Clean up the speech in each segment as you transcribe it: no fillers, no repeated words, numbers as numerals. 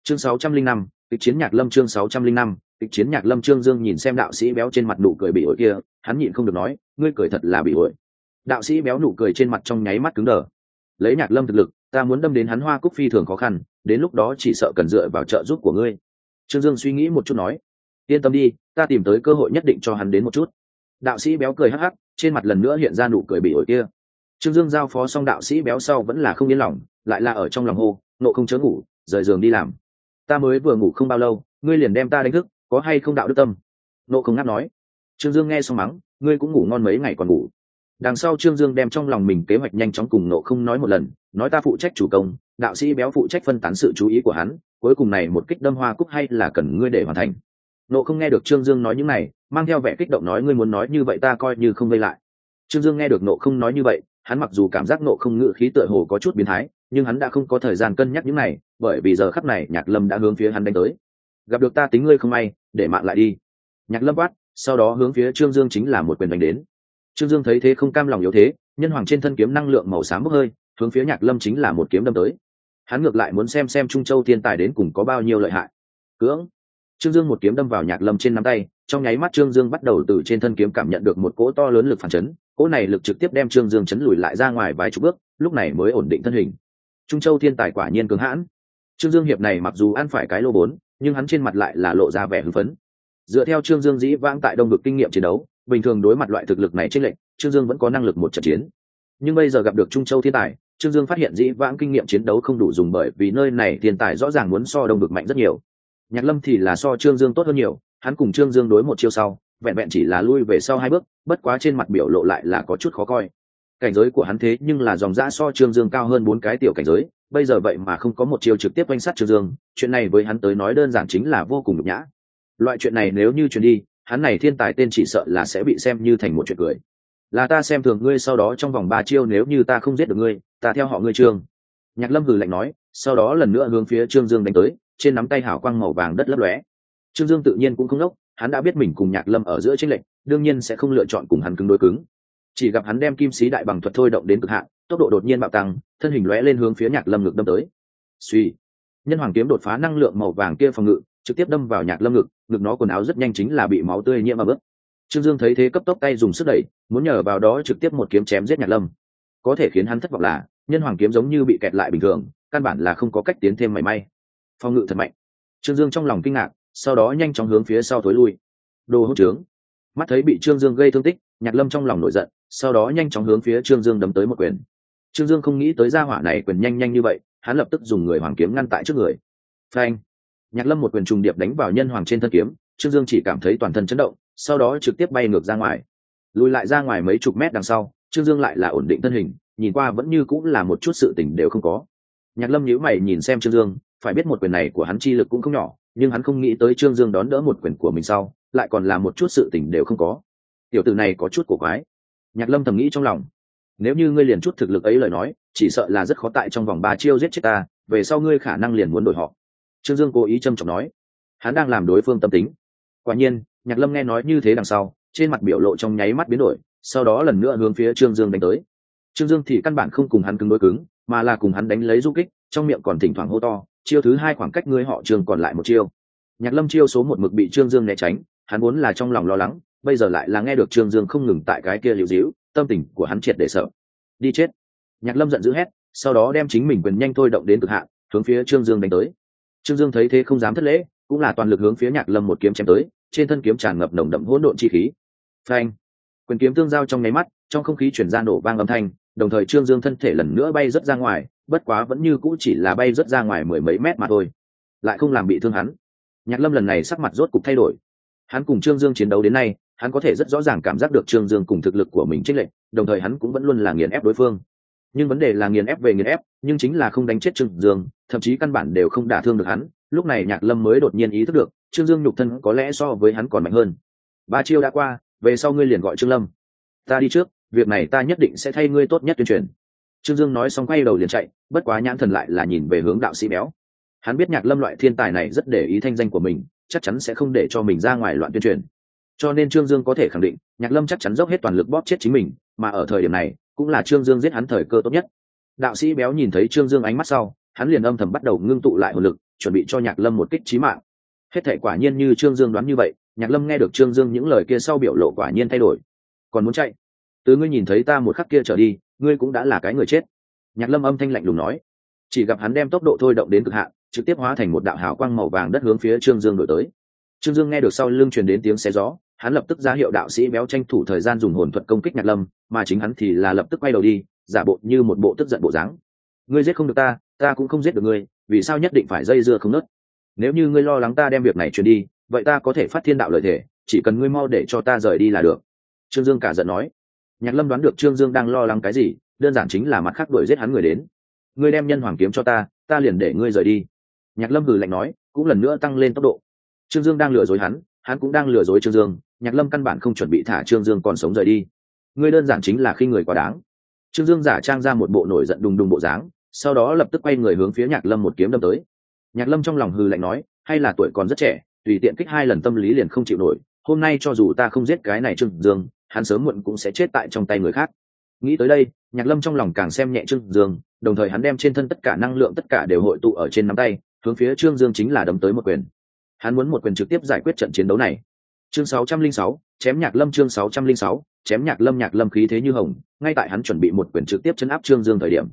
Chương 605, kịch chiến Nhạc Lâm. Chương 605, kịch chiến Nhạc Lâm. Trương Dương nhìn xem đạo sĩ béo trên mặt nụ cười bị ổi kia, hắn nhịn không được nói, ngươi cười thật là bị ổi. Đạo sĩ béo nụ cười trên mặt trong nháy mắt cứng đờ. Lấy Nhạc Lâm thực lực, ta muốn đâm đến hắn hoa cúc phi thường khó khăn, đến lúc đó chỉ sợ cần dựa vào trợ giúp của ngươi. Trương Dương suy nghĩ một chút nói, yên tâm đi, ta tìm tới cơ hội nhất định cho hắn đến một chút. Đạo sĩ béo cười hắc hắc, trên mặt lần nữa hiện ra nụ cười bị ổi kia. Trương Dương giao phó xong đạo sĩ béo sau vẫn là không yên lòng, lại là ở trong lòng hô, nộ không chớ ngủ, rời giường đi làm. Ta mới vừa ngủ không bao lâu, ngươi liền đem ta đánh thức, có hay không đạo đức tâm? Nộ không ngáp nói. Trương Dương nghe xong mắng, ngươi cũng ngủ ngon mấy ngày còn ngủ. Đằng sau Trương Dương đem trong lòng mình kế hoạch nhanh chóng cùng Nộ không nói một lần, nói ta phụ trách chủ công, đạo sĩ béo phụ trách phân tán sự chú ý của hắn, cuối cùng này một kích đâm hoa cúc hay là cần ngươi để hoàn thành. Nộ không nghe được Trương Dương nói những này, mang theo vẻ kích động nói, ngươi muốn nói như vậy ta coi như không vây lại. Trương Dương nghe được Nộ không nói như vậy, hắn mặc dù cảm giác Nộ không ngự khí tựa hồ có chút biến thái, nhưng hắn đã không có thời gian cân nhắc những này, bởi vì giờ khắc này Nhạc Lâm đã hướng phía hắn đánh tới. Gặp được ta tính ngươi không may, để mạng lại đi. Nhạc Lâm quát, sau đó hướng phía Trương Dương chính là một quyền đánh đến. Trương Dương thấy thế không cam lòng yếu thế, nhân hoàng trên thân kiếm năng lượng màu xám bốc hơi, hướng phía Nhạc Lâm chính là một kiếm đâm tới. Hắn ngược lại muốn xem Trung Châu thiên tài đến cùng có bao nhiêu lợi hại. Cưỡng. Trương Dương một kiếm đâm vào Nhạc Lâm trên nắm tay, trong nháy mắt Trương Dương bắt đầu từ trên thân kiếm cảm nhận được một cỗ to lớn lực phản chấn, cỗ này lực trực tiếp đem Trương Dương chấn lùi lại ra ngoài vài chục bước, lúc này mới ổn định thân hình. Trung Châu thiên tài quả nhiên cường hãn. Trương Dương hiệp này mặc dù ăn phải cái lô 4, nhưng hắn trên mặt lại là lộ ra vẻ hưng phấn. Dựa theo Trương Dương dĩ vãng tại Đông Vực kinh nghiệm chiến đấu, bình thường đối mặt loại thực lực này trên lệnh, Trương Dương vẫn có năng lực một trận chiến. Nhưng bây giờ gặp được Trung Châu thiên tài, Trương Dương phát hiện dĩ vãng kinh nghiệm chiến đấu không đủ dùng, bởi vì nơi này thiên tài rõ ràng muốn so Đông Vực mạnh rất nhiều. Nhạc Lâm thì là so Trương Dương tốt hơn nhiều, hắn cùng Trương Dương đối một chiêu sau, vẹn vẹn chỉ là lui về sau 2 bước, bất quá trên mặt biểu lộ lại là có chút khó coi. Cảnh giới của hắn thế nhưng là dòng dã so Trương Dương cao hơn 4 cái tiểu cảnh giới, bây giờ vậy mà không có một chiêu trực tiếp oanh sát Trương Dương, chuyện này với hắn tới nói đơn giản chính là vô cùng nhục nhã. Loại chuyện này nếu như truyền đi, hắn này thiên tài tên chỉ sợ là sẽ bị xem như thành một chuyện cười. Là ta xem thường ngươi, sau đó trong vòng 3 chiêu nếu như ta không giết được ngươi, ta theo họ ngươi Trương. Nhạc Lâm hừ lạnh nói, sau đó lần nữa hướng phía Trương Dương đánh tới, trên nắm tay hào quang màu vàng đất lấp lóe. Trương Dương tự nhiên cũng không ngốc, hắn đã biết mình cùng Nhạc Lâm ở giữa chênh lệch, đương nhiên sẽ không lựa chọn cùng hắn cứng đối cứng. Chỉ gặp hắn đem kim sĩ đại bằng thuật thôi động đến cực hạn, tốc độ đột nhiên bạo tăng, thân hình lóe lên hướng phía Nhạc Lâm ngực đâm tới. Suy, nhân hoàng kiếm đột phá năng lượng màu vàng kia phòng ngự, trực tiếp đâm vào Nhạc Lâm ngực, ngực nó quần áo rất nhanh chính là bị máu tươi nhiễm ẩm ướt. Trương Dương thấy thế cấp tốc tay dùng sức đẩy, muốn nhờ vào đó trực tiếp một kiếm chém giết Nhạc Lâm. Có thể khiến hắn thất vọng là, nhân hoàng kiếm giống như bị kẹt lại bình thường, căn bản là không có cách tiến thêm mảy may. Phòng ngự thật mạnh. Trương Dương trong lòng kinh ngạc, sau đó nhanh chóng hướng phía sau thối lui. Đồ hỗn trướng. Mắt thấy bị Trương Dương gây thương tích, Nhạc Lâm trong lòng nổi giận, sau đó nhanh chóng hướng phía Trương Dương đấm tới một quyền. Trương Dương không nghĩ tới gia hỏa này quyền nhanh như vậy, hắn lập tức dùng người hoàng kiếm ngăn tại trước người. Phanh! Nhạc Lâm một quyền trùng điệp đánh vào nhân hoàng trên thân kiếm, Trương Dương chỉ cảm thấy toàn thân chấn động, sau đó trực tiếp bay ngược ra ngoài. Lùi lại ra ngoài mấy chục mét đằng sau, Trương Dương lại là ổn định thân hình, nhìn qua vẫn như cũng là một chút sự tình đều không có. Nhạc Lâm nhíu mày nhìn xem Trương Dương, phải biết một quyền này của hắn chi lực cũng không nhỏ, nhưng hắn không nghĩ tới Trương Dương đón đỡ một quyền của mình sau, lại còn là một chút sự tình đều không có. Tiểu tử này có chút cổ quái. Nhạc Lâm thầm nghĩ trong lòng, nếu như ngươi liền chút thực lực ấy lời nói, chỉ sợ là rất khó tại trong vòng 3 chiêu giết chết ta, về sau ngươi khả năng liền muốn đổi họ. Trương Dương cố ý châm chọc nói, hắn đang làm đối phương tâm tính. Quả nhiên, Nhạc Lâm nghe nói như thế đằng sau, trên mặt biểu lộ trong nháy mắt biến đổi, sau đó lần nữa hướng phía Trương Dương đánh tới. Trương Dương thì căn bản không cùng hắn cứng đối cứng, mà là cùng hắn đánh lấy du kích, trong miệng còn thỉnh thoảng hô to, chiêu thứ 2 khoảng cách ngươi họ Trương còn lại một chiêu. Nhạc Lâm chiêu số 1 mực bị Trương Dương né tránh, hắn vốn là trong lòng lo lắng, bây giờ lại là nghe được Trương Dương không ngừng tại cái kia liều díu, tâm tình của hắn triệt để sợ. Đi chết! Nhạc Lâm giận dữ hét, sau đó đem chính mình quyền nhanh thôi động đến cực hạn, hướng phía Trương Dương đánh tới. Trương Dương thấy thế không dám thất lễ, cũng là toàn lực hướng phía Nhạc Lâm một kiếm chém tới, trên thân kiếm tràn ngập nồng đậm hỗn độn chi khí. Phanh! Quyền kiếm tương giao trong nháy mắt, trong không khí truyền ra nổ vang âm thanh, đồng thời Trương Dương thân thể lần nữa bay rất ra ngoài, bất quá vẫn như cũ chỉ là bay rất ra ngoài 10 mấy mét mà thôi, lại không làm bị thương hắn. Nhạc Lâm lần này sắc mặt rốt cục thay đổi. Hắn cùng Trương Dương chiến đấu đến nay, hắn có thể rất rõ ràng cảm giác được Trương Dương cùng thực lực của mình chênh lệch, đồng thời hắn cũng vẫn luôn là nghiền ép đối phương. Nhưng vấn đề là nghiền ép về nghiền ép, nhưng chính là không đánh chết Trương Dương, thậm chí căn bản đều không đả thương được hắn. Lúc này Nhạc Lâm mới đột nhiên ý thức được, Trương Dương nhục thân có lẽ so với hắn còn mạnh hơn. 3 chiêu đã qua, về sau ngươi liền gọi Trương Lâm. Ta đi trước, việc này ta nhất định sẽ thay ngươi tốt nhất tuyên truyền. Trương Dương nói xong quay đầu liền chạy, bất quá nhãn thần lại là nhìn về hướng đạo sĩ béo. Hắn biết Nhạc Lâm loại thiên tài này rất để ý thanh danh của mình, chắc chắn sẽ không để cho mình ra ngoài loạn tuyên truyền. Cho nên Trương Dương có thể khẳng định, Nhạc Lâm chắc chắn dốc hết toàn lực bóp chết chính mình, mà ở thời điểm này, cũng là Trương Dương giết hắn thời cơ tốt nhất. Đạo sĩ béo nhìn thấy Trương Dương ánh mắt sau, hắn liền âm thầm bắt đầu ngưng tụ lại hồn lực, chuẩn bị cho Nhạc Lâm một kích chí mạng. Hết thảy quả nhiên như Trương Dương đoán như vậy, Nhạc Lâm nghe được Trương Dương những lời kia sau biểu lộ quả nhiên thay đổi. Còn muốn chạy? Từ ngươi nhìn thấy ta một khắc kia trở đi, ngươi cũng đã là cái người chết. Nhạc Lâm âm thanh lạnh lùng nói. Chỉ gặp hắn đem tốc độ thôi động đến cực hạn, trực tiếp hóa thành một đạo hào quang màu vàng đất hướng phía Trương Dương đuổi tới. Trương Dương nghe được sau lưng truyền đến tiếng xé gió, hắn lập tức ra hiệu đạo sĩ béo tranh thủ thời gian dùng hồn thuật công kích Nhạc Lâm, mà chính hắn thì là lập tức quay đầu đi, giả bộ như một bộ tức giận bộ dáng. Ngươi giết không được ta, ta cũng không giết được ngươi, vì sao nhất định phải dây dưa không nớt? Nếu như ngươi lo lắng ta đem việc này truyền đi, vậy ta có thể phát thiên đạo lợi thể, chỉ cần ngươi mau để cho ta rời đi là được. Trương Dương cả giận nói. Nhạc Lâm đoán được Trương Dương đang lo lắng cái gì, đơn giản chính là mặt khác đuổi giết hắn người đến. Ngươi đem nhân hoàng kiếm cho ta, ta liền để ngươi rời đi. Nhạc Lâm hừ lạnh nói, cũng lần nữa tăng lên tốc độ. Trương Dương đang lừa dối hắn cũng đang lừa dối Trương Dương. Nhạc Lâm căn bản không chuẩn bị thả Trương Dương còn sống rời đi. Ngươi đơn giản chính là khi người quá đáng. Trương Dương giả trang ra một bộ nổi giận đùng đùng bộ dáng, sau đó lập tức quay người hướng phía Nhạc Lâm một kiếm đâm tới. Nhạc Lâm trong lòng hừ lạnh nói, hay là tuổi còn rất trẻ, tùy tiện kích 2 lần tâm lý liền không chịu nổi. Hôm nay cho dù ta không giết cái này Trương Dương, hắn sớm muộn cũng sẽ chết tại trong tay người khác. Nghĩ tới đây, Nhạc Lâm trong lòng càng xem nhẹ Trương Dương, đồng thời hắn đem trên thân tất cả năng lượng tất cả đều hội tụ ở trên nắm tay, hướng phía Trương Dương chính là đấm tới một quyền. Hắn muốn một quyền trực tiếp giải quyết trận chiến đấu này. Chương 606, chém Nhạc Lâm. Chương 606, chém Nhạc Lâm. Nhạc Lâm khí thế như hồng, ngay tại hắn chuẩn bị một quyền trực tiếp chấn áp Trương Dương thời điểm,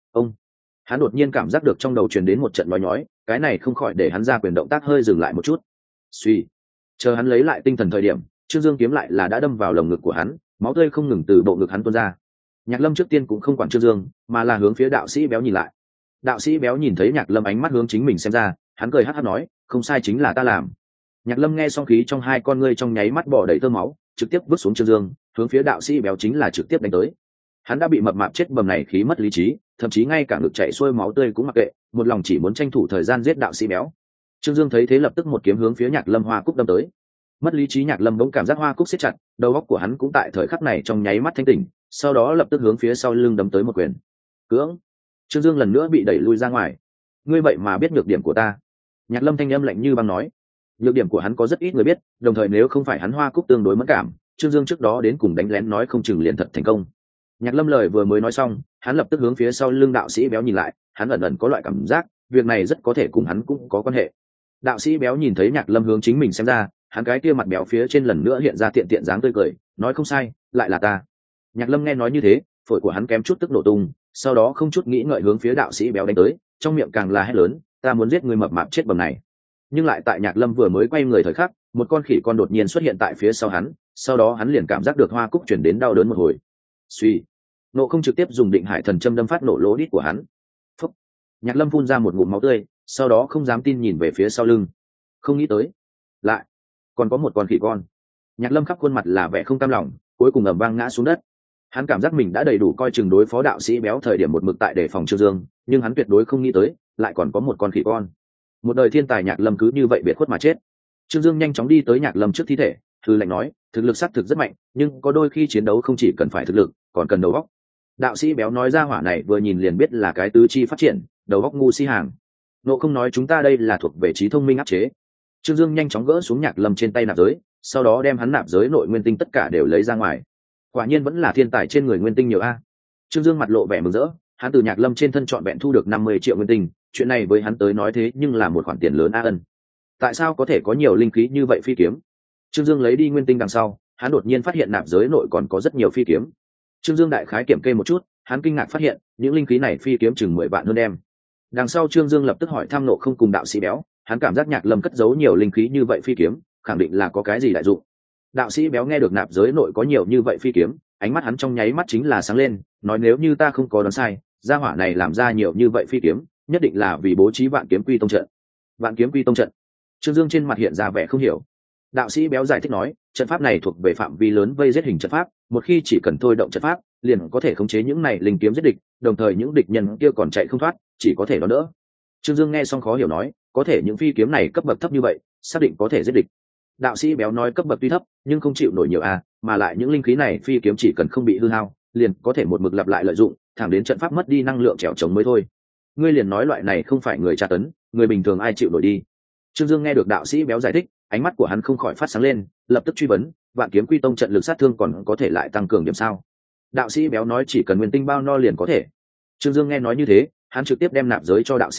hắn đột nhiên cảm giác được trong đầu truyền đến một trận nói nhói, cái này không khỏi để hắn ra quyền động tác hơi dừng lại một chút. Suy, chờ hắn lấy lại tinh thần thời điểm, Trương Dương kiếm lại là đã đâm vào lồng ngực của hắn, máu tươi không ngừng từ bộ ngực hắn tuôn ra. Nhạc Lâm trước tiên cũng không quản Trương Dương, mà là hướng phía đạo sĩ béo nhìn lại. Đạo sĩ béo nhìn thấy Nhạc Lâm ánh mắt hướng chính mình xem ra, hắn cười hắc hắc nói, không sai, chính là ta làm. Nhạc Lâm nghe xong khí trong hai con ngươi trong nháy mắt bỏ đầy tơ máu, trực tiếp vứt xuống Trương Dương, hướng phía đạo sĩ béo chính là trực tiếp đánh tới. Hắn đã bị mập mạp chết bầm này khí mất lý trí, thậm chí ngay cả ngực chảy xuôi máu tươi cũng mặc kệ, một lòng chỉ muốn tranh thủ thời gian giết đạo sĩ béo. Trương Dương thấy thế lập tức một kiếm hướng phía Nhạc Lâm hoa cúc đâm tới. Mất lý trí Nhạc Lâm bỗng cảm giác hoa cúc siết chặt, đầu óc của hắn cũng tại thời khắc này trong nháy mắt thanh tỉnh, sau đó lập tức hướng phía sau lưng đấm tới một quyền. Cưỡng! Trương Dương lần nữa bị đẩy lui ra ngoài. Ngươi vậy mà biết nhược điểm của ta? Nhạc Lâm thanh âm lạnh như băng nói. Nhược điểm của hắn có rất ít người biết, đồng thời nếu không phải hắn hoa cúc tương đối mẫn cảm, Trương Dương trước đó đến cùng đánh lén nói không chừng liền thật thành công. Nhạc Lâm lời vừa mới nói xong, hắn lập tức hướng phía sau lưng đạo sĩ béo nhìn lại, hắn ẩn ẩn có loại cảm giác, việc này rất có thể cùng hắn cũng có quan hệ. Đạo sĩ béo nhìn thấy Nhạc Lâm hướng chính mình xem ra, hắn cái kia mặt béo phía trên lần nữa hiện ra tiện tiện dáng tươi cười, nói không sai, lại là ta. Nhạc Lâm nghe nói như thế, phổi của hắn kém chút tức nổ tung, sau đó không chút nghĩ ngợi hướng phía đạo sĩ béo đánh tới, trong miệng càng là hét lớn, ta muốn giết người mập mạp chết bầm này. Nhưng lại tại Nhạc Lâm vừa mới quay người thời khắc, một con khỉ con đột nhiên xuất hiện tại phía sau hắn, sau đó hắn liền cảm giác được hoa cúc chuyển đến đau đớn một hồi. Suy, nộ không trực tiếp dùng định hải thần châm đâm phát nổ lỗ đít của hắn. Phúc. Nhạc Lâm phun ra một ngụm máu tươi, sau đó không dám tin nhìn về phía sau lưng, không nghĩ tới lại còn có một con khỉ con. Nhạc Lâm khắp khuôn mặt là vẻ không cam lòng, cuối cùng ầm vang ngã xuống đất. Hắn cảm giác mình đã đầy đủ coi chừng đối phó đạo sĩ béo thời điểm một mực tại đề phòng Trương Dương, nhưng hắn tuyệt đối không nghĩ tới lại còn có một con khỉ con. Một đời thiên tài Nhạc Lâm cứ như vậy biệt khuất mà chết. Trương Dương nhanh chóng đi tới Nhạc Lâm trước thi thể, thư lạnh nói, thực lực xác thực rất mạnh, nhưng có đôi khi chiến đấu không chỉ cần phải thực lực, còn cần đầu óc. Đạo sĩ béo nói ra hỏa này vừa nhìn liền biết là cái tứ chi phát triển, đầu óc ngu si hàng. Nộ không nói chúng ta đây là thuộc về trí thông minh áp chế. Trương Dương nhanh chóng gỡ xuống Nhạc Lâm trên tay nạp giới, sau đó đem hắn nạp giới nội nguyên tinh tất cả đều lấy ra ngoài. Quả nhiên vẫn là thiên tài trên người nguyên tinh nhiều a. Trương Dương mặt lộ vẻ mừng rỡ, hắn từ Nhạc Lâm trên thân trọn vẹn thu được 50 triệu nguyên tinh, chuyện này với hắn tới nói thế nhưng là một khoản tiền lớn a ân. Tại sao có thể có nhiều linh khí như vậy phi kiếm? Trương Dương lấy đi nguyên tinh đằng sau, hắn đột nhiên phát hiện nạp giới nội còn có rất nhiều phi kiếm. Trương Dương đại khái kiểm kê một chút, hắn kinh ngạc phát hiện những linh khí này phi kiếm chừng 10 vạn hơn đem. Đằng sau Trương Dương lập tức hỏi thăm Nộ không cùng đạo sĩ béo, hắn cảm giác Nhạc Lâm cất giấu nhiều linh khí như vậy phi kiếm, khẳng định là có cái gì đại dụng. Đạo sĩ béo nghe được nạp giới nội có nhiều như vậy phi kiếm, ánh mắt hắn trong nháy mắt chính là sáng lên, nói nếu như ta không có đoán sai, gia hỏa này làm ra nhiều như vậy phi kiếm, nhất định là vì bố trí vạn kiếm quy tông trận. Vạn kiếm quy tông trận? Trương Dương trên mặt hiện ra vẻ không hiểu. Đạo sĩ béo giải thích nói, trận pháp này thuộc về phạm vi lớn vây giết hình trận pháp, một khi chỉ cần thôi động trận pháp, liền có thể khống chế những này linh kiếm giết địch, đồng thời những địch nhân kia còn chạy không thoát, chỉ có thể đón đỡ. Trương Dương nghe xong khó hiểu nói, có thể những phi kiếm này cấp bậc thấp như vậy, xác định có thể giết địch. Đạo sĩ béo nói cấp bậc tuy thấp, nhưng không chịu nổi nhiều a, mà lại những linh khí này phi kiếm chỉ cần không bị hư hao, liền có thể một mực lặp lại lợi dụng, thẳng đến trận pháp mất đi năng lượng trèo chống mới thôi. Ngươi liền nói loại này không phải người tra tấn, người bình thường ai chịu nổi đi. Trương Dương nghe được đạo sĩ béo giải thích, ánh mắt của hắn không khỏi phát sáng lên, lập tức truy vấn, vạn kiếm quy tông trận lực sát thương còn có thể lại tăng cường điểm sao? Đạo sĩ béo nói chỉ cần nguyên tinh bao no liền có thể. Trương Dương nghe nói như thế, hắn trực tiếp đem nạp giới cho đạo sĩ béo,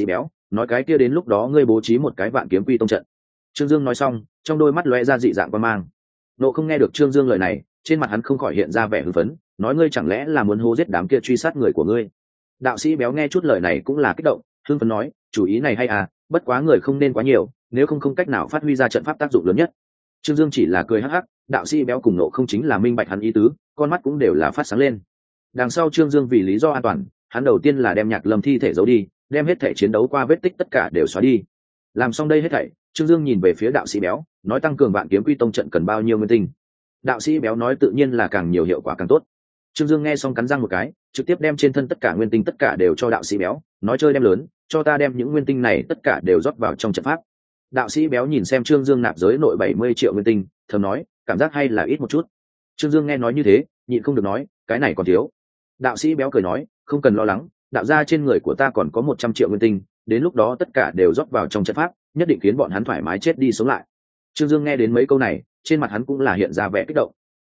nói cái kia đến lúc đó ngươi bố trí một cái vạn kiếm quy tông trận. Trương Dương nói xong, trong đôi mắt lóe ra dị dạng quan mang. Nộ không nghe được Trương Dương lời này, trên mặt hắn không khỏi hiện ra vẻ hưng phấn, nói ngươi chẳng lẽ là muốn hô giết đám kia truy sát người của ngươi? Đạo sĩ béo nghe chút lời này cũng là kích động, hưng phấn nói, chủ ý này hay à, bất quá người không nên quá nhiều, nếu không cách nào phát huy ra trận pháp tác dụng lớn nhất. Trương Dương chỉ là cười hắc hắc, đạo sĩ béo cùng Nộ không chính là minh bạch hắn ý tứ, con mắt cũng đều là phát sáng lên. Đằng sau Trương Dương vì lý do an toàn, hắn đầu tiên là đem Nhạc Lâm thi thể giấu đi, đem hết thể chiến đấu qua vết tích tất cả đều xóa đi. Làm xong đây hết thảy, Trương Dương nhìn về phía đạo sĩ béo, nói tăng cường vạn kiếm quy tông trận cần bao nhiêu nguyên tinh. Đạo sĩ béo nói tự nhiên là càng nhiều hiệu quả càng tốt. Trương Dương nghe xong cắn răng một cái, trực tiếp đem trên thân tất cả nguyên tinh tất cả đều cho đạo sĩ béo, nói chơi đem lớn, cho ta đem những nguyên tinh này tất cả đều rót vào trong trận pháp. Đạo sĩ béo nhìn xem Trương Dương nạp giới nội 70 triệu nguyên tinh, thầm nói, cảm giác hay là ít một chút. Trương Dương nghe nói như thế, nhịn không được nói, cái này còn thiếu. Đạo sĩ béo cười nói, không cần lo lắng, đạo gia trên người của ta còn có 100 triệu nguyên tinh, đến lúc đó tất cả đều rót vào trong trận pháp, nhất định khiến bọn hắn thoải mái chết đi sống lại. Trương Dương nghe đến mấy câu này, trên mặt hắn cũng là hiện ra vẻ kích động.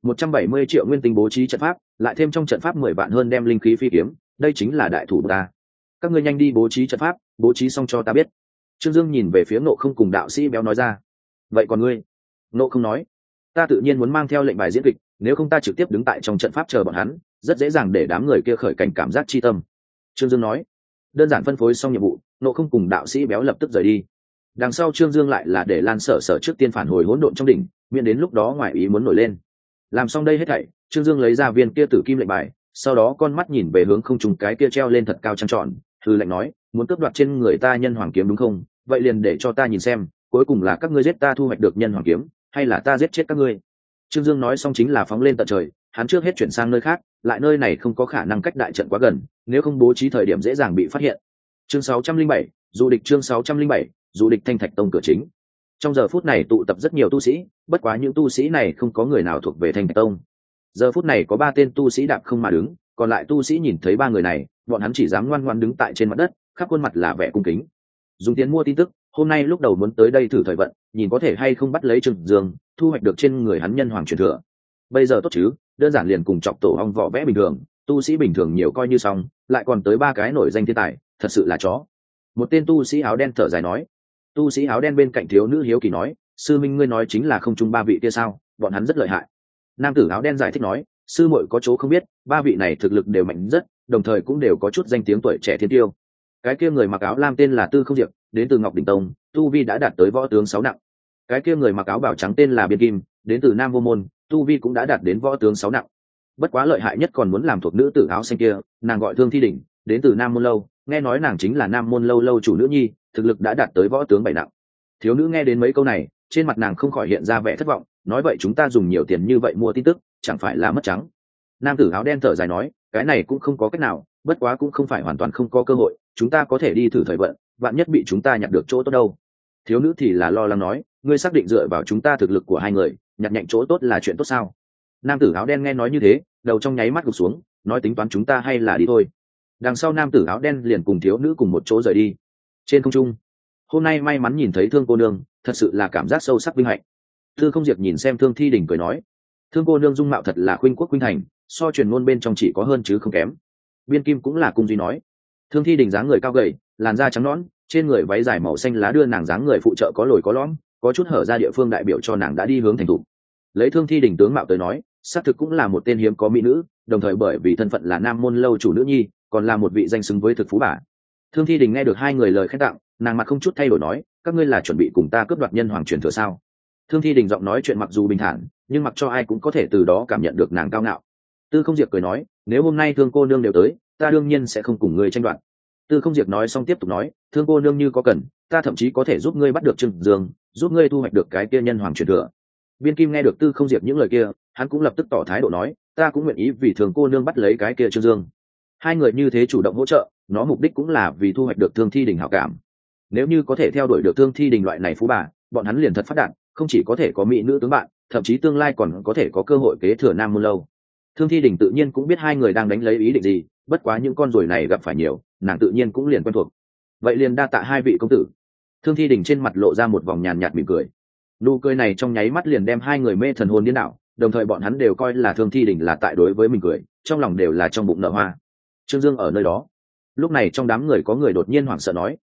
170 triệu nguyên tinh bố trí trận pháp, lại thêm trong trận pháp 10 vạn hơn đem linh khí phi kiếm, đây chính là đại thủ ta. Các ngươi nhanh đi bố trí trận pháp, bố trí xong cho ta biết. Trương Dương nhìn về phía Ngộ Không cùng đạo sĩ béo nói ra. Vậy còn ngươi? Ngộ Không nói, ta tự nhiên muốn mang theo lệnh bài diễn kịch, nếu không ta trực tiếp đứng tại trong trận pháp chờ bọn hắn, rất dễ dàng để đám người kia khởi cảnh cảm giác chi tâm. Trương Dương nói, đơn giản phân phối xong nhiệm vụ, Ngộ Không cùng đạo sĩ béo lập tức rời đi. Đằng sau Trương Dương lại là để Lan Sở trước tiên phản hồi hỗn độn trong đỉnh, miễn đến lúc đó ngoài ý muốn nổi lên. Làm xong đây hết thảy, Trương Dương lấy ra viên kia tử kim lệnh bài, sau đó con mắt nhìn về hướng không trung cái kia treo lên thật cao trăng tròn, hư lệnh nói, muốn cướp đoạt trên người ta nhân hoàng kiếm đúng không? Vậy liền để cho ta nhìn xem, cuối cùng là các ngươi giết ta thu hoạch được nhân hoàng kiếm, hay là ta giết chết các ngươi? Trương Dương nói xong chính là phóng lên tận trời, hắn trước hết chuyển sang nơi khác, lại nơi này không có khả năng cách đại trận quá gần, nếu không bố trí thời điểm dễ dàng bị phát hiện. Chương 607, du địch chương 607, du địch Thanh Thạch Tông cửa chính. Trong giờ phút này tụ tập rất nhiều tu sĩ, bất quá những tu sĩ này không có người nào thuộc về Thanh Thạch Tông. Giờ phút này có 3 tên tu sĩ đạp không mà đứng, còn lại tu sĩ nhìn thấy 3 người này, bọn hắn chỉ dám ngoan ngoãn đứng tại trên mặt đất, khắp khuôn mặt là vẻ cung kính. Dùng tiền mua tin tức, hôm nay lúc đầu muốn tới đây thử thời vận, nhìn có thể hay không bắt lấy Trương Dương, thu hoạch được trên người hắn nhân hoàng truyền thừa. Bây giờ tốt chứ, đơn giản liền cùng chọc tổ ong vỏ vẽ bình thường, tu sĩ bình thường nhiều coi như xong, lại còn tới 3 cái nổi danh thiên tài, thật sự là chó. Một tên tu sĩ áo đen thở dài nói. Tu sĩ áo đen bên cạnh thiếu nữ hiếu kỳ nói, sư minh ngươi nói chính là không chung 3 vị kia sao, bọn hắn rất lợi hại. Nam tử áo đen giải thích nói, sư muội có chỗ không biết, 3 vị này thực lực đều mạnh rất, đồng thời cũng đều có chút danh tiếng tuổi trẻ thiên tiêu. Cái kia người mặc áo lam tên là Tư Không Diệp, đến từ Ngọc Đỉnh Tông, tu vi đã đạt tới võ tướng 6 nặng. Cái kia người mặc áo bào trắng tên là Biên Kim, đến từ Nam Vô Môn, tu vi cũng đã đạt đến võ tướng 6 nặng. Bất quá lợi hại nhất còn muốn làm thuộc nữ tử áo xanh kia, nàng gọi Thương Thi Đỉnh, đến từ Nam Môn Lâu, nghe nói nàng chính là Nam Môn Lâu lâu chủ nữ nhi, thực lực đã đạt tới võ tướng 7 nặng. Thiếu nữ nghe đến mấy câu này, trên mặt nàng không khỏi hiện ra vẻ thất vọng, nói vậy chúng ta dùng nhiều tiền như vậy mua tin tức, chẳng phải là mất trắng. Nam tử áo đen thở dài nói, cái này cũng không có cách nào, bất quá cũng không phải hoàn toàn không có cơ hội, chúng ta có thể đi thử thời vận, vạn nhất bị chúng ta nhặt được chỗ tốt đâu. Thiếu nữ thì là lo lắng nói, ngươi xác định dựa vào chúng ta thực lực của hai người, nhặt nhạnh chỗ tốt là chuyện tốt sao? Nam tử áo đen nghe nói như thế, đầu trong nháy mắt gục xuống, nói tính toán chúng ta hay là đi thôi. Đằng sau nam tử áo đen liền cùng thiếu nữ cùng một chỗ rời đi. Trên không trung, hôm nay may mắn nhìn thấy Thương cô nương, thật sự là cảm giác sâu sắc vinh hạnh. Tư Không Diệp nhìn xem Thương Thi Đình cười nói, Thương cô nương dung mạo thật là khuynh quốc khuynh thành, so truyền ngôn bên trong chỉ có hơn chứ không kém. Biên Kim cũng là cung duy nói, Thương Thi Đình dáng người cao gầy, làn da trắng nõn, trên người váy dài màu xanh lá đưa nàng dáng người phụ trợ có lồi có lõm, có chút hở ra địa phương đại biểu cho nàng đã đi hướng thành thủ. Lấy Thương Thi Đình tướng mạo tới nói, xác thực cũng là một tên hiếm có mỹ nữ, đồng thời bởi vì thân phận là Nam Môn Lâu chủ nữ nhi, còn là một vị danh xứng với thực phú bà. Thương Thi Đình nghe được hai người lời khen tặng, nàng mặt không chút thay đổi nói, các ngươi là chuẩn bị cùng ta cướp đoạt nhân hoàng truyền thừa sao? Thương Thi Đình giọng nói chuyện mặc dù bình thản, nhưng mặc cho ai cũng có thể từ đó cảm nhận được nàng cao ngạo. Tư Không Diệp cười nói, nếu hôm nay Thương cô nương đều tới, ta đương nhiên sẽ không cùng ngươi tranh đoạt. Tư Không Diệp nói xong tiếp tục nói, Thương cô nương như có cần, ta thậm chí có thể giúp ngươi bắt được Trương Dương, giúp ngươi thu hoạch được cái kia nhân hoàng truyền thừa. Biên Kim nghe được Tư Không Diệp những lời kia, hắn cũng lập tức tỏ thái độ nói, ta cũng nguyện ý vì Thương cô nương bắt lấy cái kia Trương Dương. Hai người như thế chủ động hỗ trợ, nó mục đích cũng là vì thu hoạch được Thương Thi Đình hảo cảm. Nếu như có thể theo đuổi được Thương Thi Đình loại này phú bà, bọn hắn liền thật phát đạt, không chỉ có thể có mỹ nữ tướng bạn, thậm chí tương lai còn có thể có cơ hội kế thừa Nam Môn Lâu. Thương Thi Đình tự nhiên cũng biết hai người đang đánh lấy ý định gì, bất quá những con ruồi này gặp phải nhiều, nàng tự nhiên cũng liền quen thuộc. Vậy liền đa tạ hai vị công tử. Thương Thi Đình trên mặt lộ ra một vòng nhàn nhạt mỉm cười. Nụ cười này trong nháy mắt liền đem hai người mê thần hồn điên đảo, đồng thời bọn hắn đều coi là Thương Thi Đình là tại đối với mình cười, trong lòng đều là trong bụng nở hoa. Trương Dương ở nơi đó. Lúc này trong đám người có người đột nhiên hoảng sợ nói,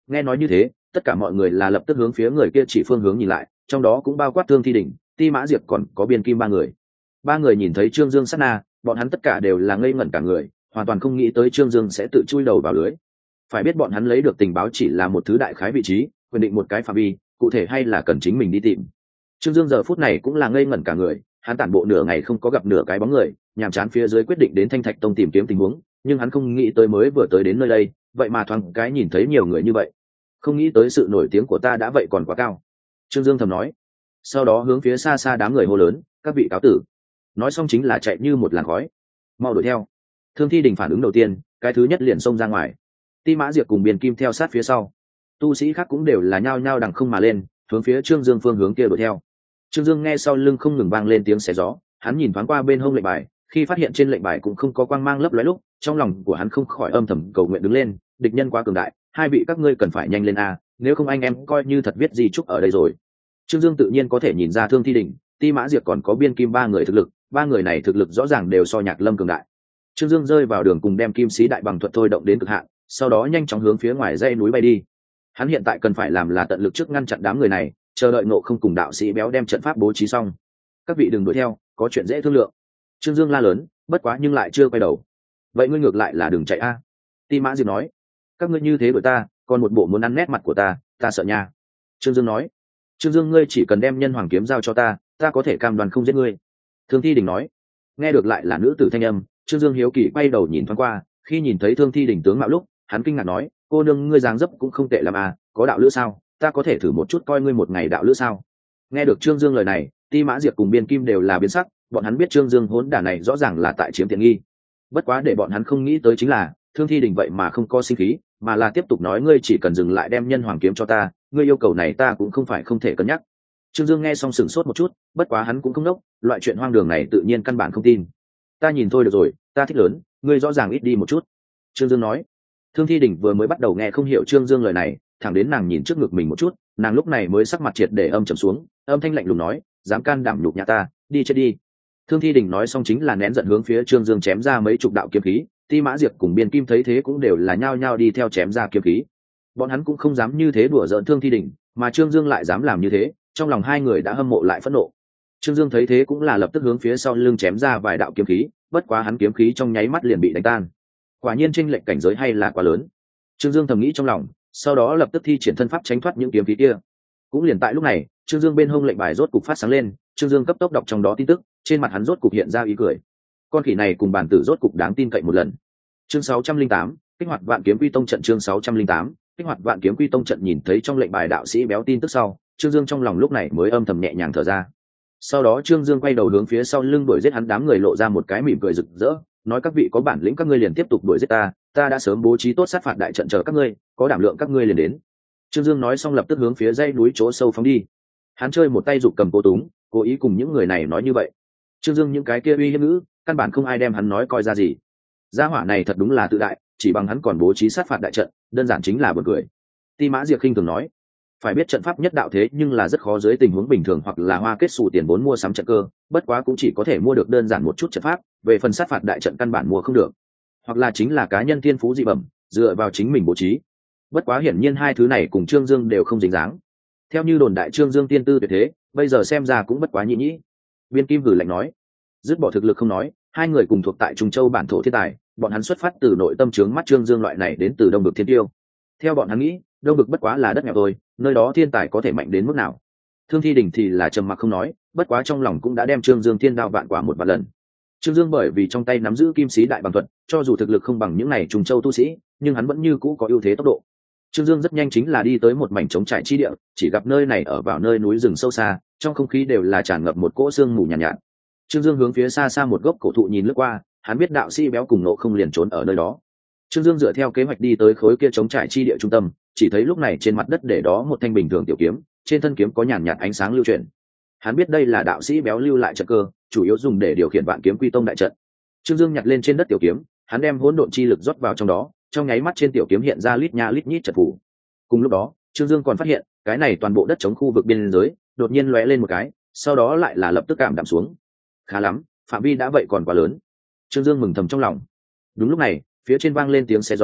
Nghe nói như thế, tất cả mọi người là lập tức hướng phía người kia chỉ phương hướng nhìn lại, trong đó cũng bao quát Thương Thi Đỉnh, Ti Mã Diệp còn có Biên Kim ba người. Ba người nhìn thấy Trương Dương sát na, bọn hắn tất cả đều là ngây ngẩn cả người, hoàn toàn không nghĩ tới Trương Dương sẽ tự chui đầu vào lưới. Phải biết bọn hắn lấy được tình báo chỉ là một thứ đại khái vị trí, quyết định một cái phạm vi, cụ thể hay là cần chính mình đi tìm. Trương Dương giờ phút này cũng là ngây ngẩn cả người, hắn tản bộ nửa ngày không có gặp nửa cái bóng người, nhàm chán phía dưới quyết định đến Thanh Thạch Tông tìm kiếm tình huống, nhưng hắn không nghĩ tới mới vừa tới đến nơi đây, vậy mà thoáng cái nhìn thấy nhiều người như vậy. Không nghĩ tới sự nổi tiếng của ta đã vậy còn quá cao. Trương Dương thầm nói, sau đó hướng phía xa xa đám người hô lớn, các vị cáo tử. Nói xong chính là chạy như một làn khói, mau đuổi theo. Thương Thi Đình phản ứng đầu tiên, cái thứ nhất liền xông ra ngoài. Ti Mã Diệp cùng Biên Kim theo sát phía sau, tu sĩ khác cũng đều là nhao nhao đằng không mà lên, hướng phía Trương Dương phương hướng kia đuổi theo. Trương Dương nghe sau lưng không ngừng vang lên tiếng xé gió, hắn nhìn thoáng qua bên hông lệnh bài, khi phát hiện trên lệnh bài cũng không có quang mang lấp lóe lúc, trong lòng của hắn không khỏi âm thầm cầu nguyện đứng lên, địch nhân quá cường đại, hai vị các ngươi cần phải nhanh lên a, nếu không anh em coi như thật viết gì chúc ở đây rồi. Trương Dương tự nhiên có thể nhìn ra Thương Thi Đình, Ti Mã Diệp còn có Biên Kim ba người thực lực, ba người này thực lực rõ ràng đều so Nhạc Lâm cường đại. Trương Dương rơi vào đường cùng đem Kim Sĩ Đại Bằng thuật thôi động đến cực hạn, sau đó nhanh chóng hướng phía ngoài dãy núi bay đi. Hắn hiện tại cần phải làm là tận lực trước ngăn chặn đám người này, chờ đợi Ngộ Không cùng đạo sĩ béo đem trận pháp bố trí xong. Các vị đừng đuổi theo, có chuyện dễ thương lượng. Trương Dương la lớn, bất quá nhưng lại chưa quay đầu. Vậy ngươi ngược lại là đừng chạy a. Ti Mã Diệp nói, các ngươi như thế đuổi ta, còn một bộ muốn ăn nét mặt của ta sợ nha. Trương Dương nói, Trương Dương ngươi chỉ cần đem Nhân Hoàng kiếm giao cho ta có thể cam đoan không giết ngươi. Thương Thi Đình nói, nghe được lại là nữ tử thanh âm, Trương Dương hiếu kỳ quay đầu nhìn thoáng qua, khi nhìn thấy Thương Thi Đình tướng mạo lúc, hắn kinh ngạc nói, cô nương ngươi dáng dấp cũng không tệ lắm à, có đạo lữ sao? Ta có thể thử một chút coi ngươi một ngày đạo lữ sao? Nghe được Trương Dương lời này, Ti Mã Diệp cùng Biên Kim đều là biến sắc, bọn hắn biết Trương Dương hỗn đản này rõ ràng là tại chiếm tiện nghi. Bất quá để bọn hắn không nghĩ tới chính là, Thương Thi Đình vậy mà không có sinh khí, mà là tiếp tục nói ngươi chỉ cần dừng lại đem Nhân Hoàng kiếm cho ta, ngươi yêu cầu này ta cũng không phải không thể cân nhắc. Trương Dương nghe xong sửng sốt một chút, bất quá hắn cũng không đốc, loại chuyện hoang đường này tự nhiên căn bản không tin. Ta nhìn thôi được rồi, ta thích lớn, ngươi rõ ràng ít đi một chút. Trương Dương nói. Thương Thi Đình vừa mới bắt đầu nghe không hiểu Trương Dương lời này, thẳng đến nàng nhìn trước ngực mình một chút, nàng lúc này mới sắc mặt triệt để âm trầm xuống, âm thanh lạnh lùng nói, dám can đảm nhục nhã ta, đi chết đi. Thương Thi Đình nói xong chính là nén giận hướng phía Trương Dương chém ra mấy chục đạo kiếm khí, Ti Mã Diệp cùng Biên Kim thấy thế cũng đều là nhao nhao đi theo chém ra kiếm khí. Bọn hắn cũng không dám như thế đùa giỡn Thương Thi Đình, mà Trương Dương lại dám làm như thế, trong lòng hai người đã hâm mộ lại phẫn nộ. Trương Dương thấy thế cũng là lập tức hướng phía sau lưng chém ra vài đạo kiếm khí, bất quá hắn kiếm khí trong nháy mắt liền bị đánh tan. Quả nhiên chênh lệch cảnh giới hay là quá lớn. Trương Dương thầm nghĩ trong lòng, sau đó lập tức thi triển thân pháp tránh thoát những kiếm khí kia. Cũng liền tại lúc này, Trương Dương bên hông lệnh bài rốt cục phát sáng lên, Trương Dương cấp tốc đọc trong đó tin tức, trên mặt hắn rốt cục hiện ra ý cười. Con khỉ này cùng bản tử rốt cục đáng tin cậy một lần. Chương 608, kích hoạt Vạn Kiếm Quy Tông trận. Chương 608, kích hoạt Vạn Kiếm Quy Tông trận. Nhìn thấy trong lệnh bài đạo sĩ béo tin tức sau, Trương Dương trong lòng lúc này mới âm thầm nhẹ nhàng thở ra. Sau đó Trương Dương quay đầu hướng phía sau lưng đuổi giết hắn đám người, lộ ra một cái mỉm cười rực rỡ, nói các vị có bản lĩnh các ngươi liền tiếp tục đuổi giết ta đã sớm bố trí tốt sát phạt đại trận chờ các ngươi, có đảm lượng các ngươi liền đến. Trương Dương nói xong lập tức hướng phía dãy núi chỗ sâu phóng đi. Hắn chơi một tay giục cầm cố túng, cố ý cùng những người này nói như vậy. Trương Dương những cái kia uy hiếp ngữ, căn bản không ai đem hắn nói coi ra gì. Gia hỏa này thật đúng là tự đại, chỉ bằng hắn còn bố trí sát phạt đại trận, đơn giản chính là buồn cười. Ti Mã Diệp khinh thường nói, phải biết trận pháp nhất đạo thế nhưng là rất khó dưới tình huống bình thường hoặc là hoa kết xù tiền vốn mua sắm trận cơ, bất quá cũng chỉ có thể mua được đơn giản một chút trận pháp, về phần sát phạt đại trận căn bản mua không được, hoặc là chính là cá nhân thiên phú dị bẩm, dựa vào chính mình bố trí. Bất quá hiển nhiên hai thứ này cùng Trương Dương đều không dính dáng. Theo như đồn đại Trương Dương tiên tư tuyệt thế, bây giờ xem ra cũng bất quá nhĩ nhĩ. Biên Kim hử lạnh nói, dứt bỏ thực lực không nói, hai người cùng thuộc tại Trung Châu bản thổ thiên tài, bọn hắn xuất phát từ nội tâm trướng mắt Trương Dương loại này đến từ Đông Bực Thiên Tiêu. Theo bọn hắn nghĩ, Đông Bực bất quá là đất nghèo thôi, nơi đó thiên tài có thể mạnh đến mức nào. Thương Thi Đình thì là trầm mặc không nói, bất quá trong lòng cũng đã đem Trương Dương thiên đao vạn quả một vạn lần. Trương Dương bởi vì trong tay nắm giữ Kim Sĩ Đại Bằng thuật, cho dù thực lực không bằng những này Trùng Châu tu sĩ, nhưng hắn vẫn như cũ có ưu thế tốc độ. Trương Dương rất nhanh chính là đi tới một mảnh trống trải chi địa, chỉ gặp nơi này ở vào nơi núi rừng sâu xa, trong không khí đều là tràn ngập một cỗ sương mù nhàn nhạt. Trương Dương hướng phía xa xa một gốc cổ thụ nhìn lướt qua, hắn biết đạo sĩ béo cùng Ngộ Không liền trốn ở nơi đó. Trương Dương dựa theo kế hoạch đi tới khối kia trống trải chi địa trung tâm, chỉ thấy lúc này trên mặt đất để đó một thanh bình thường tiểu kiếm, trên thân kiếm có nhàn nhạt ánh sáng lưu chuyển. Hắn biết đây là đạo sĩ béo lưu lại trận cơ, chủ yếu dùng để điều khiển Vạn Kiếm Quy Tông đại trận. Trương Dương nhặt lên trên đất tiểu kiếm, hắn đem hỗn độn chi lực rót vào trong đó, trong nháy mắt trên tiểu kiếm hiện ra lít nha lít nhít trận phù. Cùng lúc đó, Trương Dương còn phát hiện, cái này toàn bộ đất chống khu vực biên giới, đột nhiên lóe lên một cái, sau đó lại là lập tức cảm đạm xuống. Khá lắm, phạm vi đã vậy còn quá lớn. Trương Dương mừng thầm trong lòng. Đúng lúc này, phía trên vang lên tiếng xé gió,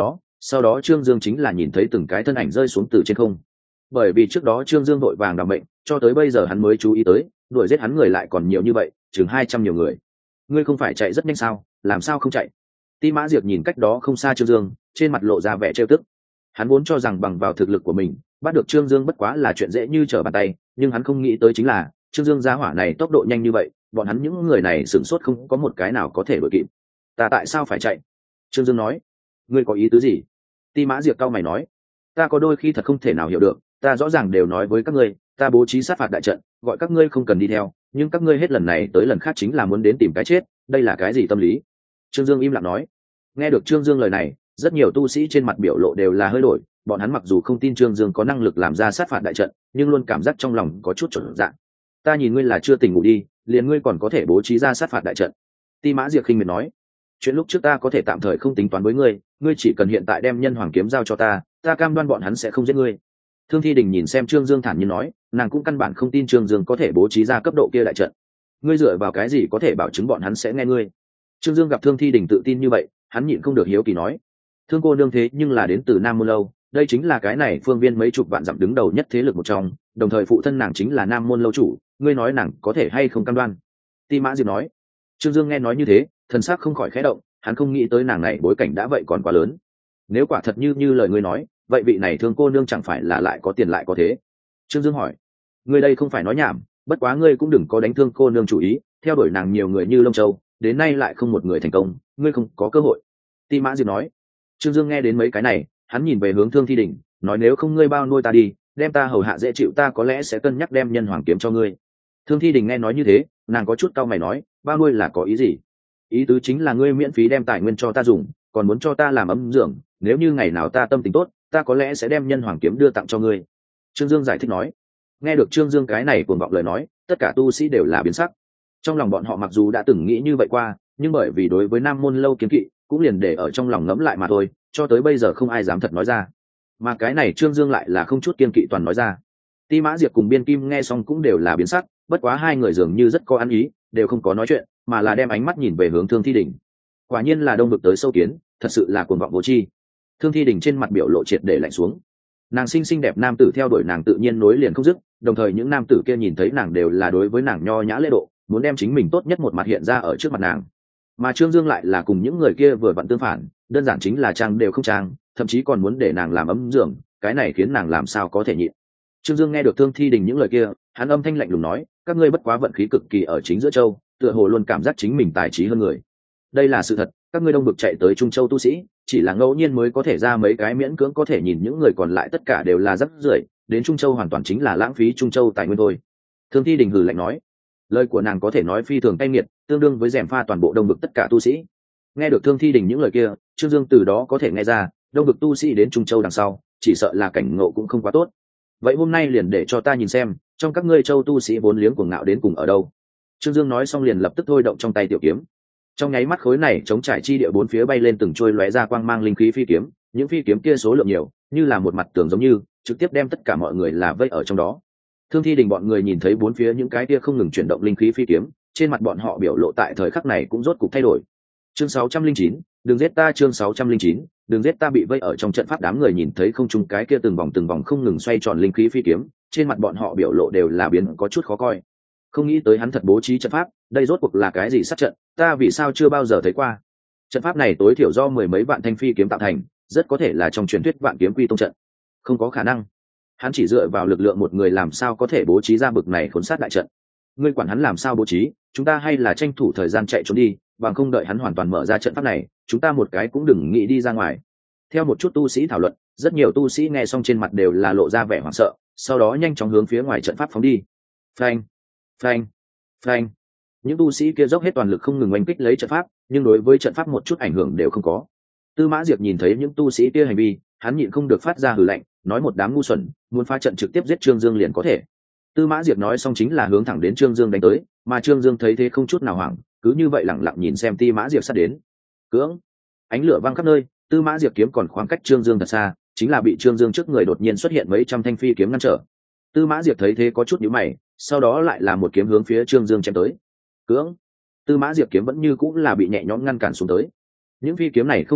sau đó Trương Dương chính là nhìn thấy từng cái thân ảnh rơi xuống từ trên không. Bởi vì trước đó Trương Dương vội vàng đảm mệnh, cho tới bây giờ hắn mới chú ý tới đuổi giết hắn người lại còn nhiều như vậy, chừng 200 nhiều người. Ngươi không phải chạy rất nhanh sao, làm sao không chạy? Ti Mã Diệp nhìn cách đó không xa Trương Dương, trên mặt lộ ra vẻ trêu tức. Hắn vốn cho rằng bằng vào thực lực của mình bắt được Trương Dương bất quá là chuyện dễ như trở bàn tay, nhưng hắn không nghĩ tới chính là Trương Dương gia hỏa này tốc độ nhanh như vậy, bọn hắn những người này sửng sốt không có một cái nào có thể đuổi kịp. Ta tại sao phải chạy? Trương Dương nói. Ngươi có ý tứ gì? Ti Mã Diệp cau mày nói. Ta có đôi khi thật không thể nào hiểu được, ta rõ ràng đều nói với các ngươi, ta bố trí sát phạt đại trận, gọi các ngươi không cần đi theo, nhưng các ngươi hết lần này tới lần khác chính là muốn đến tìm cái chết, đây là cái gì tâm lý? Trương Dương im lặng nói. Nghe được Trương Dương lời này, rất nhiều tu sĩ trên mặt biểu lộ đều là hơi đổi, bọn hắn mặc dù không tin Trương Dương có năng lực làm ra sát phạt đại trận, nhưng luôn cảm giác trong lòng có chút chột dạ. Ta nhìn ngươi là chưa tỉnh ngủ đi, liền ngươi còn có thể bố trí ra sát phạt đại trận. Ti Mã Diệp khinh miệt nói. Chuyện lúc trước ta có thể tạm thời không tính toán với ngươi, ngươi chỉ cần hiện tại đem nhân hoàng kiếm giao cho ta, ta cam đoan bọn hắn sẽ không giết ngươi. Thương Thi Đình nhìn xem Trương Dương thản nhiên nói, nàng cũng căn bản không tin Trương Dương có thể bố trí ra cấp độ kia đại trận. Ngươi dựa vào cái gì có thể bảo chứng bọn hắn sẽ nghe ngươi? Trương Dương gặp Thương Thi Đình tự tin như vậy, hắn nhịn không được hiếu kỳ nói. Thương cô nương thế nhưng là đến từ Nam Môn Lâu, đây chính là cái này phương viên mấy chục vạn dặm đứng đầu nhất thế lực một trong, đồng thời phụ thân nàng chính là Nam Môn Lâu chủ, ngươi nói nàng có thể hay không cam đoan? Ti Mã Diệp nói. Trương Dương nghe nói như thế, thần sắc không khỏi khẽ động, hắn không nghĩ tới nàng này bối cảnh đã vậy còn quá lớn. Nếu quả thật như lời ngươi nói, vậy vị này Thương cô nương chẳng phải là lại có tiền lại có thế? Trương Dương hỏi. Ngươi đây không phải nói nhảm, bất quá ngươi cũng đừng có đánh Thương cô nương chủ ý, theo đuổi nàng nhiều người như Long Châu, đến nay lại không một người thành công, ngươi không có cơ hội. Ti Mã Diệp nói. Trương Dương nghe đến mấy cái này, hắn nhìn về hướng Thương Thi Đình, nói nếu không ngươi bao nuôi ta đi, đem ta hầu hạ dễ chịu, ta có lẽ sẽ cân nhắc đem nhân hoàng kiếm cho ngươi. Thương Thi Đình nghe nói như thế, nàng có chút cau mày nói, bao nuôi là có ý gì? Ý tứ chính là ngươi miễn phí đem tài nguyên cho ta dùng, còn muốn cho ta làm ấm dưỡng, nếu như ngày nào ta tâm tình tốt, ta có lẽ sẽ đem nhân hoàng kiếm đưa tặng cho ngươi. Trương Dương giải thích nói. Nghe được Trương Dương cái này cuồng vọng lời nói, tất cả tu sĩ đều là biến sắc. Trong lòng bọn họ mặc dù đã từng nghĩ như vậy qua, nhưng bởi vì đối với Nam Môn Lâu kiếm kỵ, cũng liền để ở trong lòng ngẫm lại mà thôi, cho tới bây giờ không ai dám thật nói ra. Mà cái này Trương Dương lại là không chút kiên kỵ toàn nói ra. Ti Mã Diệp cùng Biên Kim nghe xong cũng đều là biến sắc, bất quá hai người dường như rất có ăn ý, đều không có nói chuyện, mà là đem ánh mắt nhìn về hướng Thương Thi Đình. Quả nhiên là đông vực tới sâu kiến, thật sự là cuồng vọng vô tri. Thương Thi Đình trên mặt biểu lộ triệt để lạnh xuống. Nàng xinh đẹp nam tử theo đuổi nàng tự nhiên nối liền không dứt, đồng thời những nam tử kia nhìn thấy nàng đều là đối với nàng nho nhã lễ độ, muốn đem chính mình tốt nhất một mặt hiện ra ở trước mặt nàng. Mà Trương Dương lại là cùng những người kia vừa vặn tương phản, đơn giản chính là trang đều không trang, thậm chí còn muốn để nàng làm ấm giường, cái này khiến nàng làm sao có thể nhịn. Trương Dương nghe được Thương Thi Đình những lời kia, hắn âm thanh lạnh lùng nói, các ngươi bất quá vận khí cực kỳ ở chính giữa châu, tựa hồ luôn cảm giác chính mình tài trí hơn người. Đây là sự thật, các ngươi đông vực chạy tới Trung Châu tu sĩ, chỉ là ngẫu nhiên mới có thể ra mấy cái miễn cưỡng có thể nhìn, những người còn lại tất cả đều là rác rưởi, đến Trung Châu hoàn toàn chính là lãng phí Trung Châu tài nguyên thôi. Thương Thi Đình hừ lạnh nói. Lời của nàng có thể nói phi thường cay nghiệt, tương đương với gièm pha toàn bộ đông vực tất cả tu sĩ. Nghe được Thương Thi Đình những lời kia, Trương Dương từ đó có thể nghe ra, đông vực tu sĩ đến Trung Châu đằng sau, chỉ sợ là cảnh ngộ cũng không quá tốt. Vậy hôm nay liền để cho ta nhìn xem, trong các ngươi châu tu sĩ vốn liếng cuồng ngạo đến cùng ở đâu. Trương Dương nói xong liền lập tức thôi động trong tay tiểu kiếm. Trong nháy mắt khối này chống trải chi địa bốn phía bay lên từng trôi lóe ra quang mang linh khí phi kiếm, những phi kiếm kia số lượng nhiều, như là một mặt tường giống như, trực tiếp đem tất cả mọi người là vây ở trong đó. Thương Thi Đình bọn người nhìn thấy bốn phía những cái kia không ngừng chuyển động linh khí phi kiếm, trên mặt bọn họ biểu lộ tại thời khắc này cũng rốt cục thay đổi. Chương 609, đừng giết ta. Chương 609, đừng giết ta. Bị vây ở trong trận pháp đám người nhìn thấy không trung cái kia từng vòng không ngừng xoay tròn linh khí phi kiếm, trên mặt bọn họ biểu lộ đều là biến có chút khó coi. Không nghĩ tới hắn thật bố trí trận pháp, đây rốt cuộc là cái gì sát trận, ta vì sao chưa bao giờ thấy qua. Trận pháp này tối thiểu do mười mấy vạn thanh phi kiếm tạo thành, rất có thể là trong truyền thuyết Vạn Kiếm Quy Tông trận. Không có khả năng, hắn chỉ dựa vào lực lượng một người làm sao có thể bố trí ra bực này khốn sát đại trận. Ngươi quản hắn làm sao bố trí, chúng ta hay là tranh thủ thời gian chạy trốn đi, bằng không đợi hắn hoàn toàn mở ra trận pháp này, chúng ta một cái cũng đừng nghĩ đi ra ngoài. Theo một chút tu sĩ thảo luận, rất nhiều tu sĩ nghe xong trên mặt đều là lộ ra vẻ hoảng sợ, sau đó nhanh chóng hướng phía ngoài trận pháp phóng đi. Phanh, phanh, phanh. Những tu sĩ kia dốc hết toàn lực không ngừng oanh kích lấy trận pháp, nhưng đối với trận pháp một chút ảnh hưởng đều không có. Tư Mã Diệp nhìn thấy những tu sĩ kia hành vi, hắn nhịn không được phát ra hừ lạnh, nói một đám ngu xuẩn, muốn phá trận trực tiếp giết Trương Dương liền có thể. Tư Mã Diệp nói xong chính là hướng thẳng đến Trương Dương đánh tới, mà Trương Dương thấy thế không chút nào hoảng, cứ như vậy lẳng lặng nhìn xem Tư Mã Diệp sát đến. Cưỡng, ánh lửa văng khắp nơi, Tư Mã Diệp kiếm còn khoảng cách Trương Dương thật xa, chính là bị Trương Dương trước người đột nhiên xuất hiện mấy trăm thanh phi kiếm ngăn trở. Tư Mã Diệp thấy thế có chút nhíu mày, sau đó lại là một kiếm hướng phía Trương Dương chém tới. Cưỡng, Tư Mã Diệp kiếm vẫn như cũng là bị nhẹ nhõm ngăn cản xuống tới. Những phi kiếm này không thích hợp,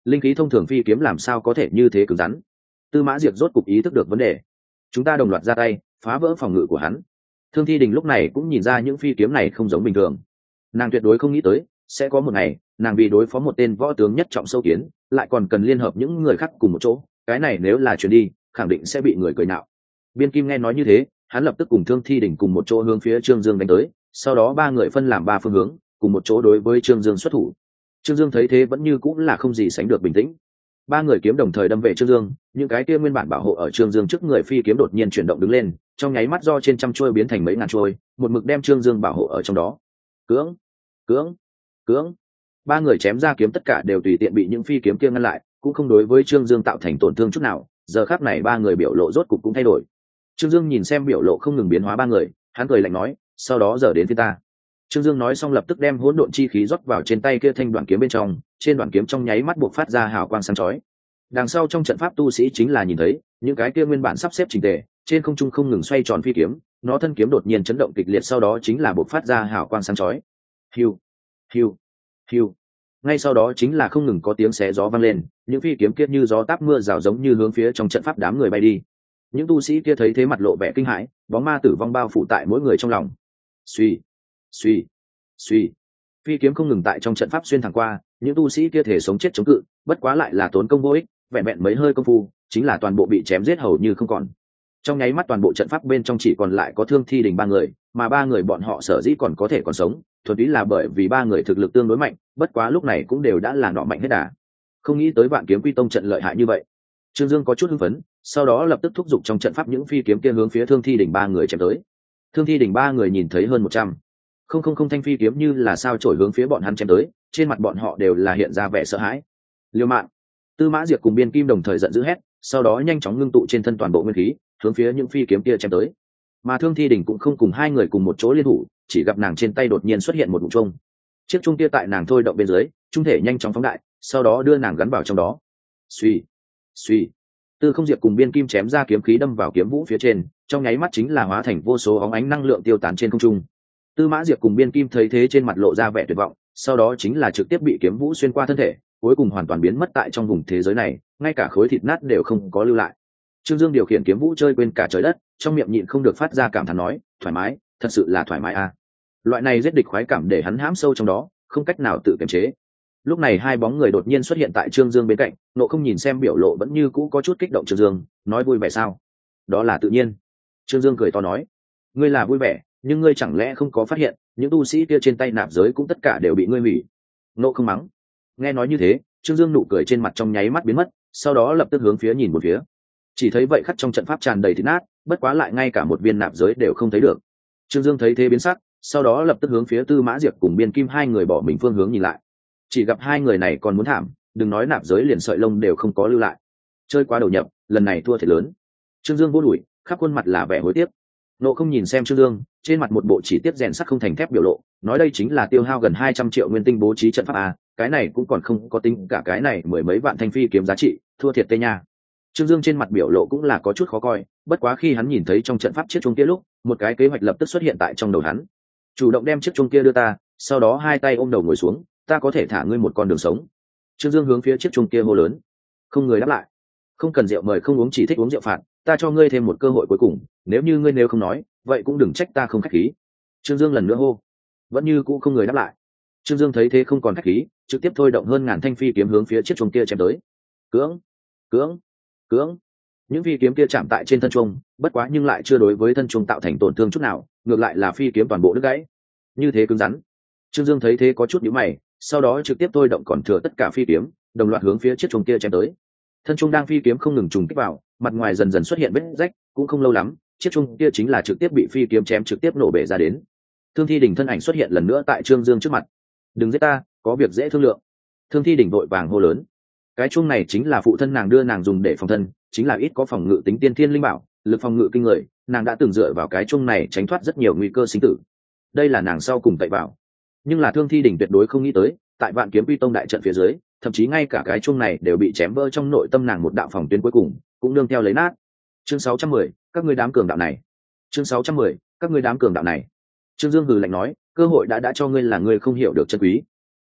linh khí thông thường phi kiếm làm sao có thể như thế cứng rắn. Tư Mã Diệp rốt cục ý thức được vấn đề. Chúng ta đồng loạt ra tay phá vỡ phòng ngự của hắn. Thương Thi Đình lúc này cũng nhìn ra những phi kiếm này không giống bình thường. Nàng tuyệt đối không nghĩ tới sẽ có một ngày nàng vì đối phó một tên võ tướng nhất trọng sâu kiến lại còn cần liên hợp những người khác cùng một chỗ. Cái này nếu là chuyển đi khẳng định sẽ bị người cười nhạo. Biên Kim nghe nói như thế, hắn lập tức cùng Thương Thi Đình cùng một chỗ hướng phía Trương Dương đánh tới, sau đó ba người phân làm ba phương hướng cùng một chỗ đối với Trương Dương xuất thủ. Trương Dương thấy thế vẫn như cũng là không gì sánh được bình tĩnh. Ba người kiếm đồng thời đâm về Trương Dương, những cái kia nguyên bản bảo hộ ở Trương Dương trước người phi kiếm đột nhiên chuyển động đứng lên, trong nháy mắt do trên trăm trôi biến thành mấy ngàn trôi, một mực đem Trương Dương bảo hộ ở trong đó. Cưỡng, cưỡng, cưỡng. Ba người chém ra kiếm tất cả đều tùy tiện bị những phi kiếm kia ngăn lại, cũng không đối với Trương Dương tạo thành tổn thương chút nào. Giờ khắc này ba người biểu lộ rốt cục cũng thay đổi. Trương Dương nhìn xem biểu lộ không ngừng biến hóa ba người, hắn cười lạnh nói, sau đó giờ đến phía ta. Trương Dương nói xong lập tức đem hỗn độn chi khí rót vào trên tay kia thanh đoạn kiếm bên trong, trên đoạn kiếm trong nháy mắt buộc phát ra hào quang sáng chói. Đằng sau trong trận pháp tu sĩ chính là nhìn thấy những cái kia nguyên bản sắp xếp chỉnh tề, trên không trung không ngừng xoay tròn phi kiếm, nó thân kiếm đột nhiên chấn động kịch liệt, sau đó chính là buộc phát ra hào quang sáng chói. Hiu, hiu, hiu. Ngay sau đó chính là không ngừng có tiếng xé gió vang lên, những phi kiếm kia như gió táp mưa rào giống như hướng phía trong trận pháp đám người bay đi. Những tu sĩ kia thấy thế mặt lộ vẻ kinh hãi, bóng ma tử vong bao phủ tại mỗi người trong lòng. Suy, suy, suy. Phi kiếm không ngừng tại trong trận pháp xuyên thẳng qua, những tu sĩ kia thể sống chết chống cự, bất quá lại là tốn công vô ích, vẹn vẹn mấy hơi công phu, chính là toàn bộ bị chém giết hầu như không còn. Trong nháy mắt toàn bộ trận pháp bên trong chỉ còn lại có Thương Thi Đình ba người, mà ba người bọn họ sở dĩ còn có thể còn sống, thuần túy là bởi vì ba người thực lực tương đối mạnh, bất quá lúc này cũng đều đã là nọ mạnh hết đà. Không nghĩ tới Vạn Kiếm Quy Tông trận lợi hại như vậy. Trương Dương có chút hưng phấn, sau đó lập tức thúc giục trong trận pháp những phi kiếm kia hướng phía Thương Thi Đình ba người chém tới. Thương Thi Đình ba người nhìn thấy hơn 100 không thanh phi kiếm như là sao chổi hướng phía bọn hắn chém tới, trên mặt bọn họ đều là hiện ra vẻ sợ hãi. Liêu mạng! Tư Mã Diệp cùng Biên Kim đồng thời giận dữ hét, sau đó nhanh chóng ngưng tụ trên thân toàn bộ nguyên khí, hướng phía những phi kiếm kia chém tới. Mà Thương Thi Đình cũng không cùng hai người cùng một chỗ liên thủ, chỉ gặp nàng trên tay đột nhiên xuất hiện một vụ trung. Chiếc trung kia tại nàng thôi động bên dưới, trung thể nhanh chóng phóng đại, sau đó đưa nàng gắn vào trong đó. Suy, suy. Tư Không Diệp cùng Biên Kim chém ra kiếm khí đâm vào kiếm vũ phía trên, trong nháy mắt chính là hóa thành vô số óng ánh năng lượng tiêu tán trên không trung. Tư Mã Diệp cùng Biên Kim thấy thế trên mặt lộ ra vẻ tuyệt vọng, sau đó chính là trực tiếp bị kiếm vũ xuyên qua thân thể, cuối cùng hoàn toàn biến mất tại trong vùng thế giới này, ngay cả khối thịt nát đều không có lưu lại. Trương Dương điều khiển kiếm vũ chơi quên cả trời đất, trong miệng nhịn không được phát ra cảm thán nói, thoải mái, thật sự là thoải mái a. Loại này giết địch khoái cảm để hắn hãm sâu trong đó, không cách nào tự kiềm chế. Lúc này hai bóng người đột nhiên xuất hiện tại Trương Dương bên cạnh, Nộ Không nhìn xem biểu lộ vẫn như cũ có chút kích động Trương Dương, nói vui vẻ sao? Đó là tự nhiên. Trương Dương cười to nói, ngươi là vui vẻ, nhưng ngươi chẳng lẽ không có phát hiện những tu sĩ kia trên tay nạp giới cũng tất cả đều bị ngươi hủy? Nộ Không mắng. Nghe nói như thế, Trương Dương nụ cười trên mặt trong nháy mắt biến mất, sau đó lập tức hướng phía nhìn một phía. Chỉ thấy vậy khắc trong trận pháp tràn đầy thịt nát, bất quá lại ngay cả một viên nạp giới đều không thấy được. Trương Dương thấy thế biến sắc, sau đó lập tức hướng phía Tư Mã Diệp cùng Biên Kim hai người bỏ mình phương hướng nhìn lại. Chỉ gặp hai người này còn muốn thảm, đừng nói nạp giới liền sợi lông đều không có lưu lại. Chơi quá đầu nhập, lần này thua thiệt lớn. Trương Dương vô đuổi, khắp khuôn mặt là vẻ hối tiếc. Nộ Không nhìn xem Trương Dương, trên mặt một bộ chỉ tiếc rèn sắt không thành thép biểu lộ, nói đây chính là tiêu hao gần 200 triệu nguyên tinh bố trí trận pháp à, cái này cũng còn không có tính cả cái này mười mấy vạn thanh phi kiếm giá trị, thua thiệt tê nha. Trương Dương trên mặt biểu lộ cũng là có chút khó coi, bất quá khi hắn nhìn thấy trong trận pháp chiếc chuông kia lúc, một cái kế hoạch lập tức xuất hiện tại trong đầu hắn. Chủ động đem chiếc chuông kia đưa ta, sau đó hai tay ôm đầu ngồi xuống, ta có thể thả ngươi một con đường sống. Trương Dương hướng phía chiếc chuông kia hô lớn. Không người đáp lại. Không cần rượu mời không uống, chỉ thích uống rượu phạt, ta cho ngươi thêm một cơ hội cuối cùng, nếu như ngươi không nói, vậy cũng đừng trách ta không khách khí. Trương Dương lần nữa hô. Vẫn như cũ không người đáp lại. Trương Dương thấy thế không còn khách khí, trực tiếp thôi động hơn ngàn thanh phi kiếm hướng phía chiếc chuông kia chém tới. Cưỡng, cưỡng, cưỡng. Những phi kiếm kia chạm tại trên thân chuông, bất quá nhưng lại chưa đối với thân chuông tạo thành tổn thương chút nào, ngược lại là phi kiếm toàn bộ đứt gãy. Như thế cứng rắn. Trương Dương thấy thế có chút nhíu mày, sau đó trực tiếp thôi động còn thừa tất cả phi kiếm, đồng loạt hướng phía chiếc chuông kia chém tới. Thân chuông đang phi kiếm không ngừng trùng kích vào, mặt ngoài dần dần xuất hiện vết rách, cũng không lâu lắm, chiếc chuông kia chính là trực tiếp bị phi kiếm chém trực tiếp nổ bể ra đến. Thương Thi Đình thân ảnh xuất hiện lần nữa tại Trương Dương trước mặt. Đừng giết ta, có việc dễ thương lượng. Thương Thi Đình vội vàng hô lớn. Cái chuông này chính là phụ thân nàng đưa nàng dùng để phòng thân, chính là ít có phòng ngự tính tiên thiên linh bảo, lực phòng ngự kinh người, nàng đã từng dựa vào cái chuông này tránh thoát rất nhiều nguy cơ sinh tử. Đây là nàng sau cùng cậy vào. Nhưng là Thương Thi Đình tuyệt đối không nghĩ tới, tại Vạn Kiếm Quy Tông đại trận phía dưới, thậm chí ngay cả cái chuông này đều bị chém vỡ trong nội tâm nàng một đạo phòng tuyến cuối cùng, cũng đương theo lấy nát. Chương 610, các ngươi đám cường đạo này. Chương 610, các ngươi đám cường đạo này. Trương Dương hừ lạnh nói, cơ hội đã cho ngươi là ngươi không hiểu được chân quý.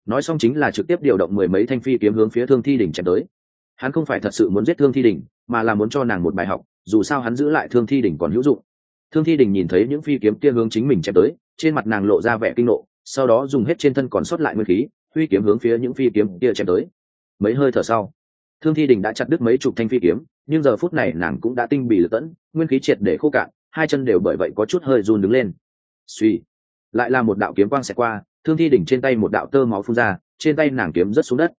nói xong chính là trực tiếp điều động 10 mấy thanh phi kiếm hướng phía Thương Thi Đình chém tới. Hắn không phải thật sự muốn giết Thương Thi Đình, mà là muốn cho nàng một bài học, dù sao hắn giữ lại Thương Thi Đình còn hữu dụng. Thương Thi Đình nhìn thấy những phi kiếm kia hướng chính mình chém tới, trên mặt nàng lộ ra vẻ kinh nộ, sau đó dùng hết trên thân còn sót lại nguyên khí, huy kiếm hướng phía những phi kiếm kia chém tới. Mấy hơi thở sau, Thương Thi Đình đã chặt đứt mấy chục thanh phi kiếm, nhưng giờ phút này nàng cũng đã tinh bì lực tẫn, nguyên khí triệt để khô cạn, hai chân đều bởi vậy có chút hơi run đứng lên. Suy, lại là một đạo kiếm quang xẹt qua, Thương Thi Đình trên tay một đạo tơ máu phun ra, trên tay nàng kiếm rớt xuống đất.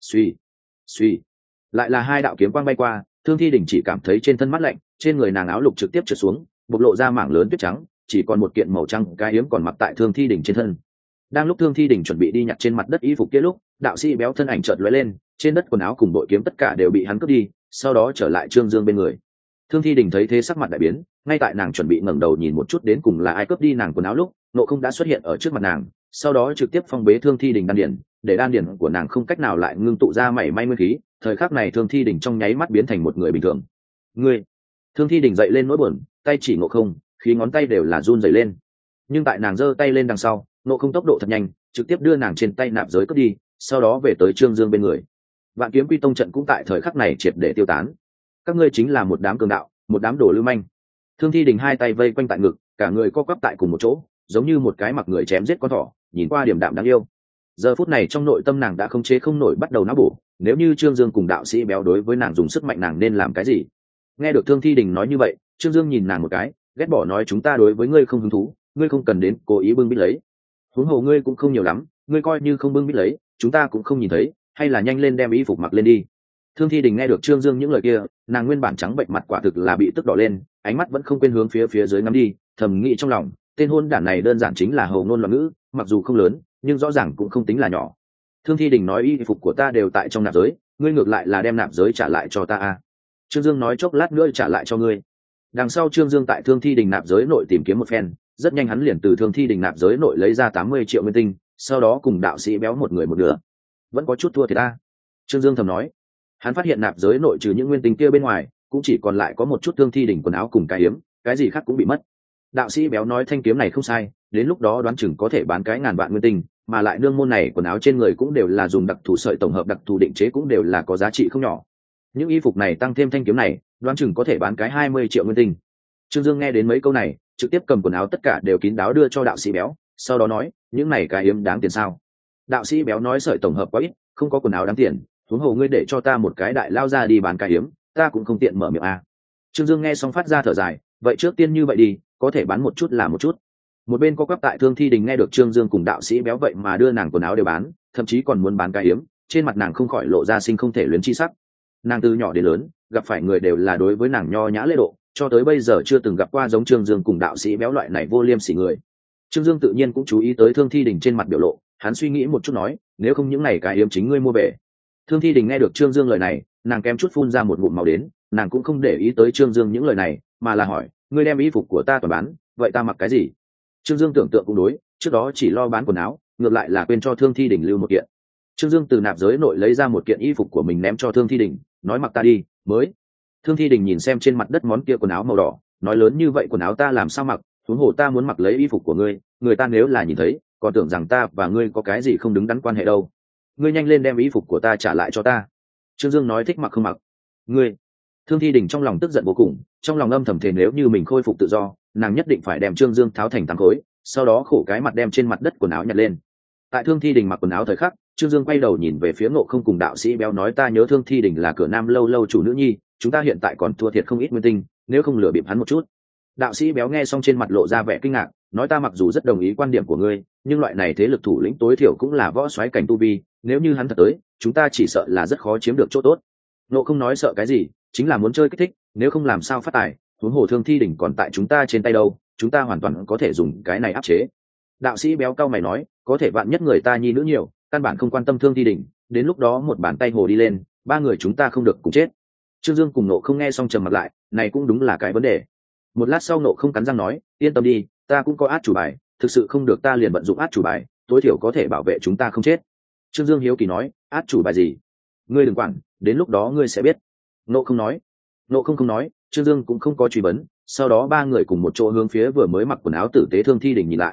Suy, lại là hai đạo kiếm quang bay qua, Thương Thi Đình chỉ cảm thấy trên thân mát lạnh, trên người nàng áo lục trực tiếp trượt xuống, bộc lộ ra mảng lớn tuyết trắng, chỉ còn một kiện màu trắng cái yếm còn mặc tại Thương Thi Đình trên thân. Đang lúc Thương Thi Đình chuẩn bị đi nhặt trên mặt đất y phục kia lúc, đạo sĩ béo thân ảnh chợt lóe lên, trên đất quần áo cùng bội kiếm tất cả đều bị hắn cướp đi, sau đó trở lại Trương Dương bên người. Thương Thi Đình thấy thế sắc mặt đại biến, ngay tại nàng chuẩn bị ngẩng đầu nhìn một chút đến cùng là ai cướp đi nàng quần áo lúc, Nộ Không đã xuất hiện ở trước mặt nàng, sau đó trực tiếp phong bế Thương Thi Đình đan điền, để đan điền của nàng không cách nào lại ngưng tụ ra mảy may nguyên khí. Thời khắc này Thương Thi Đình trong nháy mắt biến thành một người bình thường. Ngươi! Thương Thi Đình dậy lên nỗi buồn, tay chỉ Nộ Không, khí ngón tay đều là run rẩy lên. Nhưng tại nàng giơ tay lên đằng sau, Nộ Không tốc độ thật nhanh, trực tiếp đưa nàng trên tay nạp giới cướp đi, sau đó về tới Trương Dương bên người. Vạn Kiếm Quy Tông trận cũng tại thời khắc này triệt để tiêu tán. Các ngươi chính là một đám cường đạo, một đám đồ lưu manh. Thương Thi Đình hai tay vây quanh tại ngực, cả người co quắp tại cùng một chỗ, giống như một cái mặc người chém giết con thỏ, nhìn qua điềm đạm đáng yêu. Giờ phút này trong nội tâm nàng đã không chế không nổi bắt đầu não bổ, nếu như Trương Dương cùng đạo sĩ béo đối với nàng dùng sức mạnh nàng nên làm cái gì? Nghe được Thương Thi Đình nói như vậy, Trương Dương nhìn nàng một cái, ghét bỏ nói chúng ta đối với ngươi không hứng thú, ngươi không cần đến cố ý bưng bít lấy. Huống hồ ngươi cũng không nhiều lắm, ngươi coi như không bưng bít lấy, chúng ta cũng không nhìn thấy, hay là nhanh lên đem y phục mặc lên đi. Thương Thi Đình nghe được Trương Dương những lời kia, nàng nguyên bản trắng bệnh mặt quả thực là bị tức đỏ lên, ánh mắt vẫn không quên hướng phía dưới ngắm đi, thầm nghĩ trong lòng, tên hôn đản này đơn giản chính là hầu ngôn loạn ngữ, mặc dù không lớn, nhưng rõ ràng cũng không tính là nhỏ. Thương Thi Đình nói y phục của ta đều tại trong nạp giới, ngươi ngược lại là đem nạp giới trả lại cho ta a. Trương Dương nói chốc lát nữa trả lại cho ngươi. Đằng sau Trương Dương tại Thương Thi Đình nạp giới nội tìm kiếm một phen, rất nhanh hắn liền từ Thương Thi Đình nạp giới nội lấy ra 80 triệu nguyên tinh, sau đó cùng đạo sĩ béo một người một nửa. Vẫn có chút thua thiệt ta. Trương Dương thầm nói. Hắn phát hiện nạp giới nội trừ những nguyên tinh kia bên ngoài, cũng chỉ còn lại có một chút Thương Thi Đình quần áo cùng cái hiếm, cái gì khác cũng bị mất. Đạo sĩ béo nói thanh kiếm này không sai, đến lúc đó đoán chừng có thể bán cái ngàn vạn nguyên tinh, mà lại nương môn này quần áo trên người cũng đều là dùng đặc thù sợi tổng hợp đặc thù định chế cũng đều là có giá trị không nhỏ. Những y phục này tăng thêm thanh kiếm này, đoán chừng có thể bán cái 20 triệu nguyên tinh. Trương Dương nghe đến mấy câu này, trực tiếp cầm quần áo tất cả đều kín đáo đưa cho đạo sĩ béo, sau đó nói, những này cái hiếm đáng tiền sao? Đạo sĩ béo nói sợi tổng hợp quá ít, không có quần áo đáng tiền, huống hồ ngươi để cho ta một cái đại lao ra đi bán cái hiếm, ta cũng không tiện mở miệng a. Trương Dương nghe xong phát ra thở dài, vậy trước tiên như vậy đi, có thể bán một chút là một chút. Một bên có quắp tại Thương Thi Đình nghe được Trương Dương cùng đạo sĩ béo vậy mà đưa nàng quần áo đều bán, thậm chí còn muốn bán cái hiếm, trên mặt nàng không khỏi lộ ra sinh không thể luyến chi sắc. Nàng từ nhỏ đến lớn, gặp phải người đều là đối với nàng nho nhã lễ độ, cho tới bây giờ chưa từng gặp qua giống Trương Dương cùng đạo sĩ béo loại này vô liêm sỉ người. Trương Dương tự nhiên cũng chú ý tới Thương Thi Đình trên mặt biểu lộ, hắn suy nghĩ một chút nói, nếu không những này cái hiếm chính ngươi mua về. Thương Thi Đình nghe được Trương Dương lời này, nàng kém chút phun ra một ngụm máu đến, nàng cũng không để ý tới Trương Dương những lời này, mà là hỏi, ngươi đem y phục của ta toàn bán, vậy ta mặc cái gì? Trương Dương tưởng tượng cũng đối, trước đó chỉ lo bán quần áo, ngược lại là quên cho Thương Thi Đình lưu một kiện. Trương Dương từ nạp giới nội lấy ra một kiện y phục của mình ném cho Thương Thi Đình, nói mặc ta đi, mới. Thương Thi Đình nhìn xem trên mặt đất món kia quần áo màu đỏ, nói lớn như vậy quần áo ta làm sao mặc, huống hồ ta muốn mặc lấy y phục của ngươi, người ta nếu là nhìn thấy, còn tưởng rằng ta và ngươi có cái gì không đứng đắn quan hệ đâu. Ngươi nhanh lên đem y phục của ta trả lại cho ta. Trương Dương nói thích mặc không mặc. Ngươi. Thương Thi Đình trong lòng tức giận vô cùng, trong lòng âm thầm thề nếu như mình khôi phục tự do, nàng nhất định phải đem Trương Dương tháo thành tám khối, sau đó khổ cái mặt đem trên mặt đất quần áo nhặt lên. Tại Thương Thi Đình mặc quần áo thời khắc, Trương Dương quay đầu nhìn về phía Ngộ Không cùng đạo sĩ béo nói ta nhớ Thương Thi Đình là cửa nam lâu lâu chủ nữ nhi, chúng ta hiện tại còn thua thiệt không ít nguyên tinh, nếu không lừa bịp hắn một chút. Đạo sĩ béo nghe xong trên mặt lộ ra vẻ kinh ngạc, nói ta mặc dù rất đồng ý quan điểm của ngươi, nhưng loại này thế lực thủ lĩnh tối thiểu cũng là võ soái cảnh tu vi, nếu như hắn thật tới, chúng ta chỉ sợ là rất khó chiếm được chỗ tốt. Ngộ Không nói sợ cái gì, chính là muốn chơi kích thích, nếu không làm sao phát tài, huống hồ Thương Thi Đình còn tại chúng ta trên tay đâu, chúng ta hoàn toàn có thể dùng cái này áp chế. Đạo sĩ béo cao mày nói, có thể vạn nhất người ta nhi nữ nhiều, căn bản không quan tâm Thương Thi Đình, đến lúc đó một bàn tay hồ đi lên, ba người chúng ta không được cùng chết. Trương Dương cùng Nộ Không nghe xong trầm mặt lại, này cũng đúng là cái vấn đề. Một lát sau Nộ Không cắn răng nói, yên tâm đi, ta cũng có át chủ bài, thực sự không được ta liền vận dụng át chủ bài, tối thiểu có thể bảo vệ chúng ta không chết. Trương Dương hiếu kỳ nói, át chủ bài gì? Ngươi đừng quản, đến lúc đó ngươi sẽ biết. Nộ Không nói. Nộ Không nói, Trương Dương cũng không có truy vấn, sau đó ba người cùng một chỗ hướng phía vừa mới mặc quần áo tử tế Thương Thi Đình nhìn lại.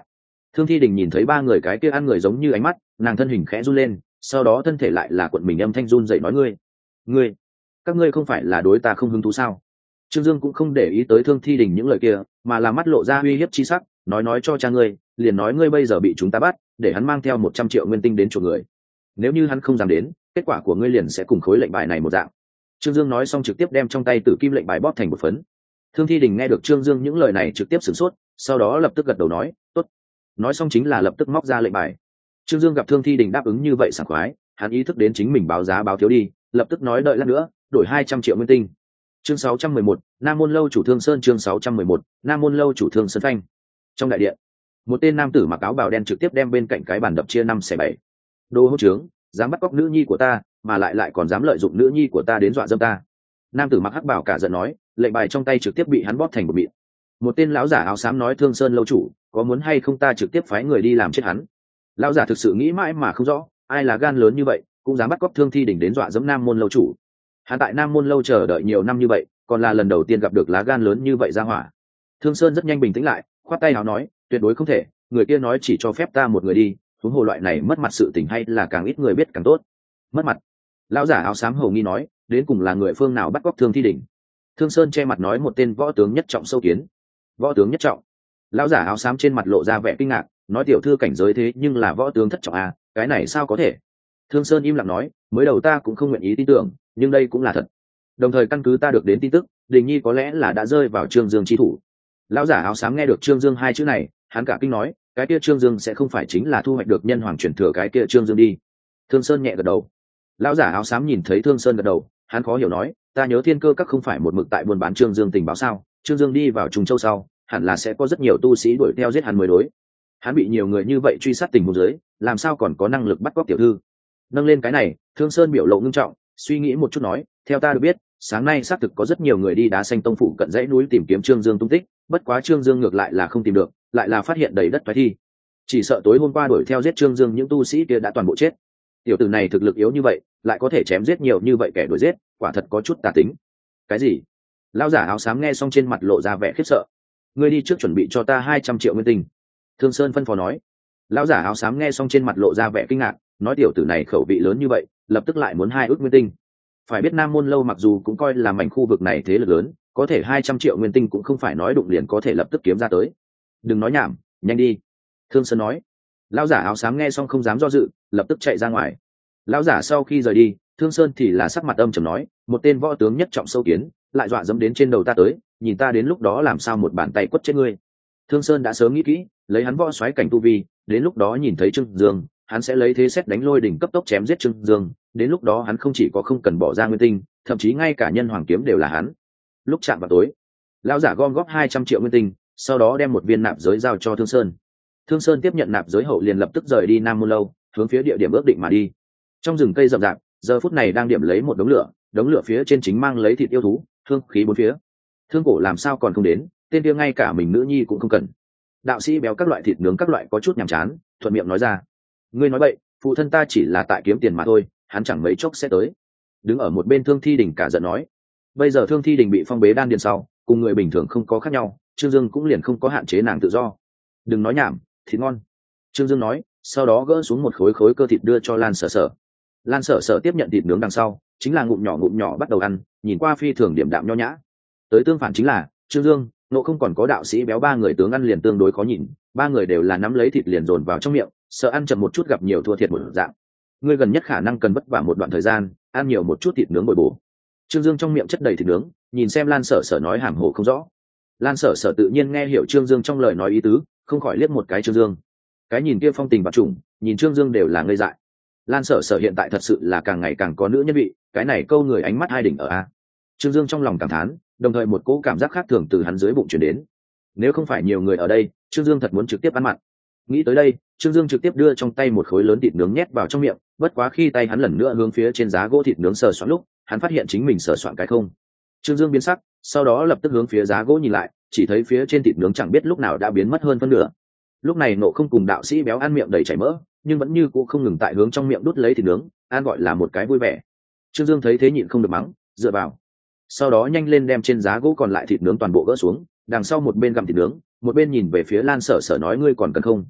Thương Thi Đình nhìn thấy ba người cái kia ăn người giống như ánh mắt, nàng thân hình khẽ run lên, sau đó thân thể lại là cuộn mình âm thanh run dậy nói ngươi, các ngươi không phải là đối ta không hứng thú sao? Trương Dương cũng không để ý tới Thương Thi Đình những lời kia, mà là mắt lộ ra uy hiếp chi sắc, nói cho cha ngươi, liền nói ngươi bây giờ bị chúng ta bắt, để hắn mang theo 100 triệu nguyên tinh đến chuộc người. Nếu như hắn không dám đến, kết quả của ngươi liền sẽ cùng khối lệnh bài này một dạng. Trương Dương nói xong trực tiếp đem trong tay tử kim lệnh bài bóp thành một phấn. Thương Thi Đình nghe được Trương Dương những lời này trực tiếp sửng sốt, sau đó lập tức gật đầu nói, tốt. Nói xong chính là lập tức móc ra lệnh bài. Trương Dương gặp Thương Thi Đình đáp ứng như vậy sảng khoái, hắn ý thức đến chính mình báo giá báo thiếu đi, lập tức nói đợi lát nữa, đổi 200 triệu nguyên tinh. Chương 611, Nam Môn lâu chủ Thương Sơn. Chương 611, Nam Môn lâu chủ Thương Sơn phanh. Trong đại điện, một tên nam tử mặc áo bào đen trực tiếp đem bên cạnh cái bàn đập chia 5/7. Đồ hỗn trướng, dám bắt cóc nữ nhi của ta, mà lại còn dám lợi dụng nữ nhi của ta đến dọa dâm ta. Nam tử mặc hắc bào cả giận nói, lệnh bài trong tay trực tiếp bị hắn bóp thành một mịn. Một tên lão giả áo xám nói, Thương Sơn lâu chủ, có muốn hay không ta trực tiếp phái người đi làm chết hắn. Lão giả thực sự nghĩ mãi mà không rõ, ai là gan lớn như vậy, cũng dám bắt cóc Thương Thi Đình đến dọa dẫm Nam Môn lâu chủ. Hắn tại Nam Môn lâu chờ đợi nhiều năm như vậy, còn là lần đầu tiên gặp được lá gan lớn như vậy ra hỏa. Thương Sơn rất nhanh bình tĩnh lại, khoát tay áo nói, tuyệt đối không thể, người kia nói chỉ cho phép ta một người đi, huống hồ loại này mất mặt sự tình hay là càng ít người biết càng tốt. Mất mặt? Lão giả áo xám hầu nghi nói, đến cùng là người phương nào bắt cóc Thương Thi Đình? Thương Sơn che mặt nói, một tên võ tướng nhất trọng sâu kiến. Võ tướng nhất trọng? Lão giả áo xám trên mặt lộ ra vẻ kinh ngạc, nói tiểu thư cảnh giới thế nhưng là võ tướng thất trọng à, cái này sao có thể? Thương Sơn im lặng nói, mới đầu ta cũng không nguyện ý tin tưởng, nhưng đây cũng là thật. Đồng thời căn cứ ta được đến tin tức, Đình Nhi có lẽ là đã rơi vào Trương Dương chi thủ. Lão giả áo xám nghe được Trương Dương hai chữ này, hắn cả kinh nói, cái kia Trương Dương sẽ không phải chính là thu hoạch được nhân hoàng truyền thừa cái kia Trương Dương đi. Thương Sơn nhẹ gật đầu. Lão giả áo xám nhìn thấy Thương Sơn gật đầu, hắn khó hiểu nói, ta nhớ Thiên Cơ các không phải một mực tại buôn bán Trương Dương tình báo sao? Trương Dương đi vào Trùng Châu sau, hẳn là sẽ có rất nhiều tu sĩ đuổi theo giết hắn mới đối. Hắn bị nhiều người như vậy truy sát tình huống dưới, làm sao còn có năng lực bắt cóc tiểu thư? Nâng lên cái này, Thương Sơn biểu lộ ngưng trọng, suy nghĩ một chút nói, theo ta được biết, sáng nay xác thực có rất nhiều người đi Đá Xanh Tông phủ cận dãy núi tìm kiếm Trương Dương tung tích, bất quá Trương Dương ngược lại là không tìm được, lại là phát hiện đầy đất phái thi. Chỉ sợ tối hôm qua đuổi theo giết Trương Dương những tu sĩ kia đã toàn bộ chết. Tiểu tử này thực lực yếu như vậy, lại có thể chém giết nhiều như vậy kẻ đuổi giết, quả thật có chút tà tính. Cái gì? Lão giả áo xám nghe xong trên mặt lộ ra vẻ khiếp sợ. Ngươi đi trước chuẩn bị cho ta 200 triệu nguyên tinh. Thương Sơn phân phó nói. Lão giả áo xám nghe xong trên mặt lộ ra vẻ kinh ngạc, nói tiểu tử này khẩu vị lớn như vậy, lập tức lại muốn 2 ức nguyên tinh. Phải biết Nam Môn lâu mặc dù cũng coi là mảnh khu vực này thế lực lớn, có thể 200 triệu nguyên tinh cũng không phải nói đụng liền có thể lập tức kiếm ra tới. Đừng nói nhảm, nhanh đi. Thương Sơn nói. Lão giả áo xám nghe xong không dám do dự, lập tức chạy ra ngoài. Lão giả sau khi rời đi, Thương Sơn thì là sắc mặt âm trầm nói, một tên võ tướng nhất trọng sâu kiến, lại dọa dẫm đến trên đầu ta tới, nhìn ta đến lúc đó làm sao một bàn tay quất chết ngươi. Thương Sơn đã sớm nghĩ kỹ, lấy hắn võ xoáy cảnh tu vi, đến lúc đó nhìn thấy Trương Dương, hắn sẽ lấy thế xét đánh lôi đỉnh cấp tốc chém giết Trương Dương, đến lúc đó hắn không chỉ có không cần bỏ ra nguyên tinh, thậm chí ngay cả nhân hoàng kiếm đều là hắn. Lúc chạm vào tối, lão giả gom góp 200 triệu nguyên tinh, sau đó đem một viên nạp giới giao cho Thương Sơn. Thương Sơn tiếp nhận nạp giới hậu liền lập tức rời đi Nam Môn lâu, hướng phía địa điểm ước định mà đi. Trong rừng cây rậm rạp, giờ phút này đang điểm lấy một đống lửa phía trên chính mang lấy thịt yêu thú, hương khí bốn phía. Thương Cổ làm sao còn không đến, tên kia ngay cả mình nữ nhi cũng không cần. Đạo sĩ béo các loại thịt nướng các loại có chút nhàm chán, thuận miệng nói ra, ngươi nói bậy, phụ thân ta chỉ là tại kiếm tiền mà thôi, hắn chẳng mấy chốc sẽ tới. Đứng ở một bên Thương Thi Đình cả giận nói, bây giờ Thương Thi Đình bị phong bế đan điền sau, cùng người bình thường không có khác nhau, Trương Dương cũng liền không có hạn chế nàng tự do. Đừng nói nhảm, thịt ngon. Trương Dương nói, sau đó gỡ xuống một khối cơ thịt đưa cho Lan Sở Sở. Lan Sở Sở tiếp nhận thịt nướng đằng sau, chính là ngụm nhỏ bắt đầu ăn, nhìn qua phi thường điểm đạm nho nhã. Tới tương phản chính là Trương Dương, Nộ Không còn có đạo sĩ béo, ba người tướng ăn liền tương đối khó nhìn, ba người đều là nắm lấy thịt liền dồn vào trong miệng, sợ ăn chậm một chút gặp nhiều thua thiệt một dạng. Ngươi gần nhất khả năng cần vất vả một đoạn thời gian, ăn nhiều một chút thịt nướng bồi bổ. Trương Dương trong miệng chất đầy thịt nướng, nhìn xem Lan Sở Sở nói hàm hồ không rõ. Lan Sở Sở tự nhiên nghe hiểu Trương Dương trong lời nói ý tứ, không khỏi liếc một cái Trương Dương. Cái nhìn kia phong tình bạc trùng, nhìn Trương Dương đều là ngây dại. Lan Sở Sở hiện tại thật sự là càng ngày càng có nữ nhân vị, cái này câu người ánh mắt hai đỉnh ở a. Trương Dương trong lòng cảm thán, đồng thời một cỗ cảm giác khác thường từ hắn dưới bụng chuyển đến. Nếu không phải nhiều người ở đây, Trương Dương thật muốn trực tiếp ăn mặn. Nghĩ tới đây, Trương Dương trực tiếp đưa trong tay một khối lớn thịt nướng nhét vào trong miệng, bất quá khi tay hắn lần nữa hướng phía trên giá gỗ thịt nướng sờ soạn lúc, hắn phát hiện chính mình sờ soạn cái không. Trương Dương biến sắc, sau đó lập tức hướng phía giá gỗ nhìn lại, chỉ thấy phía trên thịt nướng chẳng biết lúc nào đã biến mất hơn phân nửa. Lúc này Nộ Không cùng đạo sĩ béo ăn miệng đầy chảy mỡ, nhưng vẫn như cũ không ngừng tại hướng trong miệng đút lấy thịt nướng, ăn gọi là một cái vui vẻ. Trương Dương thấy thế nhịn không được mắng, dựa vào. Sau đó nhanh lên đem trên giá gỗ còn lại thịt nướng toàn bộ gỡ xuống, đằng sau một bên gặm thịt nướng, một bên nhìn về phía Lan Sở Sở nói, ngươi còn cần không?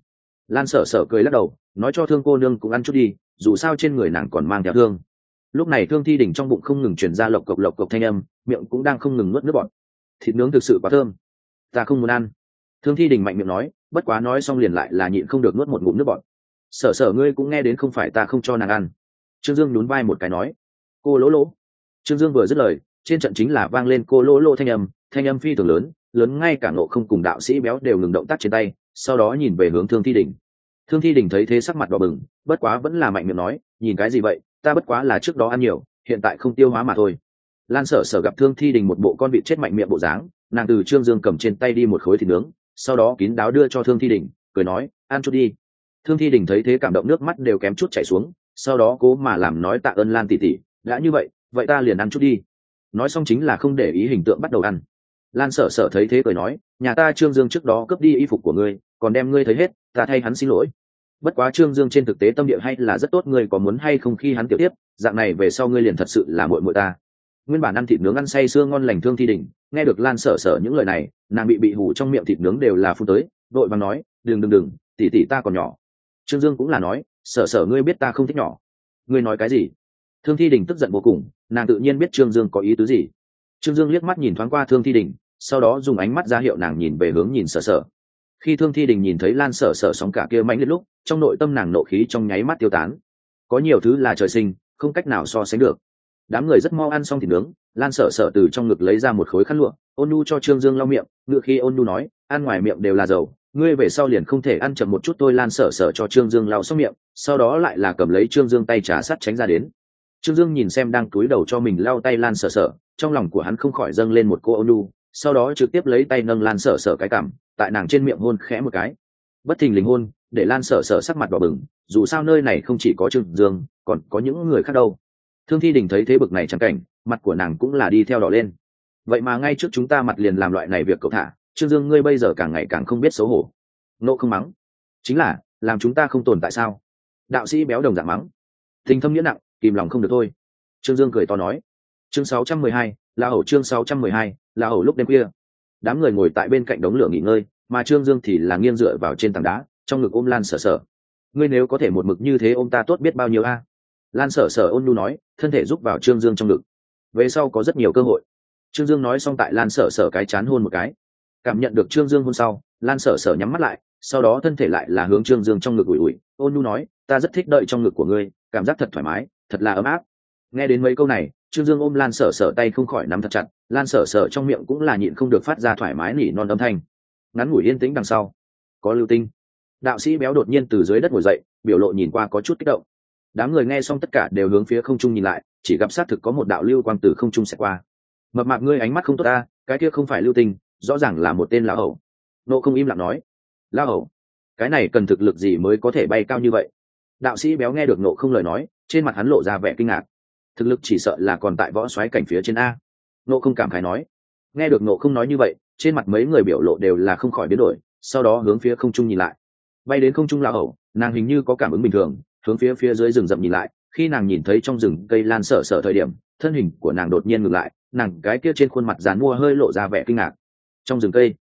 Lan Sở Sở cười lắc đầu, nói cho Thương cô nương cũng ăn chút đi, dù sao trên người nàng còn mang theo thương. Lúc này Thương Thi Đình trong bụng không ngừng truyền ra lộc cộc thanh âm, miệng cũng đang không ngừng nuốt nước bọt. Thịt nướng thực sự quá thơm, ta không muốn ăn. Thương Thi Đình mạnh miệng nói, bất quá nói xong liền lại là nhịn không được nuốt một ngụm nước bọt. Sở Sở ngươi cũng nghe đến không phải ta không cho nàng ăn. Trương Dương nhún vai một cái nói, cô lỗ lỗ. Trương Dương vừa dứt lời, trên trận chính là vang lên cô lỗ lỗ thanh âm phi thường lớn, lớn ngay cả Ngộ Không cùng đạo sĩ béo đều ngừng động tác trên tay, sau đó nhìn về hướng Thương Thi Đình. Thương Thi Đình thấy thế sắc mặt đỏ bừng, bất quá vẫn là mạnh miệng nói, nhìn cái gì vậy, ta bất quá là trước đó ăn nhiều, hiện tại không tiêu hóa mà thôi. Lan Sở Sở gặp Thương Thi Đình một bộ con vịt chết mạnh miệng bộ dáng, nàng từ Trương Dương cầm trên tay đi một khối thịt nướng, sau đó kín đáo đưa cho Thương Thi Đình, cười nói, ăn chút đi. Thương Thi Đình thấy thế cảm động nước mắt đều kém chút chảy xuống, sau đó cố mà làm nói tạ ơn Lan tỷ tỷ, đã như vậy, vậy ta liền ăn chút đi. Nói xong chính là không để ý hình tượng bắt đầu ăn. Lan Sở Sở thấy thế cười nói, nhà ta Trương Dương trước đó cướp đi y phục của ngươi, còn đem ngươi thấy hết, ta thay hắn xin lỗi. Bất quá Trương Dương trên thực tế tâm địa hay là rất tốt, ngươi có muốn hay không khi hắn tiểu tiếp, dạng này về sau ngươi liền thật sự là muội muội ta. Nguyên bản ăn thịt nướng ăn say sưa ngon lành Thương Thi Đình, nghe được Lan Sở Sở những lời này, nàng bị hù trong miệng thịt nướng đều là phun tới, vội vàng nói, đừng, tỷ tỷ ta còn nhỏ. Trương Dương cũng là nói, Sở Sở ngươi biết ta không thích nhỏ. Ngươi nói cái gì? Thương Thi Đình tức giận vô cùng, nàng tự nhiên biết Trương Dương có ý tứ gì. Trương Dương liếc mắt nhìn thoáng qua Thương Thi Đình, sau đó dùng ánh mắt ra hiệu nàng nhìn về hướng nhìn Sở Sở. Khi Thương Thi Đình nhìn thấy Lan Sở Sở sóng cả kia mãnh liệt lúc, trong nội tâm nàng nộ khí trong nháy mắt tiêu tán. Có nhiều thứ là trời sinh, không cách nào so sánh được. Đám người rất mau ăn xong thịt nướng, Lan Sở Sở từ trong ngực lấy ra một khối khăn lụa, ôn nhu cho Trương Dương lau miệng, ngựa khi ôn nhu nói, ăn ngoài miệng đều là dầu, ngươi về sau liền không thể ăn chậm một chút. Tôi Lan Sở Sở cho Trương Dương lau xong miệng, sau đó lại là cầm lấy Trương Dương tay trà sát tránh ra đến. Trương Dương nhìn xem đang cúi đầu cho mình lau tay Lan Sở Sở, trong lòng của hắn không khỏi dâng lên một cô ôn nhu, sau đó trực tiếp lấy tay nâng Lan Sở Sở cái cằm, tại nàng trên miệng hôn khẽ một cái. Bất thình lình hôn, để Lan Sở Sở sắc mặt đỏ bừng, dù sao nơi này không chỉ có Trương Dương, còn có những người khác đâu. Thương Thi Đình thấy thế bực này chẳng cảnh, mặt của nàng cũng là đi theo đỏ lên. Vậy mà ngay trước chúng ta mặt liền làm loại này việc cậu thả, Trương Dương ngươi bây giờ càng ngày càng không biết xấu hổ. Nộ không mắng, chính là làm chúng ta không tồn tại sao? Đạo sĩ béo đồng dạng mắng, tình thâm nghĩa nặng, kìm lòng không được thôi. Trương Dương cười to nói. Chương 612, La Hầu. Chương 612, La Hầu. Lúc đêm khuya, đám người ngồi tại bên cạnh đống lửa nghỉ ngơi, mà Trương Dương thì là nghiêng dựa vào trên tảng đá, trong ngực ôm Lan Sở Sở. Ngươi nếu có thể một mực như thế ôm ta tốt biết bao nhiêu a. Lan Sở Sở ôn nhu nói, thân thể giúp vào Trương Dương trong ngực. Về sau có rất nhiều cơ hội. Trương Dương nói xong tại Lan Sở Sở cái chán hôn một cái. Cảm nhận được Trương Dương hôn sau, Lan Sở Sở nhắm mắt lại, sau đó thân thể lại là hướng Trương Dương trong ngực ủi ủi, ôn nhu nói, ta rất thích đợi trong ngực của ngươi, cảm giác thật thoải mái, thật là ấm áp. Nghe đến mấy câu này, Trương Dương ôm Lan Sở Sở tay không khỏi nắm thật chặt, Lan Sở Sở trong miệng cũng là nhịn không được phát ra thoải mái nỉ non âm thanh. Ngắn ngủi yên tĩnh đằng sau, có lưu tinh. Đạo sĩ béo đột nhiên từ dưới đất ngồi dậy, biểu lộ nhìn qua có chút kích động. Đám người nghe xong tất cả đều hướng phía không trung nhìn lại, chỉ gặp xác thực có một đạo lưu quang từ không trung xẹt qua. Mập mạp ngươi ánh mắt không tốt ta, cái kia không phải lưu tinh, rõ ràng là một tên lão hầu. Nộ không im lặng nói, lão hầu, cái này cần thực lực gì mới có thể bay cao như vậy? Đạo sĩ béo nghe được Nộ không lời nói, trên mặt hắn lộ ra vẻ kinh ngạc. Thực lực chỉ sợ là còn tại võ xoáy cảnh phía trên a. Nộ không cảm khái nói. Nghe được Nộ không nói như vậy, trên mặt mấy người biểu lộ đều là không khỏi biến đổi, sau đó hướng phía không trung nhìn lại. Bay đến không trung lão hầu, nàng hình như có cảm ứng bình thường, hướng phía dưới rừng rậm nhìn lại. Khi nàng nhìn thấy trong rừng cây Lan Sở Sở thời điểm, thân hình của nàng đột nhiên ngừng lại, nàng cái kia trên khuôn mặt dán mua hơi lộ ra vẻ kinh ngạc. Trong rừng cây,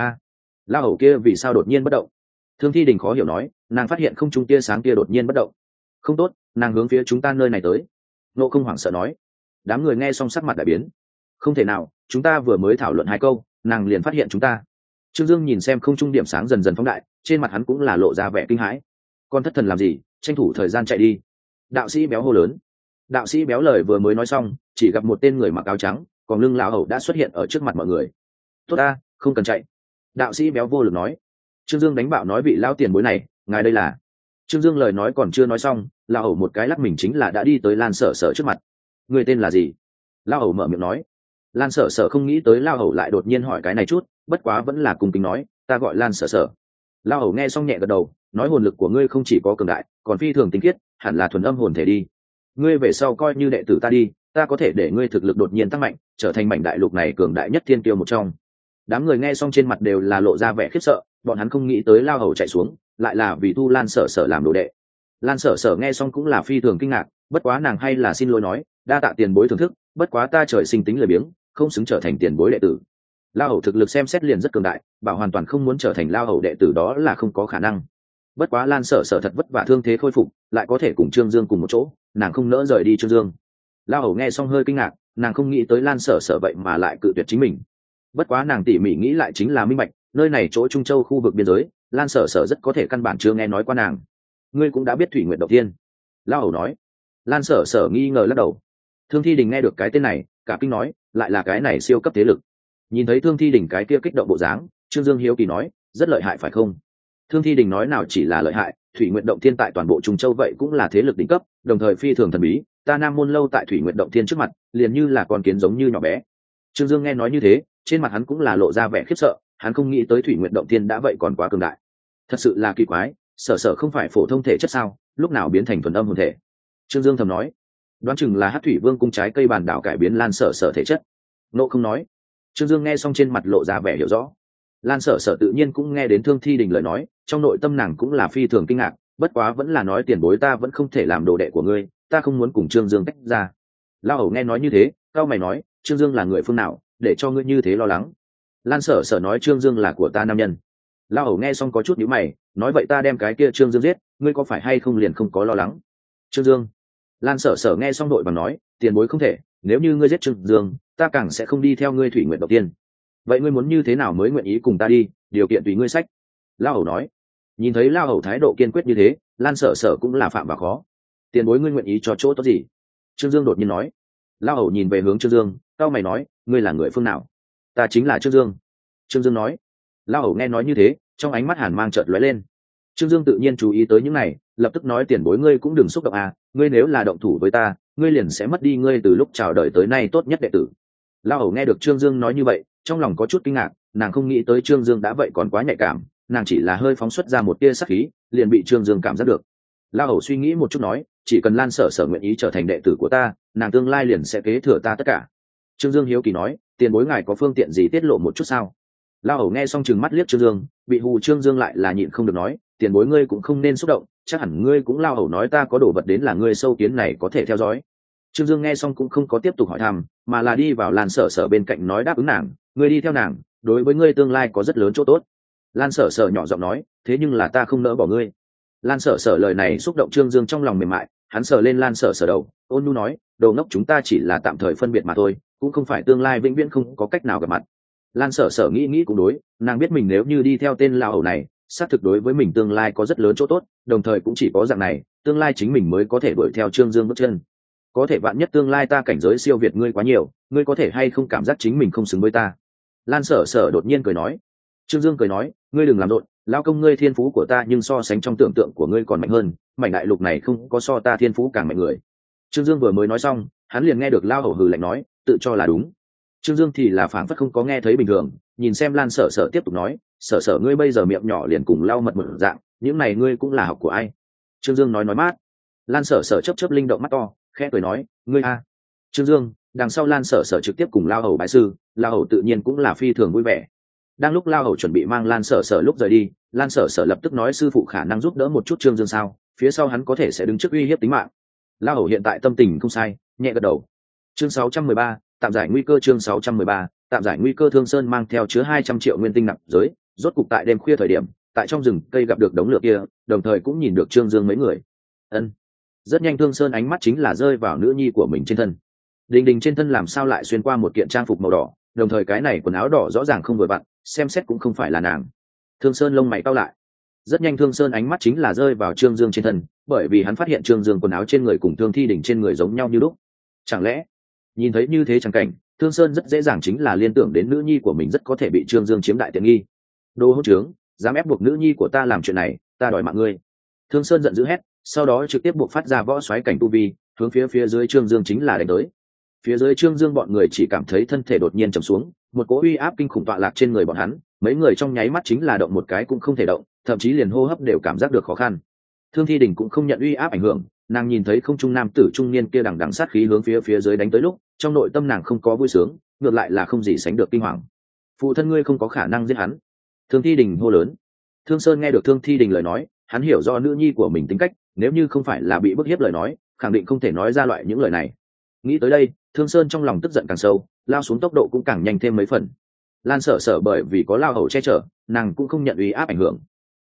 lão hầu kia vì sao đột nhiên bất động? Thương Thi Đình khó hiểu nói, nàng phát hiện không trung tia sáng kia đột nhiên bất động. Không tốt, nàng hướng phía chúng ta nơi này tới. Nộ không hoảng sợ nói. Đám người nghe xong sắc mặt đại biến. Không thể nào, chúng ta vừa mới thảo luận 2 câu, nàng liền phát hiện chúng ta. Trương Dương nhìn xem không trung điểm sáng dần dần phóng đại, trên mặt hắn cũng là lộ ra vẻ kinh hãi. Con thất thần làm gì, tranh thủ thời gian chạy đi. Đạo sĩ béo hô lớn. Đạo sĩ béo lời vừa mới nói xong, chỉ gặp một tên người mặc áo trắng, còn lưng lão hầu đã xuất hiện ở trước mặt mọi người. Tốt ta, không cần chạy. Đạo sĩ béo vô lực nói. Trương Dương đánh bạo nói, vị lão tiền bối này, ngài đây là. Trương Dương lời nói còn chưa nói xong, lão hầu một cái lắc mình chính là đã đi tới Lan Sở Sở trước mặt. Người tên là gì? Lão hầu mở miệng nói. Lan Sở Sở không nghĩ tới lão hầu lại đột nhiên hỏi cái này chút, bất quá vẫn là cung kính nói, ta gọi Lan Sở Sở. Lão hầu nghe xong nhẹ gật đầu, nói hồn lực của ngươi không chỉ có cường đại, còn phi thường tinh khiết, hẳn là thuần âm hồn thể đi. Ngươi về sau coi như đệ tử ta đi, ta có thể để ngươi thực lực đột nhiên tăng mạnh, trở thành mảnh đại lục này cường đại nhất thiên kiêu một trong. Đám người nghe xong trên mặt đều là lộ ra vẻ khiếp sợ, bọn hắn không nghĩ tới lão hầu chạy xuống, lại là vì thu Lan Sở Sở làm đồ đệ. Lan Sở Sở nghe xong cũng là phi thường kinh ngạc, bất quá nàng hay là xin lỗi nói, đa tạ tiền bối thưởng thức, bất quá ta trời sinh tính lười biếng, không xứng trở thành tiền bối đệ tử. Lao hầu thực lực xem xét liền rất cường đại, bảo hoàn toàn không muốn trở thành lao hầu đệ tử đó là không có khả năng. bất quá Lan Sở Sở thật vất vả thương thế khôi phục, lại có thể cùng Trương Dương cùng một chỗ, nàng không nỡ rời đi Trương Dương. Lao Hầu nghe xong hơi kinh ngạc, nàng không nghĩ tới Lan Sở Sở vậy mà lại cự tuyệt chính mình. Bất quá nàng tỉ mỉ nghĩ lại chính là minh bạch, nơi này chỗ Trung Châu khu vực biên giới, Lan Sở Sở rất có thể căn bản chưa nghe nói qua nàng. Ngươi cũng đã biết Thủy Nguyệt Động Thiên. Lao Hầu nói. Lan Sở Sở nghi ngờ lắc đầu. Thương Thi Đình nghe được cái tên này, cả kinh nói, lại là cái này siêu cấp thế lực. Nhìn thấy Thương Thi Đình cái kia kích động bộ dáng, Trương Dương hiếu kỳ nói, rất lợi hại phải không? Thương Thi Đình nói nào chỉ là lợi hại, Thủy Nguyệt Động Thiên tại toàn bộ Trung Châu vậy cũng là thế lực đỉnh cấp, đồng thời phi thường thần bí, ta Nam Môn lâu tại Thủy Nguyệt Động Thiên trước mặt, liền như là con kiến giống như nhỏ bé. Trương Dương nghe nói như thế, trên mặt hắn cũng là lộ ra vẻ khiếp sợ, hắn không nghĩ tới Thủy Nguyệt Động Thiên đã vậy còn quá cường đại. Thật sự là kỳ quái, Sở Sở không phải phổ thông thể chất sao, lúc nào biến thành thuần âm hồn thể? Trương Dương thầm nói, đoán chừng là Hắc Thủy Vương cung trái cây bản đảo cải biến Lan Sở Sở thể chất. Nộ không nói. Trương Dương nghe xong trên mặt lộ ra vẻ hiểu rõ. Lan Sở Sở tự nhiên cũng nghe đến Thương Thi Đình lời nói, trong nội tâm nàng cũng là phi thường kinh ngạc, bất quá vẫn là nói tiền bối ta vẫn không thể làm đồ đệ của ngươi, ta không muốn cùng Trương Dương tách ra. Lao Hầu nghe nói như thế, cao mày nói, Trương Dương là người phương nào, để cho ngươi như thế lo lắng? Lan Sở Sở nói Trương Dương là của ta nam nhân. Lao Hầu nghe xong có chút nhíu mày, nói vậy ta đem cái kia Trương Dương giết, ngươi có phải hay không liền không có lo lắng? Trương Dương. Lan Sở Sở nghe xong đội bằng nói, tiền bối không thể, nếu như ngươi giết Trương Dương, ta càng sẽ không đi theo ngươi Thủy Nguyệt Động Tiên. Vậy ngươi muốn như thế nào mới nguyện ý cùng ta đi, điều kiện tùy ngươi sách. Lao Hầu nói. Nhìn thấy Lao Hầu thái độ kiên quyết như thế, Lan Sở Sở cũng là phạm vào khó. Tiền bối ngươi nguyện ý cho chỗ tốt gì? Trương Dương đột nhiên nói. Lao Hầu nhìn về hướng Trương Dương, cao mày nói, ngươi là người phương nào? Ta chính là Trương Dương. Trương Dương nói. Lao Hầu nghe nói như thế, trong ánh mắt hàn mang chợt lóe lên. Trương Dương tự nhiên chú ý tới những này, lập tức nói tiền bối ngươi cũng đừng xúc động à, ngươi nếu là động thủ với ta, ngươi liền sẽ mất đi ngươi từ lúc chào đời tới nay tốt nhất đệ tử. Lao Hầu nghe được Trương Dương nói như vậy, trong lòng có chút kinh ngạc, nàng không nghĩ tới Trương Dương đã vậy còn quá nhạy cảm, nàng chỉ là hơi phóng xuất ra một tia sắc khí, liền bị Trương Dương cảm giác được. Lao Hầu suy nghĩ một chút nói, chỉ cần Lan Sở Sở nguyện ý trở thành đệ tử của ta, nàng tương lai liền sẽ kế thừa ta tất cả. Trương Dương hiếu kỳ nói, tiền bối ngài có phương tiện gì tiết lộ một chút sao? Lao Hầu nghe xong chừng mắt liếc Trương Dương, bị hù Trương Dương lại là nhịn không được nói, tiền bối ngươi cũng không nên xúc động, chắc hẳn ngươi cũng Lao Hầu nói ta có đồ vật đến là ngươi sâu kiến này có thể theo dõi. Trương Dương nghe xong cũng không có tiếp tục hỏi thăm, mà là đi vào Lan Sở Sở bên cạnh nói đáp ứng nàng, ngươi đi theo nàng, đối với ngươi tương lai có rất lớn chỗ tốt. Lan Sở Sở nhỏ giọng nói, thế nhưng là ta không nỡ bỏ ngươi. Lan Sở Sở lời này xúc động Trương Dương trong lòng mềm mại, hắn sờ lên Lan Sở Sở đầu, ôn nhu nói, đồ ngốc chúng ta chỉ là tạm thời phân biệt mà thôi, cũng không phải tương lai vĩnh viễn không có cách nào gặp mặt. Lan Sở Sở nghĩ nghĩ cũng đối, nàng biết mình nếu như đi theo tên Lao Hầu này, xác thực đối với mình tương lai có rất lớn chỗ tốt, đồng thời cũng chỉ có dạng này, tương lai chính mình mới có thể đuổi theo Trương Dương bước chân. Có thể vạn nhất tương lai ta cảnh giới siêu việt ngươi quá nhiều, ngươi có thể hay không cảm giác chính mình không xứng với ta? Lan Sở Sở đột nhiên cười nói. Trương Dương cười nói, ngươi đừng làm rộn, lao công ngươi thiên phú của ta nhưng so sánh trong tưởng tượng của ngươi còn mạnh hơn, mảnh đại lục này không có so ta thiên phú càng mạnh người. Trương Dương vừa mới nói xong, hắn liền nghe được Lao Hầu hừ lạnh nói, tự cho là đúng. Trương Dương thì là phảng phất không có nghe thấy bình thường, nhìn xem Lan Sở Sở tiếp tục nói, Sở Sở ngươi bây giờ miệng nhỏ liền cùng lau mật một dạng, những này ngươi cũng là học của ai? Trương Dương nói mát. Lan Sở Sở chớp chớp linh động mắt to, khẽ cười nói, ngươi a. Trương Dương, đằng sau Lan Sở Sở trực tiếp cùng Lao Hầu bái sư, Lao Hầu tự nhiên cũng là phi thường vui vẻ. Đang lúc Lao Hầu chuẩn bị mang Lan Sở Sở lúc rời đi, Lan Sở Sở lập tức nói sư phụ khả năng giúp đỡ một chút Trương Dương sao, phía sau hắn có thể sẽ đứng trước uy hiếp tính mạng. Lao Hầu hiện tại tâm tình không sai, nhẹ gật đầu. Chương 613, tạm giải nguy cơ. Chương 613, tạm giải nguy cơ. Thương Sơn mang theo chứa 200 triệu nguyên tinh nạp giới, rốt cục tại đêm khuya thời điểm, tại trong rừng cây gặp được đống lửa kia, đồng thời cũng nhìn được Trương Dương mấy người. Ân. Rất nhanh Thương Sơn ánh mắt chính là rơi vào nữ nhi của mình trên thân. Đình Đình trên thân làm sao lại xuyên qua một kiện trang phục màu đỏ, đồng thời cái này quần áo đỏ rõ ràng không vừa vặn, xem xét cũng không phải là nàng. Thương Sơn lông mày cau lại. Rất nhanh Thương Sơn ánh mắt chính là rơi vào Trương Dương trên thân, bởi vì hắn phát hiện Trương Dương quần áo trên người cùng Thương Thi Đình trên người giống nhau như lúc. Chẳng lẽ, nhìn thấy như thế chẳng cảnh, Thương Sơn rất dễ dàng chính là liên tưởng đến nữ nhi của mình rất có thể bị Trương Dương chiếm đại tiện nghi. Đồ hỗn trướng, dám ép buộc nữ nhi của ta làm chuyện này, ta đòi mạng ngươi. Thương Sơn giận dữ hét, sau đó trực tiếp buộc phát ra võ xoáy cảnh tu vi, hướng phía dưới Trương Dương chính là đánh tới. Phía dưới Trương Dương bọn người chỉ cảm thấy thân thể đột nhiên trầm xuống, một cỗ uy áp kinh khủng tọa lạc trên người bọn hắn, mấy người trong nháy mắt chính là động một cái cũng không thể động, thậm chí liền hô hấp đều cảm giác được khó khăn. Thương Thi Đình cũng không nhận uy áp ảnh hưởng, nàng nhìn thấy không trung nam tử trung niên kia đằng đằng sát khí hướng phía dưới đánh tới lúc, trong nội tâm nàng không có vui sướng, ngược lại là không gì sánh được kinh hoàng. Phụ thân ngươi không có khả năng giết hắn. Thương Thi Đình hô lớn. Thương Sơn nghe được Thương Thi Đình lời nói, hắn hiểu do nữ nhi của mình tính cách, nếu như không phải là bị bức hiếp lời nói, khẳng định không thể nói ra loại những lời này. Nghĩ tới đây, Thương Sơn trong lòng tức giận càng sâu, lao xuống tốc độ cũng càng nhanh thêm mấy phần. Lan Sở Sở bởi vì có Lao Hầu che chở, nàng cũng không nhận uy áp ảnh hưởng.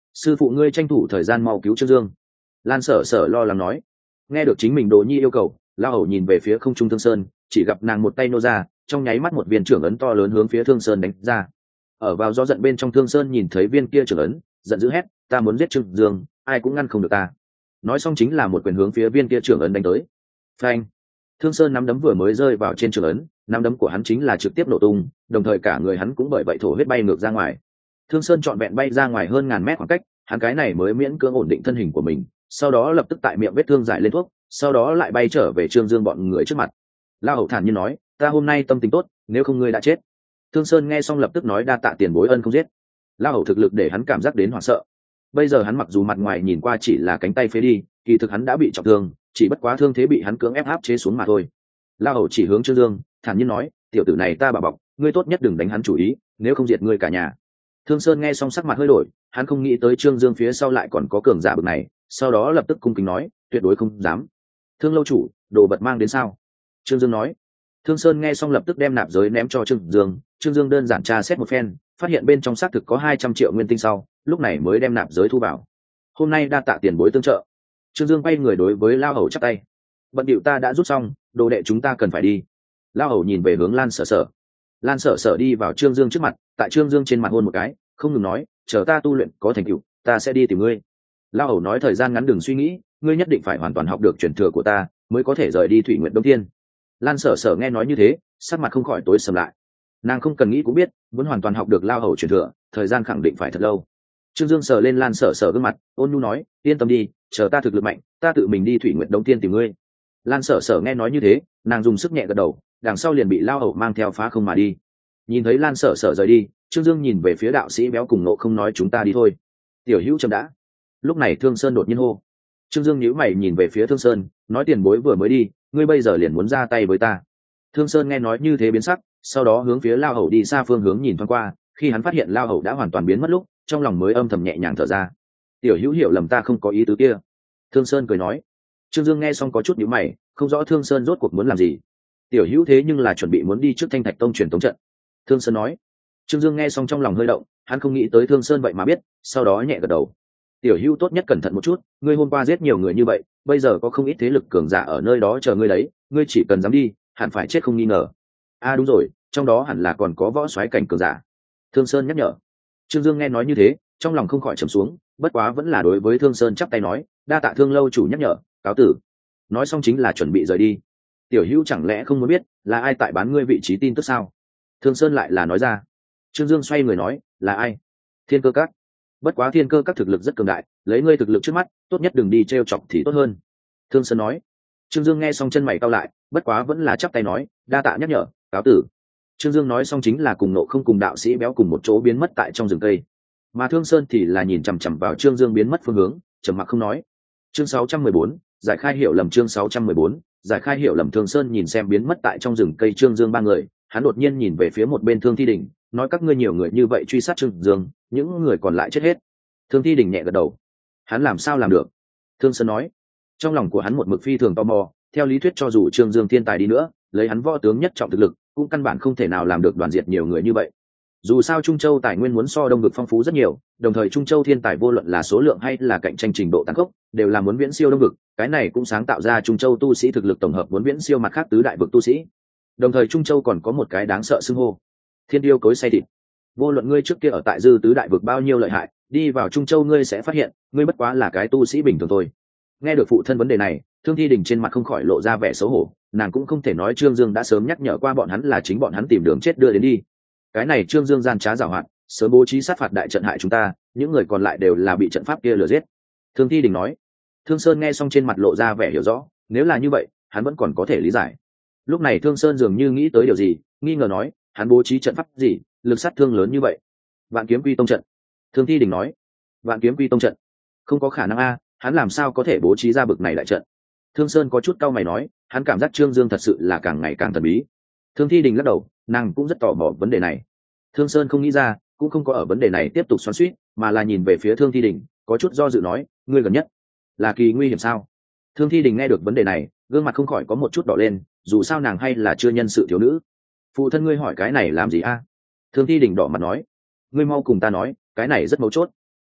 sư phụ ngươi tranh thủ thời gian mau cứu Trương Dương. Lan Sở Sở lo lắng nói. Nghe được chính mình Đồ Nhi yêu cầu, Lao Hầu nhìn về phía không trung Thương Sơn, chỉ gặp nàng một tay nô ra, trong nháy mắt một viên trưởng ấn to lớn hướng phía Thương Sơn đánh ra. Ở vào gió giận bên trong, Thương Sơn nhìn thấy viên kia trưởng ấn, giận dữ hét, ta muốn giết Trương Dương, ai cũng ngăn không được ta. Nói xong chính là một quyền hướng phía viên kia trưởng ấn đánh tới. Phanh! Thương Sơn nắm đấm vừa mới rơi vào trên trưởng ấn, nắm đấm của hắn chính là trực tiếp nổ tung, đồng thời cả người hắn cũng bởi vậy thổ huyết bay ngược ra ngoài. Thương Sơn trọn vẹn bay ra ngoài hơn ngàn mét khoảng cách, hắn cái này mới miễn cưỡng ổn định thân hình của mình, sau đó lập tức tại miệng vết thương giải lên thuốc, sau đó lại bay trở về Trương Dương bọn người trước mặt. Lao Hầu thản nhiên nói, ta hôm nay tâm tình tốt, nếu không ngươi đã chết. Thương Sơn nghe xong lập tức nói, đa tạ tiền bối ân không giết. Lao Hầu thực lực để hắn cảm giác đến hoảng sợ. Bây giờ hắn mặc dù mặt ngoài nhìn qua chỉ là cánh tay phế đi, kỳ thực hắn đã bị trọng thương, chỉ bất quá thương thế bị hắn cưỡng ép áp chế xuống mà thôi. Lao Hầu chỉ hướng Trương Dương, thản nhiên nói, tiểu tử này ta bảo bọc, ngươi tốt nhất đừng đánh hắn chủ ý, nếu không diệt ngươi cả nhà. Thương Sơn nghe xong sắc mặt hơi đổi, hắn không nghĩ tới Trương Dương phía sau lại còn có cường giả bực này, sau đó lập tức cung kính nói, tuyệt đối không dám. Thương lâu chủ, đồ vật mang đến sao? Trương Dương nói. Thương Sơn nghe xong lập tức đem nạp giới ném cho Trương Dương, Trương Dương đơn giản tra xét một phen, phát hiện bên trong xác thực có 200 triệu nguyên tinh sau, lúc này mới đem nạp giới thu vào. Hôm nay đa tạ tiền bối tương trợ. Trương Dương quay người đối với Lao Hầu chắp tay. Bận điệu ta đã rút xong, đồ đệ chúng ta cần phải đi. Lao Hầu nhìn về hướng Lan Sở Sở. Lan Sở Sở đi vào Trương Dương trước mặt, tại Trương Dương trên mặt hôn một cái, không ngừng nói, chờ ta tu luyện có thành tựu, ta sẽ đi tìm ngươi. Lao Hầu nói, thời gian ngắn đừng suy nghĩ, ngươi nhất định phải hoàn toàn học được truyền thừa của ta, mới có thể rời đi Thủy Nguyện Đông Thiên. Lan Sở Sở nghe nói như thế, sắc mặt không khỏi tối sầm lại. Nàng không cần nghĩ cũng biết, muốn hoàn toàn học được Lao Hầu truyền thừa, thời gian khẳng định phải thật lâu. Trương Dương sờ lên Lan Sở Sở gương mặt, ôn nhu nói, yên tâm đi, chờ ta thực lực mạnh, ta tự mình đi Thủy Nguyện Đông Thiên tìm ngươi. Lan Sở Sở nghe nói như thế, nàng dùng sức nhẹ gật đầu, đằng sau liền bị Lao Hầu mang theo phá không mà đi. Nhìn thấy Lan Sở Sở rời đi, Trương Dương nhìn về phía đạo sĩ béo cùng Nộ Không nói, chúng ta đi thôi. Tiểu Hữu chậm đã. Lúc này Thương Sơn đột nhiên hô. Trương Dương nhíu mày nhìn về phía Thương Sơn, nói, tiền bối vừa mới đi, ngươi bây giờ liền muốn ra tay với ta. Thương Sơn nghe nói như thế biến sắc, sau đó hướng phía Lao Hầu đi xa phương hướng nhìn thoáng qua, khi hắn phát hiện Lao Hầu đã hoàn toàn biến mất lúc, trong lòng mới âm thầm nhẹ nhàng thở ra. Tiểu Hữu hiểu lầm, ta không có ý tứ kia. Thương Sơn cười nói. Trương Dương nghe xong có chút nhíu mày, không rõ Thương Sơn rốt cuộc muốn làm gì. Tiểu Hữu thế nhưng là chuẩn bị muốn đi trước Thanh Thạch Tông truyền tống trận. Thương Sơn nói. Trương Dương nghe xong trong lòng hơi động, hắn không nghĩ tới Thương Sơn vậy mà biết, sau đó nhẹ gật đầu. Tiểu Hữu tốt nhất cẩn thận một chút, ngươi hôm qua giết nhiều người như vậy, bây giờ có không ít thế lực cường giả ở nơi đó chờ ngươi đấy, ngươi chỉ cần dám đi, hẳn phải chết không nghi ngờ. Đúng rồi, trong đó hẳn là còn có võ soái cảnh cường giả. Thương Sơn nhắc nhở. Trương Dương nghe nói như thế, trong lòng không khỏi trầm xuống, bất quá vẫn là đối với Thương Sơn chắp tay nói, đa tạ Thương lâu chủ nhắc nhở, cáo tử. Nói xong chính là chuẩn bị rời đi. Tiểu Hữu chẳng lẽ không muốn biết là ai tại bán ngươi vị trí tin tức sao? Thương Sơn lại là nói ra. Trương Dương xoay người nói, là ai? Thiên Cơ Các. Bất quá Thiên Cơ Các thực lực rất cường đại, lấy ngươi thực lực trước mắt, tốt nhất đừng đi trêu chọc thì tốt hơn. Thương Sơn nói. Trương Dương nghe xong chân mày cau lại, bất quá vẫn là chắp tay nói, đa tạ nhắc nhở, cáo tử. Trương Dương nói xong chính là cùng Nộ Không cùng đạo sĩ béo cùng một chỗ biến mất tại trong rừng cây. Mà Thương Sơn thì là nhìn chằm chằm vào Trương Dương biến mất phương hướng, trầm mặc không nói. Chương 614, giải khai hiểu lầm. Chương 614, giải khai hiểu lầm. Thương Sơn nhìn xem biến mất tại trong rừng cây Trương Dương ba người, hắn đột nhiên nhìn về phía một bên Thương Thi Đình, nói, các ngươi nhiều người như vậy truy sát Trương Dương, những người còn lại chết hết. Thương Thi Đình nhẹ gật đầu. Hắn làm sao làm được? Thương Sơn nói. Trong lòng của hắn một mực phi thường tò mò, theo lý thuyết cho dù Trương Dương thiên tài đi nữa, lấy hắn võ tướng nhất trọng thực lực, cũng căn bản không thể nào làm được đoàn diệt nhiều người như vậy. Dù sao Trung Châu tài nguyên muốn so Đông Vực phong phú rất nhiều, đồng thời Trung Châu thiên tài vô luận là số lượng hay là cạnh tranh trình độ tăng tốc, đều là muốn viễn siêu Đông Vực, cái này cũng sáng tạo ra Trung Châu tu sĩ thực lực tổng hợp muốn viễn siêu mặt khác tứ đại vực tu sĩ. Đồng thời Trung Châu còn có một cái đáng sợ xưng hô, Thiên Điêu cối xay thịt. Vô luận ngươi trước kia ở tại dư tứ đại vực bao nhiêu lợi hại, đi vào Trung Châu ngươi sẽ phát hiện, ngươi bất quá là cái tu sĩ bình thường thôi. Nghe được phụ thân vấn đề này, Thương Thi Đình trên mặt không khỏi lộ ra vẻ xấu hổ, nàng cũng không thể nói Trương Dương đã sớm nhắc nhở qua bọn hắn là chính bọn hắn tìm đường chết đưa đến đi. Cái này Trương Dương gian trá giảo hoạt, sớm bố trí sát phạt đại trận hại chúng ta, những người còn lại đều là bị trận pháp kia lừa giết. Thương Thi Đình nói. Thương Sơn nghe xong trên mặt lộ ra vẻ hiểu rõ, nếu là như vậy, hắn vẫn còn có thể lý giải. Lúc này Thương Sơn dường như nghĩ tới điều gì, nghi ngờ nói, hắn bố trí trận pháp gì, lực sát thương lớn như vậy? Vạn Kiếm Quy Tông trận. Thương Thi Đình nói. Vạn Kiếm Quy Tông trận? Không có khả năng a, hắn làm sao có thể bố trí ra bực này đại trận? Thương Sơn có chút cau mày nói, hắn cảm giác Trương Dương thật sự là càng ngày càng thần bí. Thương Thi Đình lắc đầu, nàng cũng rất tò mò vấn đề này. Thương Sơn không nghĩ ra, cũng không có ở vấn đề này tiếp tục xoắn xuýt, mà là nhìn về phía Thương Thi Đình, có chút do dự nói, ngươi gần nhất là kỳ nguy hiểm sao? Thương Thi Đình nghe được vấn đề này, gương mặt không khỏi có một chút đỏ lên, dù sao nàng hay là chưa nhân sự thiếu nữ. Phụ thân ngươi hỏi cái này làm gì a? Thương Thi Đình đỏ mặt nói, ngươi mau cùng ta nói, cái này rất mấu chốt.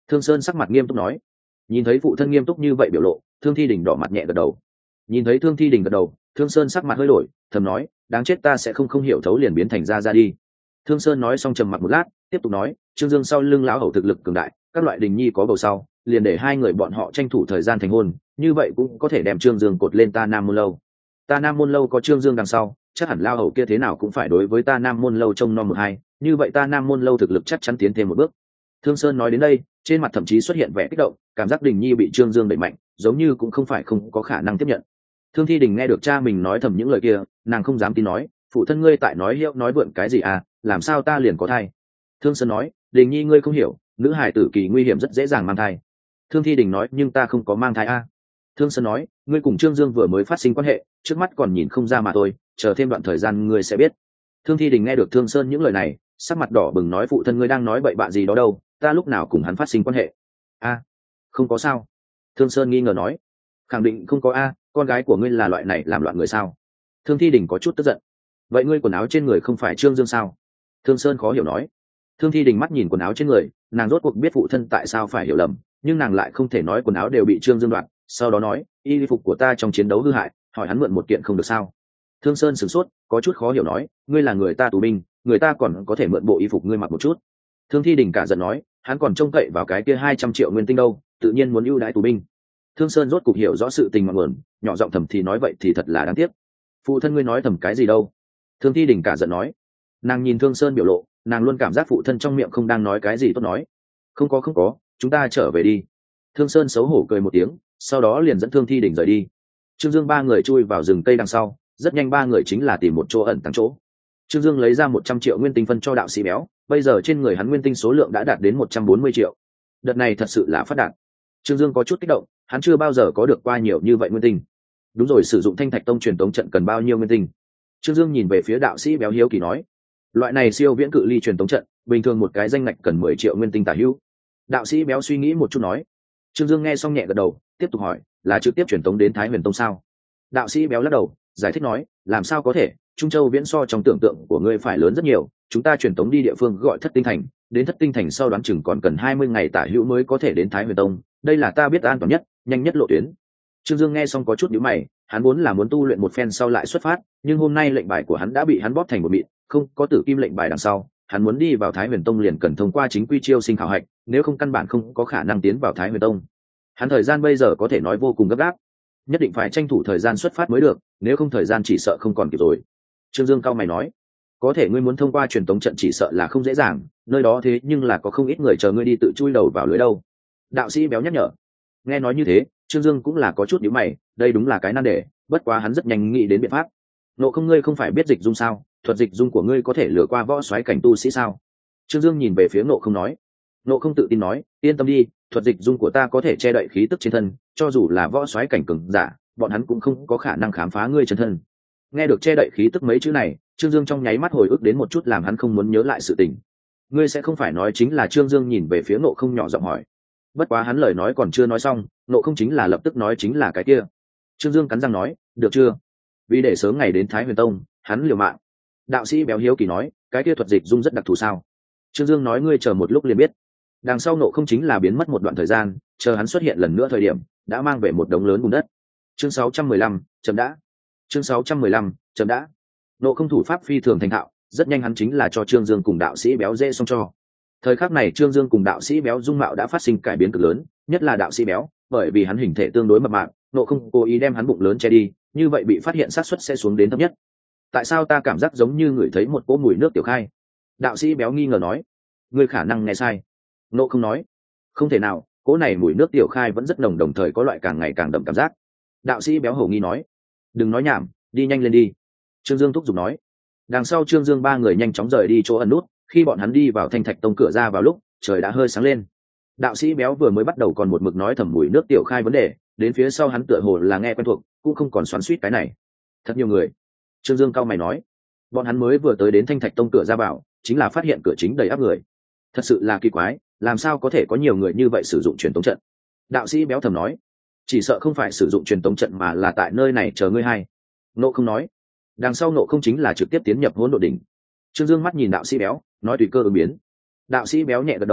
Thương Sơn sắc mặt nghiêm túc nói. Nhìn thấy phụ thân nghiêm túc như vậy biểu lộ, Thương Thi Đình đỏ mặt nhẹ gật đầu. Nhìn thấy Thương Thi Đình gật đầu, Thương Sơn sắc mặt hơi đổi, thầm nói, đáng chết, ta sẽ không hiểu thấu liền biến thành ra đi. Thương Sơn nói xong trầm mặc một lát, tiếp tục nói, Trương Dương sau lưng lão hầu thực lực cường đại, các loại đình nhi có bầu sau, liền để hai người bọn họ tranh thủ thời gian thành hôn, như vậy cũng có thể đem Trương Dương cột lên ta Nam Môn Lâu. Ta Nam Môn Lâu có Trương Dương đằng sau, chắc hẳn lao hầu kia thế nào cũng phải đối với ta Nam Môn Lâu trông nom một hai, như vậy ta Nam Môn Lâu thực lực chắc chắn tiến thêm một bước. Thương Sơn nói đến đây, trên mặt thậm chí xuất hiện vẻ kích động, cảm giác Đình Nhi bị Trương Dương đẩy mạnh, giống như cũng không phải không có khả năng tiếp nhận. Thương Thi Đình nghe được cha mình nói thầm những lời kia, nàng không dám tin nói, phụ thân ngươi tại nói hiệu nói vượn cái gì à, làm sao ta liền có thai? Thương Sơn nói, Đình Nhi ngươi không hiểu, nữ hài tử kỳ nguy hiểm rất dễ dàng mang thai. Thương Thi Đình nói, nhưng ta không có mang thai a. Thương Sơn nói, ngươi cùng Trương Dương vừa mới phát sinh quan hệ, trước mắt còn nhìn không ra mà thôi, chờ thêm đoạn thời gian ngươi sẽ biết. Thương Thi Đình nghe được Thương Sơn những lời này, sắc mặt đỏ bừng nói, phụ thân ngươi đang nói bậy bạ gì đó đâu, ta lúc nào cùng hắn phát sinh quan hệ? A, không có sao. Thương Sơn nghi ngờ nói, khẳng định không có a, con gái của ngươi là loại này làm loạn người sao? Thương Thi Đình có chút tức giận. Vậy ngươi quần áo trên người không phải Trương Dương sao? Thương Sơn khó hiểu nói. Thương Thi Đình mắt nhìn quần áo trên người, nàng rốt cuộc biết phụ thân tại sao phải hiểu lầm, nhưng nàng lại không thể nói quần áo đều bị Trương Dương đoạt, sau đó nói, y phục của ta trong chiến đấu hư hại, hỏi hắn mượn một kiện không được sao? Thương Sơn sửng sốt, có chút khó hiểu nói, ngươi là người ta tù binh, người ta còn có thể mượn bộ y phục ngươi mặc một chút. Thương Thi Đình cả giận nói, hắn còn trông cậy vào cái kia 200 triệu nguyên tinh đâu, tự nhiên muốn ưu đãi tù binh. Thương Sơn rốt cuộc hiểu rõ sự tình ngọn nguồn, nhỏ giọng thầm thì nói, vậy thì thật là đáng tiếc. Phụ thân ngươi nói thầm cái gì đâu? Thương Thi Đình cả giận nói. Nàng nhìn Thương Sơn biểu lộ, nàng luôn cảm giác phụ thân trong miệng không đang nói cái gì tốt nói. Không có, chúng ta trở về đi. Thương Sơn xấu hổ cười một tiếng, sau đó liền dẫn Thương Thi Đình rời đi. Trương Dương ba người chui vào rừng cây đằng sau, rất nhanh ba người chính là tìm một chỗ ẩn tàng chỗ. Trương Dương lấy ra 100 triệu nguyên tinh phân cho đạo sĩ béo, bây giờ trên người hắn nguyên tinh số lượng đã đạt đến 140 triệu. Đợt này thật sự là phát đạt. Trương Dương có chút kích động, hắn chưa bao giờ có được qua nhiều như vậy nguyên tinh. Đúng rồi, sử dụng Thanh Thạch Tông truyền tống trận cần bao nhiêu nguyên tinh? Trương Dương nhìn về phía đạo sĩ béo hiếu kỳ nói. Loại này siêu viễn cự ly truyền tống trận, bình thường một cái danh ngạch cần 10 triệu nguyên tinh tả hữu. Đạo sĩ béo suy nghĩ một chút nói. Trương Dương nghe xong nhẹ gật đầu, tiếp tục hỏi, là trực tiếp truyền tống đến Thái Huyền Tông sao? Đạo sĩ béo lắc đầu, giải thích nói, làm sao có thể, Trung Châu viễn so trong tưởng tượng của ngươi phải lớn rất nhiều, chúng ta truyền tống đi địa phương gọi Thất Tinh Thành, đến Thất Tinh Thành sau đoán chừng còn cần 20 ngày tả hữu mới có thể đến Thái Huyền Tông, đây là ta biết an toàn nhất, nhanh nhất lộ tuyến. Trương Dương nghe xong có chút nhíu mày, hắn vốn là muốn tu luyện một phen sau lại xuất phát, nhưng hôm nay lệnh bài của hắn đã bị hắn bóp thành một mịn, không có tử kim lệnh bài đằng sau, hắn muốn đi vào Thái Huyền Tông liền cần thông qua chính quy chiêu sinh khảo hạch, nếu không căn bản không có khả năng tiến vào Thái Huyền Tông. Hắn thời gian bây giờ có thể nói vô cùng gấp gáp, nhất định phải tranh thủ thời gian xuất phát mới được, nếu không thời gian chỉ sợ không còn kịp rồi. Trương Dương cao mày nói, có thể ngươi muốn thông qua truyền tống trận chỉ sợ là không dễ dàng, nơi đó thế nhưng là có không ít người chờ ngươi đi tự chui đầu vào lưới đâu. Đạo sĩ béo nhắc nhở. Nghe nói như thế, Trương Dương cũng là có chút nhíu mày, đây đúng là cái nan đề, bất quá hắn rất nhanh nghĩ đến biện pháp. Nộ không, ngươi không phải biết dịch dung sao? Thuật dịch dung của ngươi có thể lừa qua võ soái cảnh tu sĩ sao? Trương Dương nhìn về phía Nộ không nói. Nộ không tự tin nói, yên tâm đi, thuật dịch dung của ta có thể che đậy khí tức trên thân, cho dù là võ soái cảnh cường giả, bọn hắn cũng không có khả năng khám phá ngươi chân thân. Nghe được che đậy khí tức mấy chữ này, Trương Dương trong nháy mắt hồi ức đến một chút làm hắn không muốn nhớ lại sự tình. Ngươi sẽ không phải nói chính là? Trương Dương nhìn về phía Nộ không nhỏ giọng hỏi. Bất quá hắn lời nói còn chưa nói xong, Nộ không chính là lập tức nói chính là cái kia. Trương Dương cắn răng nói, được chưa? Vì để sớm ngày đến Thái Huyền Tông, hắn liều mạng. Đạo sĩ béo hiếu kỳ nói, cái kia thuật dịch dung rất đặc thù sao? Trương Dương nói, ngươi chờ một lúc liền biết. Đằng sau Nộ không chính là biến mất một đoạn thời gian, chờ hắn xuất hiện lần nữa thời điểm đã mang về một đống lớn bùn đất. Chương 615, chấm đã. Chương 615, chấm đã. Nộ không thủ pháp phi thường thành thạo, rất nhanh hắn chính là cho Trương Dương cùng đạo sĩ béo dễ xong cho. Thời khắc này Trương Dương cùng đạo sĩ béo dung mạo đã phát sinh cải biến cực lớn, nhất là đạo sĩ béo, bởi vì hắn hình thể tương đối mập mạp, Nộ không cố ý đem hắn bụng lớn che đi, như vậy bị phát hiện xác suất sẽ xuống đến thấp nhất. Tại sao ta cảm giác giống như ngửi thấy một cỗ mùi nước tiểu khai? Đạo sĩ béo nghi ngờ nói. Ngươi khả năng nghe sai. Nộ không nói. Không thể nào, cỗ này mùi nước tiểu khai vẫn rất nồng, đồng thời có loại càng ngày càng đậm cảm giác. Đạo sĩ béo hổ nghi nói. Đừng nói nhảm, đi nhanh lên đi. Trương Dương thúc giục nói. Đằng sau Trương Dương ba người nhanh chóng rời đi chỗ ẩn nút, khi bọn hắn đi vào Thanh Thạch Tông cửa ra vào lúc trời đã hơi sáng lên. Đạo sĩ béo vừa mới bắt đầu còn một mực nói thầm mùi nước tiểu khai vấn đề, đến phía sau hắn tựa hồ là nghe quen thuộc, cũng không còn xoắn xuýt cái này. Thật nhiều người. Trương Dương cao mày nói. Bọn hắn mới vừa tới đến Thanh Thạch Tông cửa ra vào, chính là phát hiện cửa chính đầy áp người. Thật sự là kỳ quái, làm sao có thể có nhiều người như vậy sử dụng truyền tống trận? Đạo sĩ béo thầm nói. Chỉ sợ không phải sử dụng truyền tống trận mà là tại nơi này chờ ngươi hay. Nộ không nói. Đằng sau Nộ không chính là trực tiếp tiến nhập hỗn độn đỉnh. Trương Dương mắt nhìn đạo sĩ béo, nói tùy cơ ứng biến. Đạo sĩ béo nhẹ gật đầu,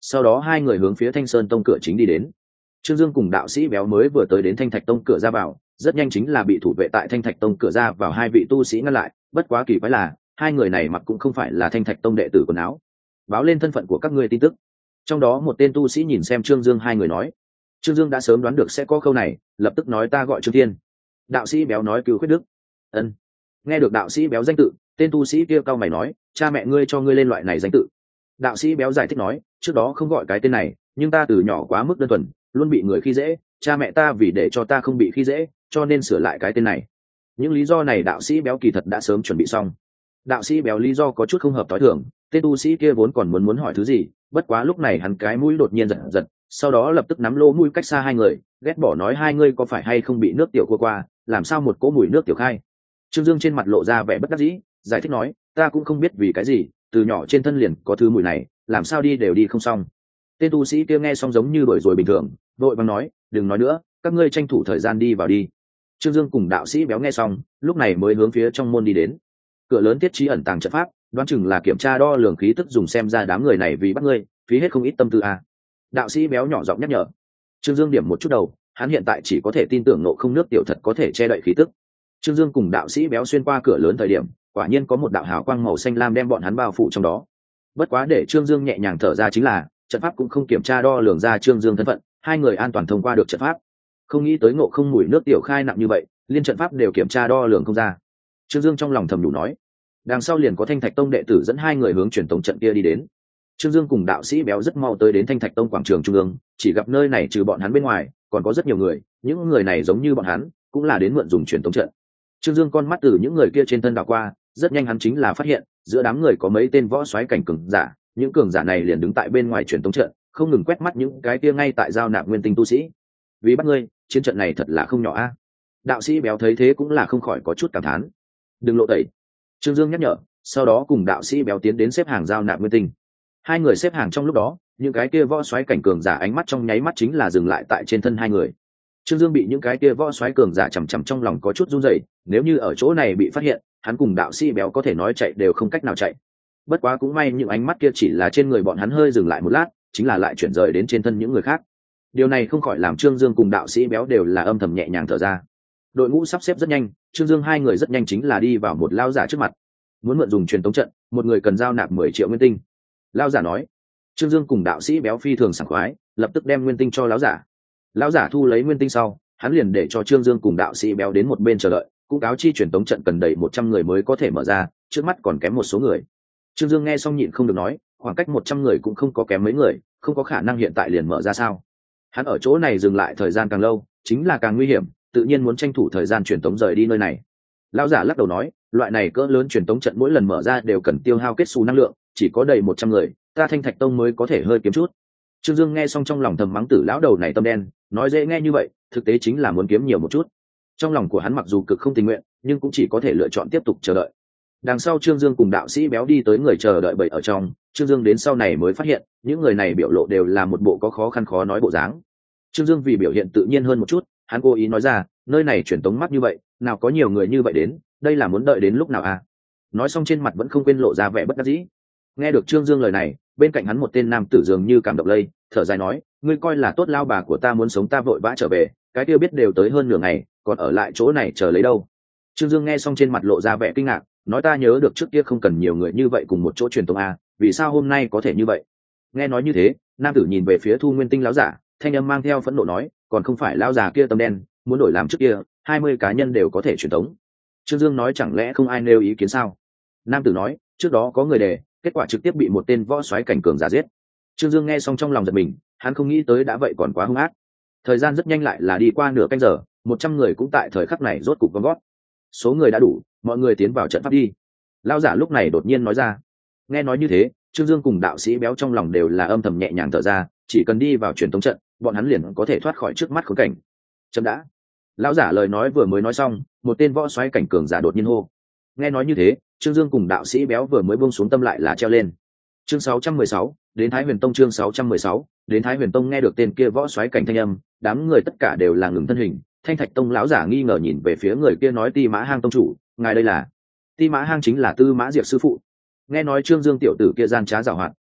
sau đó hai người hướng phía Thanh Sơn Tông cửa chính đi đến. Trương Dương cùng đạo sĩ béo mới vừa tới đến Thanh Thạch Tông cửa ra vào, rất nhanh chính là bị thủ vệ tại Thanh Thạch Tông cửa ra vào hai vị tu sĩ ngăn lại. Bất quá kỳ quái là hai người này mặc cũng không phải là Thanh Thạch Tông đệ tử quần áo. Báo lên thân phận của các ngươi tin tức. Trong đó một tên tu sĩ nhìn xem Trương Dương hai người nói. Trương Dương đã sớm đoán được sẽ có câu này, lập tức nói ta gọi Trương Thiên. Đạo sĩ béo nói Cửu Khuyết Đức. Ân. Nghe được đạo sĩ béo danh tự, tên tu sĩ kia cau mày nói, cha mẹ ngươi cho ngươi lên loại này danh tự. Đạo sĩ béo giải thích nói, trước đó không gọi cái tên này, nhưng ta từ nhỏ quá mức đơn thuần, luôn bị người khi dễ, cha mẹ ta vì để cho ta không bị khi dễ, cho nên sửa lại cái tên này. Những lý do này đạo sĩ béo kỳ thật đã sớm chuẩn bị xong. Đạo sĩ béo lý do có chút không hợp tối thường, tên tu sĩ kia vốn còn muốn hỏi thứ gì, bất quá lúc này hắn cái mũi đột nhiên giật giật, sau đó lập tức nắm lỗ mũi cách xa hai người, ghét bỏ nói hai ngươi có phải hay không bị nước tiểu qua, làm sao một cỗ mùi nước tiểu khai. Trương Dương trên mặt lộ ra vẻ bất đắc dĩ, giải thích nói, ta cũng không biết vì cái gì, từ nhỏ trên thân liền có thứ mùi này, làm sao đi đều đi không xong. Tên tu sĩ kia nghe xong giống như đuổi rồi bình thường, vội vàng nói, đừng nói nữa, các ngươi tranh thủ thời gian đi vào đi. Trương Dương cùng đạo sĩ béo nghe xong, lúc này mới hướng phía trong môn đi đến. Cửa lớn tiết trí ẩn tàng trận pháp, đoán chừng là kiểm tra đo lường khí tức dùng xem ra đám người này vì bắt ngươi, phí hết không ít tâm tư à. Đạo sĩ béo nhỏ giọng nhắc nhở. Trương Dương điểm một chút đầu, hắn hiện tại chỉ có thể tin tưởng nộ không nước tiểu thật có thể che đậy khí tức. Trương Dương cùng đạo sĩ béo xuyên qua cửa lớn thời điểm, quả nhiên có một đạo hào quang màu xanh lam đem bọn hắn bao phủ trong đó. Bất quá để Trương Dương nhẹ nhàng thở ra chính là, trận pháp cũng không kiểm tra đo lường ra Trương Dương thân phận, hai người an toàn thông qua được trận pháp. Không nghĩ tới ngộ không mùi nước tiểu khai nặng như vậy, liên trận pháp đều kiểm tra đo lường không ra. Trương Dương trong lòng thầm nhủ nói, đằng sau liền có Thanh Thạch Tông đệ tử dẫn hai người hướng truyền tống trận kia đi đến. Trương Dương cùng đạo sĩ béo rất mau tới đến Thanh Thạch Tông quảng trường trung ương, chỉ gặp nơi này trừ bọn hắn bên ngoài, còn có rất nhiều người, những người này giống như bọn hắn, cũng là đến mượn dùng truyền tống trận. Trương Dương con mắt từ những người kia trên thân đảo qua, rất nhanh hắn chính là phát hiện, giữa đám người có mấy tên võ soái cảnh cường giả, những cường giả này liền đứng tại bên ngoài truyền tống trận, không ngừng quét mắt những cái kia ngay tại giao nạp nguyên tinh tu sĩ. Vì bắt ngươi, chiến trận này thật là không nhỏ a. Đạo sĩ béo thấy thế cũng là không khỏi có chút cảm thán. Đừng lộ tẩy. Trương Dương nhắc nhở, sau đó cùng đạo sĩ béo tiến đến xếp hàng giao nạp nguyên tinh. Hai người xếp hàng trong lúc đó, những cái kia võ soái cảnh cường giả ánh mắt trong nháy mắt chính là dừng lại tại trên thân hai người. Trương Dương bị những cái kia võ soái cường giả chằm chằm trong lòng có chút run rẩy, nếu như ở chỗ này bị phát hiện, hắn cùng đạo sĩ béo có thể nói chạy đều không cách nào chạy. Bất quá cũng may những ánh mắt kia chỉ là trên người bọn hắn hơi dừng lại một lát, chính là lại chuyển rời đến trên thân những người khác. Điều này không khỏi làm Trương Dương cùng đạo sĩ béo đều là âm thầm nhẹ nhàng thở ra. Đội ngũ sắp xếp rất nhanh, Trương Dương hai người rất nhanh chính là đi vào một lao giả trước mặt. Muốn mượn dùng truyền tống trận, một người cần giao nạp 10 triệu nguyên tinh. Lao giả nói. Trương Dương cùng đạo sĩ béo phi thường sảng khoái, lập tức đem nguyên tinh cho lão giả. Lão giả thu lấy nguyên tinh sau, hắn liền để cho Trương Dương cùng đạo sĩ béo đến một bên chờ đợi, cũng cáo chi truyền tống trận cần đầy 100 người mới có thể mở ra, trước mắt còn kém một số người. Trương Dương nghe xong nhịn không được nói, khoảng cách 100 người cũng không có kém mấy người, không có khả năng hiện tại liền mở ra sao? Hắn ở chỗ này dừng lại thời gian càng lâu, chính là càng nguy hiểm, tự nhiên muốn tranh thủ thời gian truyền tống rời đi nơi này. Lão giả lắc đầu nói, loại này cỡ lớn truyền tống trận mỗi lần mở ra đều cần tiêu hao kết xu năng lượng, chỉ có đầy 100 người, ta Thanh Thạch Tông mới có thể hơi kiếm chút. Trương Dương nghe xong trong lòng thầm mắng tử lão đầu này tâm đen, nói dễ nghe như vậy, thực tế chính là muốn kiếm nhiều một chút. Trong lòng của hắn mặc dù cực không tình nguyện, nhưng cũng chỉ có thể lựa chọn tiếp tục chờ đợi. Đằng sau Trương Dương cùng đạo sĩ béo đi tới người chờ đợi bầy ở trong, Trương Dương đến sau này mới phát hiện, những người này biểu lộ đều là một bộ có khó khăn khó nói bộ dáng. Trương Dương vì biểu hiện tự nhiên hơn một chút, hắn cố ý nói ra, nơi này truyền tống mắc như vậy, nào có nhiều người như vậy đến, đây là muốn đợi đến lúc nào à? Nói xong trên mặt vẫn không quên lộ ra vẻ bất đắc dĩ. Nghe được Trương Dương lời này, bên cạnh hắn một tên nam tử dường như cảm động lây, thở dài nói, ngươi coi là tốt lao bà của ta muốn sống ta vội vã trở về, cái kia biết đều tới hơn nửa ngày, còn ở lại chỗ này chờ lấy đâu. Trương Dương nghe xong trên mặt lộ ra vẻ kinh ngạc, nói ta nhớ được trước kia không cần nhiều người như vậy cùng một chỗ truyền tống à, vì sao hôm nay có thể như vậy? Nghe nói như thế, nam tử nhìn về phía Thu Nguyên Tinh lão giả, thanh âm mang theo phẫn nộ nói, còn không phải lão già kia tâm đen, muốn đổi làm trước kia, 20 cá nhân đều có thể truyền tống. Trương Dương nói chẳng lẽ không ai nêu ý kiến sao? Nam tử nói, trước đó có người đề, kết quả trực tiếp bị một tên võ soái cảnh cường giả giết. Trương Dương nghe xong trong lòng giật mình, hắn không nghĩ tới đã vậy còn quá hung ác. Thời gian rất nhanh lại là đi qua nửa canh giờ, 100 người cũng tại thời khắc này rốt cục gom gót. Số người đã đủ, mọi người tiến vào trận pháp đi. Lão giả lúc này đột nhiên nói ra. Nghe nói như thế, Trương Dương cùng đạo sĩ béo trong lòng đều là âm thầm nhẹ nhàng thở ra, chỉ cần đi vào truyền tống trận, bọn hắn liền có thể thoát khỏi trước mắt khốn cảnh. Chấm đã. Lão giả lời nói vừa mới nói xong, một tên võ soái cảnh cường giả đột nhiên hô. Nghe nói như thế, Trương Dương cùng đạo sĩ béo vừa mới buông xuống tâm lại là treo lên. Chương 616, đến Thái Huyền Tông. Chương 616, đến Thái Huyền Tông. Nghe được tên kia võ soái cảnh thanh âm, đám người tất cả đều là ngừng thân hình. Thanh Thạch Tông lão giả nghi ngờ nhìn về phía người kia nói, Ti Mã Hang tông chủ, ngài đây là? Ti Mã Hang chính là Tư Mã Diệp sư phụ. Nghe nói Trương Dương tiểu tử kia gian trá giàu hoạt,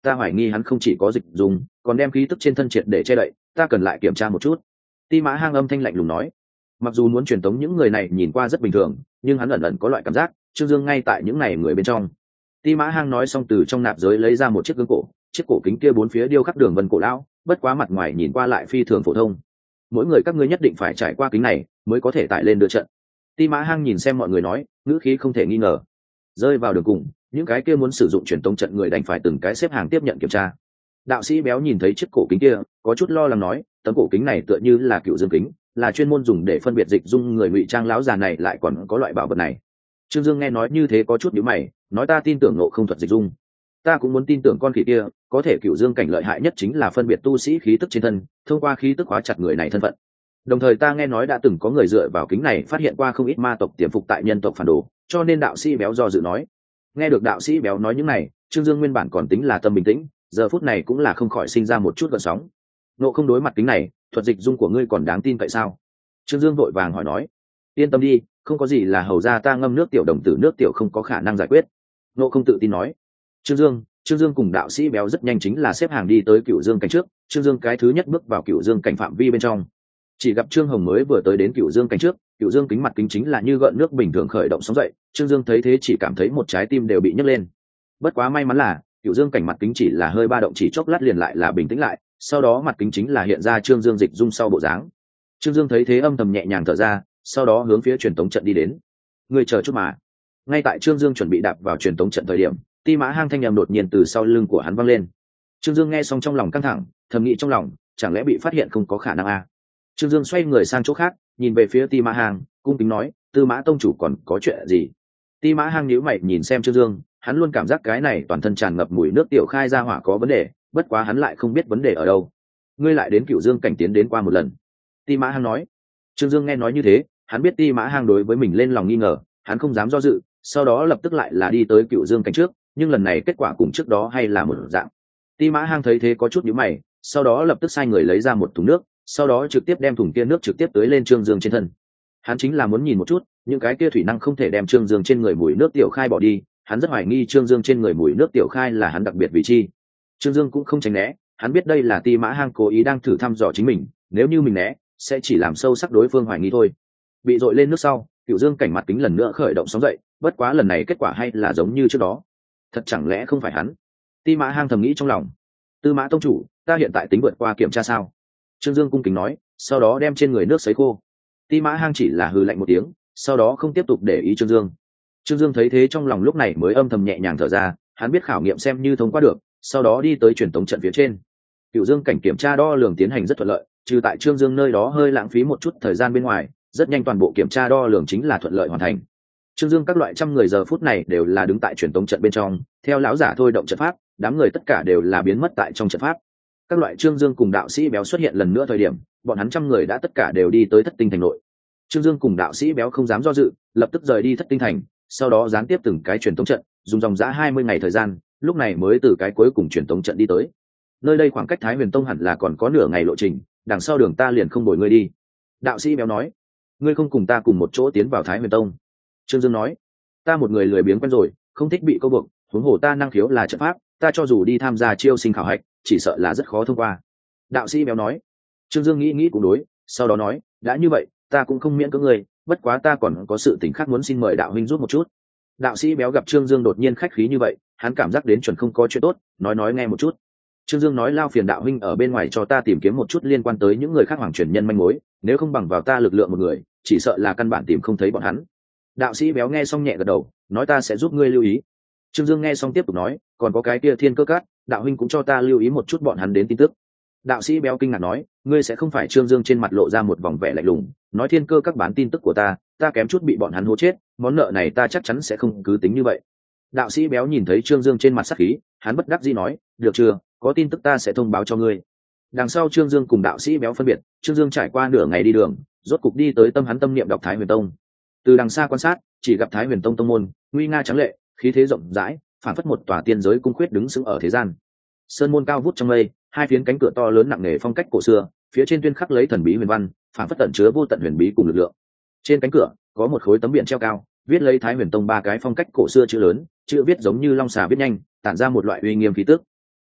ta hoài nghi hắn không chỉ có dịch dùng, còn đem khí tức trên thân triệt để che đậy, ta cần lại kiểm tra một chút. Ti Mã Hang âm thanh lạnh lùng nói. Mặc dù muốn truyền tống những người này nhìn qua rất bình thường, nhưng hắn ẩn ẩn có loại cảm giác Trương Dương ngay tại những này người bên trong. Ti Mã Hang nói xong từ trong nạp giới lấy ra một chiếc gương cổ, chiếc cổ kính kia bốn phía điêu khắc đường vân cổ lão, bất quá mặt ngoài nhìn qua lại phi thường phổ thông. Mỗi người các ngươi nhất định phải trải qua kính này mới có thể tải lên đưa trận. Ti Mã Hang nhìn xem mọi người nói, ngữ khí không thể nghi ngờ. Rơi vào đường cùng, những cái kia muốn sử dụng truyền tống trận người đành phải từng cái xếp hàng tiếp nhận kiểm tra. Đạo sĩ béo nhìn thấy chiếc cổ kính kia, có chút lo lắng nói, tấm cổ kính này tựa như là cựu dương kính, là chuyên môn dùng để phân biệt dịch dung người ngụy trang lão già này lại còn có loại bảo vật này. Trương Dương nghe nói như thế có chút nhíu mày, nói ta tin tưởng Ngộ Không thuật dịch dung, ta cũng muốn tin tưởng con khỉ kia, có thể cựu dương cảnh lợi hại nhất chính là phân biệt tu sĩ khí tức trên thân, thông qua khí tức hóa chặt người này thân phận. Đồng thời ta nghe nói đã từng có người dựa vào kính này phát hiện qua không ít ma tộc tiềm phục tại nhân tộc phản đồ, cho nên đạo sĩ béo do dự nói. Nghe được đạo sĩ béo nói những này, Trương Dương nguyên bản còn tính là tâm bình tĩnh, giờ phút này cũng là không khỏi sinh ra một chút gợn sóng. Ngộ Không đối mặt kính này, thuật dịch dung của ngươi còn đáng tin vậy sao? Trương Dương vội vàng hỏi nói. Yên tâm đi, không có gì là hầu ra ta ngâm nước tiểu đồng tử nước tiểu không có khả năng giải quyết. Ngộ Không tự tin nói. Trương Dương cùng đạo sĩ béo rất nhanh chính là xếp hàng đi tới Cửu Dương cảnh trước. Trương Dương cái thứ nhất bước vào Cửu Dương cảnh phạm vi bên trong. Chỉ gặp Trương Hồng mới vừa tới đến Cửu Dương cảnh trước, Cửu Dương kính mặt kính chính là như gợn nước bình thường khởi động sóng dậy. Trương Dương thấy thế chỉ cảm thấy một trái tim đều bị nhấc lên. Bất quá may mắn là Cửu Dương cảnh mặt kính chỉ là hơi ba động chỉ chốc lát liền lại là bình tĩnh lại, sau đó mặt kính chính là hiện ra Trương Dương dịch dung sau bộ dáng. Trương Dương thấy thế âm thầm nhẹ nhàng thở ra, sau đó hướng phía truyền tống trận đi đến. Người chờ chút mà. Ngay tại Trương Dương chuẩn bị đạp vào truyền tống trận thời điểm, Ti Mã Hang thanh âm đột nhiên từ sau lưng của hắn vang lên. Trương Dương nghe xong trong lòng căng thẳng, thầm nghĩ trong lòng, chẳng lẽ bị phát hiện không có khả năng à? Trương Dương xoay người sang chỗ khác, nhìn về phía Ti Mã Hang, cung kính nói, Tư Mã tông chủ còn có chuyện gì? Ti Mã Hang nhíu mày nhìn xem Trương Dương, hắn luôn cảm giác cái này toàn thân tràn ngập mùi nước tiểu khai ra hỏa có vấn đề, bất quá hắn lại không biết vấn đề ở đâu. Ngươi lại đến Cửu Dương cảnh tiến đến qua một lần. Ti Mã Hang nói. Trương Dương nghe nói như thế, hắn biết Ti Mã Hang đối với mình lên lòng nghi ngờ, hắn không dám do dự, sau đó lập tức lại là đi tới Cửu Dương cảnh trước, nhưng lần này kết quả cùng trước đó hay là một dạng. Ti Mã Hang thấy thế có chút nhíu mày, sau đó lập tức sai người lấy ra một thùng nước, sau đó trực tiếp đem thùng kia nước trực tiếp tưới lên Trương Dương trên thân. Hắn chính là muốn nhìn một chút, những cái kia thủy năng không thể đem Trương Dương trên người mùi nước tiểu khai bỏ đi, hắn rất hoài nghi Trương Dương trên người mùi nước tiểu khai là hắn đặc biệt vị chi. Trương Dương cũng không tránh né, hắn biết đây là Ti Mã Hang cố ý đang thử thăm dò chính mình, nếu như mình né, sẽ chỉ làm sâu sắc đối phương hoài nghi thôi. Bị dội lên nước sau, Cửu Dương cảnh mặt kính lần nữa khởi động sóng dậy, bất quá lần này kết quả hay là giống như trước đó. Thật chẳng lẽ không phải hắn? Ti Mã Hang thầm nghĩ trong lòng. Tư Mã tông chủ, ta hiện tại tính vượt qua kiểm tra sao? Trương Dương cung kính nói, sau đó đem trên người nước sấy khô. Ti Mã Hang chỉ là hừ lạnh một tiếng, sau đó không tiếp tục để ý Trương Dương. Trương Dương thấy thế trong lòng lúc này mới âm thầm nhẹ nhàng thở ra, hắn biết khảo nghiệm xem như thông qua được, sau đó đi tới truyền tống trận phía trên. Cửu Dương cảnh kiểm tra đo lường tiến hành rất thuận lợi, trừ tại Trương Dương nơi đó hơi lãng phí một chút thời gian bên ngoài, rất nhanh toàn bộ kiểm tra đo lường chính là thuận lợi hoàn thành. Trương Dương các loại trăm người giờ phút này đều là đứng tại truyền tống trận bên trong, theo lão giả thôi động trận pháp, đám người tất cả đều là biến mất tại trong trận pháp. Các loại Trương Dương cùng đạo sĩ béo xuất hiện lần nữa thời điểm, bọn hắn trăm người đã tất cả đều đi tới Thất Tinh thành nội. Trương Dương cùng đạo sĩ béo không dám do dự, lập tức rời đi Thất Tinh thành, sau đó gián tiếp từng cái truyền tống trận, dùng dòng dã 20 ngày thời gian, lúc này mới từ cái cuối cùng truyền tống trận đi tới. Nơi đây khoảng cách Thái Huyền Tông hẳn là còn có nửa ngày lộ trình, đằng sau đường ta liền không bồi ngươi đi. Đạo sĩ béo nói, ngươi không cùng ta cùng một chỗ tiến vào Thái Huyền Tông. Trương Dương nói, ta một người lười biếng quen rồi, không thích bị câu buộc, huống hồ ta năng khiếu là trận pháp, ta cho dù đi tham gia chiêu sinh khảo hạch, chỉ sợ là rất khó thông qua. Đạo sĩ béo nói. Trương Dương nghĩ nghĩ cũng đối, sau đó nói, đã như vậy, ta cũng không miễn cưỡng ngươi, bất quá ta còn có sự tình khác muốn xin mời đạo huynh giúp một chút. Đạo sĩ béo gặp Trương Dương đột nhiên khách khí như vậy, hắn cảm giác đến chuẩn không có chuyện tốt, nói nghe một chút. Trương Dương nói, lao phiền đạo huynh ở bên ngoài cho ta tìm kiếm một chút liên quan tới những người khác hoàng truyền nhân manh mối, nếu không bằng vào ta lực lượng một người, chỉ sợ là căn bản tìm không thấy bọn hắn. Đạo sĩ béo nghe xong nhẹ gật đầu, nói ta sẽ giúp ngươi lưu ý. Trương Dương nghe xong tiếp tục nói, còn có cái kia Thiên Cơ Cát, đạo huynh cũng cho ta lưu ý một chút bọn hắn đến tin tức. Đạo sĩ béo kinh ngạc nói, ngươi sẽ không phải? Trương Dương trên mặt lộ ra một vòng vẻ lạnh lùng, nói Thiên Cơ Các bán tin tức của ta kém chút bị bọn hắn hố chết, món nợ này ta chắc chắn sẽ không cứ tính như vậy. Đạo sĩ béo nhìn thấy Trương Dương trên mặt sắc khí, hắn bất đắc dĩ nói, được chưa, có tin tức ta sẽ thông báo cho ngươi. Đằng sau Trương Dương cùng đạo sĩ béo phân biệt, Trương Dương trải qua nửa ngày đi đường, rốt cục đi tới tâm hắn tâm niệm đọc Thái Huyền Tông. Từ đằng xa quan sát, chỉ gặp Thái Huyền Tông tông môn nguy nga trắng lệ, khí thế rộng rãi, phản phất một tòa tiên giới cung khuyết đứng sững ở thế gian. Sơn môn cao vút trong mây, hai phiến cánh cửa to lớn nặng nề phong cách cổ xưa, phía trên tuyên khắc lấy thần bí huyền văn, phản phất tận chứa vô tận huyền bí cùng lực lượng. Trên cánh cửa có một khối tấm biển treo cao, viết lấy Thái Huyền Tông ba cái phong cách cổ xưa chữ lớn, chữ viết giống như long xà viết nhanh, tản ra một loại uy nghiêm khí tức.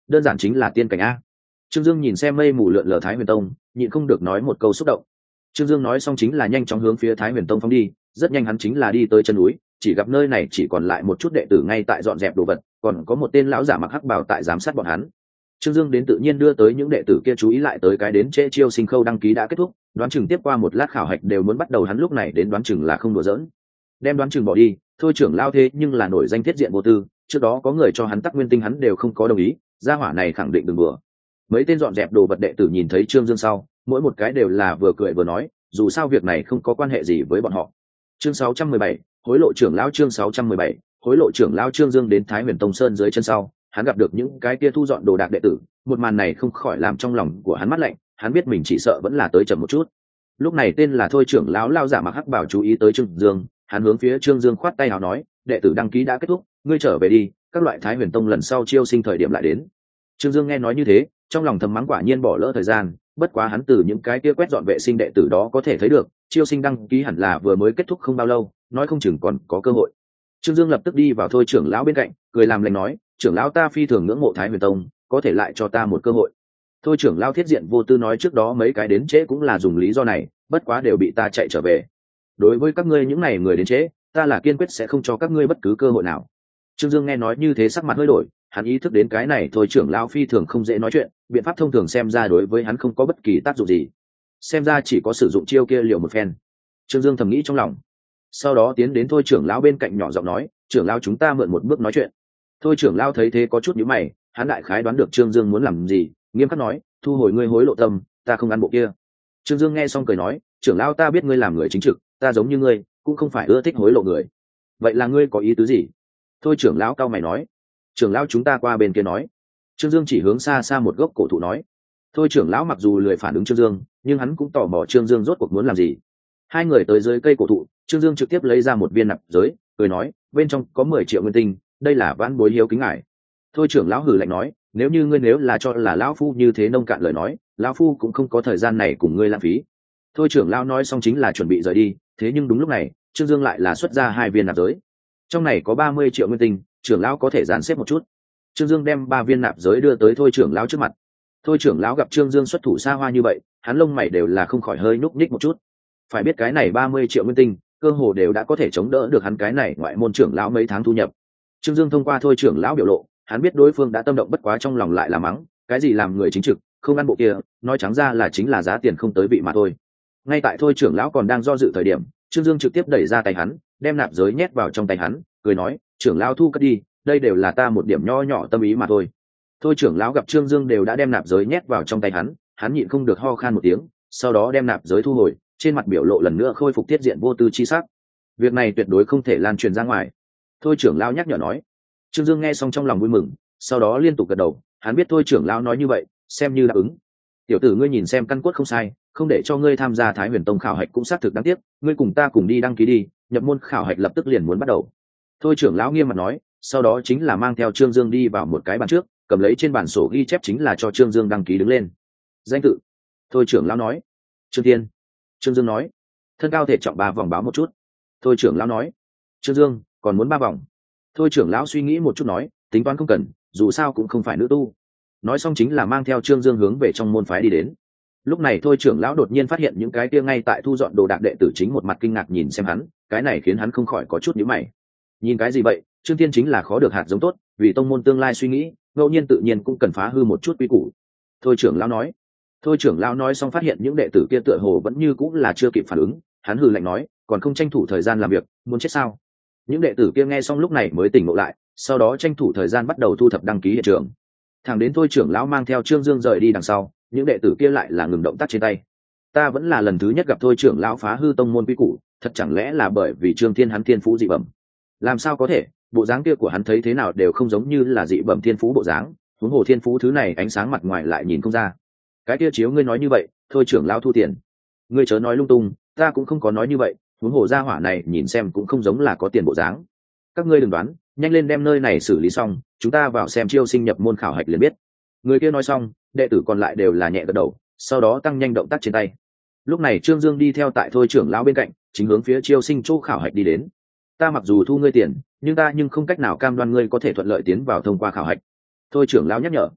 đơn giản chính là tiên cảnh a. Trương Dương nhìn xem mây mù lượn lờ Thái Huyền Tông, nhịn không được nói một câu xúc động. Trương Dương nói xong chính là nhanh chóng hướng phía Thái Huyền Tông phóng đi, rất nhanh hắn chính là đi tới chân núi, chỉ gặp nơi này chỉ còn lại một chút đệ tử ngay tại dọn dẹp đồ vật, còn có một tên lão giả mặc hắc bào tại giám sát bọn hắn. Trương Dương đến tự nhiên đưa tới những đệ tử kia chú ý lại tới cái đến trễ chiêu sinh khâu đăng ký đã kết thúc, đoán chừng tiếp qua một lát khảo hạch đều muốn bắt đầu, hắn lúc này đến đoán chừng là không đùa giỡn. Đem đoán chừng bỏ đi, thôi trưởng lao thế nhưng là nổi danh thiết diện vô tư, trước đó có người cho hắn tắc nguyên tinh hắn đều không có đồng ý, gia hỏa này khẳng định đừng bừa. Mấy tên dọn dẹp đồ vật đệ tử nhìn thấy Trương Dương sau, mỗi một cái đều là vừa cười vừa nói, dù sao việc này không có quan hệ gì với bọn họ. Chương 617, hối lộ trưởng lão. Chương 617, hối lộ trưởng lão. Trương Dương đến Thái Huyền Tông Sơn dưới chân sau, hắn gặp được những cái kia thu dọn đồ đạc đệ tử, một màn này không khỏi làm trong lòng của hắn mát lạnh, hắn biết mình chỉ sợ vẫn là tới chậm một chút. Lúc này tên là thôi trưởng lão lao giả mặc hắc bảo chú ý tới Trương Dương, hắn hướng phía Trương Dương khoát tay áo nói, đệ tử đăng ký đã kết thúc, ngươi trở về đi, các loại Thái Huyền Tông lần sau chiêu sinh thời điểm lại đến. Trương Dương nghe nói như thế, trong lòng thầm mắng quả nhiên bỏ lỡ thời gian, bất quá hắn từ những cái kia quét dọn vệ sinh đệ tử đó có thể thấy được, chiêu sinh đăng ký hẳn là vừa mới kết thúc không bao lâu, nói không chừng còn có cơ hội. Trương Dương lập tức đi vào thôi trưởng lão bên cạnh, cười làm lành nói, trưởng lão ta phi thường ngưỡng mộ Thái Huyền Tông, có thể lại cho ta một cơ hội. Thôi trưởng lão thiết diện vô tư nói, trước đó mấy cái đến trễ cũng là dùng lý do này, bất quá đều bị ta chạy trở về. Đối với các ngươi những này người đến trễ, ta là kiên quyết sẽ không cho các ngươi bất cứ cơ hội nào. Trương Dương nghe nói như thế sắc mặt hơi đổi, hắn ý thức đến cái này thôi trưởng lão phi thường không dễ nói chuyện, biện pháp thông thường xem ra đối với hắn không có bất kỳ tác dụng gì, xem ra chỉ có sử dụng chiêu kia liều một phen. Trương Dương thầm nghĩ trong lòng, sau đó tiến đến thôi trưởng lão bên cạnh nhỏ giọng nói, trưởng lão chúng ta mượn một bước nói chuyện. Thôi trưởng lão thấy thế có chút nhíu mày, hắn đại khái đoán được Trương Dương muốn làm gì, nghiêm khắc nói, thu hồi ngươi hối lộ tâm, ta không ăn bộ kia. Trương Dương nghe xong cười nói, trưởng lão ta biết ngươi làm người chính trực, ta giống như ngươi cũng không phải ưa thích hối lộ người. Vậy là ngươi có ý tứ gì? Thôi trưởng lão cao mày nói. Trưởng lão chúng ta qua bên kia nói. Trương Dương chỉ hướng xa xa một gốc cổ thụ nói. Thôi trưởng lão mặc dù lười phản ứng Trương Dương, nhưng hắn cũng tò mò Trương Dương rốt cuộc muốn làm gì. Hai người tới dưới cây cổ thụ, Trương Dương trực tiếp lấy ra một viên nạp giới, cười nói, bên trong có 10 triệu nguyên tinh, đây là vãn bối hiếu kính ngài. Thôi trưởng lão hừ lạnh nói, nếu như ngươi nếu là cho là lão phu như thế nông cạn lời nói, lão phu cũng không có thời gian này cùng ngươi lãng phí. Thôi trưởng lão nói xong chính là chuẩn bị rời đi, thế nhưng đúng lúc này, Trương Dương lại là xuất ra 2 viên nạp giới. Trong này có 30 triệu nguyên tinh, trưởng lão có thể dàn xếp một chút. Trương Dương đem 3 viên nạp giới đưa tới thôi trưởng lão trước mặt. Thôi trưởng lão gặp Trương Dương xuất thủ xa hoa như vậy, hắn lông mày đều là không khỏi hơi nhúc nhích một chút. Phải biết cái này 30 triệu nguyên tinh, cơ hồ đều đã có thể chống đỡ được hắn cái này ngoại môn trưởng lão mấy tháng thu nhập. Trương Dương thông qua thôi trưởng lão biểu lộ, hắn biết đối phương đã tâm động, bất quá trong lòng lại là mắng, cái gì làm người chính trực, không ăn bộ kia, nói trắng ra là chính là giá tiền không tới vị mà thôi. Ngay tại thôi trưởng lão còn đang do dự thời điểm, Trương Dương trực tiếp đẩy ra tay hắn, đem nạp giới nhét vào trong tay hắn, cười nói, trưởng lão thu cất đi, đây đều là ta một điểm nho nhỏ tâm ý mà thôi. Thôi trưởng lão gặp Trương Dương đều đã đem nạp giới nhét vào trong tay hắn nhịn không được ho khan một tiếng, sau đó đem nạp giới thu hồi, trên mặt biểu lộ lần nữa khôi phục tiết diện vô tư chi sắc. Việc này tuyệt đối không thể lan truyền ra ngoài. Thôi trưởng lão nhắc nhở nói. Trương Dương nghe xong trong lòng vui mừng, sau đó liên tục gật đầu, hắn biết thôi trưởng lão nói như vậy, xem như đáp ứng. Tiểu tử ngươi nhìn xem căn cốt không sai, không để cho ngươi tham gia Thái Huyền Tông khảo hạch cũng xác thực đáng tiếc, ngươi cùng ta cùng đi đăng ký đi, nhập môn khảo hạch lập tức liền muốn bắt đầu. Thôi trưởng lão nghiêm mặt nói, sau đó chính là mang theo Trương Dương đi vào một cái bàn trước, cầm lấy trên bản sổ ghi chép chính là cho Trương Dương đăng ký đứng lên. Danh tự. Thôi trưởng lão nói. Trương Thiên. Trương Dương nói. Thân cao thể trọng 3 vòng báo một chút. Thôi trưởng lão nói. Trương Dương, còn muốn 3 vòng. Thôi trưởng lão suy nghĩ một chút nói, tính toán không cần, dù sao cũng không phải nữ tu. Nói xong chính là mang theo Trương Dương hướng về trong môn phái đi đến. Lúc này thôi trưởng lão đột nhiên phát hiện những cái kia ngay tại thu dọn đồ đạc đệ tử chính một mặt kinh ngạc nhìn xem hắn, cái này khiến hắn không khỏi có chút nhíu mày. Nhìn cái gì vậy? Trương Thiên chính là khó được hạt giống tốt, vì tông môn tương lai suy nghĩ, ngẫu nhiên tự nhiên cũng cần phá hư một chút quy củ. Thôi trưởng lão nói. Thôi trưởng lão nói xong phát hiện những đệ tử kia tựa hồ vẫn như cũng là chưa kịp phản ứng, hắn hừ lạnh nói, còn không tranh thủ thời gian làm việc, muốn chết sao? Những đệ tử kia nghe xong lúc này mới tỉnh ngộ lại, sau đó tranh thủ thời gian bắt đầu thu thập đăng ký hiện trường. Thẳng đến thôi trưởng lão mang theo Trương Dương rời đi đằng sau, những đệ tử kia lại là ngừng động tác trên tay. Ta vẫn là lần thứ nhất gặp thôi trưởng lão phá hư tông môn quy củ, thật chẳng lẽ là bởi vì Trương Thiên hắn thiên phú dị bẩm? Làm sao có thể, bộ dáng kia của hắn thấy thế nào đều không giống như là dị bẩm thiên phú bộ dáng, huống hồ thiên phú thứ này ánh sáng mặt ngoài lại nhìn không ra. Cái kia chiếu ngươi nói như vậy, thôi trưởng lão thu tiền. Ngươi chớ nói lung tung, ta cũng không có nói như vậy, huống hồ gia hỏa này nhìn xem cũng không giống là có tiền bộ dáng. Các ngươi đừng đoán, nhanh lên đem nơi này xử lý xong, chúng ta vào xem chiêu sinh nhập môn khảo hạch liền biết. Người kia nói xong, đệ tử còn lại đều là nhẹ gật đầu, sau đó tăng nhanh động tác trên tay. Lúc này Trương Dương đi theo tại thôi trưởng lão bên cạnh, chính hướng phía chiêu sinh chỗ khảo hạch đi đến. Ta mặc dù thu ngươi tiền, nhưng ta không cách nào cam đoan ngươi có thể thuận lợi tiến vào thông qua khảo hạch. Thôi trưởng lão nhắc nhở.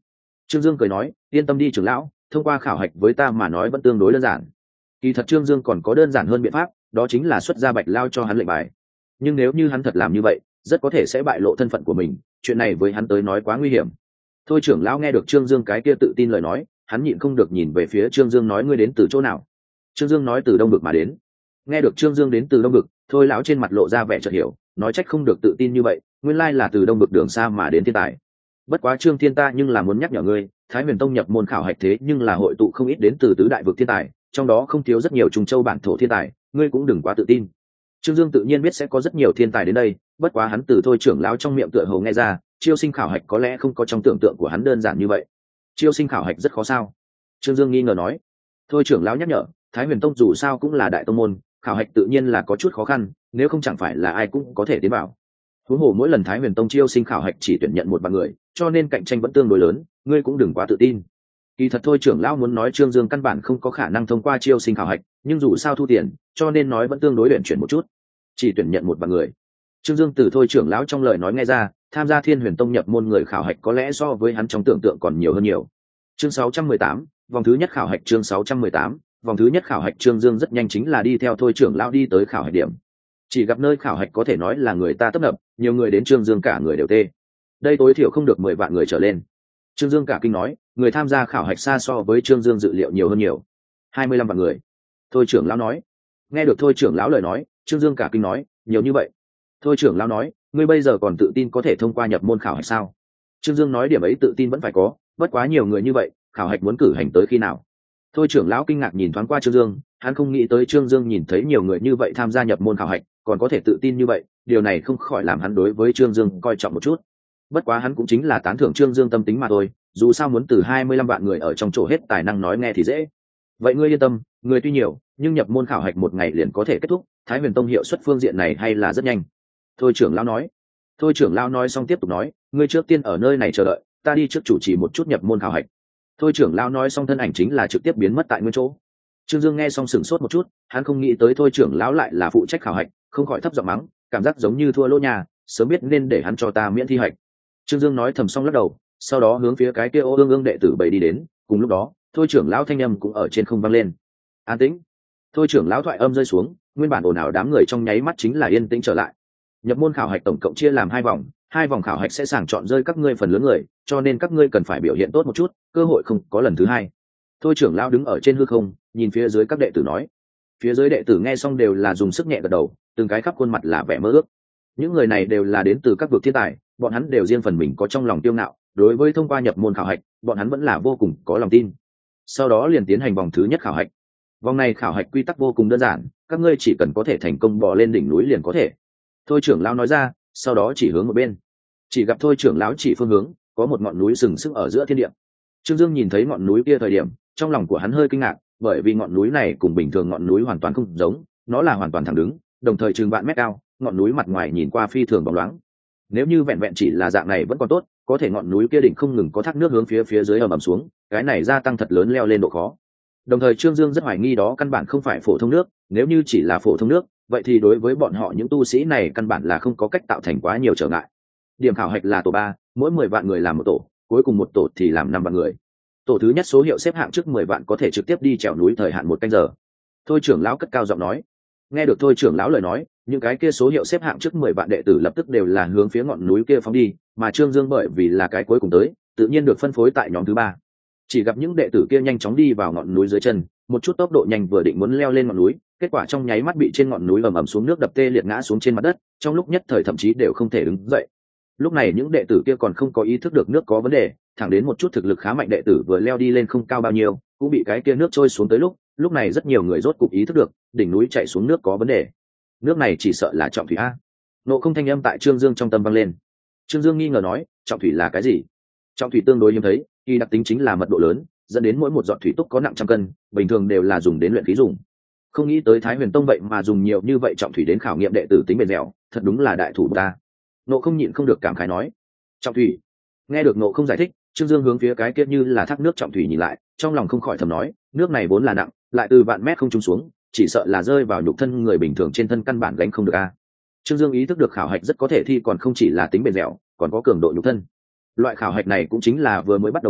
Trương Dương cười nói, yên tâm đi trưởng lão, thông qua khảo hạch với ta mà nói vẫn tương đối đơn giản. Kỳ thật Trương Dương còn có đơn giản hơn biện pháp, đó chính là xuất ra Bạch Lao cho hắn lệnh bài. Nhưng nếu như hắn thật làm như vậy, rất có thể sẽ bại lộ thân phận của mình, chuyện này với hắn tới nói quá nguy hiểm. Thôi trưởng lão nghe được Trương Dương cái kia tự tin lời nói, hắn nhịn không được nhìn về phía Trương Dương nói, ngươi đến từ chỗ nào? Trương Dương nói từ Đông Bực mà đến. Nghe được Trương Dương đến từ Đông Bực, Thôi lão trên mặt lộ ra vẻ chợt hiểu, nói trách không được tự tin như vậy, nguyên lai là từ Đông Bực đường xa mà đến thiên tài. Bất quá Trương Thiên ta nhưng là muốn nhắc nhở ngươi, Thái Huyền Tông nhập môn khảo hạch thế nhưng là hội tụ không ít đến từ tứ đại vực thiên tài, trong đó không thiếu rất nhiều trùng châu bản thổ thiên tài, ngươi cũng đừng quá tự tin. Trương Dương tự nhiên biết sẽ có rất nhiều thiên tài đến đây, bất quá hắn từ Thôi trưởng lão trong miệng tựa hồ nghe ra, chiêu sinh khảo hạch có lẽ không có trong tưởng tượng của hắn đơn giản như vậy. Chiêu sinh khảo hạch rất khó sao? Trương Dương nghi ngờ nói. Thôi trưởng lão nhắc nhở, Thái Huyền Tông dù sao cũng là đại tông môn, khảo hạch tự nhiên là có chút khó khăn, nếu không chẳng phải là ai cũng có thể tiến vào. Huống hồ mỗi lần Thái Huyền Tông chiêu sinh khảo hạch chỉ tuyển nhận một vạn người, cho nên cạnh tranh vẫn tương đối lớn, ngươi cũng đừng quá tự tin. Kỳ thật Thôi trưởng lão muốn nói Trương Dương căn bản không có khả năng thông qua chiêu sinh khảo hạch, nhưng dù sao thu tiền, cho nên nói vẫn tương đối luyện chuyển một chút. Chỉ tuyển nhận một vạn người. Trương Dương từ Thôi trưởng lão trong lời nói nghe ra, tham gia Thiên Huyền Tông nhập môn người khảo hạch có lẽ so với hắn trong tưởng tượng còn nhiều hơn nhiều. Chương 618, vòng thứ nhất khảo hạch. Chương 618, vòng thứ nhất khảo hạch. Trương Dương rất nhanh chính là đi theo Thôi trưởng lão đi tới khảo hạch điểm. Chỉ gặp nơi khảo hạch có thể nói là người ta tấp nập, nhiều người đến Trương Dương cả người đều tê. Đây tối thiểu không được 10 vạn người trở lên. Trương Dương cả kinh nói, người tham gia khảo hạch xa so với Trương Dương dự liệu nhiều hơn nhiều. 25 vạn người. Thôi trưởng lão nói. Nghe được Thôi trưởng lão lời nói, Trương Dương cả kinh nói, nhiều như vậy. Thôi trưởng lão nói, ngươi bây giờ còn tự tin có thể thông qua nhập môn khảo hạch sao? Trương Dương nói điểm ấy tự tin vẫn phải có, bất quá nhiều người như vậy, khảo hạch muốn cử hành tới khi nào? Thôi trưởng lão kinh ngạc nhìn thoáng qua Trương Dương, hắn không nghĩ tới Trương Dương nhìn thấy nhiều người như vậy tham gia nhập môn khảo hạch, còn có thể tự tin như vậy, điều này không khỏi làm hắn đối với Trương Dương coi trọng một chút. Bất quá hắn cũng chính là tán thưởng Trương Dương tâm tính mà thôi, dù sao muốn từ 25 vạn người ở trong chỗ hết tài năng nói nghe thì dễ. Vậy ngươi yên tâm, người tuy nhiều, nhưng nhập môn khảo hạch một ngày liền có thể kết thúc, Thái Huyền Tông hiệu suất phương diện này hay là rất nhanh. Thôi trưởng lão nói. Thôi trưởng lão nói xong tiếp tục nói, ngươi trước tiên ở nơi này chờ đợi, ta đi trước chủ trì một chút nhập môn khảo hạch. Thôi trưởng lão nói xong thân ảnh chính là trực tiếp biến mất tại nguyên chỗ. Trương Dương nghe xong sửng sốt một chút, hắn không nghĩ tới Thôi trưởng lão lại là phụ trách khảo hạch, không khỏi thấp giọng mắng, cảm giác giống như thua lỗ nhà, sớm biết nên để hắn cho ta miễn thi hạch. Trương Dương nói thầm xong lắc đầu, sau đó hướng phía cái kia ô ương đệ tử bầy đi đến, cùng lúc đó, Thôi trưởng lão thanh âm cũng ở trên không vang lên. An tĩnh. Thôi trưởng lão thoại âm rơi xuống, nguyên bản ồn ào đám người trong nháy mắt chính là yên tĩnh trở lại. Nhập môn khảo hạch tổng cộng chia làm 2 vòng, 2 vòng khảo hạch sẽ sàng chọn rơi các ngươi phần lớn người, cho nên các ngươi cần phải biểu hiện tốt một chút, cơ hội không có lần thứ hai. Thôi trưởng lão đứng ở trên hư không, nhìn phía dưới các đệ tử nói. Phía dưới đệ tử nghe xong đều là dùng sức nhẹ gật đầu, từng cái khắp khuôn mặt là vẻ mơ ước. Những người này đều là đến từ các vực thiên tài, bọn hắn đều riêng phần mình có trong lòng kiêu ngạo, đối với thông qua nhập môn khảo hạch, bọn hắn vẫn là vô cùng có lòng tin. Sau đó liền tiến hành vòng thứ nhất khảo hạch. Vòng này khảo hạch quy tắc vô cùng đơn giản, các ngươi chỉ cần có thể thành công bò lên đỉnh núi liền có thể. Thôi trưởng lão nói ra, sau đó chỉ hướng một bên. Chỉ gặp Thôi trưởng lão chỉ phương hướng, có một ngọn núi sừng sững ở giữa thiên địa. Trương Dương nhìn thấy ngọn núi kia thời điểm, trong lòng của hắn hơi kinh ngạc, bởi vì ngọn núi này cùng bình thường ngọn núi hoàn toàn không giống, nó là hoàn toàn thẳng đứng, đồng thời chừng vạn mét cao, ngọn núi mặt ngoài nhìn qua phi thường bóng loáng. Nếu như vẹn vẹn chỉ là dạng này vẫn còn tốt, có thể ngọn núi kia đỉnh không ngừng có thác nước hướng phía dưới ầm ầm xuống, cái này gia tăng thật lớn leo lên độ khó. Đồng thời Trương Dương rất hoài nghi đó căn bản không phải phổ thông nước, nếu như chỉ là phổ thông nước, vậy thì đối với bọn họ những tu sĩ này căn bản là không có cách tạo thành quá nhiều trở ngại. Điểm khảo hạch là tổ 3, mỗi 10 vạn người làm một tổ, cuối cùng một tổ thì làm 5 vạn người. Tổ thứ nhất số hiệu xếp hạng trước 10 vạn có thể trực tiếp đi trèo núi thời hạn 1 canh giờ. Thôi trưởng lão cất cao giọng nói. Nghe được Thôi trưởng lão lời nói, những cái kia số hiệu xếp hạng trước 10 vạn đệ tử lập tức đều là hướng phía ngọn núi kia phóng đi, mà Trương Dương bởi vì là cái cuối cùng tới, tự nhiên được phân phối tại nhóm thứ 3. Chỉ gặp những đệ tử kia nhanh chóng đi vào ngọn núi dưới chân, một chút tốc độ nhanh vừa định muốn leo lên ngọn núi, kết quả trong nháy mắt bị trên ngọn núi ầm ầm xuống nước đập tê liệt ngã xuống trên mặt đất, trong lúc nhất thời thậm chí đều không thể đứng dậy. Lúc này những đệ tử kia còn không có ý thức được nước có vấn đề, thẳng đến một chút thực lực khá mạnh đệ tử vừa leo đi lên không cao bao nhiêu, cũng bị cái kia nước trôi xuống tới lúc này rất nhiều người rốt cục ý thức được, đỉnh núi chạy xuống nước có vấn đề. Nước này chỉ sợ là trọng thủy a. Nộ không thanh âm tại Trương Dương trong tâm vang lên. Trương Dương nghi ngờ nói, trọng thủy là cái gì? Trọng thủy tương đối hiếm thấy, kỳ đặc tính chính là mật độ lớn, dẫn đến mỗi một giọt thủy túc có nặng trăm cân, bình thường đều là dùng đến luyện khí dùng. Không nghĩ tới Thái Huyền Tông vậy mà dùng nhiều như vậy trọng thủy đến khảo nghiệm đệ tử tính bền dẻo, thật đúng là đại thủ ta. Nộ không nhịn không được cảm khái nói. Trọng thủy. Nghe được Nộ không giải thích, Trương Dương hướng phía cái kia như là thác nước trọng thủy nhìn lại, trong lòng không khỏi thầm nói, nước này vốn là nặng, lại từ vạn mét không trung xuống, chỉ sợ là rơi vào nhục thân người bình thường trên thân căn bản gánh không được a. Trương Dương ý thức được khảo hạch rất có thể thi còn không chỉ là tính bền dẻo, còn có cường độ nhục thân. Loại khảo hạch này cũng chính là vừa mới bắt đầu khó,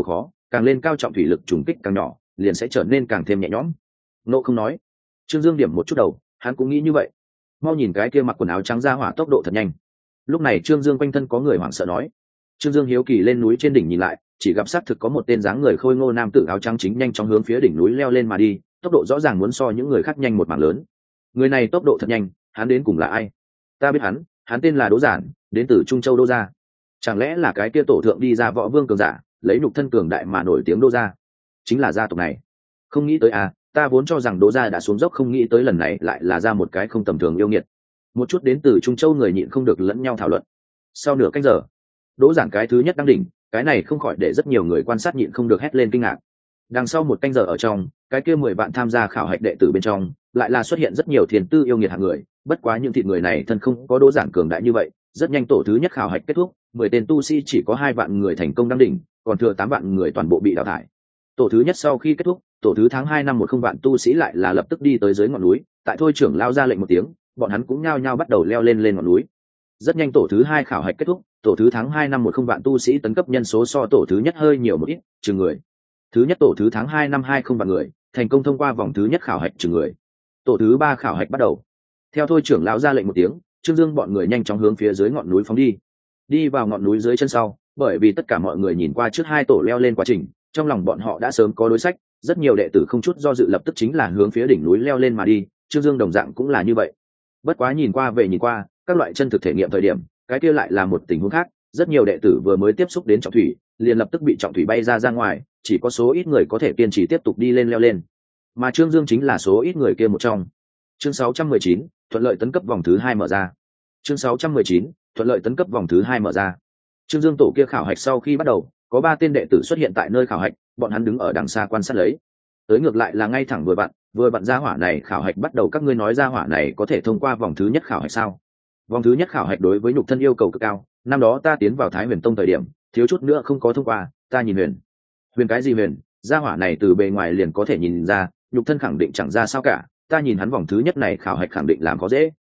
càng lên cao trọng thủy lực trùng kích càng nhỏ, liền sẽ trở nên càng thêm nhẹ nhõm. Nộ không nói. Trương Dương điểm một chút đầu, hắn cũng nghĩ như vậy. Mau nhìn cái kia mặc quần áo trắng ra hỏa tốc độ thật nhanh. Lúc này Trương Dương quanh thân có người hoảng sợ nói. Trương Dương hiếu kỳ lên núi trên đỉnh nhìn lại, chỉ gặp xác thực có một tên dáng người khôi ngô nam tử áo trắng chính nhanh chóng hướng phía đỉnh núi leo lên mà đi, tốc độ rõ ràng muốn so những người khác nhanh một mảng lớn. Người này tốc độ thật nhanh, hắn đến cùng là ai? Ta biết hắn tên là Đỗ Giản, đến từ Trung Châu Đỗ gia. Chẳng lẽ là cái kia tổ thượng đi ra võ vương cường giả, lấy nhục thân cường đại mà nổi tiếng Đỗ gia? Chính là gia tộc này. Không nghĩ tới à, ta vốn cho rằng Đỗ gia đã xuống dốc, không nghĩ tới lần này lại là ra một cái không tầm thường yêu nghiệt. Một chút đến từ Trung Châu người nhịn không được lẫn nhau thảo luận. Sau nửa canh giờ, Đỗ Giản cái thứ nhất đăng đỉnh, cái này không khỏi để rất nhiều người quan sát nhịn không được hét lên kinh ngạc. Đằng sau một canh giờ ở trong, cái kia 10 bạn tham gia khảo hạch đệ tử bên trong, lại là xuất hiện rất nhiều thiền tư yêu nghiệt hạng người, bất quá những thịt người này thân không có Đỗ Giản cường đại như vậy, rất nhanh tổ thứ nhất khảo hạch kết thúc, 10 tên tu sĩ chỉ có 2 vạn người thành công đăng đỉnh, còn thừa 8 vạn người toàn bộ bị đào thải. Tổ thứ nhất sau khi kết thúc, tổ thứ tháng 2 năm 10 vạn tu sĩ lại là lập tức đi tới dưới ngọn núi, tại thôi trưởng lao ra lệnh một tiếng, bọn hắn cũng nhao nhao bắt đầu leo lên ngọn núi. Rất nhanh tổ thứ hai khảo hạch kết thúc, tổ thứ tháng 2 năm 10 vạn tu sĩ tấn cấp nhân số so tổ thứ nhất hơi nhiều một ít, chừng người. Thứ nhất tổ thứ tháng 2 năm 20 vạn người, thành công thông qua vòng thứ nhất khảo hạch chừng người. Tổ thứ ba khảo hạch bắt đầu. Theo thôi trưởng lão ra lệnh một tiếng, Trương Dương bọn người nhanh chóng hướng phía dưới ngọn núi phóng đi. Đi vào ngọn núi dưới chân sau, bởi vì tất cả mọi người nhìn qua trước hai tổ leo lên quá trình, trong lòng bọn họ đã sớm có đối sách, rất nhiều đệ tử không chút do dự lập tức chính là hướng phía đỉnh núi leo lên mà đi, Trương Dương đồng dạng cũng là như vậy. Bất quá nhìn qua, các loại chân thực thể nghiệm thời điểm, cái kia lại là một tình huống khác, rất nhiều đệ tử vừa mới tiếp xúc đến trọng thủy, liền lập tức bị trọng thủy bay ra ngoài, chỉ có số ít người có thể kiên trì tiếp tục đi lên leo lên. Mà Trương Dương chính là số ít người kia một trong. Chương 619, thuận lợi tấn cấp vòng thứ 2 mở ra. Chương 619, thuận lợi tấn cấp vòng thứ 2 mở ra. Trương Dương tổ kia khảo hạch sau khi bắt đầu, có 3 tên đệ tử xuất hiện tại nơi khảo hạch, bọn hắn đứng ở đằng xa quan sát lấy. Tới ngược lại là ngay thẳng vừa vặn ra hỏa này khảo hạch bắt đầu, các ngươi nói ra hỏa này có thể thông qua vòng thứ nhất khảo hạch sao? Vòng thứ nhất khảo hạch đối với nhục thân yêu cầu cực cao, năm đó ta tiến vào Thái Huyền Tông thời điểm, thiếu chút nữa không có thông qua, ta nhìn Huyền cái gì Huyền, ra hỏa này từ bề ngoài liền có thể nhìn ra, nhục thân khẳng định chẳng ra sao cả, ta nhìn hắn vòng thứ nhất này khảo hạch khẳng định làm có dễ.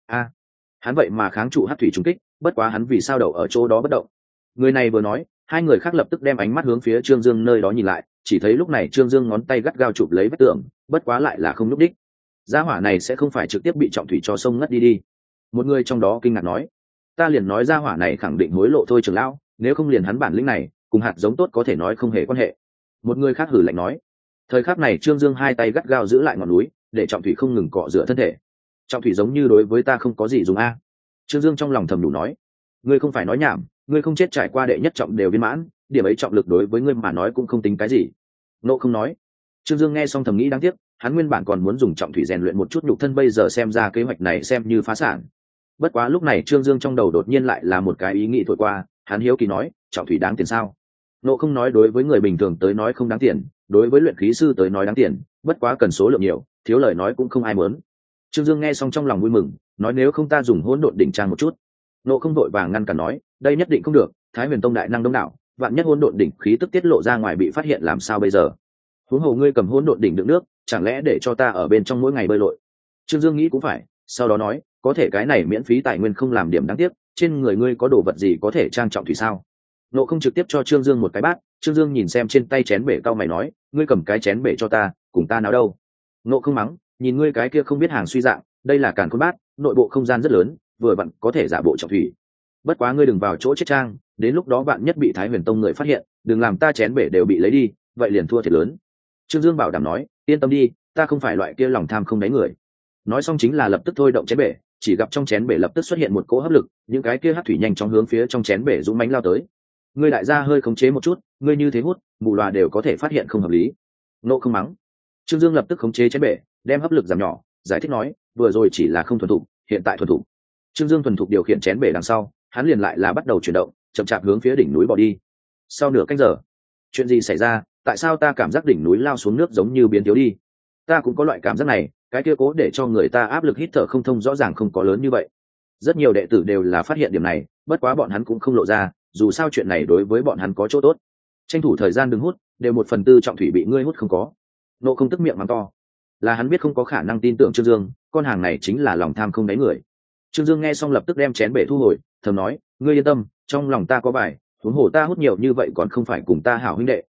Hắn vậy mà kháng trụ hắc thủy trùng kích, bất quá hắn vì sao đậu ở chỗ đó bất động? Người này vừa nói, hai người khác lập tức đem ánh mắt hướng phía Trương Dương nơi đó nhìn lại, chỉ thấy lúc này Trương Dương ngón tay gắt gao chụp lấy vách tường, bất quá lại là không nhúc đích. Gia hỏa này sẽ không phải trực tiếp bị trọng thủy cho sông ngất đi. Một người trong đó kinh ngạc nói, ta liền nói gia hỏa này khẳng định hối lộ thôi trưởng lão, nếu không liền hắn bản lĩnh này cùng hạt giống tốt có thể nói không hề quan hệ. Một người khác hử lạnh nói. Thời khắc này Trương Dương hai tay gắt gao giữ lại ngọn núi, để trọng thủy không ngừng cọ rửa thân thể. Trọng thủy giống như đối với ta không có gì dùng a. Trương Dương trong lòng thầm đủ nói, ngươi không phải nói nhảm, ngươi không chết trải qua đệ nhất trọng đều viên mãn, điểm ấy trọng lực đối với ngươi mà nói cũng không tính cái gì. Nộ không nói. Trương Dương nghe xong thầm nghĩ đáng tiếc, hắn nguyên bản còn muốn dùng trọng thủy rèn luyện một chút nhục thân, bây giờ xem ra kế hoạch này xem như phá sản. Bất quá lúc này Trương Dương trong đầu đột nhiên lại là một cái ý nghĩ thổi qua, hắn hiếu kỳ nói, trọng thủy đáng tiền sao? Nộ không nói, đối với người bình thường tới nói không đáng tiền, đối với luyện khí sư tới nói đáng tiền, bất quá cần số lượng nhiều, thiếu lời nói cũng không ai muốn. Trương Dương nghe xong trong lòng vui mừng, nói nếu không ta dùng hỗn độn đỉnh trang một chút. Nộ không vội vàng ngăn cản nói, đây nhất định không được, Thái Huyền Tông đại năng đông đảo, vạn nhất hỗn độn đỉnh khí tức tiết lộ ra ngoài bị phát hiện làm sao bây giờ? Huống hồ ngươi cầm hỗn độn đỉnh đựng nước, chẳng lẽ để cho ta ở bên trong mỗi ngày bơi lội? Trương Dương nghĩ cũng phải, sau đó nói, có thể cái này miễn phí tài nguyên không làm điểm đáng tiếc, trên người ngươi có đồ vật gì có thể trang trọng thủy sao? Nộ không trực tiếp cho Trương Dương một cái bát, Trương Dương nhìn xem trên tay chén bể, cau mày nói, ngươi cầm cái chén bể cho ta, cùng ta nào đâu? Nộ không mắng, nhìn ngươi cái kia không biết hàng suy dạng, đây là càn khôn bát, nội bộ không gian rất lớn, vừa vặn có thể giả bộ trọng thủy. Bất quá ngươi đừng vào chỗ chết trang, đến lúc đó bạn nhất bị Thái Huyền Tông người phát hiện, đừng làm ta chén bể đều bị lấy đi, vậy liền thua thiệt lớn. Trương Dương bảo đảm nói, yên tâm đi, ta không phải loại kia lòng tham không đáy người. Nói xong chính là lập tức thôi động chén bể, chỉ gặp trong chén bể lập tức xuất hiện một cỗ hấp lực, những cái kia hắc thủy nhanh chóng hướng phía trong chén bể dũng mãnh lao tới. Ngươi đại gia hơi khống chế một chút, ngươi như thế hút, mù loà đều có thể phát hiện không hợp lý. Nộ không mắng. Trương Dương lập tức khống chế chén bể, đem hấp lực giảm nhỏ, giải thích nói, vừa rồi chỉ là không thuần thục, hiện tại thuần thục. Trương Dương thuần thục điều khiển chén bể đằng sau, hắn liền lại là bắt đầu chuyển động, chậm chạp hướng phía đỉnh núi bỏ đi. Sau nửa canh giờ, chuyện gì xảy ra? Tại sao ta cảm giác đỉnh núi lao xuống nước giống như biến thiếu đi? Ta cũng có loại cảm giác này, cái kia cố để cho người ta áp lực hít thở không thông rõ ràng không có lớn như vậy. Rất nhiều đệ tử đều là phát hiện điểm này, bất quá bọn hắn cũng không lộ ra, dù sao chuyện này đối với bọn hắn có chỗ tốt. Tranh thủ thời gian đừng hút, đều 1/4 trọng thủy bị ngươi hút không có. Nộ không tức miệng mắng to, là hắn biết không có khả năng tin tưởng Trương Dương, con hàng này chính là lòng tham không đáy người. Trương Dương nghe xong lập tức đem chén bể thu hồi, thầm nói, ngươi yên tâm, trong lòng ta có bài, huống hồ ta hút nhiều như vậy còn không phải cùng ta hảo huynh đệ,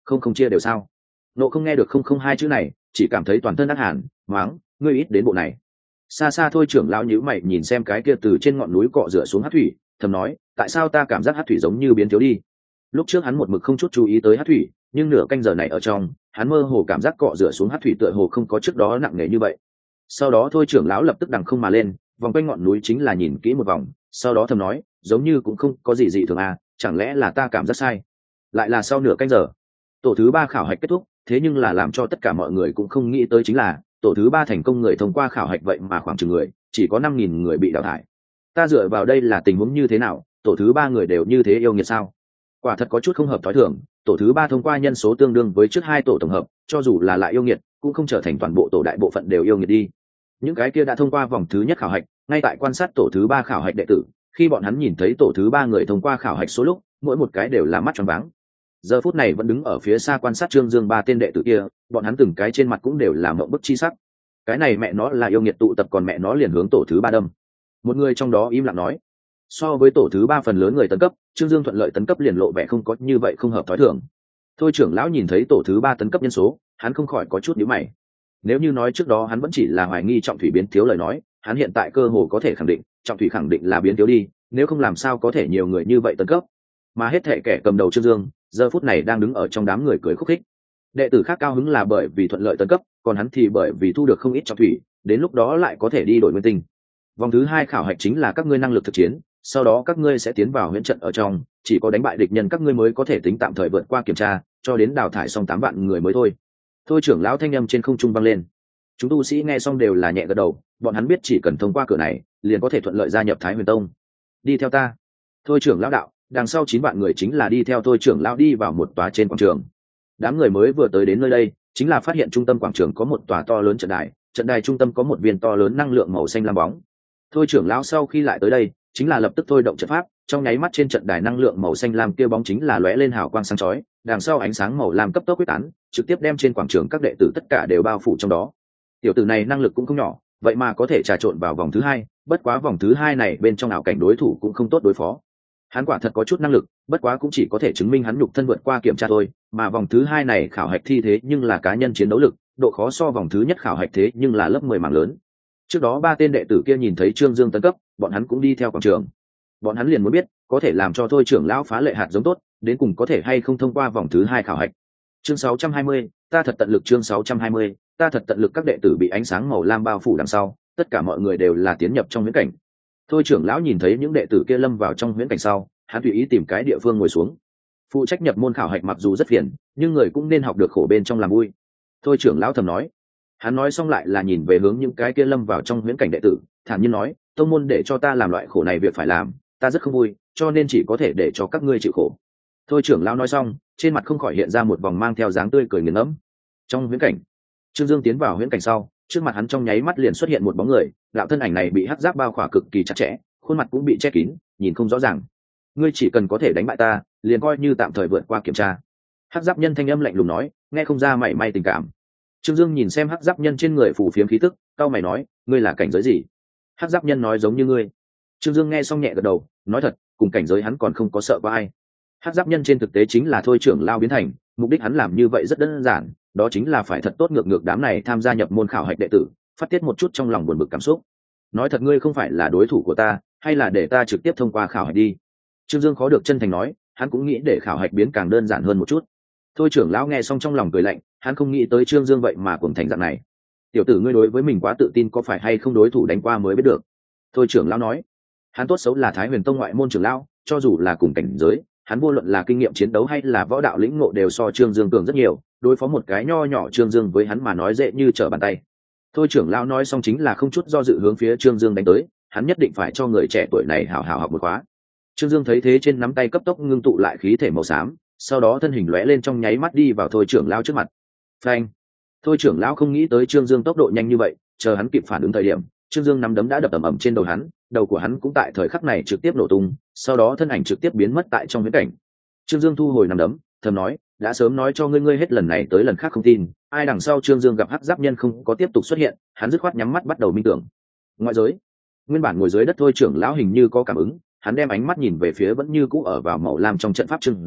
Không chia đều sao? Nộ không nghe được không hai chữ này, chỉ cảm thấy toàn thân ác hàn, máng, ngươi ít đến bộ này. Xa xa thôi trưởng lão nhíu mày nhìn xem cái kia từ trên ngọn núi cọ rửa xuống hắc thủy, thầm nói, tại sao ta cảm giác hắc thủy giống như biến thiếu đi? Lúc trước hắn một mực không chút chú ý tới hắc thủy, nhưng nửa canh giờ này ở trong, hắn mơ hồ cảm giác cọ rửa xuống hắc thủy tựa hồ không có trước đó nặng nề như vậy. Sau đó thôi trưởng lão lập tức đằng không mà lên, vòng quanh ngọn núi chính là nhìn kỹ một vòng, sau đó thầm nói, giống như cũng không có gì dị thường à, chẳng lẽ là ta cảm giác sai? Lại là sau nửa canh giờ, tổ thứ ba khảo hạch kết thúc, thế nhưng là làm cho tất cả mọi người cũng không nghĩ tới chính là tổ thứ ba thành công người thông qua khảo hạch vậy mà khoảng chừng người chỉ có 5.000 người bị đào thải. Ta dựa vào đây là tình huống như thế nào? Tổ thứ ba người đều như thế yêu nghiệt sao? Quả thật có chút không hợp thói thường. Tổ thứ ba thông qua nhân số tương đương với trước hai tổ tổng hợp, cho dù là lại yêu nghiệt cũng không trở thành toàn bộ tổ đại bộ phận đều yêu nghiệt đi. Những cái kia đã thông qua vòng thứ nhất khảo hạch, ngay tại quan sát tổ thứ ba khảo hạch đệ tử, khi bọn hắn nhìn thấy tổ thứ ba người thông qua khảo hạch số lúc, mỗi một cái đều là mắt tròn váng. Giờ phút này vẫn đứng ở phía xa quan sát Trương Dương ba tên đệ tử kia, bọn hắn từng cái trên mặt cũng đều là mộng bức chi sắc. Cái này mẹ nó là yêu nghiệt tụ tập, còn mẹ nó liền hướng tổ thứ ba đâm. Một người trong đó im lặng nói, so với tổ thứ ba phần lớn người tấn cấp, Trương Dương thuận lợi tấn cấp liền lộ vẻ không có như vậy không hợp thói thường. Thôi trưởng lão nhìn thấy tổ thứ ba tấn cấp nhân số, hắn không khỏi có chút nhíu mày. Nếu như nói trước đó hắn vẫn chỉ là hoài nghi trọng thủy biến thiếu lời nói, hắn hiện tại cơ hồ có thể khẳng định trọng thủy khẳng định là biến thiếu đi, nếu không làm sao có thể nhiều người như vậy tấn cấp. Mà hết thệ kẻ cầm đầu Trương Dương giờ phút này đang đứng ở trong đám người cười khúc khích. Đệ tử khác cao hứng là bởi vì thuận lợi tấn cấp, còn hắn thì bởi vì thu được không ít trọng thủy, đến lúc đó lại có thể đi đổi nguyên tinh. Vòng thứ hai khảo hạch chính là các ngươi năng lực thực chiến, sau đó các ngươi sẽ tiến vào huyễn trận ở trong, chỉ có đánh bại địch nhân các ngươi mới có thể tính tạm thời vượt qua kiểm tra, cho đến đào thải xong 8 vạn người mới thôi. Thôi trưởng lão thanh âm trên không trung vang lên. Chúng tu sĩ nghe xong đều là nhẹ gật đầu, bọn hắn biết chỉ cần thông qua cửa này, liền có thể thuận lợi gia nhập Thái Huyền Tông. Đi theo ta. Thôi trưởng lão đạo, đằng sau 9 vạn người chính là đi theo thôi trưởng lão đi vào một tòa trên quảng trường. Đám người mới vừa tới đến nơi đây, chính là phát hiện trung tâm quảng trường có một tòa to lớn trận đài trung tâm có một viên to lớn năng lượng màu xanh lam bóng. Thôi trưởng lão sau khi lại tới đây, chính là lập tức thôi động trận pháp, trong nháy mắt trên trận đài năng lượng màu xanh lam kia bóng chính là lóe lên hào quang sáng chói, đằng sau ánh sáng màu lam cấp tốc quyết tán, trực tiếp đem trên quảng trường các đệ tử tất cả đều bao phủ trong đó. Tiểu tử này năng lực cũng không nhỏ, vậy mà có thể trà trộn vào vòng thứ hai, bất quá vòng thứ hai này bên trong ảo cảnh đối thủ cũng không tốt đối phó. Hắn quả thật có chút năng lực, bất quá cũng chỉ có thể chứng minh hắn nhục thân vượt qua kiểm tra thôi, mà vòng thứ hai này khảo hạch thi thế nhưng là cá nhân chiến đấu lực, độ khó so vòng thứ nhất khảo hạch thế nhưng là lớp 10 mảng lớn. Trước đó 3 tên đệ tử kia nhìn thấy Trương Dương tấn cấp, bọn hắn cũng đi theo quảng trường. Bọn hắn liền muốn biết, có thể làm cho thôi trưởng lão phá lệ hạt giống tốt, đến cùng có thể hay không thông qua vòng thứ hai khảo hạch. Chương 620, ta thật tận lực. Chương 620, ta thật tận lực. Các đệ tử bị ánh sáng màu lam bao phủ đằng sau, tất cả mọi người đều là tiến nhập trong huyễn cảnh. Thôi trưởng lão nhìn thấy những đệ tử kia lâm vào trong huyễn cảnh sau, hắn tùy ý tìm cái địa phương ngồi xuống. Phụ trách nhập môn khảo hạch mặc dù rất phiền, nhưng người cũng nên học được khổ bên trong làm vui. Thôi trưởng lão thầm nói. Hắn nói xong lại là nhìn về hướng những cái kia lâm vào trong huyễn cảnh đệ tử, thản nhiên nói, tông môn để cho ta làm loại khổ này việc phải làm, ta rất không vui, cho nên chỉ có thể để cho các ngươi chịu khổ. Thôi trưởng lão nói xong, trên mặt không khỏi hiện ra một vòng mang theo dáng tươi cười nghiền ngẫm. Trong huyễn cảnh, Trương Dương tiến vào huyễn cảnh sau, trước mặt hắn trong nháy mắt liền xuất hiện một bóng người, đạo thân ảnh này bị hắc giáp bao khỏa cực kỳ chặt chẽ, khuôn mặt cũng bị che kín, nhìn không rõ ràng. Ngươi chỉ cần có thể đánh bại ta, liền coi như tạm thời vượt qua kiểm tra. Hắc giáp nhân thanh âm lạnh lùng nói, nghe không ra mảy may tình cảm. Trương Dương nhìn xem hắc giáp nhân trên người phù phiếm khí tức, cau mày nói, ngươi là cảnh giới gì? Hắc giáp nhân nói giống như ngươi. Trương Dương nghe xong nhẹ gật đầu, nói thật, cùng cảnh giới hắn còn không có sợ qua ai. Hắc giáp nhân trên thực tế chính là thôi trưởng lao biến thành, mục đích hắn làm như vậy rất đơn giản, đó chính là phải thật tốt ngược đám này tham gia nhập môn khảo hạch đệ tử, phát tiết một chút trong lòng buồn bực cảm xúc. Nói thật, ngươi không phải là đối thủ của ta, hay là để ta trực tiếp thông qua khảo hạch đi? Trương Dương khó được chân thành nói, hắn cũng nghĩ để khảo hạch biến càng đơn giản hơn một chút. Thôi trưởng lão nghe xong trong lòng cười lạnh, hắn không nghĩ tới Trương Dương vậy mà cũng thành dạng này. Tiểu tử, ngươi đối với mình quá tự tin, có phải hay không đối thủ đánh qua mới biết được? Thôi trưởng lão nói, hắn tốt xấu là Thái Huyền Tông ngoại môn trưởng lão, cho dù là cùng cảnh giới, hắn vô luận là kinh nghiệm chiến đấu hay là võ đạo lĩnh ngộ đều so Trương Dương cường rất nhiều, đối phó một cái nho nhỏ Trương Dương với hắn mà nói dễ như trở bàn tay. Thôi trưởng lão nói xong chính là không chút do dự hướng phía Trương Dương đánh tới, hắn nhất định phải cho người trẻ tuổi này hảo hảo học một khóa. Trương Dương thấy thế, trên nắm tay cấp tốc ngưng tụ lại khí thể màu xám, sau đó thân hình lóe lên trong nháy mắt đi vào thôi trưởng lão trước mặt. Phanh! Thôi trưởng lão không nghĩ tới Trương Dương tốc độ nhanh như vậy, chờ hắn kịp phản ứng thời điểm, Trương Dương nắm đấm đã đập ầm ầm trên đầu hắn, đầu của hắn cũng tại thời khắc này trực tiếp nổ tung, sau đó thân ảnh trực tiếp biến mất tại trong huyễn cảnh. Trương Dương thu hồi nắm đấm, thầm nói, đã sớm nói cho ngươi hết lần này tới lần khác không tin. Ai đằng sau Trương Dương gặp hắc giáp nhân không có tiếp tục xuất hiện, hắn dứt khoát nhắm mắt bắt đầu minh tưởng. Ngoại giới, nguyên bản ngồi dưới đất thôi trưởng lão hình như có cảm ứng, hắn đem ánh mắt nhìn về phía vẫn như cũ ở vào màu lam trong trận pháp Trương Dương,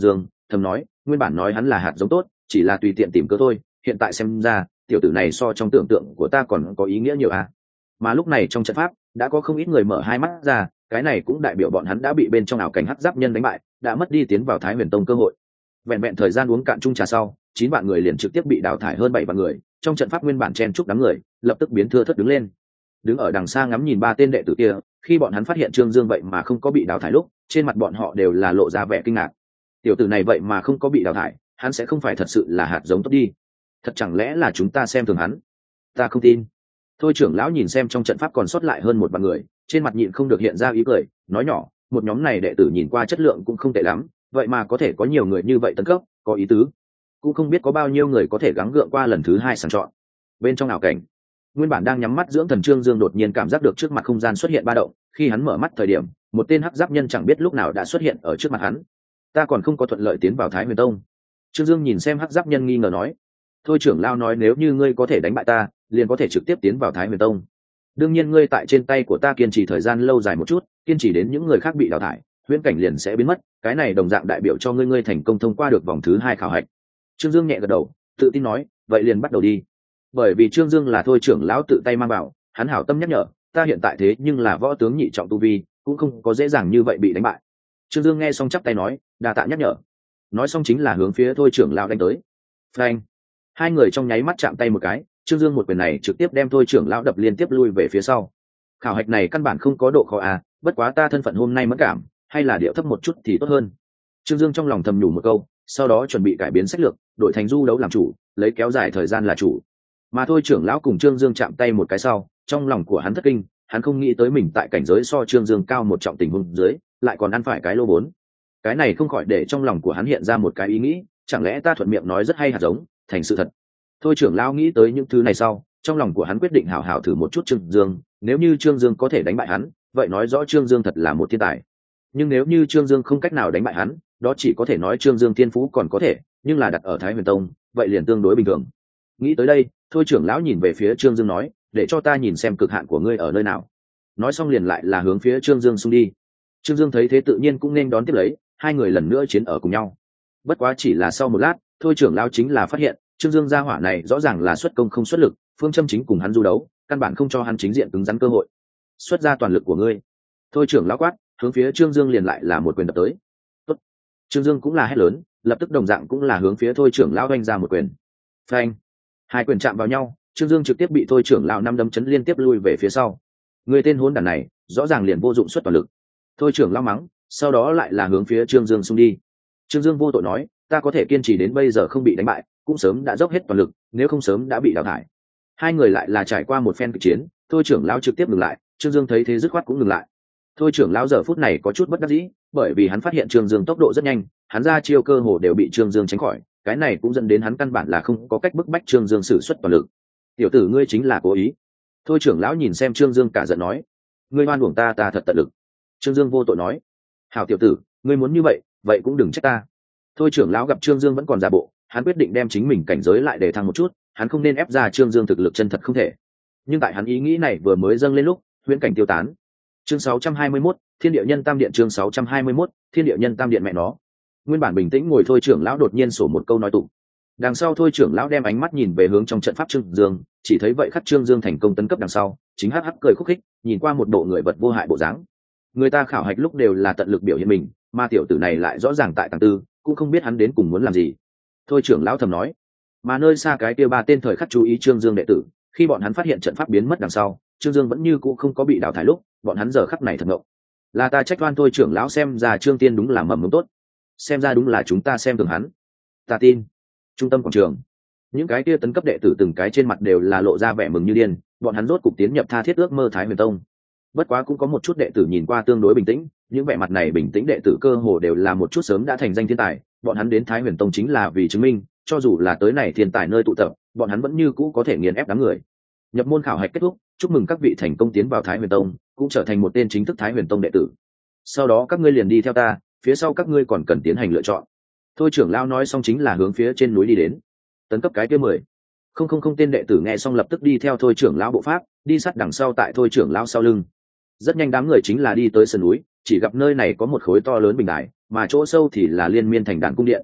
thầm nói nguyên bản nói hắn là hạt giống tốt, chỉ là tùy tiện tìm cớ thôi, hiện tại xem ra tiểu tử này so trong tưởng tượng của ta còn có ý nghĩa nhiều à. Mà lúc này trong trận pháp đã có không ít người mở hai mắt ra, cái này cũng đại biểu bọn hắn đã bị bên trong ảo cảnh hắc giáp nhân đánh bại, đã mất đi tiến vào Thái Huyền Tông cơ hội. Vẹn vẹn thời gian uống cạn chung trà sau, 9 vạn người liền trực tiếp bị đào thải hơn 7 vạn người, trong trận pháp nguyên bản chen chúc đám người lập tức biến thưa thớt đứng lên. Đứng ở đằng xa ngắm nhìn ba tên đệ tử kia, khi bọn hắn phát hiện Trương Dương vậy mà không có bị đào thải lúc, trên mặt bọn họ đều là lộ ra vẻ kinh ngạc. Tiểu tử này vậy mà không có bị đào thải, hắn sẽ không phải thật sự là hạt giống tốt đi? Thật chẳng lẽ là chúng ta xem thường hắn? Ta không tin. Thôi trưởng lão nhìn xem trong trận pháp còn sót lại hơn 1 vạn người, trên mặt nhịn không được hiện ra ý cười, nói nhỏ, một nhóm này đệ tử nhìn qua chất lượng cũng không tệ lắm, vậy mà có thể có nhiều người như vậy tấn cấp, có ý tứ. Cũng không biết có bao nhiêu người có thể gắng gượng qua lần thứ 2 sàng chọn. Bên trong ảo cảnh, nguyên bản đang nhắm mắt dưỡng thần Trương Dương đột nhiên cảm giác được trước mặt không gian xuất hiện ba động, khi hắn mở mắt thời điểm, một tên hắc giáp nhân chẳng biết lúc nào đã xuất hiện ở trước mặt hắn. Ta còn không có thuận lợi tiến vào Thái Huyền Tông. Trương Dương nhìn xem hắc giáp nhân nghi ngờ nói, thôi trưởng lão nói nếu như ngươi có thể đánh bại ta, liền có thể trực tiếp tiến vào Thái Huyền Tông. Đương nhiên ngươi tại trên tay của ta kiên trì thời gian lâu dài một chút, kiên trì đến những người khác bị đào thải, huyễn cảnh liền sẽ biến mất, cái này đồng dạng đại biểu cho ngươi thành công thông qua được vòng thứ 2 khảo hạch. Trương Dương nhẹ gật đầu, tự tin nói, vậy liền bắt đầu đi. Bởi vì Trương Dương là thôi trưởng lão tự tay mang vào, hắn hảo tâm nhắc nhở, ta hiện tại thế nhưng là võ tướng nhị trọng tu vi, cũng không có dễ dàng như vậy bị đánh bại. Trương Dương nghe xong chắp tay nói, đa tạ nhắc nhở. Nói xong chính là hướng phía thôi trưởng lão đánh tới. Phanh! Hai người trong nháy mắt chạm tay một cái, Trương Dương một quyền này trực tiếp đem thôi trưởng lão đập liên tiếp lui về phía sau. Khảo hạch này căn bản không có độ khó à, bất quá ta thân phận hôm nay mất cảm, hay là điệu thấp một chút thì tốt hơn. Trương Dương trong lòng thầm nhủ một câu, sau đó chuẩn bị cải biến sách lược, đổi thành du đấu làm chủ, lấy kéo dài thời gian là chủ. Mà thôi trưởng lão cùng Trương Dương chạm tay một cái sau, trong lòng của hắn thất kinh, hắn không nghĩ tới mình tại cảnh giới so Trương Dương cao một trọng tình huống dưới, lại còn ăn phải cái lô 4. Cái này không khỏi để trong lòng của hắn hiện ra một cái ý nghĩ, chẳng lẽ ta thuận miệng nói rất hay hạt giống, thành sự thật. Thôi trưởng lão nghĩ tới những thứ này sau, trong lòng của hắn quyết định hảo hảo thử một chút Trương Dương, nếu như Trương Dương có thể đánh bại hắn, vậy nói rõ Trương Dương thật là một thiên tài. Nhưng nếu như Trương Dương không cách nào đánh bại hắn, đó chỉ có thể nói Trương Dương thiên phú còn có thể, nhưng là đặt ở Thái Huyền Tông, vậy liền tương đối bình thường. Nghĩ tới đây, thôi trưởng lão nhìn về phía Trương Dương nói, để cho ta nhìn xem cực hạn của ngươi ở nơi nào. Nói xong liền lại là hướng phía Trương Dương xung đi. Trương Dương thấy thế tự nhiên cũng nên đón tiếp lấy, hai người lần nữa chiến ở cùng nhau. Bất quá chỉ là sau một lát, thôi trưởng lão chính là phát hiện Trương Dương gia hỏa này rõ ràng là xuất công không xuất lực, phương châm chính cùng hắn du đấu, căn bản không cho hắn chính diện cứng rắn cơ hội. Xuất ra toàn lực của ngươi. Thôi trưởng lão quát, hướng phía Trương Dương liền lại là một quyền đập tới. Tốt. Trương Dương cũng là hét lớn, lập tức đồng dạng cũng là hướng phía thôi trưởng lão đánh ra một quyền. Phanh. Hai quyền chạm vào nhau, Trương Dương trực tiếp bị thôi trưởng lão năm đấm chấn liên tiếp lui về phía sau. Người tên hỗn đản này, rõ ràng liền vô dụng xuất toàn lực. Thôi trưởng lão mắng, sau đó lại là hướng phía Trương Dương xung đi. Trương Dương vô tội nói, ta có thể kiên trì đến bây giờ không bị đánh bại, cũng sớm đã dốc hết toàn lực, nếu không sớm đã bị đào thải. Hai người lại là trải qua một phen kịch chiến, thôi trưởng lão trực tiếp ngừng lại, Trương Dương thấy thế dứt khoát cũng ngừng lại. Thôi trưởng lão giờ phút này có chút bất đắc dĩ, bởi vì hắn phát hiện Trương Dương tốc độ rất nhanh, hắn ra chiêu cơ hồ đều bị Trương Dương tránh khỏi, cái này cũng dẫn đến hắn căn bản là không có cách bức bách Trương Dương sử xuất toàn lực. Tiểu tử ngươi chính là cố ý. Thôi trưởng lão nhìn xem Trương Dương cả giận nói, ngươi oan uổng ta, ta thật tận lực. Trương Dương vô tội nói, hảo tiểu tử, ngươi muốn như vậy, vậy cũng đừng trách ta. Thôi trưởng lão gặp Trương Dương vẫn còn giả bộ, hắn quyết định đem chính mình cảnh giới lại để thăng một chút, hắn không nên ép ra Trương Dương thực lực chân thật không thể. Nhưng tại hắn ý nghĩ này vừa mới dâng lên lúc, huyễn cảnh tiêu tán. Chương 621, Thiên địa nhân tam điện. Chương 621, Thiên địa nhân tam điện. Mẹ nó. Nguyên bản bình tĩnh ngồi thôi trưởng lão đột nhiên sổ một câu nói tụng. Đằng sau thôi trưởng lão đem ánh mắt nhìn về hướng trong trận pháp Trương Dương, chỉ thấy vậy khắc Trương Dương thành công tấn cấp đằng sau, chính hắc hắc cười khúc khích, nhìn qua một bộ người vật vô hại bộ dáng. Người ta khảo hạch lúc đều là tận lực biểu hiện mình, mà tiểu tử này lại rõ ràng tại tầng tư, cũng không biết hắn đến cùng muốn làm gì. Thôi trưởng lão thầm nói. Mà nơi xa cái kia ba tên thời khắc chú ý Trương Dương đệ tử, khi bọn hắn phát hiện trận pháp biến mất đằng sau, Trương Dương vẫn như cũ không có bị đào thải lúc, bọn hắn giờ khắc này thật ngộng. Là ta trách oan thôi trưởng lão, xem ra Trương Tiên đúng là mầm mống tốt, xem ra đúng là chúng ta xem thường hắn. Ta tin. Trung tâm quảng trường, những cái kia tấn cấp đệ tử từng cái trên mặt đều là lộ ra vẻ mừng như điên, bọn hắn rốt cục tiến nhập tha thiết ước mơ Thái Huyền Tông. Bất quá cũng có một chút đệ tử nhìn qua tương đối bình tĩnh, những vẻ mặt này bình tĩnh đệ tử cơ hồ đều là một chút sớm đã thành danh thiên tài, bọn hắn đến Thái Huyền Tông chính là vì chứng minh, cho dù là tới này thiên tài nơi tụ tập, bọn hắn vẫn như cũ có thể nghiền ép đám người. Nhập môn khảo hạch kết thúc, chúc mừng các vị thành công tiến vào Thái Huyền Tông, cũng trở thành một tên chính thức Thái Huyền Tông đệ tử. Sau đó các ngươi liền đi theo ta, phía sau các ngươi còn cần tiến hành lựa chọn. Thôi trưởng lão nói xong chính là hướng phía trên núi đi đến. Tấn cấp cái kia 10. Không tên đệ tử nghe xong lập tức đi theo thôi trưởng lão bộ pháp, đi sát đằng sau tại thôi trưởng lão sau lưng. Rất nhanh đám người chính là đi tới sườn núi, chỉ gặp nơi này có một khối to lớn bình đài, mà chỗ sâu thì là liên miên thành đàn cung điện,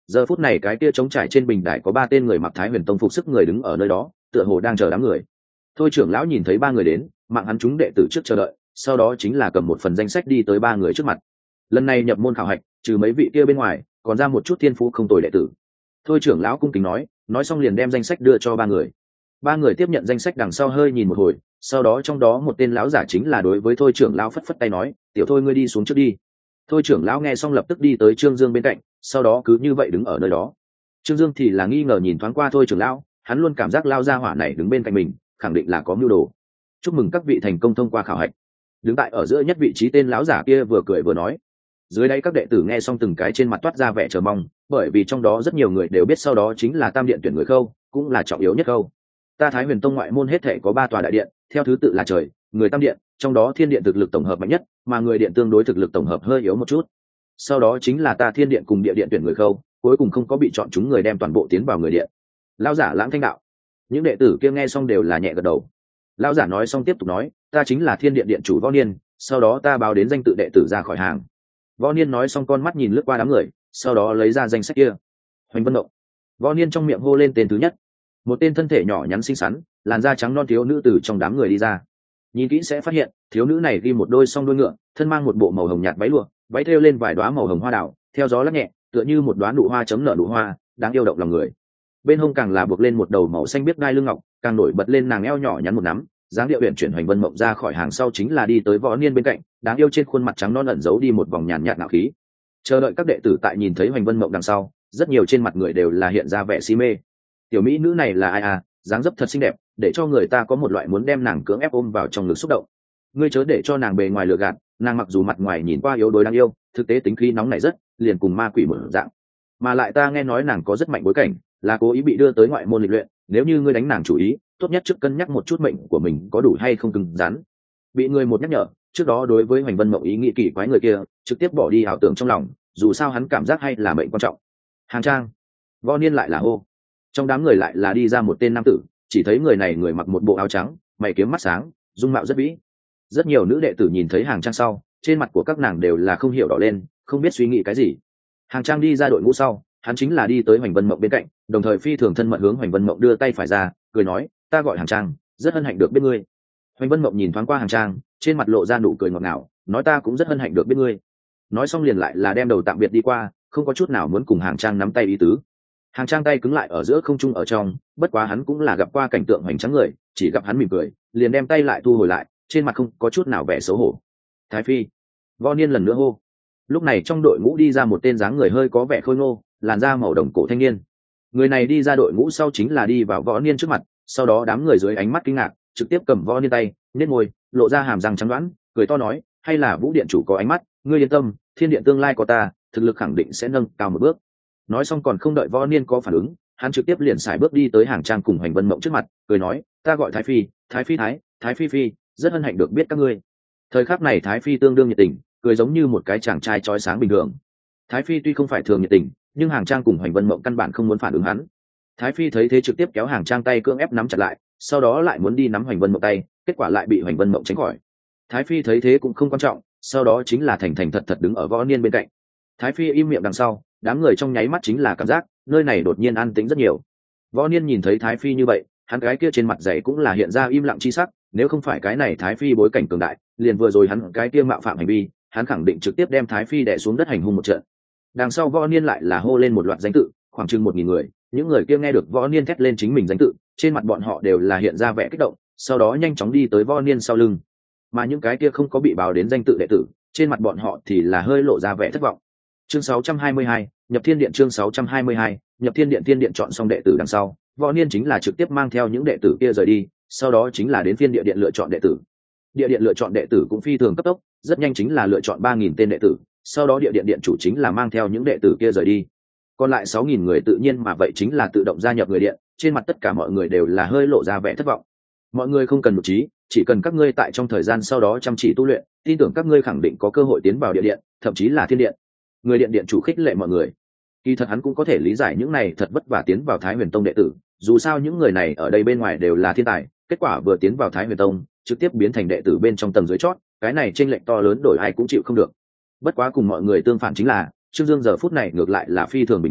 Giờ phút này cái kia trống trải trên bình đài có 3 tên người mặc Thái Huyền Tông phục sức người đứng ở nơi đó, tựa hồ đang chờ đám người. Thôi trưởng lão nhìn thấy 3 người đến, mạng hắn chúng đệ tử trước chờ đợi, sau đó chính là cầm một phần danh sách đi tới 3 người trước mặt. Lần này nhập môn khảo hạch, trừ mấy vị kia bên ngoài, còn ra một chút thiên phú không tồi đệ tử. Thôi trưởng lão cung kính nói xong liền đem danh sách đưa cho 3 người. 3 người tiếp nhận danh sách đằng sau hơi nhìn một hồi, sau đó trong đó một tên lão giả chính là đối với Thôi trưởng lão phất phất tay nói, "Tiểu Thôi ngươi đi xuống trước đi." Thôi trưởng lão nghe xong lập tức đi tới Trương Dương bên cạnh, sau đó cứ như vậy đứng ở nơi đó. Trương Dương thì là nghi ngờ nhìn thoáng qua Thôi trưởng lão, hắn luôn cảm giác lao gia hỏa này đứng bên cạnh mình, khẳng định là có mưu đồ. "Chúc mừng các vị thành công thông qua khảo hạch." Đứng tại ở giữa nhất vị trí tên lão giả kia vừa cười vừa nói. Dưới đây các đệ tử nghe xong từng cái trên mặt toát ra vẻ chờ mong, bởi vì trong đó rất nhiều người đều biết sau đó chính là Tam Điện tuyển người khâu, cũng là trọng yếu nhất khâu. Ta Thái Huyền Tông ngoại môn hết thể có 3 tòa đại điện, theo thứ tự là trời, người, Tam Điện, trong đó Thiên Điện thực lực tổng hợp mạnh nhất, mà người điện tương đối thực lực tổng hợp hơi yếu một chút. Sau đó chính là ta Thiên Điện cùng Địa Điện tuyển người khâu, cuối cùng không có bị chọn chúng người đem toàn bộ tiến vào người điện. Lão giả Lãng Thanh đạo. Những đệ tử kia nghe xong đều là nhẹ gật đầu. Lão giả nói xong tiếp tục nói, ta chính là Thiên Điện điện chủ Võ Niên, sau đó ta báo đến danh tự đệ tử ra khỏi hàng. Võ Niên nói xong con mắt nhìn lướt qua đám người, sau đó lấy ra danh sách kia. Hoành Vân Mộng. Võ Niên trong miệng hô lên tên thứ nhất. Một tên thân thể nhỏ nhắn xinh xắn, làn da trắng non thiếu nữ từ trong đám người đi ra. Nhìn kỹ sẽ phát hiện, thiếu nữ này ghi một đôi song đuôi ngựa, thân mang một bộ màu hồng nhạt váy lụa, váy thêu lên vài đóa màu hồng hoa đào, theo gió lắc nhẹ, tựa như một đóa nụ hoa chấm nở nụ hoa, đáng yêu động lòng người. Bên hông càng là buộc lên một đầu màu xanh biếc đai lưng ngọc, càng nổi bật lên nàng eo nhỏ nhắn một nắm, dáng điệu uyển chuyển. Hoành Vân Mộng ra khỏi hàng sau chính là đi tới Võ Niên bên cạnh, đáng yêu trên khuôn mặt trắng non ẩn giấu đi một vòng nhàn nhạt ngạo khí. Chờ đợi các đệ tử tại nhìn thấy Hoành Vân Mộng đằng sau, rất nhiều trên mặt người đều là hiện ra vẻ si mê. Tiểu mỹ nữ này là ai à, dáng dấp thật xinh đẹp, để cho người ta có một loại muốn đem nàng cưỡng ép ôm vào trong ngực xúc động. Ngươi chớ để cho nàng bề ngoài lừa gạt, nàng mặc dù mặt ngoài nhìn qua yếu đuối đáng yêu, thực tế tính khí nóng nảy rất, liền cùng ma quỷ một dạng. Mà lại ta nghe nói nàng có rất mạnh bối cảnh, là cố ý bị đưa tới ngoại môn lịch luyện, nếu như ngươi đánh nàng chủ ý, tốt nhất trước cân nhắc một chút mệnh của mình có đủ hay không cứng rắn. Bị người một nhắc nhở, trước đó đối với Hoành Vân Mộng ý nghĩ kỳ quái người kia, trực tiếp bỏ đi ảo tưởng trong lòng, dù sao hắn cảm giác hay là mệnh quan trọng. Hàng Trang. Võ Niên lại là hô. Trong đám người lại là đi ra một tên nam tử, chỉ thấy người này người mặc một bộ áo trắng, mày kiếm mắt sáng, dung mạo rất vĩ. Rất nhiều nữ đệ tử nhìn thấy Hàng Trang sau, trên mặt của các nàng đều là không hiểu đỏ lên, không biết suy nghĩ cái gì. Hàng Trang đi ra đội ngũ sau, hắn chính là đi tới Hoành Vân Mộng bên cạnh, đồng thời phi thường thân mật hướng Hoành Vân Mộng đưa tay phải ra, cười nói, ta gọi Hàng Trang, rất hân hạnh được biết ngươi. Hoành Vân Mộng nhìn thoáng qua Hàng Trang, trên mặt lộ ra nụ cười ngọt ngào, nói ta cũng rất hân hạnh được biết ngươi. Nói xong liền lại là đem đầu tạm biệt đi qua, không có chút nào muốn cùng Hàng Trang nắm tay ý tứ. Hàng Trang tay cứng lại ở giữa không trung ở trong, bất quá hắn cũng là gặp qua cảnh tượng hoành tráng người, chỉ gặp hắn mỉm cười, liền đem tay lại thu hồi lại, trên mặt không có chút nào vẻ xấu hổ. Thái Phi. Võ Niên lần nữa hô. Lúc này trong đội ngũ đi ra một tên dáng người hơi có vẻ khôi ngô, làn da màu đồng cổ thanh niên. Người này đi ra đội ngũ sau chính là đi vào Võ Niên trước mặt, sau đó đám người dưới ánh mắt kinh ngạc, trực tiếp cầm Võ Niên tay, nhếch môi, lộ ra hàm răng trắng đoán, cười to nói, hay là Vũ điện chủ có ánh mắt, ngươi yên tâm, Thiên điện tương lai có ta, thực lực khẳng định sẽ nâng cao một bước. Nói xong còn không đợi Võ Niên có phản ứng, hắn trực tiếp liền xài bước đi tới Hàng Trang cùng Hoành Vân Mộng trước mặt, cười nói, ta gọi Thái Phi, Thái Phi Phi, rất hân hạnh được biết các ngươi. Thời khắc này Thái Phi tương đương nhiệt tình, cười giống như một cái chàng trai chói sáng bình thường. Thái Phi tuy không phải thường nhiệt tình, nhưng Hàng Trang cùng Hoành Vân Mộng căn bản không muốn phản ứng hắn. Thái Phi thấy thế trực tiếp kéo Hàng Trang tay cưỡng ép nắm chặt lại, sau đó lại muốn đi nắm Hoành Vân Mộng tay, kết quả lại bị Hoành Vân Mộng tránh khỏi. Thái Phi thấy thế cũng không quan trọng, sau đó chính là thành thành thật thật đứng ở Võ Niên bên cạnh. Thái Phi im miệng đằng sau, đám người trong nháy mắt chính là cảm giác nơi này đột nhiên an tĩnh rất nhiều. Võ Niên nhìn thấy Thái Phi như vậy, hắn cái kia trên mặt dày cũng là hiện ra im lặng chi sắc, nếu không phải cái này Thái Phi bối cảnh cường đại, liền vừa rồi hắn cái kia mạo phạm hành vi, hắn khẳng định trực tiếp đem Thái Phi đè xuống đất hành hung một trận. Đằng sau Võ Niên lại là hô lên một loạt danh tự, khoảng chừng 1000 người, những người kia nghe được Võ Niên thét lên chính mình danh tự, trên mặt bọn họ đều là hiện ra vẻ kích động, sau đó nhanh chóng đi tới Võ Niên sau lưng. Mà những cái kia không có bị báo đến danh tự đệ tử, trên mặt bọn họ thì là hơi lộ ra vẻ thất vọng. Chương 622, nhập Thiên điện. Chương 622, nhập Thiên điện. Thiên điện chọn xong đệ tử đằng sau, Võ Niên chính là trực tiếp mang theo những đệ tử kia rời đi, sau đó chính là đến Phiên Địa điện lựa chọn đệ tử. Địa điện lựa chọn đệ tử cũng phi thường cấp tốc, rất nhanh chính là lựa chọn 3000 tên đệ tử, sau đó Địa điện điện chủ chính là mang theo những đệ tử kia rời đi. Còn lại 6000 người tự nhiên mà vậy chính là tự động gia nhập người điện, trên mặt tất cả mọi người đều là hơi lộ ra vẻ thất vọng. Mọi người không cần nổi trí, chỉ cần các ngươi tại trong thời gian sau đó chăm chỉ tu luyện, tin tưởng các ngươi khẳng định có cơ hội tiến vào địa điện, thậm chí là thiên điện. Người điện điện chủ khích lệ mọi người. Kỳ thật hắn cũng có thể lý giải những này thật vất vả tiến vào Thái Huyền Tông đệ tử, dù sao những người này ở đây bên ngoài đều là thiên tài, kết quả vừa tiến vào Thái Huyền Tông, trực tiếp biến thành đệ tử bên trong tầng dưới chót, cái này chênh lệch to lớn đổi ai cũng chịu không được. Bất quá cùng mọi người tương phản chính là, Trương Dương giờ phút này ngược lại là phi thường bình tĩnh,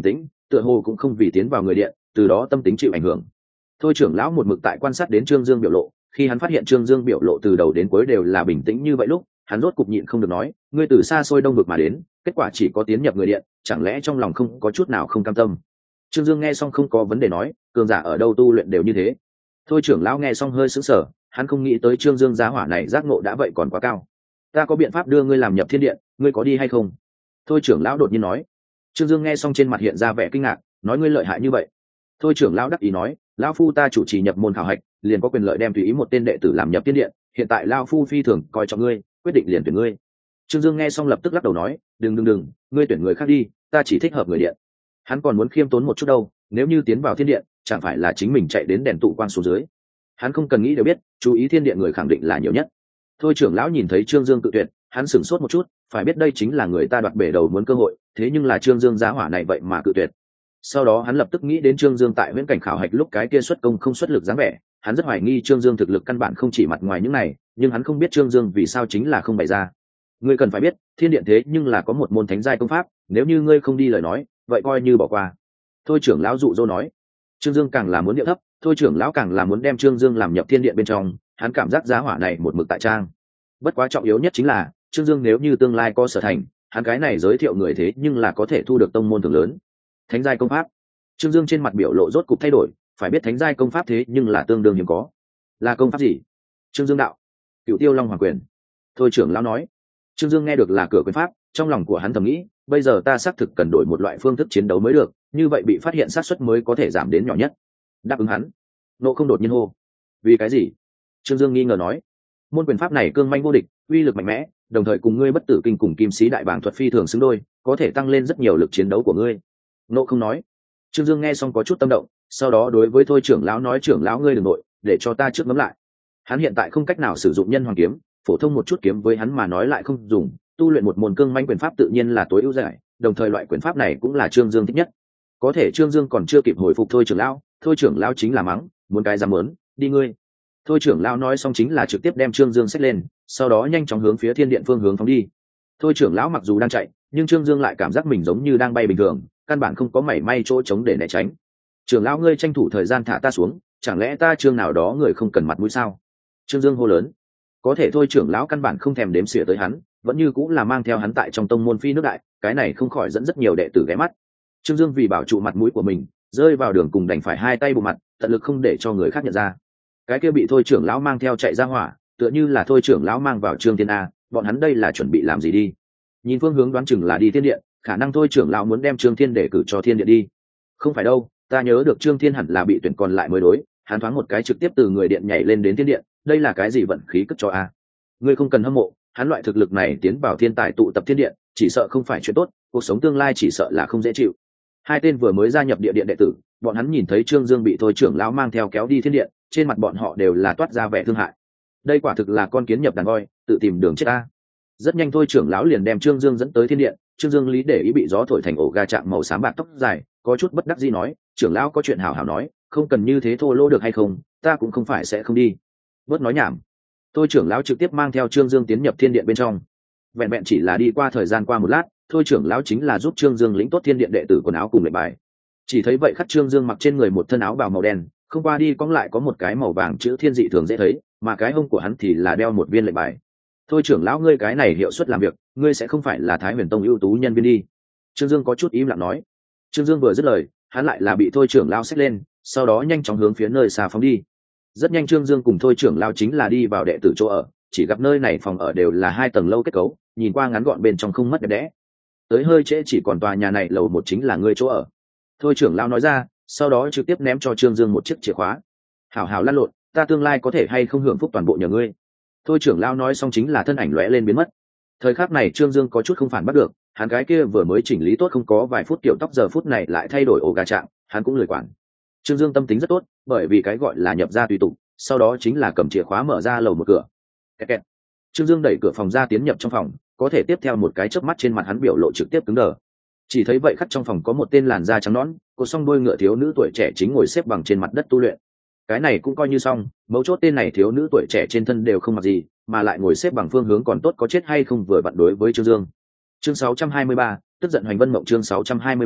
tựa hồ cũng không vì tiến vào người điện từ đó tâm tính chịu ảnh hưởng. Thôi trưởng lão một mực tại quan sát đến Trương Dương biểu lộ, khi hắn phát hiện Trương Dương biểu lộ từ đầu đến cuối đều là bình tĩnh như vậy lúc, hắn rốt cục nhịn không được nói, ngươi từ xa xôi đông vực mà đến, kết quả chỉ có tiến nhập người điện, chẳng lẽ trong lòng không có chút nào không cam tâm? Trương Dương nghe xong không có vấn đề nói, cường giả ở đâu tu luyện đều như thế. Thôi trưởng lão nghe xong hơi sững sờ, hắn không nghĩ tới Trương Dương giá hỏa này giác ngộ đã vậy còn quá cao. Ta có biện pháp đưa ngươi làm nhập thiên điện, ngươi có đi hay không? Thôi trưởng lão đột nhiên nói. Trương Dương nghe xong trên mặt hiện ra vẻ kinh ngạc, nói ngươi lợi hại như vậy. Thôi trưởng lão đắc ý nói, lão phu ta chủ trì nhập môn khảo hạch, liền có quyền lợi đem tùy ý một tên đệ tử làm nhập thiên điện, hiện tại lão phu phi thường coi trọng ngươi, quyết định liền tuyển ngươi. Trương Dương nghe xong lập tức lắc đầu nói, đừng, ngươi tuyển người khác đi, ta chỉ thích hợp người điện. Hắn còn muốn khiêm tốn một chút đâu, nếu như tiến vào thiên điện, chẳng phải là chính mình chạy đến đèn tụ quang xuống dưới. Hắn không cần nghĩ đều biết, chú ý thiên điện người khẳng định là nhiều nhất. Thôi trưởng lão nhìn thấy Trương Dương tự tuyệt, hắn sửng sốt một chút, phải biết đây chính là người ta đoạt bể đầu muốn cơ hội, thế nhưng là Trương Dương giá hỏa này vậy mà cự tuyệt. Sau đó hắn lập tức nghĩ đến Trương Dương tại viễn cảnh khảo hạch lúc cái kia xuất công không xuất lực dáng vẻ, hắn rất hoài nghi Trương Dương thực lực căn bản không chỉ mặt ngoài những này, nhưng hắn không biết Trương Dương vì sao chính là không bày ra. Ngươi cần phải biết, thiên điện thế nhưng là có một môn thánh giai công pháp, nếu như ngươi không đi lời nói, vậy coi như bỏ qua. Thôi trưởng lão dụ dỗ nói. Trương Dương càng là muốn điệu thấp, thôi trưởng lão càng là muốn đem Trương Dương làm nhập thiên điện bên trong, hắn cảm giác giá hỏa này một mực tại trang. Bất quá trọng yếu nhất chính là Trương Dương nếu như tương lai có sở thành, hắn cái này giới thiệu người thế nhưng là có thể thu được tông môn thưởng lớn. Thánh giai công pháp. Trương Dương trên mặt biểu lộ rốt cục thay đổi, phải biết thánh giai công pháp thế nhưng là tương đương hiếm có. Là công pháp gì? Trương Dương đạo. Cửu Tiêu Long Hoàng Quyền. Thôi trưởng lão nói. Trương Dương nghe được là cửa quyền pháp, trong lòng của hắn thầm nghĩ, bây giờ ta xác thực cần đổi một loại phương thức chiến đấu mới được, như vậy bị phát hiện xác suất mới có thể giảm đến nhỏ nhất. Đáp ứng hắn. Nộ không đột nhiên hô. Vì cái gì? Trương Dương nghi ngờ nói. Môn quyền pháp này cương manh vô địch, uy lực mạnh mẽ, đồng thời cùng ngươi bất tử kinh cùng kim sĩ đại bảng thuật phi thường xứng đôi, có thể tăng lên rất nhiều lực chiến đấu của ngươi. Nộ không nói. Trương Dương nghe xong có chút tâm động, sau đó đối với thôi trưởng lão nói, trưởng lão ngươi đừng nội, để cho ta trước ngẫm lại. Hắn hiện tại không cách nào sử dụng nhân hoàng kiếm, phổ thông một chút kiếm với hắn mà nói lại không dùng, tu luyện một môn cương manh quyền pháp tự nhiên là tối ưu giải, đồng thời loại quyền pháp này cũng là Trương Dương thích nhất. Có thể Trương Dương còn chưa kịp hồi phục thôi trưởng lão, thôi trưởng lão chính là mắng, muốn cái dám muốn, đi ngươi. Thôi trưởng lão nói xong chính là trực tiếp đem Trương Dương xách lên, sau đó nhanh chóng hướng phía thiên điện phương hướng phóng đi. Thôi trưởng lão mặc dù đang chạy, nhưng Trương Dương lại cảm giác mình giống như đang bay bình thường, căn bản không có mảy may chỗ trống để né tránh. Trưởng lão ngươi tranh thủ thời gian thả ta xuống, chẳng lẽ ta Trương nào đó người không cần mặt mũi sao? Trương Dương hô lớn. Có thể thôi trưởng lão căn bản không thèm đếm xỉa tới hắn, vẫn như cũng là mang theo hắn tại trong tông môn phi nước đại, cái này không khỏi dẫn rất nhiều đệ tử ghé mắt. Trương Dương vì bảo trụ mặt mũi của mình, rơi vào đường cùng đành phải hai tay bù mặt, tận lực không để cho người khác nhận ra. Cái kia bị thôi trưởng lão mang theo chạy ra hỏa, tựa như là thôi trưởng lão mang vào Trương Thiên A, bọn hắn đây là chuẩn bị làm gì đi? Nhìn phương hướng đoán chừng là đi thiên điện, khả năng thôi trưởng lão muốn đem Trương Thiên để cử cho thiên điện đi. Không phải đâu, ta nhớ được Trương Thiên hẳn là bị tuyển còn lại mới đối, hắn thoáng một cái trực tiếp từ người điện nhảy lên đến thiên điện, đây là cái gì vận khí cất cho a? Ngươi không cần hâm mộ, hắn loại thực lực này tiến vào thiên tài tụ tập thiên điện, chỉ sợ không phải chuyện tốt, cuộc sống tương lai chỉ sợ là không dễ chịu. Hai tên vừa mới gia nhập địa điện đệ tử, bọn hắn nhìn thấy Trương Dương bị thôi trưởng lão mang theo kéo đi thiên điện, trên mặt bọn họ đều là toát ra vẻ thương hại. Đây quả thực là con kiến nhập đàn voi, tự tìm đường chết ta. Rất nhanh thôi trưởng lão liền đem Trương Dương dẫn tới thiên điện, Trương Dương lý để ý bị gió thổi thành ổ gà chạm màu xám bạc tóc dài, có chút bất đắc dĩ nói, trưởng lão có chuyện hảo hảo nói, không cần như thế thô lỗ được hay không, ta cũng không phải sẽ không đi. Bớt nói nhảm. Thôi trưởng lão trực tiếp mang theo Trương Dương tiến nhập thiên điện bên trong. Vẹn vẹn chỉ là đi qua thời gian qua một lát, thôi trưởng lão chính là giúp Trương Dương lĩnh tốt thiên điện đệ tử quần áo cùng lệnh bài. Chỉ thấy vậy khắc Trương Dương mặc trên người một thân áo bào màu đen, không qua đi cong lại có một cái màu vàng chữ thiên dị thường dễ thấy, mà cái hông của hắn thì là đeo một viên lệnh bài. Thôi trưởng lão ngươi cái này hiệu suất làm việc, ngươi sẽ không phải là Thái Huyền Tông ưu tú nhân viên đi. Trương Dương có chút im lặng nói. Trương Dương vừa dứt lời, hắn lại là bị thôi trưởng lão xách lên, sau đó nhanh chóng hướng phía nơi xa phóng đi. Rất nhanh Trương Dương cùng thôi trưởng lão chính là đi vào đệ tử chỗ ở, chỉ gặp nơi này phòng ở đều là hai tầng lâu kết cấu, nhìn qua ngắn gọn bên trong không mất đẹp đẽ. Tới hơi trễ chỉ còn tòa nhà này lầu một chính là ngươi chỗ ở. Thôi trưởng lão nói ra, sau đó trực tiếp ném cho Trương Dương một chiếc chìa khóa. Hảo hảo lăn lộn, ta tương lai có thể hay không hưởng phúc toàn bộ nhờ ngươi. Thôi trưởng lão nói xong chính là thân ảnh lóe lên biến mất. Thời khắc này Trương Dương có chút không phản bắt được, hắn cái kia vừa mới chỉnh lý tốt không có vài phút kiểu tóc giờ phút này lại thay đổi ổ gà trạng, hắn cũng lười quản. Trương Dương tâm tính rất tốt, bởi vì cái gọi là nhập ra tùy tục, sau đó chính là cầm chìa khóa mở ra lầu một cửa. Kẹt kẹt. Trương Dương đẩy cửa phòng ra tiến nhập trong phòng, có thể tiếp theo một cái chớp mắt trên mặt hắn biểu lộ trực tiếp cứng đờ. Chỉ thấy vậy khắc trong phòng có một tên làn da trắng nõn, cột song đuôi ngựa thiếu nữ tuổi trẻ chính ngồi xếp bằng trên mặt đất tu luyện. Cái này cũng coi như xong, mấu chốt tên này thiếu nữ tuổi trẻ trên thân đều không mặc gì, mà lại ngồi xếp bằng phương hướng còn tốt, có chết hay không vừa vặn đối với Trương Dương. Chương 623, tức giận Hoành Vân Mộng. Chương 623,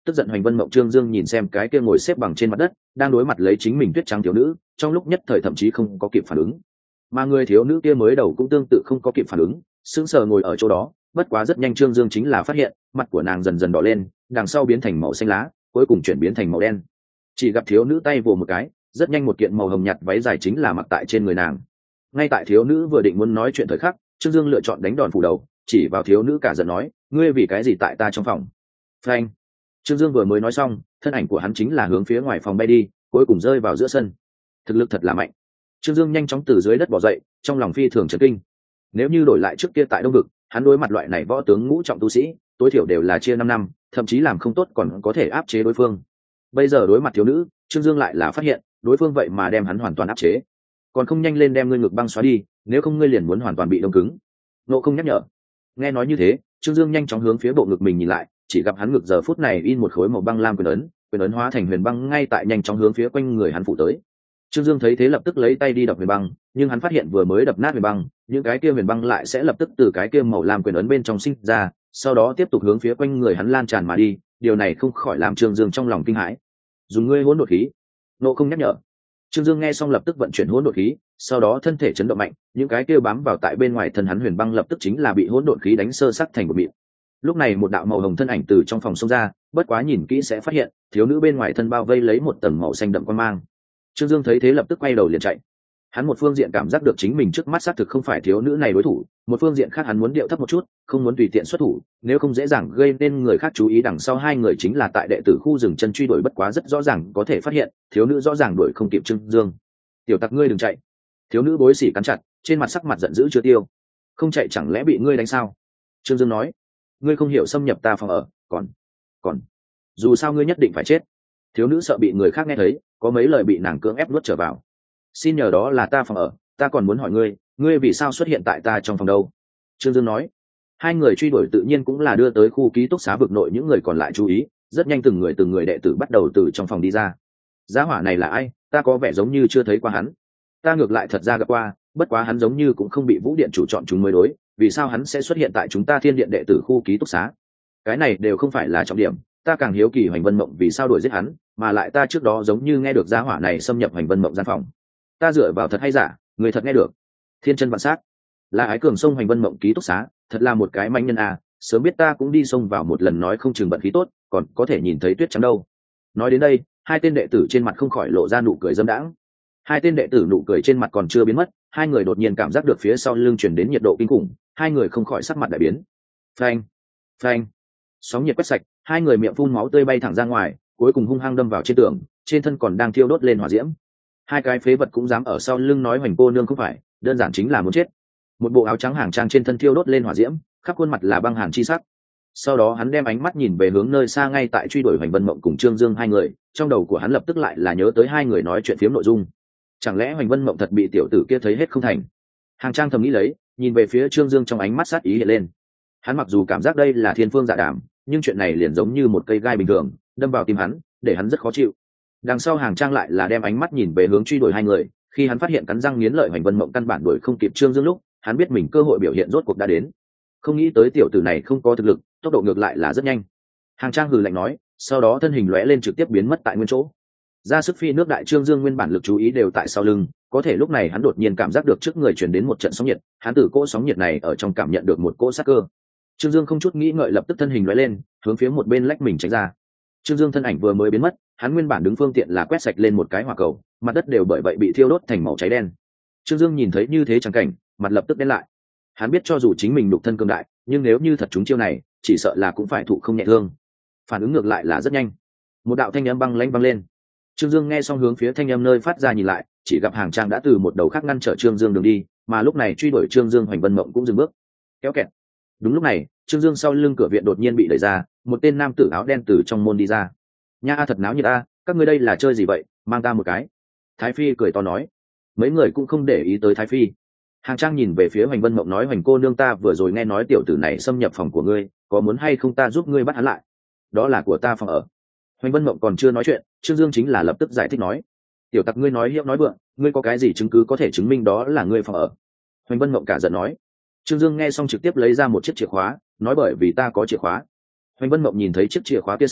tức giận Hoành Vân Mộng Trương Dương nhìn xem cái kia ngồi xếp bằng trên mặt đất đang đối mặt lấy chính mình tuyết trắng thiếu nữ, trong lúc nhất thời thậm chí không có kịp phản ứng. Mà người thiếu nữ kia mới đầu cũng tương tự không có kịp phản ứng, sững sờ ngồi ở chỗ đó. Bất quá rất nhanh Trương Dương chính là phát hiện mặt của nàng dần dần đỏ lên, đằng sau biến thành màu xanh lá, cuối cùng chuyển biến thành màu đen. Chỉ gặp thiếu nữ tay vồ một cái, rất nhanh một kiện màu hồng nhạt váy dài chính là mặc tại trên người nàng. Ngay tại thiếu nữ vừa định muốn nói chuyện thời khắc, Trương Dương lựa chọn đánh đòn phủ đầu, chỉ vào thiếu nữ cả giận nói, ngươi vì cái gì tại ta trong phòng? Phanh! Trương Dương vừa mới nói xong, thân ảnh của hắn chính là hướng phía ngoài phòng bay đi, cuối cùng rơi vào giữa sân. Thực lực thật là mạnh. Trương Dương nhanh chóng từ dưới đất bò dậy, trong lòng phi thường chấn kinh. Nếu như đổi lại trước kia tại Đông Vực, hắn đối mặt loại này võ tướng ngũ trọng tu sĩ, tối thiểu đều là chia 5 năm, thậm chí làm không tốt còn có thể áp chế đối phương. Bây giờ đối mặt thiếu nữ, Trương Dương lại là phát hiện, đối phương vậy mà đem hắn hoàn toàn áp chế. Còn không nhanh lên đem ngươi ngực băng xóa đi, nếu không ngươi liền muốn hoàn toàn bị đông cứng. Nộ không nhắc nhở. Nghe nói như thế, Trương Dương nhanh chóng hướng phía bộ ngực mình nhìn lại, chỉ gặp hắn ngực giờ phút này in một khối màu băng lam quyền ấn hóa thành huyền băng ngay tại nhanh chóng hướng phía quanh người hắn phủ tới. Trương Dương thấy thế lập tức lấy tay đi đập huyền băng, nhưng hắn phát hiện vừa mới đập nát huyền băng, những cái kia huyền băng lại sẽ lập tức từ cái kia màu lam quyền ấn bên trong sinh ra, sau đó tiếp tục hướng phía quanh người hắn lan tràn mà đi. Điều này không khỏi làm Trương Dương trong lòng kinh hãi. Dùng ngươi hỗn độn khí. Nộ không nhắc nhở. Trương Dương nghe xong lập tức vận chuyển hỗn độn khí, sau đó thân thể chấn động mạnh, những cái kia bám vào tại bên ngoài thân hắn huyền băng lập tức chính là bị hỗn độn khí đánh sơ sắc thành một mịn. Lúc này một đạo màu hồng thân ảnh từ trong phòng xông ra, bất quá nhìn kỹ sẽ phát hiện, thiếu nữ bên ngoài thân bao vây lấy một tầng màu xanh đậm quang mang. Trương Dương thấy thế lập tức quay đầu liền chạy. Hắn một phương diện cảm giác được chính mình trước mắt xác thực không phải thiếu nữ này đối thủ, một phương diện khác hắn muốn điệu thấp một chút, không muốn tùy tiện xuất thủ, nếu không dễ dàng gây nên người khác chú ý. Đằng sau hai người chính là tại đệ tử khu rừng chân truy đuổi, bất quá rất rõ ràng có thể phát hiện, thiếu nữ rõ ràng đuổi không kịp Trương Dương. Tiểu tặc ngươi đừng chạy. Thiếu nữ bối xỉ cắn chặt, trên mặt sắc mặt giận dữ chưa tiêu. Không chạy chẳng lẽ bị ngươi đánh sao? Trương Dương nói, ngươi không hiểu xâm nhập ta phòng ở, còn dù sao ngươi nhất định phải chết. Thiếu nữ sợ bị người khác nghe thấy, có mấy lời bị nàng cưỡng ép nuốt trở vào. Xin nhờ, đó là ta phòng ở, ta còn muốn hỏi ngươi vì sao xuất hiện tại ta trong phòng đâu? Trương Dương nói. Hai người truy đuổi tự nhiên cũng là đưa tới khu ký túc xá vực nội những người còn lại chú ý, rất nhanh từng người đệ tử bắt đầu từ trong phòng đi ra. Giá hỏa này là ai? Ta có vẻ giống như chưa thấy qua hắn. Ta ngược lại thật ra gặp qua, bất quá hắn giống như cũng không bị Vũ Điện chủ chọn chúng mới đối, vì sao hắn sẽ xuất hiện tại chúng ta Thiên Điện đệ tử khu ký túc xá? Cái này đều không phải là trọng điểm, ta càng hiếu kỳ Hoành Vân Mộng vì sao đuổi giết hắn, mà lại ta trước đó giống như nghe được giá hỏa này xâm nhập Hoành Vân Mộng gian phòng. Ta dựa vào thật hay giả, người thật nghe được. Thiên chân vạn sát, là Ái Cường xông Hoành Vân Mộng ký túc xá, thật là một cái manh nhân à, sớm biết ta cũng đi xông vào một lần, nói không chừng vận khí tốt, còn có thể nhìn thấy tuyết trắng đâu. Nói đến đây, hai tên đệ tử trên mặt không khỏi lộ ra nụ cười dâm đãng. Hai tên đệ tử nụ cười trên mặt còn chưa biến mất, hai người đột nhiên cảm giác được phía sau lưng chuyển đến nhiệt độ kinh khủng, hai người không khỏi sắc mặt đại biến. Phanh, phanh, sóng nhiệt quét sạch, hai người miệng phun máu tươi bay thẳng ra ngoài, cuối cùng hung hăng đâm vào trên tường, trên thân còn đang thiêu đốt lên hỏa diễm. Hai cái phế vật cũng dám ở sau lưng nói Hoành cô nương không phải, đơn giản chính là muốn chết. Một bộ áo trắng Hàng Trang trên thân thiêu đốt lên hỏa diễm, khắp khuôn mặt là băng hàn chi sắc. Sau đó hắn đem ánh mắt nhìn về hướng nơi xa ngay tại truy đuổi Hoành Vân Mộng cùng Trương Dương hai người, trong đầu của hắn lập tức lại là nhớ tới hai người nói chuyện phiếm nội dung. Chẳng lẽ Hoành Vân Mộng thật bị tiểu tử kia thấy hết không thành? Hàng Trang thầm nghĩ lấy, nhìn về phía Trương Dương trong ánh mắt sát ý hiện lên. Hắn mặc dù cảm giác đây là thiên phương dạ đàm, nhưng chuyện này liền giống như một cây gai bình thường, đâm vào tim hắn, để hắn rất khó chịu. Đằng sau Hàng Trang lại là đem ánh mắt nhìn về hướng truy đuổi hai người, khi hắn phát hiện cắn răng nghiến lợi Hoành Vân Mộng căn bản đuổi không kịp Trương Dương lúc, hắn biết mình cơ hội biểu hiện rốt cuộc đã đến. Không nghĩ tới tiểu tử này không có thực lực, tốc độ ngược lại là rất nhanh. Hàng Trang hừ lạnh nói, sau đó thân hình lóe lên trực tiếp biến mất tại nguyên chỗ. Ra sức phi nước đại Trương Dương nguyên bản lực chú ý đều tại sau lưng, có thể lúc này hắn đột nhiên cảm giác được trước người truyền đến một trận sóng nhiệt, hắn từ cỗ sóng nhiệt này ở trong cảm nhận được một cỗ sát cơ. Trương Dương không chút nghĩ ngợi lập tức thân hình lóe lên, hướng phía một bên lách mình tránh ra. Trương Dương thân ảnh vừa mới biến mất, hắn nguyên bản đứng phương tiện là quét sạch lên một cái hỏa cầu, mặt đất đều bởi vậy bị thiêu đốt thành màu cháy đen. Trương Dương nhìn thấy như thế chẳng cảnh, mặt lập tức đen lại. Hắn biết cho dù chính mình đục thân cường đại, nhưng nếu như thật trúng chiêu này, chỉ sợ là cũng phải thụ không nhẹ thương. Phản ứng ngược lại là rất nhanh. Một đạo thanh âm băng lãnh vang lên. Trương Dương nghe xong hướng phía thanh âm nơi phát ra nhìn lại, chỉ gặp Hàng Trang đã từ một đầu khác ngăn trở Trương Dương đường đi, mà lúc này truy đuổi Trương Dương Hoành Vân Mộng cũng dừng bước. Kéo kẹt. Đúng lúc này, Trương Dương sau lưng cửa viện đột nhiên bị đẩy ra, một tên nam tử áo đen từ trong môn đi ra. Nha, thật náo nhiệt a, các ngươi đây là chơi gì vậy, mang ta một cái. Thái Phi cười to nói. Mấy người cũng không để ý tới Thái Phi. Hàng Trang nhìn về phía Hoành Vân Mộng nói, Hoành cô nương, ta vừa rồi nghe nói tiểu tử này xâm nhập phòng của ngươi, có muốn hay không ta giúp ngươi bắt hắn lại? Đó là của ta phòng ở. Hoành Vân Mộng còn chưa nói chuyện, Trương Dương chính là lập tức giải thích nói, tiểu tặc ngươi nói hiệu nói vượng, ngươi có cái gì chứng cứ có thể chứng minh đó là ngươi phòng ở? Hoành Vân Mộng cả giận nói. Trương Dương nghe xong trực tiếp lấy ra một chiếc chìa khóa, nói bởi vì ta có chìa khóa. Hoành Vân Mộng nhìn thấy chiếc chìa khóa kia sau,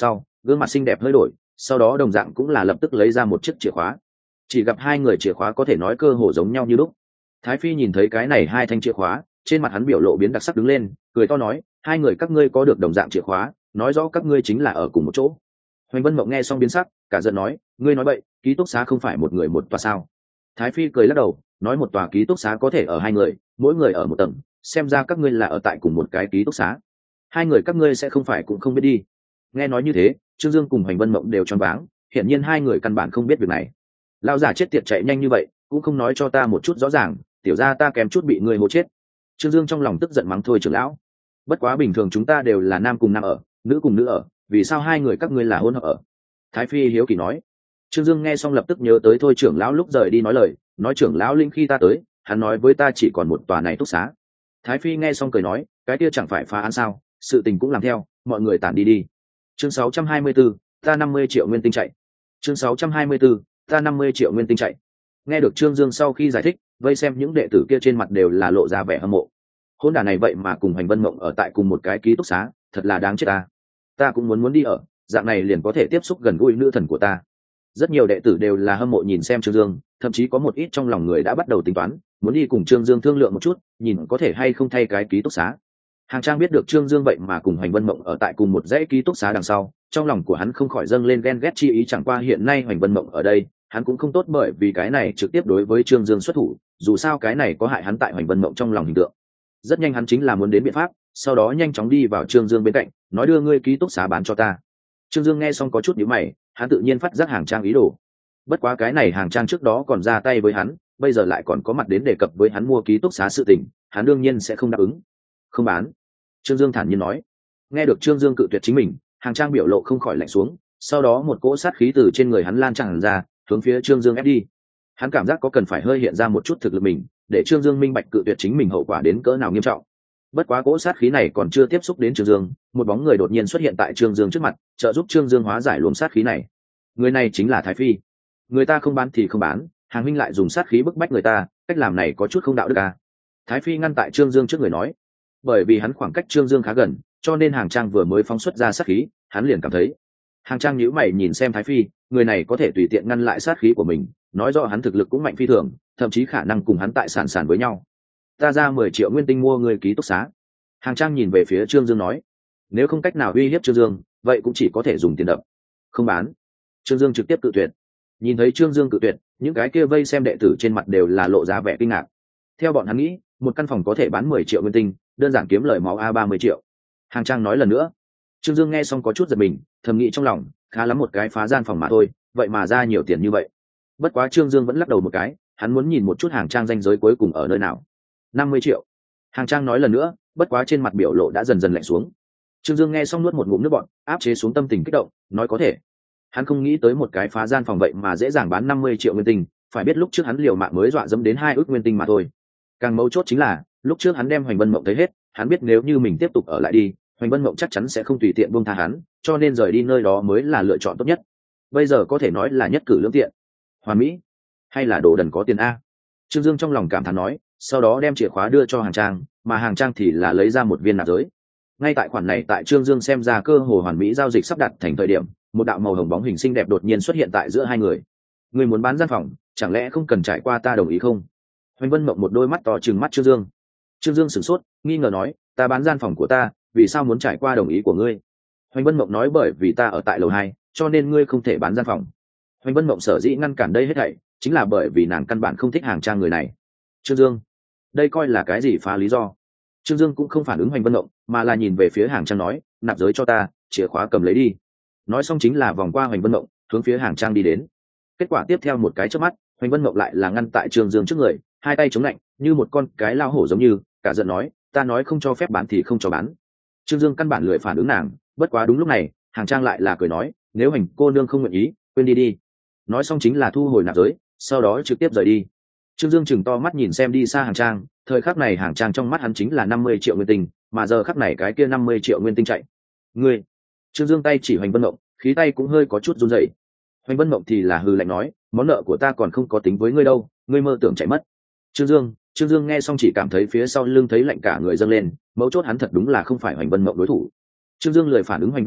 gương mặt xinh đẹp hơi đổi, sau đó đồng dạng cũng là lập tức lấy ra một chiếc chìa khóa. Chỉ gặp hai người chìa khóa có thể nói cơ hồ giống nhau như lúc. Thái Phi nhìn thấy cái này hai thanh chìa khóa, trên mặt hắn biểu lộ biến đặc sắc đứng lên, cười to nói, hai người các ngươi có được đồng dạng chìa khóa, nói rõ các ngươi chính là ở cùng một chỗ. Hoành Vân Mộng nghe xong biến sắc, cả giận nói, ngươi nói bậy, ký túc xá không phải một người một tòa sao? Thái Phi cười lắc đầu, nói một tòa ký túc xá có thể ở hai người, mỗi người ở một tầng, xem ra các ngươi là ở tại cùng một cái ký túc xá. Hai người các ngươi sẽ không phải cũng không biết đi. Nghe nói như thế, Trương Dương cùng Hoành Vân Mộng đều choáng váng, hiển nhiên hai người căn bản không biết việc này. Lão giả chết tiệt chạy nhanh như vậy, cũng không nói cho ta một chút rõ ràng, tiểu gia ta kém chút bị ngươi hố chết. Trương Dương trong lòng tức giận mắng thôi trưởng lão. Bất quá bình thường chúng ta đều là nam cùng nam ở, nữ cùng nữ ở, vì sao hai người các ngươi là hôn hợp ở? Thái Phi hiếu kỳ nói. Trương Dương nghe xong lập tức nhớ tới thôi trưởng lão lúc rời đi nói lời, nói trưởng lão linh khi ta tới, hắn nói với ta chỉ còn một tòa này túc xá. Thái Phi nghe xong cười nói, cái kia chẳng phải phá án sao, sự tình cũng làm theo, mọi người tản đi đi. Chương 624, ta 50 triệu nguyên tinh chạy. Chương 624, ta 50 triệu nguyên tinh chạy. Nghe được Trương Dương sau khi giải thích, vây xem những đệ tử kia trên mặt đều là lộ ra vẻ hâm mộ. Hôn đản này vậy mà cùng Hoành Vân Mộng ở tại cùng một cái ký túc xá, thật là đáng chết ta. Ta cũng muốn đi ở, dạng này liền có thể tiếp xúc gần gũi nữ thần của ta. Rất nhiều đệ tử đều là hâm mộ nhìn xem Trương Dương, thậm chí có một ít trong lòng người đã bắt đầu tính toán, muốn đi cùng Trương Dương thương lượng một chút, nhìn có thể hay không thay cái ký túc xá. Hàng Trang biết được Trương Dương vậy mà cùng Hoành Vân Mộng ở tại cùng một dãy ký túc xá đằng sau, trong lòng của hắn không khỏi dâng lên ghen ghét chi ý, chẳng qua hiện nay Hoành Vân Mộng ở đây, hắn cũng không tốt bởi vì cái này trực tiếp đối với Trương Dương xuất thủ, dù sao cái này có hại hắn tại Hoành Vân Mộng trong lòng hình tượng. Rất nhanh hắn chính là muốn đến biện pháp, sau đó nhanh chóng đi vào Trương Dương bên cạnh, nói đưa ngươi ký túc xá bán cho ta. Trương Dương nghe xong có chút nhíu mày, hắn tự nhiên phát giác Hàng Trang ý đồ. Bất quá cái này Hàng Trang trước đó còn ra tay với hắn, bây giờ lại còn có mặt đến đề cập với hắn mua ký túc xá sự tình, hắn đương nhiên sẽ không đáp ứng. Không bán. Trương Dương thản nhiên nói. Nghe được Trương Dương cự tuyệt chính mình, Hàng Trang biểu lộ không khỏi lạnh xuống, sau đó một cỗ sát khí từ trên người hắn lan tràn ra, hướng phía Trương Dương ép đi. Hắn cảm giác có cần phải hơi hiện ra một chút thực lực mình, để Trương Dương minh bạch cự tuyệt chính mình hậu quả đến cỡ nào nghiêm trọng. Bất quá cỗ sát khí này còn chưa tiếp xúc đến Trương Dương, một bóng người đột nhiên xuất hiện tại Trương Dương trước mặt, trợ giúp Trương Dương hóa giải luồng sát khí này. Người này chính là Thái Phi. Người ta không bán thì không bán, Hàng huynh lại dùng sát khí bức bách người ta, cách làm này có chút không đạo đức à? Thái Phi ngăn tại Trương Dương trước người nói. Bởi vì hắn khoảng cách Trương Dương khá gần, cho nên Hàng Trang vừa mới phóng xuất ra sát khí, hắn liền cảm thấy. Hàng Trang nhíu mày nhìn xem Thái Phi, người này có thể tùy tiện ngăn lại sát khí của mình, nói rõ hắn thực lực cũng mạnh phi thường, thậm chí khả năng cùng hắn tại sàn sàn với nhau. Ta ra 10 triệu nguyên tinh mua người ký túc xá. Hàng Trang nhìn về phía Trương Dương nói. Nếu không cách nào uy hiếp Trương Dương, vậy cũng chỉ có thể dùng tiền đập. Không bán. Trương Dương trực tiếp cự tuyệt. Nhìn thấy Trương Dương cự tuyệt, những cái kia vây xem đệ tử trên mặt đều là lộ ra vẻ kinh ngạc. Theo bọn hắn nghĩ, một căn phòng có thể bán 10 triệu nguyên tinh, đơn giản kiếm lời máu a 30 triệu. Hàng Trang nói lần nữa. Trương Dương nghe xong có chút giật mình, thầm nghĩ trong lòng, khá lắm một cái phá gian phòng mà thôi, vậy mà ra nhiều tiền như vậy. Bất quá Trương Dương vẫn lắc đầu một cái, hắn muốn nhìn một chút Hàng Trang ranh giới cuối cùng ở nơi nào. 50 triệu. Hàng Trang nói lần nữa, bất quá trên mặt biểu lộ đã dần dần lạnh xuống. Trương Dương nghe xong nuốt một ngụm nước bọt, áp chế xuống tâm tình kích động, nói có thể. Hắn không nghĩ tới một cái phá gian phòng vậy mà dễ dàng bán 50 triệu nguyên tinh, phải biết lúc trước hắn liều mạng mới dọa dẫm đến 2 ức nguyên tinh mà thôi. Càng mấu chốt chính là, lúc trước hắn đem Hoành Vân Mộng thấy hết, hắn biết nếu như mình tiếp tục ở lại đi, Hoành Vân Mộng chắc chắn sẽ không tùy tiện buông tha hắn, cho nên rời đi nơi đó mới là lựa chọn tốt nhất. Bây giờ có thể nói là nhất cử lưỡng tiện. Hoàn mỹ, hay là đồ đần có tiền a? Trương Dương trong lòng cảm thán nói, sau đó đem chìa khóa đưa cho Hàng Trang, mà Hàng Trang thì là lấy ra một viên nạp giới. Ngay tại khoản này tại Trương Dương xem ra cơ hồ hoàn mỹ giao dịch sắp đặt thành thời điểm, một đạo màu hồng bóng hình xinh đẹp đột nhiên xuất hiện tại giữa hai người. Người muốn bán gian phòng, chẳng lẽ không cần trải qua ta đồng ý không? Hoành Vân Mộng một đôi mắt to trừng mắt Trương Dương. Trương Dương sửng sốt, nghi ngờ nói, ta bán gian phòng của ta, vì sao muốn trải qua đồng ý của ngươi? Hoành Vân Mộng nói bởi vì ta ở tại lầu 2, cho nên ngươi không thể bán gian phòng. Hoành Vân Mộng sở dĩ ngăn cản đây hết thảy, chính là bởi vì nàng căn bản không thích Hàng Trang người này. Trương Dương, đây coi là cái gì phá lý do? Trương Dương cũng không phản ứng Hoành Vân Mộng, mà là nhìn về phía Hàng Trang nói, nạp giới cho ta, chìa khóa cầm lấy đi. Nói xong chính là vòng qua Hoành Vân Mộng, hướng phía Hàng Trang đi đến. Kết quả tiếp theo một cái chớp mắt, Hoành Vân Mộng lại là ngăn tại Trương Dương trước người, hai tay chống lạnh, như một con cái lao hổ giống như, cả giận nói, ta nói không cho phép bán thì không cho bán. Trương Dương căn bản lười phản ứng nàng, bất quá đúng lúc này, Hàng Trang lại là cười nói, nếu Hoành cô nương không nguyện ý, quên đi đi. Nói xong chính là thu hồi nạp giới, sau đó trực tiếp rời đi. Trương Dương chừng to mắt nhìn xem đi xa Hàng Trang, thời khắc này Hàng Trang trong mắt hắn chính là 50 triệu nguyên tinh, mà giờ khắc này cái kia 50 triệu nguyên tinh chạy. Ngươi! Trương Dương tay chỉ Hoành Vân Mộng, khí tay cũng hơi có chút run rẩy. Hoành Vân Mộng thì là hừ lạnh nói, món nợ của ta còn không có tính với ngươi đâu, ngươi mơ tưởng chạy mất. Trương Dương nghe xong chỉ cảm thấy phía sau lưng thấy lạnh cả người dâng lên, mấu chốt hắn thật đúng là không phải Hoành Vân Mộng đối thủ. Trương Dương lười phản ứng Hoành Vân Mộng,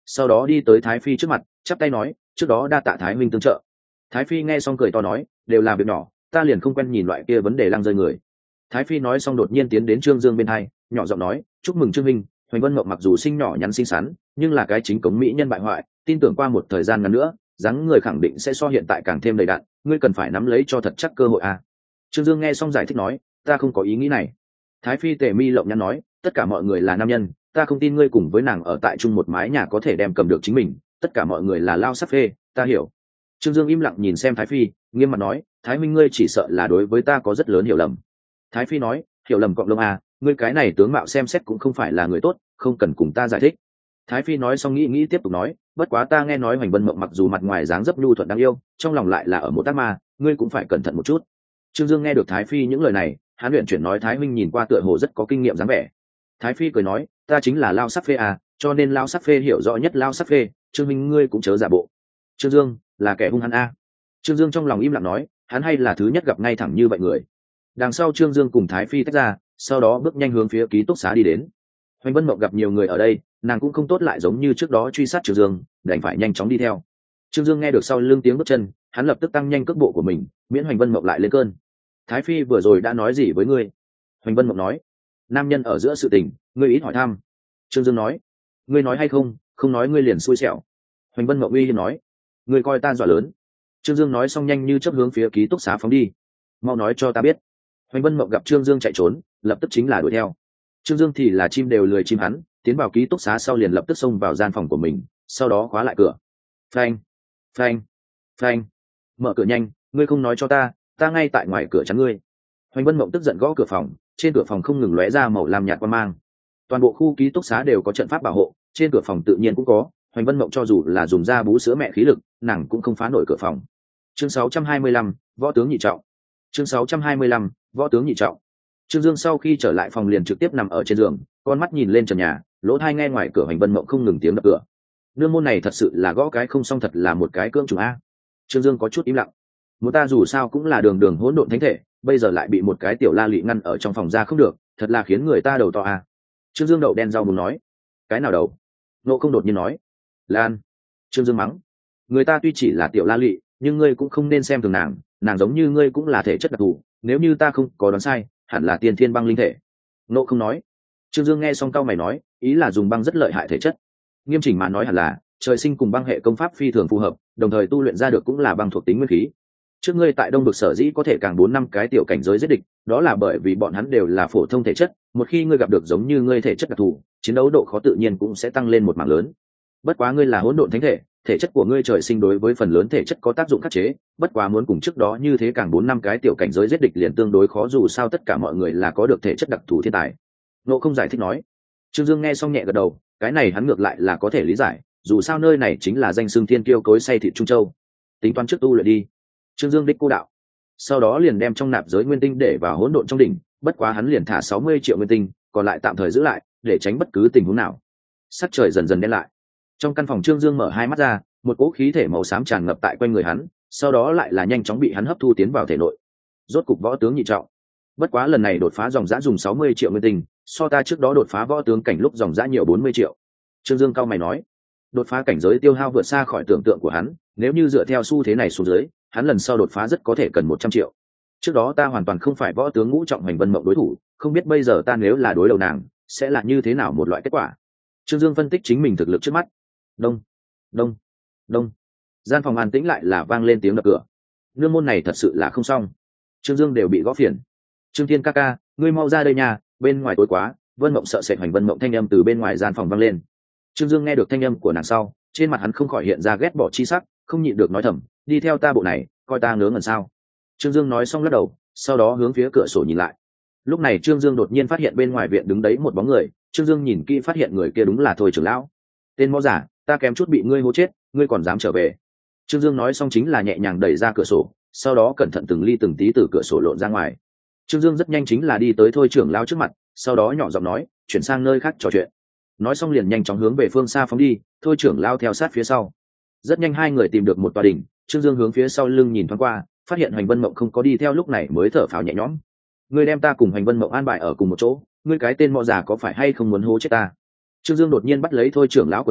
sau đó đi tới Thái Phi trước mặt chắp tay nói, trước đó đa tạ Thái Minh tương trợ. Thái Phi nghe xong cười to nói, đều là việc nhỏ, ta liền không quen nhìn loại kia vấn đề lăng rơi người. Thái Phi nói xong đột nhiên tiến đến Trương Dương bên hai, nhỏ giọng nói, chúc mừng Trương Minh, Hoành Vân Mộng mặc dù sinh nhỏ nhắn xinh xắn, nhưng là cái chính cống mỹ nhân bại hoại, tin tưởng qua một thời gian ngắn nữa, dáng người khẳng định sẽ so hiện tại càng thêm đầy đặn, ngươi cần phải nắm lấy cho thật chắc cơ hội a. Trương Dương nghe xong giải thích nói, ta không có ý nghĩ này. Thái Phi tề mi lộng nhăn nói, tất cả mọi người là nam nhân, ta không tin ngươi cùng với nàng ở tại chung một mái nhà có thể đem cầm được chính mình, tất cả mọi người là lao sắc phê, ta hiểu. Trương Dương im lặng nhìn xem Thái Phi, nghiêm mặt nói, Thái Minh ngươi chỉ sợ là đối với ta có rất lớn hiểu lầm. Thái Phi nói, hiểu lầm cọng lông à, ngươi cái này tướng mạo xem xét cũng không phải là người tốt, không cần cùng ta giải thích. Thái Phi nói xong nghĩ tiếp tục nói, bất quá ta nghe nói Hoành Vân Mộng mặc dù mặt ngoài dáng dấp nhu thuận đáng yêu, trong lòng lại là ở một ác ma, ngươi cũng phải cẩn thận một chút. Trương Dương nghe được Thái Phi những lời này, hắn luyện chuyển nói Thái Minh nhìn qua tựa hồ rất có kinh nghiệm dáng vẻ. Thái Phi cười nói, ta chính là lao sắc phê à, cho nên lao sắc phê hiểu rõ nhất lao sắc phê, Trương Minh ngươi cũng chớ giả bộ. Trương Dương là kẻ hung hăng a. Trương Dương trong lòng im lặng nói, hắn hay là thứ nhất gặp ngay thẳng như vậy người. Đằng sau Trương Dương cùng Thái Phi tách ra, sau đó bước nhanh hướng phía ký túc xá đi đến. Hoành Vân Mộng gặp nhiều người ở đây, nàng cũng không tốt lại giống như trước đó truy sát Trương Dương, đành phải nhanh chóng đi theo. Trương Dương nghe được sau lưng tiếng bước chân, hắn lập tức tăng nhanh cước bộ của mình, miễn Hoành Vân Mộng lại lên cơn. Thái Phi vừa rồi đã nói gì với ngươi? Hoành Vân Mộng nói, nam nhân ở giữa sự tình, ngươi ít hỏi thăm. Trương Dương nói, ngươi nói hay không, không nói ngươi liền xui xẻo. Hoành Vân Mộng uy hiếp nói, ngươi coi ta dọa lớn. Trương Dương nói xong nhanh như chớp hướng phía ký túc xá phóng đi. Mau nói cho ta biết. Hoành Vân Mộng gặp Trương Dương chạy trốn, lập tức chính là đuổi theo. Trương Dương thì là chim đều lười chim hắn, tiến vào ký túc xá sau liền lập tức xông vào gian phòng của mình, sau đó khóa lại cửa. Phanh, phanh, phanh, mở cửa nhanh, ngươi không nói cho ta, ta ngay tại ngoài cửa chắn ngươi. Hoành Vân Mộng tức giận gõ cửa phòng, trên cửa phòng không ngừng lóe ra màu lam nhạt quang mang. Toàn bộ khu ký túc xá đều có trận pháp bảo hộ, trên cửa phòng tự nhiên cũng có. Hoành Vân Mộng cho dù là dùng da bú sữa mẹ khí lực, nàng cũng không phá nổi cửa phòng. Chương 625, võ tướng nhị trọng. Chương 625, võ tướng nhị trọng. Trương Dương sau khi trở lại phòng liền trực tiếp nằm ở trên giường, con mắt nhìn lên trần nhà, lỗ tai nghe ngoài cửa Hoành Vân Mộng không ngừng tiếng đập cửa. Nương môn này thật sự là gõ cái không xong, thật là một cái cưỡng trùng a. Trương Dương có chút im lặng. Muốn ta dù sao cũng là đường đường hỗn độn thánh thể, bây giờ lại bị một cái tiểu la lị ngăn ở trong phòng ra không được, thật là khiến người ta đầu to a. Trương Dương đậu đen rau muốn nói, cái nào đầu? Nộ không đột nhiên nói, Lan. Trương Dương mắng, người ta tuy chỉ là tiểu la lị, nhưng ngươi cũng không nên xem thường nàng, nàng giống như ngươi cũng là thể chất đặc thù, nếu như ta không có đoán sai, hẳn là tiên thiên băng linh thể. Nộ không nói. Trương Dương nghe xong cau mày nói, ý là dùng băng rất lợi hại thể chất. Nghiêm chỉnh mà nói hẳn là trời sinh cùng băng hệ công pháp phi thường phù hợp, đồng thời tu luyện ra được cũng là băng thuộc tính nguyên khí. Trước ngươi tại Đông Vực sở dĩ có thể càng 4-5 cái tiểu cảnh giới giết địch, đó là bởi vì bọn hắn đều là phổ thông thể chất, một khi ngươi gặp được giống như ngươi thể chất đặc thù, chiến đấu độ khó tự nhiên cũng sẽ tăng lên một mảng lớn. Bất quá ngươi là hỗn độn thánh thể, thể chất của ngươi trời sinh đối với phần lớn thể chất có tác dụng khắc chế, bất quá muốn cùng trước đó như thế càng 4-5 cái tiểu cảnh giới giết địch liền tương đối khó, dù sao tất cả mọi người là có được thể chất đặc thù thiên tài. Nộ không giải thích nói. Trương Dương nghe xong nhẹ gật đầu, cái này hắn ngược lại là có thể lý giải, dù sao nơi này chính là danh xưng thiên kiêu cối say thịt Trung Châu. Tính toán trước tu luyện đi. Trương Dương đích cô đạo, sau đó liền đem trong nạp giới nguyên tinh để vào hỗn độn trong đỉnh, bất quá hắn liền thả 60 triệu nguyên tinh, còn lại tạm thời giữ lại để tránh bất cứ tình huống nào. Sắc trời dần dần đen lại, trong căn phòng Trương Dương mở hai mắt ra, một cỗ khí thể màu xám tràn ngập tại quanh người hắn, sau đó lại là nhanh chóng bị hắn hấp thu tiến vào thể nội. Rốt cục võ tướng nhị trọng, bất quá lần này đột phá dòng dã dùng 60 triệu nguyên tinh, so ta trước đó đột phá võ tướng cảnh lúc dòng dã nhiều 40 triệu. Trương Dương cao mày nói, đột phá cảnh giới tiêu hao vượt xa khỏi tưởng tượng của hắn, nếu như dựa theo xu thế này xuống dưới, hắn lần sau đột phá rất có thể cần 100 triệu. Trước đó ta hoàn toàn không phải võ tướng ngũ trọng Hoành Vân Mộng đối thủ, không biết bây giờ ta nếu là đối đầu nàng sẽ là như thế nào một loại kết quả. Trương Dương phân tích chính mình thực lực trước mắt. Đông đông đông, gian phòng an tĩnh lại là vang lên tiếng đập cửa. Nương môn này thật sự là không xong, Trương Dương đều bị gõ phiền. Trương Thiên ca ca, ngươi mau ra đây nha, bên ngoài tối quá. Vân Mộng sợ sệt Hoành Vân Mộng thanh âm từ bên ngoài gian phòng vang lên. Trương Dương nghe được thanh âm của nàng sau, trên mặt hắn không khỏi hiện ra ghét bỏ chi sắc, không nhịn được nói thầm, đi theo ta bộ này coi ta ngớ ngẩn sao. Trương Dương nói xong lắc đầu, sau đó hướng phía cửa sổ nhìn lại. Lúc này Trương Dương đột nhiên phát hiện bên ngoài viện đứng đấy một bóng người. Trương Dương nhìn kỹ phát hiện người kia đúng là Thôi trưởng lão. Tên mõ giả, ta kém chút bị ngươi hố chết, ngươi còn dám trở về. Trương Dương nói xong chính là nhẹ nhàng đẩy ra cửa sổ, sau đó cẩn thận từng ly từng tí từ cửa sổ lộn ra ngoài. Trương Dương rất nhanh chính là đi tới Thôi trưởng lão trước mặt, sau đó nhỏ giọng nói, chuyển sang nơi khác trò chuyện. Nói xong liền nhanh chóng hướng về phương xa phóng đi, Thôi trưởng lão theo sát phía sau. Rất nhanh hai người tìm được một tòa đỉnh, Trương Dương hướng phía sau lưng nhìn thoáng qua, phát hiện Hoành Vân Mộng không có đi theo, lúc này mới thở phào nhẹ nhõm. Ngươi đem ta cùng Hoành Vân Mộng an bài ở cùng một chỗ, ngươi cái tên mọ già có phải hay không muốn hố chết ta? Trương Dương đột nhiên bắt lấy Thôi trưởng lão quần áo,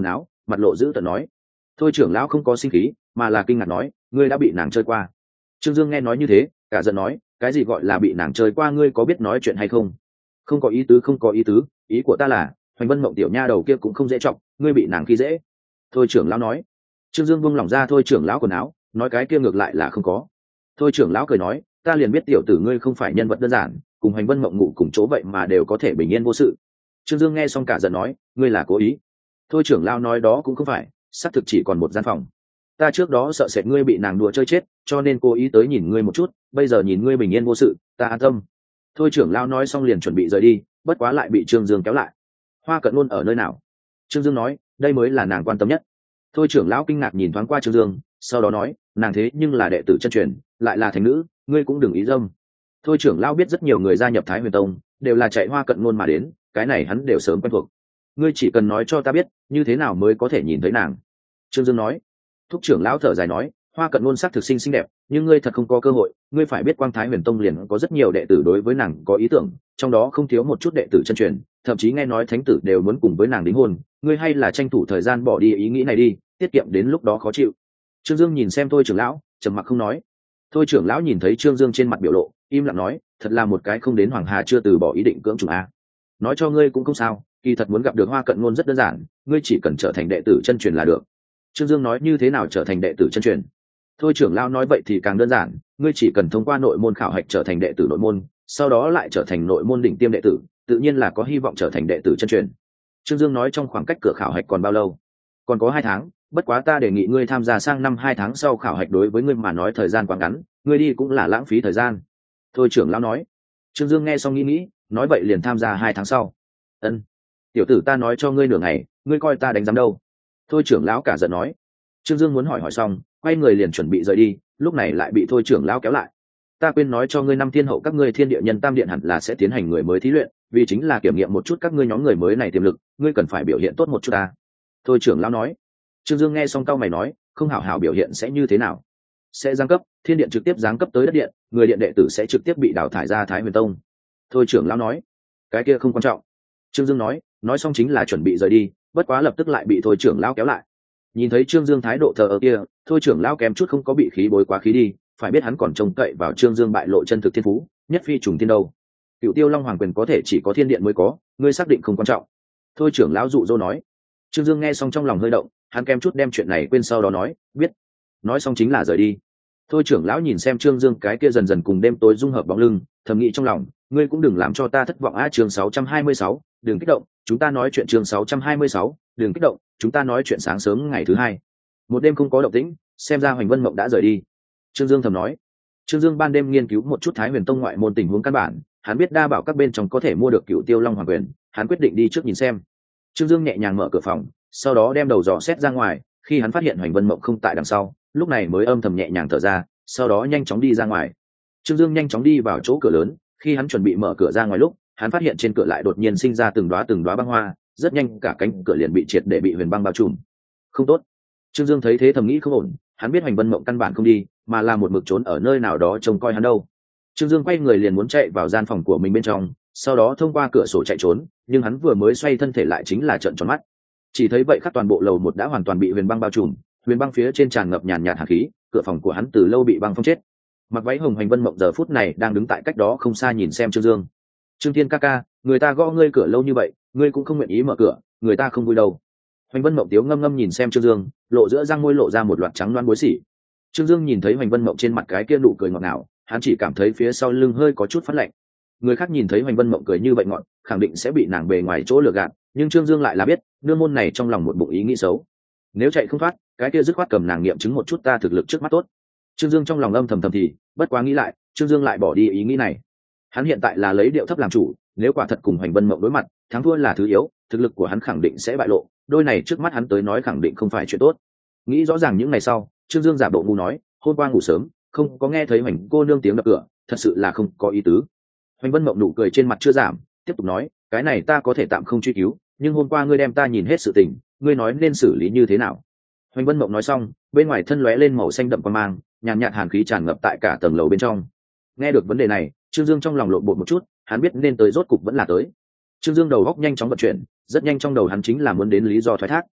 mặt lộ dữ tợn nói. Thôi trưởng lão không có sinh khí mà là kinh ngạc nói, ngươi đã bị nàng chơi qua. Trương Dương nghe nói như thế cả giận nói, cái gì gọi là bị nàng chơi qua, ngươi có biết nói chuyện hay không? Không có ý tứ, không có ý tứ, ý của ta là Hoành Vân Mộng tiểu nha đầu kia cũng không dễ trọng, ngươi bị nàng khi dễ. Thôi trưởng lão nói. Trương Dương buông lỏng ra thôi trưởng lão quần áo, nói cái kia ngược lại là không có. Thôi trưởng lão cười nói, ta liền biết tiểu tử ngươi không phải nhân vật đơn giản, cùng Hoành Vân Mộng ngủ cùng chỗ vậy mà đều có thể bình yên vô sự. Trương Dương nghe xong cả giận nói, ngươi là cố ý. Thôi trưởng lão nói đó cũng không phải, xác thực chỉ còn một gian phòng. Ta trước đó sợ sệt ngươi bị nàng đùa chơi chết, cho nên cố ý tới nhìn ngươi một chút, bây giờ nhìn ngươi bình yên vô sự, ta an tâm. Thôi trưởng lão nói xong liền chuẩn bị rời đi, bất quá lại bị Trương Dương kéo lại. Hoa Cận Luân ở nơi nào? Trương Dương nói, đây mới là nàng quan tâm nhất. Thôi trưởng lão kinh ngạc nhìn thoáng qua Trương Dương, sau đó nói, nàng thế nhưng là đệ tử chân truyền, lại là thành nữ, ngươi cũng đừng ý dâm. Thôi trưởng lão biết rất nhiều người gia nhập Thái Huyền Tông đều là chạy Hoa Cận Luân mà đến, cái này hắn đều sớm quen thuộc. Ngươi chỉ cần nói cho ta biết, như thế nào mới có thể nhìn thấy nàng. Trương Dương nói. Thúc trưởng lão thở dài nói, Hoa Cận Luân sắc thực xinh đẹp, nhưng ngươi thật không có cơ hội. Ngươi phải biết Quang Thái Huyền Tông liền có rất nhiều đệ tử đối với nàng có ý tưởng, trong đó không thiếu một chút đệ tử chân truyền, thậm chí nghe nói thánh tử đều muốn cùng với nàng đính hôn. Ngươi hay là tranh thủ thời gian bỏ đi ý nghĩ này đi, tiết kiệm đến lúc đó khó chịu. Trương Dương nhìn xem Thôi trưởng lão, trầm mặc không nói. Thôi trưởng lão nhìn thấy Trương Dương trên mặt biểu lộ, im lặng nói, thật là một cái không đến Hoàng Hà chưa từ bỏ ý định cưỡng chủ a. Nói cho ngươi cũng không sao, kỳ thật muốn gặp được Hoa Cận Luân rất đơn giản, ngươi chỉ cần trở thành đệ tử chân truyền là được. Trương Dương nói, như thế nào trở thành đệ tử chân truyền? Thôi trưởng lão nói, vậy thì càng đơn giản, ngươi chỉ cần thông qua nội môn khảo hạch trở thành đệ tử nội môn, sau đó lại trở thành nội môn đỉnh tiêm đệ tử, tự nhiên là có hy vọng trở thành đệ tử chân truyền. Trương Dương nói, trong khoảng cách cửa khảo hạch còn bao lâu? Còn có 2 tháng, bất quá ta đề nghị ngươi tham gia sang năm 2 tháng sau khảo hạch, đối với ngươi mà nói thời gian quá ngắn, ngươi đi cũng là lãng phí thời gian. Thôi trưởng lão nói. Trương Dương nghe xong nghĩ, nói vậy liền tham gia 2 tháng sau. Ân, tiểu tử ta nói cho ngươi nửa ngày, ngươi coi ta đánh giám đâu? Thôi trưởng lão cả giận nói. Trương Dương muốn hỏi xong, quay người liền chuẩn bị rời đi, lúc này lại bị thôi trưởng lão kéo lại. Ta quên nói cho ngươi, năm thiên hậu các ngươi Thiên Địa Nhân Tam Điện hẳn là sẽ tiến hành người mới thí luyện, vì chính là kiểm nghiệm một chút các ngươi nhóm người mới này tiềm lực, ngươi cần phải biểu hiện tốt một chút ta. Thôi trưởng lão nói. Trương Dương nghe xong cau mày nói, không hảo hảo biểu hiện sẽ như thế nào? Sẽ giáng cấp, thiên điện trực tiếp giáng cấp tới đất điện, người điện đệ tử sẽ trực tiếp bị đào thải ra Thái Huyền Tông. Thôi trưởng lão nói. Cái kia không quan trọng. Trương Dương nói xong chính là chuẩn bị rời đi, bất quá lập tức lại bị thôi trưởng lão kéo lại. Nhìn thấy Trương Dương thái độ thờ ơ kia, thôi trưởng lão kém chút không có bị khí bối quá khí đi, phải biết hắn còn trông cậy vào Trương Dương bại lộ chân thực thiên phú, nhất phi trùng thiên đâu. Cựu Tiêu Long Hoàng quyền có thể chỉ có thiên điện mới có, ngươi xác định không quan trọng? Thôi trưởng lão dụ dỗ nói. Trương Dương nghe xong trong lòng hơi động, hắn kém chút đem chuyện này quên, sau đó nói, biết. Nói xong chính là rời đi. Thôi trưởng lão nhìn xem Trương Dương cái kia dần dần cùng đêm tối dung hợp bóng lưng, thầm nghĩ trong lòng, ngươi cũng đừng làm cho ta thất vọng á. Chương 626, đừng kích động, chúng ta nói chuyện. Chương 626, đừng kích động, chúng ta nói chuyện. Sáng sớm ngày thứ hai, một đêm không có động tĩnh, xem ra Hoành Vân Mộng đã rời đi. Trương Dương thầm nói. Trương Dương ban đêm nghiên cứu một chút Thái Huyền Tông ngoại môn tình huống căn bản, hắn biết đa bảo các bên trong có thể mua được Cựu Tiêu Long Hoàng quyền, hắn quyết định đi trước nhìn xem. Trương Dương nhẹ nhàng mở cửa phòng, sau đó đem đầu dò xét ra ngoài, khi hắn phát hiện Hoành Vân Mộng không tại đằng sau, lúc này mới âm thầm nhẹ nhàng thở ra, sau đó nhanh chóng đi ra ngoài. Trương Dương nhanh chóng đi vào chỗ cửa lớn, khi hắn chuẩn bị mở cửa ra ngoài lúc, hắn phát hiện trên cửa lại đột nhiên sinh ra từng đóa băng hoa, rất nhanh cả cánh cửa liền bị triệt để bị huyền băng bao trùm. Không tốt. Trương Dương thấy thế thầm nghĩ không ổn, hắn biết Hoành Vân Mộng căn bản không đi, mà là một mực trốn ở nơi nào đó trông coi hắn đâu. Trương Dương quay người liền muốn chạy vào gian phòng của mình bên trong, sau đó thông qua cửa sổ chạy trốn, nhưng hắn vừa mới xoay thân thể lại chính là trợn tròn mắt. Chỉ thấy vậy khắp toàn bộ lầu 1 đã hoàn toàn bị huyền băng bao trùm, huyền băng phía trên tràn ngập nhàn nhạt hàn khí, cửa phòng của hắn từ lâu bị băng phong chết. Mặc váy hồng Hoành Vân Mộng giờ phút này đang đứng tại cách đó không xa nhìn xem Trương Dương. Trương Thiên ca ca, người ta gõ ngươi cửa lâu như vậy, ngươi cũng không nguyện ý mở cửa, người ta không vui đâu. Hoành Vân Mộng tiếu ngâm ngâm nhìn xem Trương Dương, lộ giữa răng môi lộ ra một loạt trắng loáng bối xỉ. Trương Dương nhìn thấy Hoành Vân Mộng trên mặt cái kia nụ cười ngọt ngào, hắn chỉ cảm thấy phía sau lưng hơi có chút phát lạnh. Người khác nhìn thấy Hoành Vân Mộng cười như vậy ngọt, khẳng định sẽ bị nàng bề ngoài chỗ lừa gạt, nhưng Trương Dương lại là biết, nương môn này trong lòng một bụng ý nghĩ xấu. Nếu chạy không thoát, cái kia dứt khoát cầm nàng nghiệm chứng một chút ta thực lực trước mắt tốt. Trương Dương trong lòng âm thầm thì, bất quá nghĩ lại, Trương Dương lại bỏ đi ý nghĩ này. Hắn hiện tại là lấy điệu thấp làm chủ, nếu quả thật cùng Hoành Vân Mộng đối mặt, thắng thua là thứ yếu, thực lực của hắn khẳng định sẽ bại lộ, đôi này trước mắt hắn tới nói khẳng định không phải chuyện tốt. Nghĩ rõ ràng những ngày sau, Trương Dương giả bộ ngu nói, hôm qua ngủ sớm, không có nghe thấy Hoành cô nương tiếng đập cửa, thật sự là không có ý tứ. Hoành Vân Mộng nụ cười trên mặt chưa giảm, tiếp tục nói, cái này ta có thể tạm không truy cứu, nhưng hôm qua ngươi đem ta nhìn hết sự tình, ngươi nói nên xử lý như thế nào? Hoành Vân Mộng nói xong, bên ngoài thân lóe lên màu xanh đậm quang mang, nhàn nhạt hàn khí tràn ngập tại cả tầng lầu bên trong. Nghe được vấn đề này, Trương Dương trong lòng lộn bột một chút, hắn biết nên tới rốt cục vẫn là tới. Trương Dương đầu góc nhanh chóng vận chuyển, rất nhanh trong đầu hắn chính là muốn đến lý do thoái thác.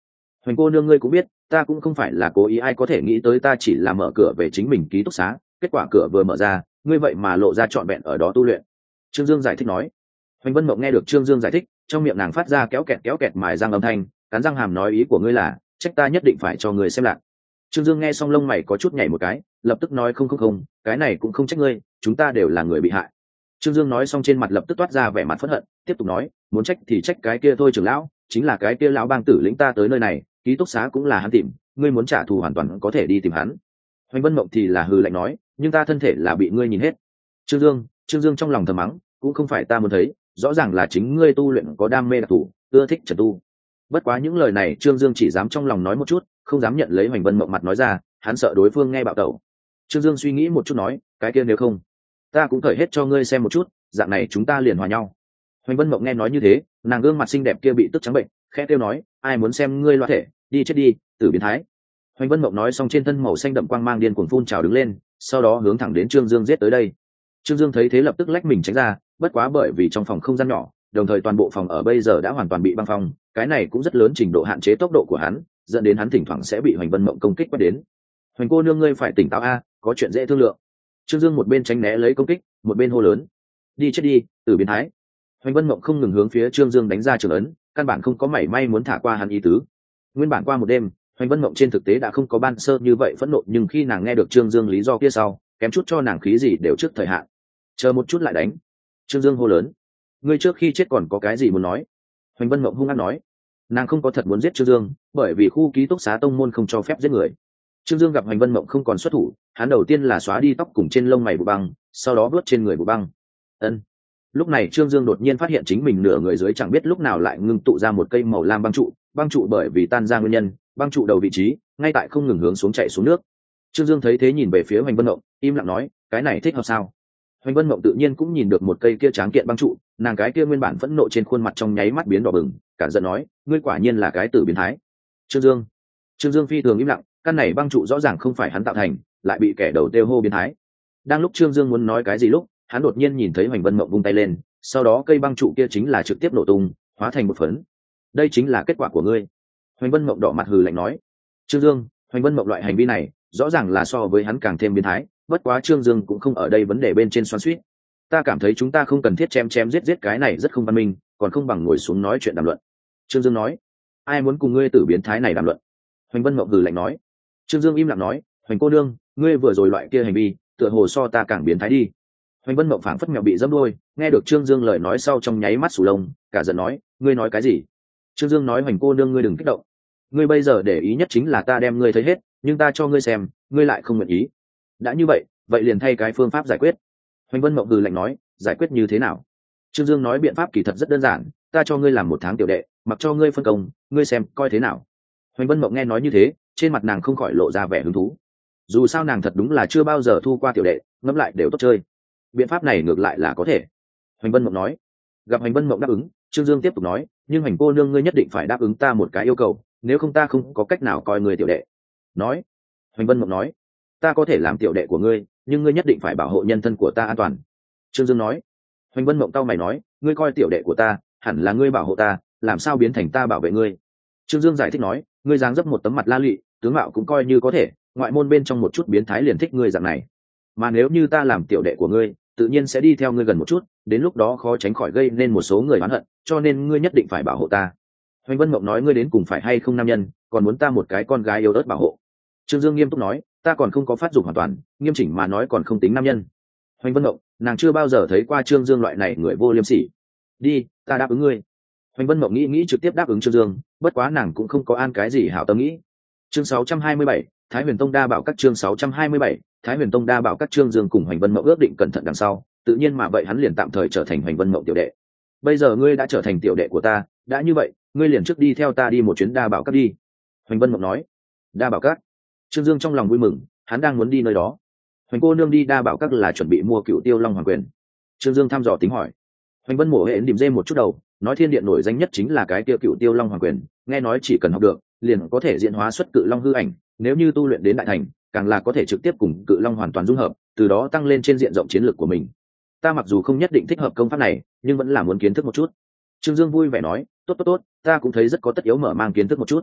Hoành cô nương ngươi cũng biết ta cũng không phải là cố ý, ai có thể nghĩ tới ta chỉ là mở cửa về chính mình ký túc xá, kết quả cửa vừa mở ra ngươi vậy mà lộ ra trọn vẹn ở đó tu luyện. Trương Dương giải thích nói. Hoành Vân Mộng nghe được Trương Dương giải thích, trong miệng nàng phát ra kéo kẹt mài răng âm thanh, cắn răng hàm nói ý của ngươi là trách ta nhất định phải cho ngươi xem lạc. Trương Dương nghe xong lông mày có chút nhảy một cái, lập tức nói không, cái này cũng không trách ngươi, chúng ta đều là người bị hại. Trương Dương nói xong trên mặt lập tức toát ra vẻ mặt phẫn hận, tiếp tục nói, muốn trách thì trách cái kia thôi trưởng lão, chính là cái kia lão bang tử lĩnh ta tới nơi này, ký túc xá cũng là hắn tìm, ngươi muốn trả thù hoàn toàn có thể đi tìm hắn. Hoành Vân Mộng thì là hừ lạnh nói, nhưng ta thân thể là bị ngươi nhìn hết. Trương Dương trong lòng thầm mắng, cũng không phải ta muốn thấy, rõ ràng là chính ngươi tu luyện có đam mê đặc thù, ưa thích trần tu. Bất quá những lời này Trương Dương chỉ dám trong lòng nói một chút, không dám nhận lấy Hoành Vân Mộng mặt nói ra, hắn sợ đối phương nghe bạo tẩu. Trương Dương suy nghĩ một chút nói, cái kia nếu không ta cũng cởi hết cho ngươi xem một chút, dạng này chúng ta liền hòa nhau. Hoành Vân Mộng nghe nói như thế, nàng gương mặt xinh đẹp kia bị tức trắng bệnh, khẽ kêu nói, ai muốn xem ngươi loa thể, đi chết đi, tử biến thái. Hoành Vân Mộng nói xong trên thân màu xanh đậm quang mang điên cuồng phun trào đứng lên, sau đó hướng thẳng đến Trương Dương giết tới đây. Trương Dương thấy thế lập tức lách mình tránh ra, bất quá bởi vì trong phòng không gian nhỏ, đồng thời toàn bộ phòng ở bây giờ đã hoàn toàn bị băng phong, cái này cũng rất lớn trình độ hạn chế tốc độ của hắn, dẫn đến hắn thỉnh thoảng sẽ bị Hoành Vân Mộng công kích quét đến. Hoành cô nương ngươi phải tỉnh táo a, có chuyện dễ thương lượng. Trương Dương một bên tránh né lấy công kích, một bên hô lớn, đi chết đi, tử biến thái. Hoành Vân Mộng không ngừng hướng phía Trương Dương đánh ra trường ấn, căn bản không có mảy may muốn thả qua hắn ý tứ. Nguyên bản qua một đêm, Hoành Vân Mộng trên thực tế đã không có ban sơ như vậy phẫn nộ, nhưng khi nàng nghe được Trương Dương lý do kia sau, kém chút cho nàng khí gì đều trước thời hạn. Chờ một chút lại đánh. Trương Dương hô lớn, ngươi trước khi chết còn có cái gì muốn nói? Hoành Vân Mộng hung hăng nói, nàng không có thật muốn giết Trương Dương, bởi vì khu ký túc xá tông môn không cho phép giết người. Trương Dương gặp Hoành Vân Mộng không còn xuất thủ, hắn đầu tiên là xóa đi tóc cùng trên lông mày bụ băng, sau đó vuốt trên người bụ băng. Ân. Lúc này Trương Dương đột nhiên phát hiện chính mình nửa người dưới chẳng biết lúc nào lại ngưng tụ ra một cây màu lam băng trụ bởi vì tan ra nguyên nhân, băng trụ đầu vị trí ngay tại không ngừng hướng xuống chảy xuống nước. Trương Dương thấy thế nhìn về phía Hoành Vân Mộng, im lặng nói, cái này thích hợp sao? Hoành Vân Mộng tự nhiên cũng nhìn được một cây kia tráng kiện băng trụ, nàng cái kia nguyên bản phẫn nộ trên khuôn mặt trong nháy mắt biến đỏ bừng, cả giận nói, ngươi quả nhiên là cái tử biến thái. Trương Dương phi thường im lặng, căn này băng trụ rõ ràng không phải hắn tạo thành, lại bị kẻ đầu tiêu hô biến thái. Đang lúc Trương Dương muốn nói cái gì lúc, hắn đột nhiên nhìn thấy Hoành Vân Mộng vung tay lên, sau đó cây băng trụ kia chính là trực tiếp nổ tung, hóa thành một phấn. Đây chính là kết quả của ngươi. Hoành Vân Mộng đỏ mặt hừ lạnh nói. Trương Dương, Hoành Vân Mộng loại hành vi này rõ ràng là so với hắn càng thêm biến thái, bất quá Trương Dương cũng không ở đây vấn đề bên trên xoắn xuýt. Ta cảm thấy chúng ta không cần thiết chém giết cái này rất không văn minh, còn không bằng ngồi xuống nói chuyện đàm luận. Trương Dương nói. Ai muốn cùng ngươi tử biến thái này đàm luận? Hoành Vân Mộng hừ lạnh nói. Trương Dương im lặng nói, Hoành cô nương, ngươi vừa rồi loại kia hành vi tựa hồ so ta càng biến thái đi. Hoành Vân Mộng phảng phất mèo bị dẫm đuôi, nghe được Trương Dương lời nói sau trong nháy mắt sù lông, cả giận nói, ngươi nói cái gì? Trương Dương nói, Hoành cô nương ngươi đừng kích động, ngươi bây giờ để ý nhất chính là ta đem ngươi thấy hết, nhưng ta cho ngươi xem, ngươi lại không nguyện ý. Đã như vậy, vậy liền thay cái phương pháp giải quyết. Hoành Vân Mộng hừ lạnh nói, giải quyết như thế nào? Trương Dương nói, biện pháp kỳ thật rất đơn giản, ta cho ngươi làm 1 tháng tiểu đệ, mặc cho ngươi phân công, ngươi xem coi thế nào. Hoành Vân Mộng nghe nói như thế, trên mặt nàng không khỏi lộ ra vẻ hứng thú. Dù sao nàng thật đúng là chưa bao giờ thu qua tiểu đệ, ngẫm lại đều tốt chơi. Biện pháp này ngược lại là có thể. Hoành Vân Mộng nói. Gặp Hoành Vân Mộng đáp ứng, Trương Dương tiếp tục nói, nhưng Hoành cô nương ngươi nhất định phải đáp ứng ta một cái yêu cầu, nếu không ta không có cách nào coi người tiểu đệ. Nói. Hoành Vân Mộng nói, ta có thể làm tiểu đệ của ngươi, nhưng ngươi nhất định phải bảo hộ nhân thân của ta an toàn. Trương Dương nói. Hoành Vân Mộng cau mày nói, ngươi coi tiểu đệ của ta hẳn là ngươi bảo hộ ta, làm sao biến thành ta bảo vệ ngươi? Trương Dương giải thích nói, ngươi dáng dấp một tấm mặt la lụy, tướng mạo cũng coi như có thể, ngoại môn bên trong một chút biến thái liền thích ngươi dạng này, mà nếu như ta làm tiểu đệ của ngươi, tự nhiên sẽ đi theo ngươi gần một chút, đến lúc đó khó tránh khỏi gây nên một số người oán hận, cho nên ngươi nhất định phải bảo hộ ta. Hoành Vân Mộng nói, ngươi đến cùng phải hay không nam nhân, còn muốn ta một cái con gái yếu ớt bảo hộ? Trương Dương nghiêm túc nói, ta còn không có phát dục hoàn toàn, nghiêm chỉnh mà nói còn không tính nam nhân. Hoành Vân Mộng, nàng chưa bao giờ thấy qua Trương Dương loại này người vô liêm sỉ. Đi, ta đáp ứng ngươi. Hoành Vân Mộng nghĩ trực tiếp đáp ứng Trương Dương, bất quá nàng cũng không có an cái gì hảo tâm nghĩ. Chương 627, Thái Huyền Tông đa bảo các. Chương 627, Thái Huyền Tông đa bảo các. Trương Dương cùng Hoành Vân Mộng ước định cẩn thận đằng sau, tự nhiên mà vậy hắn liền tạm thời trở thành Hoành Vân Mộng tiểu đệ. Bây giờ ngươi đã trở thành tiểu đệ của ta, đã như vậy, ngươi liền trước đi theo ta đi một chuyến đa bảo các đi. Hoành Vân Mộng nói. Đa bảo các? Trương Dương trong lòng vui mừng, hắn đang muốn đi nơi đó. Hoành cô nương đi đa bảo các là chuẩn bị mua Cựu Tiêu Long Hoàng Quyền? Trương Dương thăm dò tính hỏi. Hoành Vân Mộ hễ điểm dê một chút đầu, nói thiên điện nổi danh nhất chính là cái kia Cựu Tiêu Long Hoàng Quyền, nghe nói chỉ cần học được, liền có thể diễn hóa xuất cự long hư ảnh, nếu như tu luyện đến đại thành, càng là có thể trực tiếp cùng cự long hoàn toàn dung hợp, từ đó tăng lên trên diện rộng chiến lược của mình. Ta mặc dù không nhất định thích hợp công pháp này, nhưng vẫn là muốn kiến thức một chút. Trương Dương vui vẻ nói, tốt, ta cũng thấy rất có tất yếu mở mang kiến thức một chút.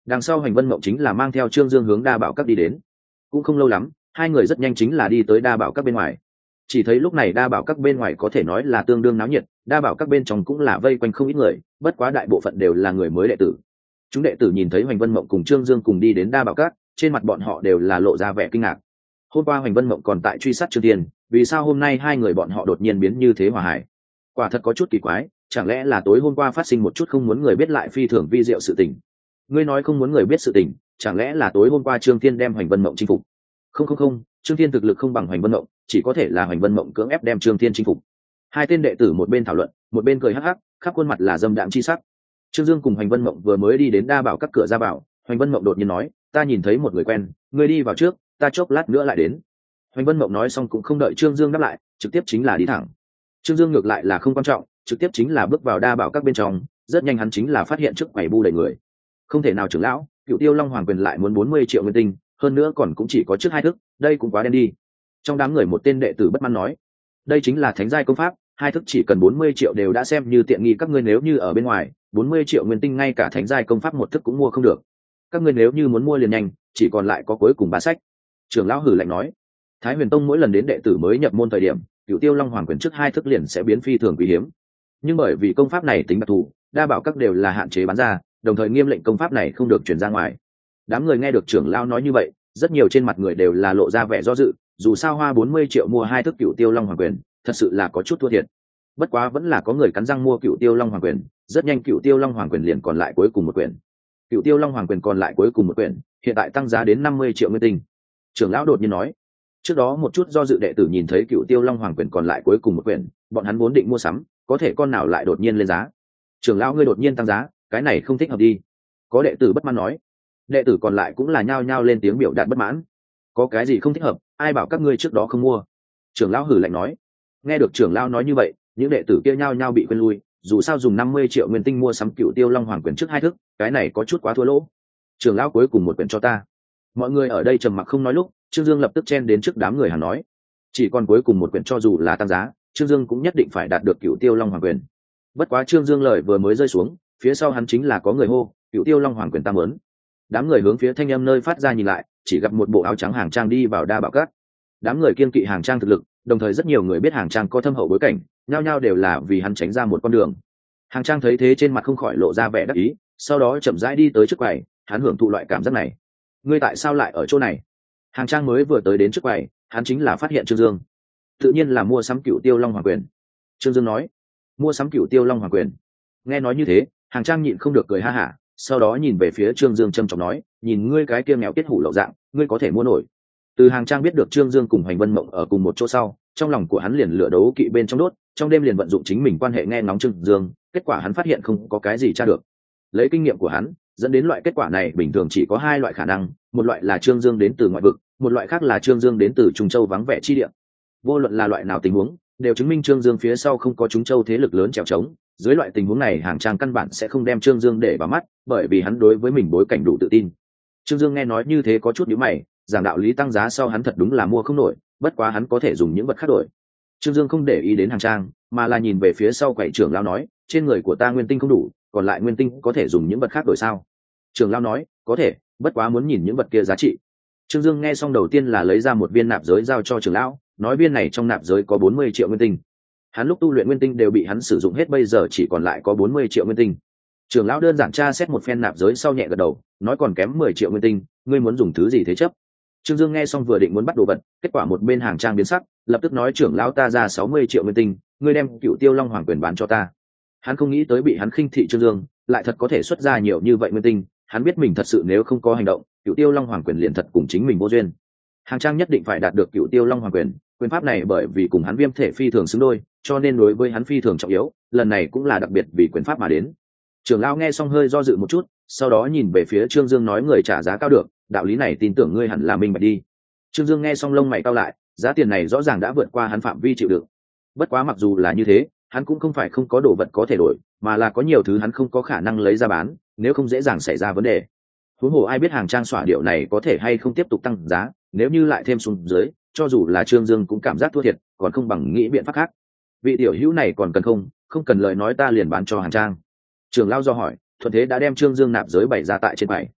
Đằng sau Hoành Vân Mộng chính là mang theo Trương Dương hướng Đa Bảo Các đi đến. Cũng không lâu lắm, hai người rất nhanh chính là đi tới Đa Bảo Các bên ngoài. Chỉ thấy lúc này Đa Bảo Các bên ngoài có thể nói là tương đương náo nhiệt, Đa Bảo Các bên trong cũng là vây quanh không ít người, bất quá đại bộ phận đều là người mới đệ tử. Chúng đệ tử nhìn thấy Hoành Vân Mộng cùng Trương Dương cùng đi đến Đa Bảo Các, trên mặt bọn họ đều là lộ ra vẻ kinh ngạc. Hôm qua Hoành Vân Mộng còn tại truy sát Trương Tiên, vì sao hôm nay hai người bọn họ đột nhiên biến như thế hòa hải? Quả thật có chút kỳ quái, chẳng lẽ là tối hôm qua phát sinh một chút không muốn người biết lại phi thường vi diệu sự tình? Ngươi nói không muốn người biết sự tình, chẳng lẽ là tối hôm qua Trương Tiên đem Hoành Vân Mộng chinh phục? Không, Trương Tiên thực lực không bằng Hoành Vân Mộng, chỉ có thể là Hoành Vân Mộng cưỡng ép đem Trương Tiên chinh phục. Hai tên đệ tử một bên thảo luận, một bên cười hắc hắc, khắp khuôn mặt là dâm đạm chi sắc. Trương Dương cùng Hoành Vân Mộng vừa mới đi đến Đa Bảo Các cửa ra vào, Hoành Vân Mộng đột nhiên nói, ta nhìn thấy một người quen, ngươi đi vào trước, ta chốc lát nữa lại đến. Hoành Vân Mộng nói xong cũng không đợi Trương Dương đáp lại, trực tiếp chính là đi thẳng. Trương Dương ngược lại là không quan trọng, trực tiếp chính là bước vào Đa Bảo Các bên trong, rất nhanh hắn chính là phát hiện trước quầy bu đầy người. Không thể nào trưởng lão, Cựu Tiêu Long Hoàng Quyền lại muốn 40 triệu nguyên tinh, hơn nữa còn cũng chỉ có trước hai thức, đây cũng quá đen đi. Trong đám người một tên đệ tử bất mãn nói, đây chính là thánh giai công pháp, hai thức chỉ cần 40 triệu đều đã xem như tiện nghi các ngươi, nếu như ở bên ngoài 40 triệu nguyên tinh ngay cả thánh giai công pháp một thức cũng mua không được. Các ngươi nếu như muốn mua liền nhanh, chỉ còn lại có cuối cùng ba sách. Trưởng lão hử lạnh nói, Thái Huyền Tông mỗi lần đến đệ tử mới nhập môn thời điểm, Cựu Tiêu Long Hoàng Quyền trước hai thức liền sẽ biến phi thường quý hiếm. Nhưng bởi vì công pháp này tính đặc thù, Đa Bảo Các đều là hạn chế bán ra, đồng thời nghiêm lệnh công pháp này không được truyền ra ngoài. Đám người nghe được trưởng lão nói như vậy, rất nhiều trên mặt người đều là lộ ra vẻ do dự, dù sao hoa 40 triệu mua hai thức Cựu Tiêu Long Hoàng Quyền, thật sự là có chút thua thiệt. Bất quá vẫn là có người cắn răng mua Cựu Tiêu Long Hoàng Quyền, rất nhanh Cựu Tiêu Long Hoàng Quyền liền còn lại cuối cùng một quyển. Cựu Tiêu Long Hoàng Quyền còn lại cuối cùng một quyển, hiện tại tăng giá đến 50 triệu nguyên tinh. Trưởng lão đột nhiên nói, trước đó một chút do dự đệ tử nhìn thấy Cựu Tiêu Long Hoàng Quyền còn lại cuối cùng một quyển, bọn hắn vốn định mua sắm, có thể con nào lại đột nhiên lên giá. Trưởng lão ngươi đột nhiên tăng giá, cái này không thích hợp đi. Có đệ tử bất mãn nói. Đệ tử còn lại cũng là nhao nhao lên tiếng biểu đạt bất mãn. Có cái gì không thích hợp, ai bảo các ngươi trước đó không mua? Trưởng lão hử lạnh nói. Nghe được trưởng lão nói như vậy, những đệ tử kia nhao nhao bị khuyên lui, dù sao dùng 50 triệu nguyên tinh mua sắm Cựu Tiêu Long Hoàng Quyền trước hai thức, cái này có chút quá thua lỗ. Trưởng lão cuối cùng một quyển cho ta. Mọi người ở đây trầm mặc không nói lúc, Trương Dương lập tức chen đến trước đám người hàng nói, chỉ còn cuối cùng một quyển, cho dù là tăng giá, Trương Dương cũng nhất định phải đạt được Cựu Tiêu Long Hoàng Quyền. Bất quá Trương Dương lời vừa mới rơi xuống, phía sau hắn chính là có người hô, Cựu Tiêu Long Hoàng Quyền ta muốn. Đám người hướng phía thanh âm nơi phát ra nhìn lại, chỉ gặp một bộ áo trắng Hàng Trang đi vào Đa Bảo Các. Đám người kiên kỵ Hàng Trang thực lực, đồng thời rất nhiều người biết Hàng Trang có thâm hậu bối cảnh, nhao nhao đều là vì hắn tránh ra một con đường. Hàng Trang thấy thế trên mặt không khỏi lộ ra vẻ đắc ý, sau đó chậm rãi đi tới trước quầy, hắn hưởng thụ loại cảm giác này. Ngươi tại sao lại ở chỗ này? Hàng Trang mới vừa tới đến trước quầy, hắn chính là phát hiện Trương Dương. Tự nhiên là mua sắm Cựu Tiêu Long Hoàng Quyền. Trương Dương nói, mua sắm Cựu Tiêu Long Hoàng Quyền. Nghe nói như thế, Hàng Trang nhịn không được cười ha hả, sau đó nhìn về phía Trương Dương trầm trọng nói, nhìn ngươi cái kia nghèo tiết hủ lậu dạng, ngươi có thể mua nổi? Từ Hàng Trang biết được Trương Dương cùng Hoành Vân Mộng ở cùng một chỗ sau, trong lòng của hắn liền lửa đấu kỵ bên trong đốt, trong đêm liền vận dụng chính mình quan hệ nghe ngóng Trương Dương, kết quả hắn phát hiện không có cái gì tra được. Lấy kinh nghiệm của hắn, dẫn đến loại kết quả này bình thường chỉ có hai loại khả năng, một loại là Trương Dương đến từ ngoại vực, một loại khác là Trương Dương đến từ Trung Châu vắng vẻ chi địa. Vô luận là loại nào tình huống, đều chứng minh Trương Dương phía sau không có Trung Châu thế lực lớn chèo chống. Dưới loại tình huống này, Hàng Trang căn bản sẽ không đem Trương Dương để vào mắt, bởi vì hắn đối với mình bối cảnh đủ tự tin. Trương Dương nghe nói như thế có chút nhíu mày, giảng đạo lý tăng giá sau hắn thật đúng là mua không nổi, bất quá hắn có thể dùng những vật khác đổi. Trương Dương không để ý đến Hàng Trang, mà là nhìn về phía sau quầy trưởng lão nói, trên người của ta nguyên tinh không đủ, còn lại nguyên tinh có thể dùng những vật khác đổi sao? Trưởng lão nói, có thể, bất quá muốn nhìn những vật kia giá trị. Trương Dương nghe xong đầu tiên là lấy ra một viên nạp giới giao cho trưởng lão, nói viên này trong nạp giới có 40 triệu nguyên tinh. Hắn lúc tu luyện nguyên tinh đều bị hắn sử dụng hết, bây giờ chỉ còn lại có 40 triệu nguyên tinh. Trưởng lão đơn giản tra xét một phen nạp giới sau nhẹ gật đầu, nói còn kém 10 triệu nguyên tinh, ngươi muốn dùng thứ gì thế chấp? Trương Dương nghe xong vừa định muốn bắt đồ vật, kết quả một bên Hàng Trang biến sắc, lập tức nói trưởng lão ta ra 60 triệu nguyên tinh, ngươi đem Cựu Tiêu Long Hoàng Quyền bán cho ta. Hắn không nghĩ tới bị hắn khinh thị Trương Dương, lại thật có thể xuất ra nhiều như vậy nguyên tinh, hắn biết mình thật sự nếu không có hành động, Cựu Tiêu Long Hoàng Quyền liền thật cùng chính mình vô duyên. Hàng Trang nhất định phải đạt được Cựu Tiêu Long Hoàng Quyền, quyền pháp này bởi vì cùng hắn Viêm Thể phi thường xứng đôi, cho nên đối với hắn phi thường trọng yếu, lần này cũng là đặc biệt vì quyền pháp mà đến. Trưởng lão nghe xong hơi do dự một chút, sau đó nhìn về phía Trương Dương nói, người trả giá cao được, đạo lý này tin tưởng ngươi hẳn là minh bạch đi. Trương Dương nghe xong lông mày cau lại, giá tiền này rõ ràng đã vượt qua hắn phạm vi chịu đựng. Bất quá mặc dù là như thế, hắn cũng không phải không có đồ vật có thể đổi, mà là có nhiều thứ hắn không có khả năng lấy ra bán, nếu không dễ dàng xảy ra vấn đề. Huống hồ ai biết Hàng Trang xỏa điệu này có thể hay không tiếp tục tăng giá, nếu như lại thêm xuống dưới, cho dù là Trương Dương cũng cảm giác thua thiệt, còn không bằng nghĩ biện pháp khác. Vị tiểu hữu này còn cần không cần lời nói ta liền bán cho Hàng Trang. Trưởng lão do hỏi, thuận thế đã đem Trương Dương nạp giới bày ra tại trên bày.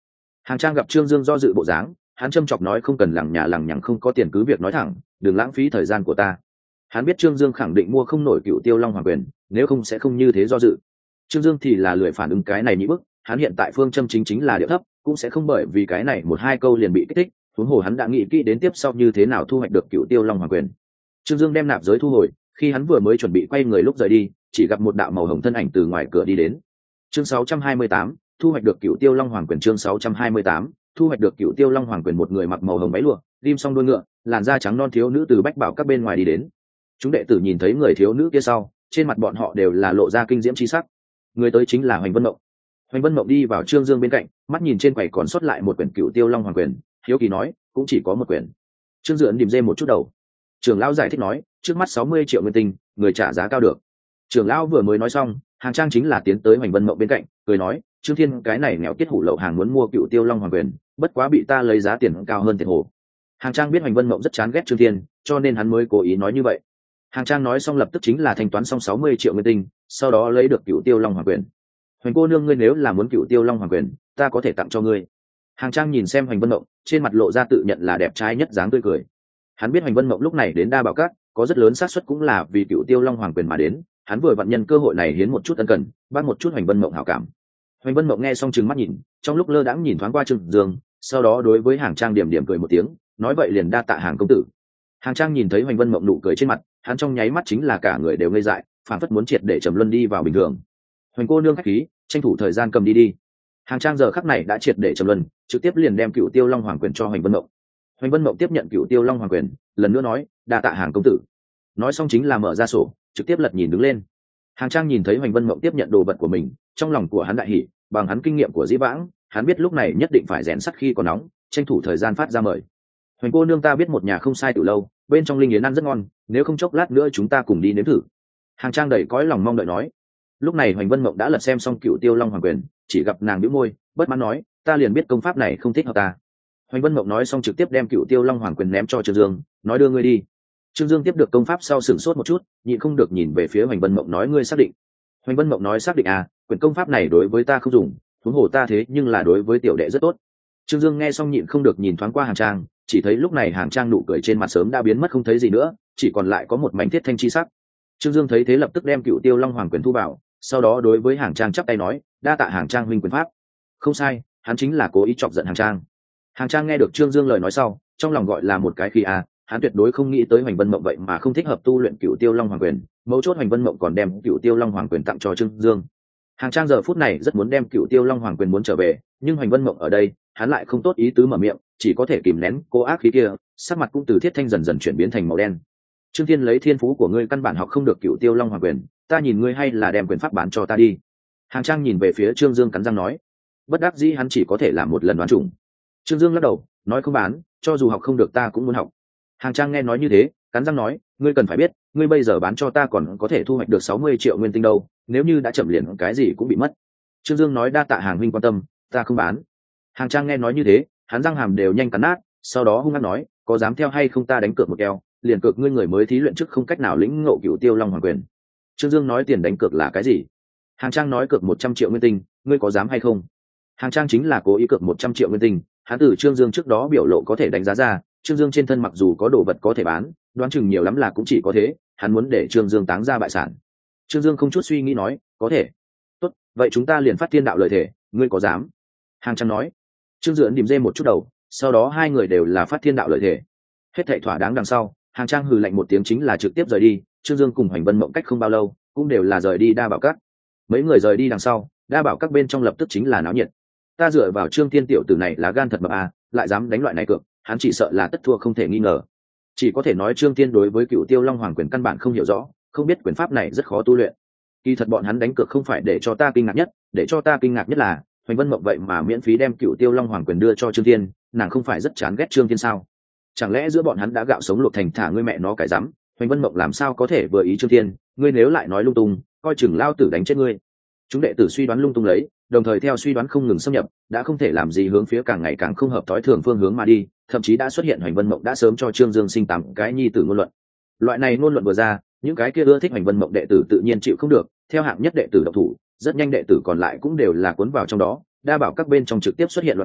Hàng Trang gặp Trương Dương do dự bộ dáng, hắn châm chọc nói không cần lằng nhà lằng nhằng, không có tiền cứ việc nói thẳng, đừng lãng phí thời gian của ta. Hắn biết Trương Dương khẳng định mua không nổi Cựu Tiêu Long Hoàng Quyền, nếu không sẽ không như thế do dự. Trương Dương thì là lười phản ứng cái này nhị bức, hắn hiện tại phương châm chính là điệu thấp, cũng sẽ không bởi vì cái này một hai câu liền bị kích thích. Huống hồ hắn đã nghĩ kỹ đến tiếp sau như thế nào thu hoạch được Cựu Tiêu Long Hoàng Quyền. Trương Dương đem nạp giới thu hồi, khi hắn vừa mới chuẩn bị quay người lúc rời đi, chỉ gặp một đạo màu hồng thân ảnh từ ngoài cửa đi đến. Chương 628, thu hoạch được Cựu Tiêu Long Hoàng Quyền. Chương 628, thu hoạch được Cựu Tiêu Long Hoàng Quyền. Một người mặc màu hồng váy lụa, rim song đuôi ngựa, làn da trắng non thiếu nữ từ bách bảo các bên ngoài đi đến. Chúng đệ tử nhìn thấy người thiếu nữ kia sau, trên mặt bọn họ đều là lộ ra kinh diễm chi sắc. Người tới chính là Hoành Vân Mộng. Hoành Vân Mộng đi vào Trương Dương bên cạnh, mắt nhìn trên quầy còn sót lại một quyển Cựu Tiêu Long Hoàng Quyền, hiếu kỳ nói, cũng chỉ có một quyển. Trương Dương điểm dê một chút đầu. Trưởng lão giải thích nói, trước mắt 60 triệu nguyên tinh, người trả giá cao được. Trưởng lão vừa mới nói xong, Hàng Trang chính là tiến tới Hoành Vân Mộng bên cạnh, cười nói, Trương Thiên cái này nghèo tiết hủ lậu hàng muốn mua Cựu Tiêu Long Hoàng Quyền, bất quá bị ta lấy giá tiền cao hơn tiền hồ. Hàng Trang biết Hoành Vân Mộng rất chán ghét Trương Thiên, cho nên hắn mới cố ý nói như vậy. Hàng Trang nói xong lập tức chính là thanh toán xong 60 triệu nguyên tinh, sau đó lấy được Cựu Tiêu Long Hoàng Quyền. Hoành cô nương, ngươi nếu là muốn Cựu Tiêu Long Hoàng Quyền, ta có thể tặng cho ngươi. Hàng Trang nhìn xem Hoành Vân Mộng, trên mặt lộ ra tự nhận là đẹp trai nhất dáng tươi cười. Hắn biết Hoành Vân Mộng lúc này đến Đa Bảo Các, có rất lớn xác suất cũng là vì Cựu Tiêu Long Hoàng Quyền mà đến, hắn vừa vặn nhân cơ hội này hiến một chút ân cần, bắt một chút Hoành Vân Mộng hảo cảm. Hoành Vân Mộng nghe xong trừng mắt nhìn, trong lúc lơ đãng nhìn thoáng qua Trương Dương, sau đó đối với Hàng Trang điểm điểm cười một tiếng, nói vậy liền đa tạ Hàng công tử. Hàng Trang nhìn thấy Hoành Vân Mộng nụ cười trên mặt, hắn trong nháy mắt chính là cả người đều ngây dại, phản phất muốn triệt để trầm luân đi vào bình thường. Hoành cô nương khách khí, tranh thủ thời gian cầm đi đi. Hàng Trang giờ khắc này đã triệt để trầm luân, trực tiếp liền đem Cựu Tiêu Long Hoàng Quyền cho Hoành Vân Mộng. Hoành Vân Mộng tiếp nhận Cựu Tiêu Long Hoàng Quyền, lần nữa nói, đa tạ Hàng công tử. Nói xong chính là mở ra sổ, trực tiếp lật nhìn đứng lên. Hàng Trang nhìn thấy Hoành Vân Mộng tiếp nhận đồ vật của mình, trong lòng của hắn đại hỉ, bằng hắn kinh nghiệm của dĩ vãng, hắn biết lúc này nhất định phải rèn sắt khi còn nóng, tranh thủ thời gian phát ra mời. Hoành cô nương, ta biết một nhà không sai từ lâu, bên trong linh yến ăn rất ngon, nếu không chốc lát nữa chúng ta cùng đi nếm thử. Hàng Trang đầy cõi lòng mong đợi nói. Lúc này Hoành Vân Mộng đã lật xem xong Cựu Tiêu Long Hoàng Quyền, chỉ gặp nàng bĩu môi, bất mãn nói, ta liền biết công pháp này không thích hợp ta. Hoành Vân Mộng nói xong trực tiếp đem Cựu Tiêu Long Hoàng Quyền ném cho Trương Dương, nói đưa ngươi đi. Trương Dương tiếp được công pháp sau sửng sốt một chút, nhịn không được nhìn về phía Hoành Vân Mộng nói, ngươi xác định? Hoành Vân Mộng nói xác định à, quyển công pháp này đối với ta không dùng, huống hồ ta thế nhưng là đối với tiểu đệ rất tốt. Trương Dương nghe xong nhịn không được nhìn thoáng qua Hàng Trang, chỉ thấy lúc này Hàng Trang nụ cười trên mặt sớm đã biến mất không thấy gì nữa, chỉ còn lại có một mảnh thiết thanh chi sắc. Trương Dương thấy thế lập tức đem Cựu Tiêu Long Hoàng Quyền thu vào, sau đó đối với Hàng Trang chắp tay nói, đa tạ Hàng Trang huynh quyền pháp. Không sai, hắn chính là cố ý chọc giận Hàng Trang. Hàng Trang nghe được Trương Dương lời nói sau, trong lòng gọi là một cái khi à, hắn tuyệt đối không nghĩ tới Hoành Vân Mộng vậy mà không thích hợp tu luyện Cựu Tiêu Long Hoàng Quyền, mấu chốt Hoành Vân Mộng còn đem Cựu Tiêu Long Hoàng Quyền tặng cho Trương Dương. Hàng Trang giờ phút này rất muốn đem Cựu Tiêu Long Hoàng Quyền muốn trở về, nhưng Hoành Vân Mộng ở đây, hắn lại không tốt ý tứ mở miệng, chỉ có thể kìm nén cô ác khí kia, sắc mặt cũng từ thiết thanh dần dần chuyển biến thành màu đen. Trương Thiên, lấy thiên phú của ngươi căn bản học không được Cựu Tiêu Long Hoàng Quyền, ta nhìn ngươi hay là đem quyền pháp bán cho ta đi. Hàng Trang nhìn về phía Trương Dương cắn răng nói. Bất đắc dĩ hắn chỉ có thể làm một lần đoán trùng. Trương Dương lắc đầu, nói không bán, cho dù học không được ta cũng muốn học. Hàng Trang nghe nói như thế, cắn răng nói, ngươi cần phải biết, ngươi bây giờ bán cho ta còn có thể thu hoạch được 60 triệu nguyên tinh đâu, nếu như đã chậm liền cái gì cũng bị mất. Trương Dương nói, đa tạ Hàng huynh quan tâm, ta không bán. Hàng Trang nghe nói như thế, hắn răng hàm đều nhanh cắn nát, sau đó hung hăng nói, có dám theo hay không ta đánh cược một keo, liền cược ngươi người mới thí luyện trước không cách nào lĩnh ngộ Cựu Tiêu Long Hoàng Quyền. Trương Dương nói, tiền đánh cược là cái gì? Hàng Trang nói, cược 100 triệu nguyên tinh, ngươi có dám hay không? Hàng Trang chính là cố ý cược 100 triệu nguyên tinh, hắn từ Trương Dương trước đó biểu lộ có thể đánh giá ra, Trương Dương trên thân mặc dù có đồ vật có thể bán, đoán chừng nhiều lắm là cũng chỉ có thế, hắn muốn để Trương Dương táng ra bại sản. Trương Dương không chút suy nghĩ nói, có thể. Tốt, vậy chúng ta liền phát thiên đạo lợi thể, ngươi có dám? Hàng Trang nói. Trương Dương điểm dê một chút đầu, sau đó hai người đều là phát thiên đạo lợi thể. Hết thảy thỏa đáng đằng sau, Hàng Trang hừ lạnh một tiếng chính là trực tiếp rời đi. Trương Dương cùng Hoành Vân Mộng cách không bao lâu, cũng đều là rời đi Đa Bảo Các. Mấy người rời đi đằng sau, Đa Bảo Các bên trong lập tức chính là náo nhiệt. Ta dựa vào Trương Thiên tiểu tử này là gan thật mập à, lại dám đánh loại này cược, hắn chỉ sợ là tất thua không thể nghi ngờ. Chỉ có thể nói Trương Thiên đối với Cựu Tiêu Long Hoàng Quyền căn bản không hiểu rõ, không biết quyền pháp này rất khó tu luyện. Kỳ thật bọn hắn đánh cược không phải để cho ta kinh ngạc nhất, để cho ta kinh ngạc nhất là Hoành Vân Mộng vậy mà miễn phí đem Cựu Tiêu Long Hoàng Quyền đưa cho Trương Thiên, nàng không phải rất chán ghét Trương Thiên sao? Chẳng lẽ giữa bọn hắn đã gạo sống luộc thành thả ngươi mẹ nó cái rắm? Hoành Vân Mộng làm sao có thể vừa ý Trương Thiên, ngươi nếu lại nói lung tung, coi chừng lao tử đánh chết ngươi. Chúng đệ tử suy đoán lung tung lấy, đồng thời theo suy đoán không ngừng xâm nhập, đã không thể làm gì hướng phía càng ngày càng không hợp thói thường phương hướng mà đi, thậm chí đã xuất hiện Hoành Vân Mộng đã sớm cho Trương Dương sinh 8 cái nhi tử ngôn luận. Loại này ngôn luận vừa ra, những cái kia ưa thích Hoành Vân Mộng đệ tử tự nhiên chịu không được, theo hạng nhất đệ tử độc thủ, rất nhanh đệ tử còn lại cũng đều là cuốn vào trong đó, Đa Bảo Các bên trong trực tiếp xuất hiện loạn chiến,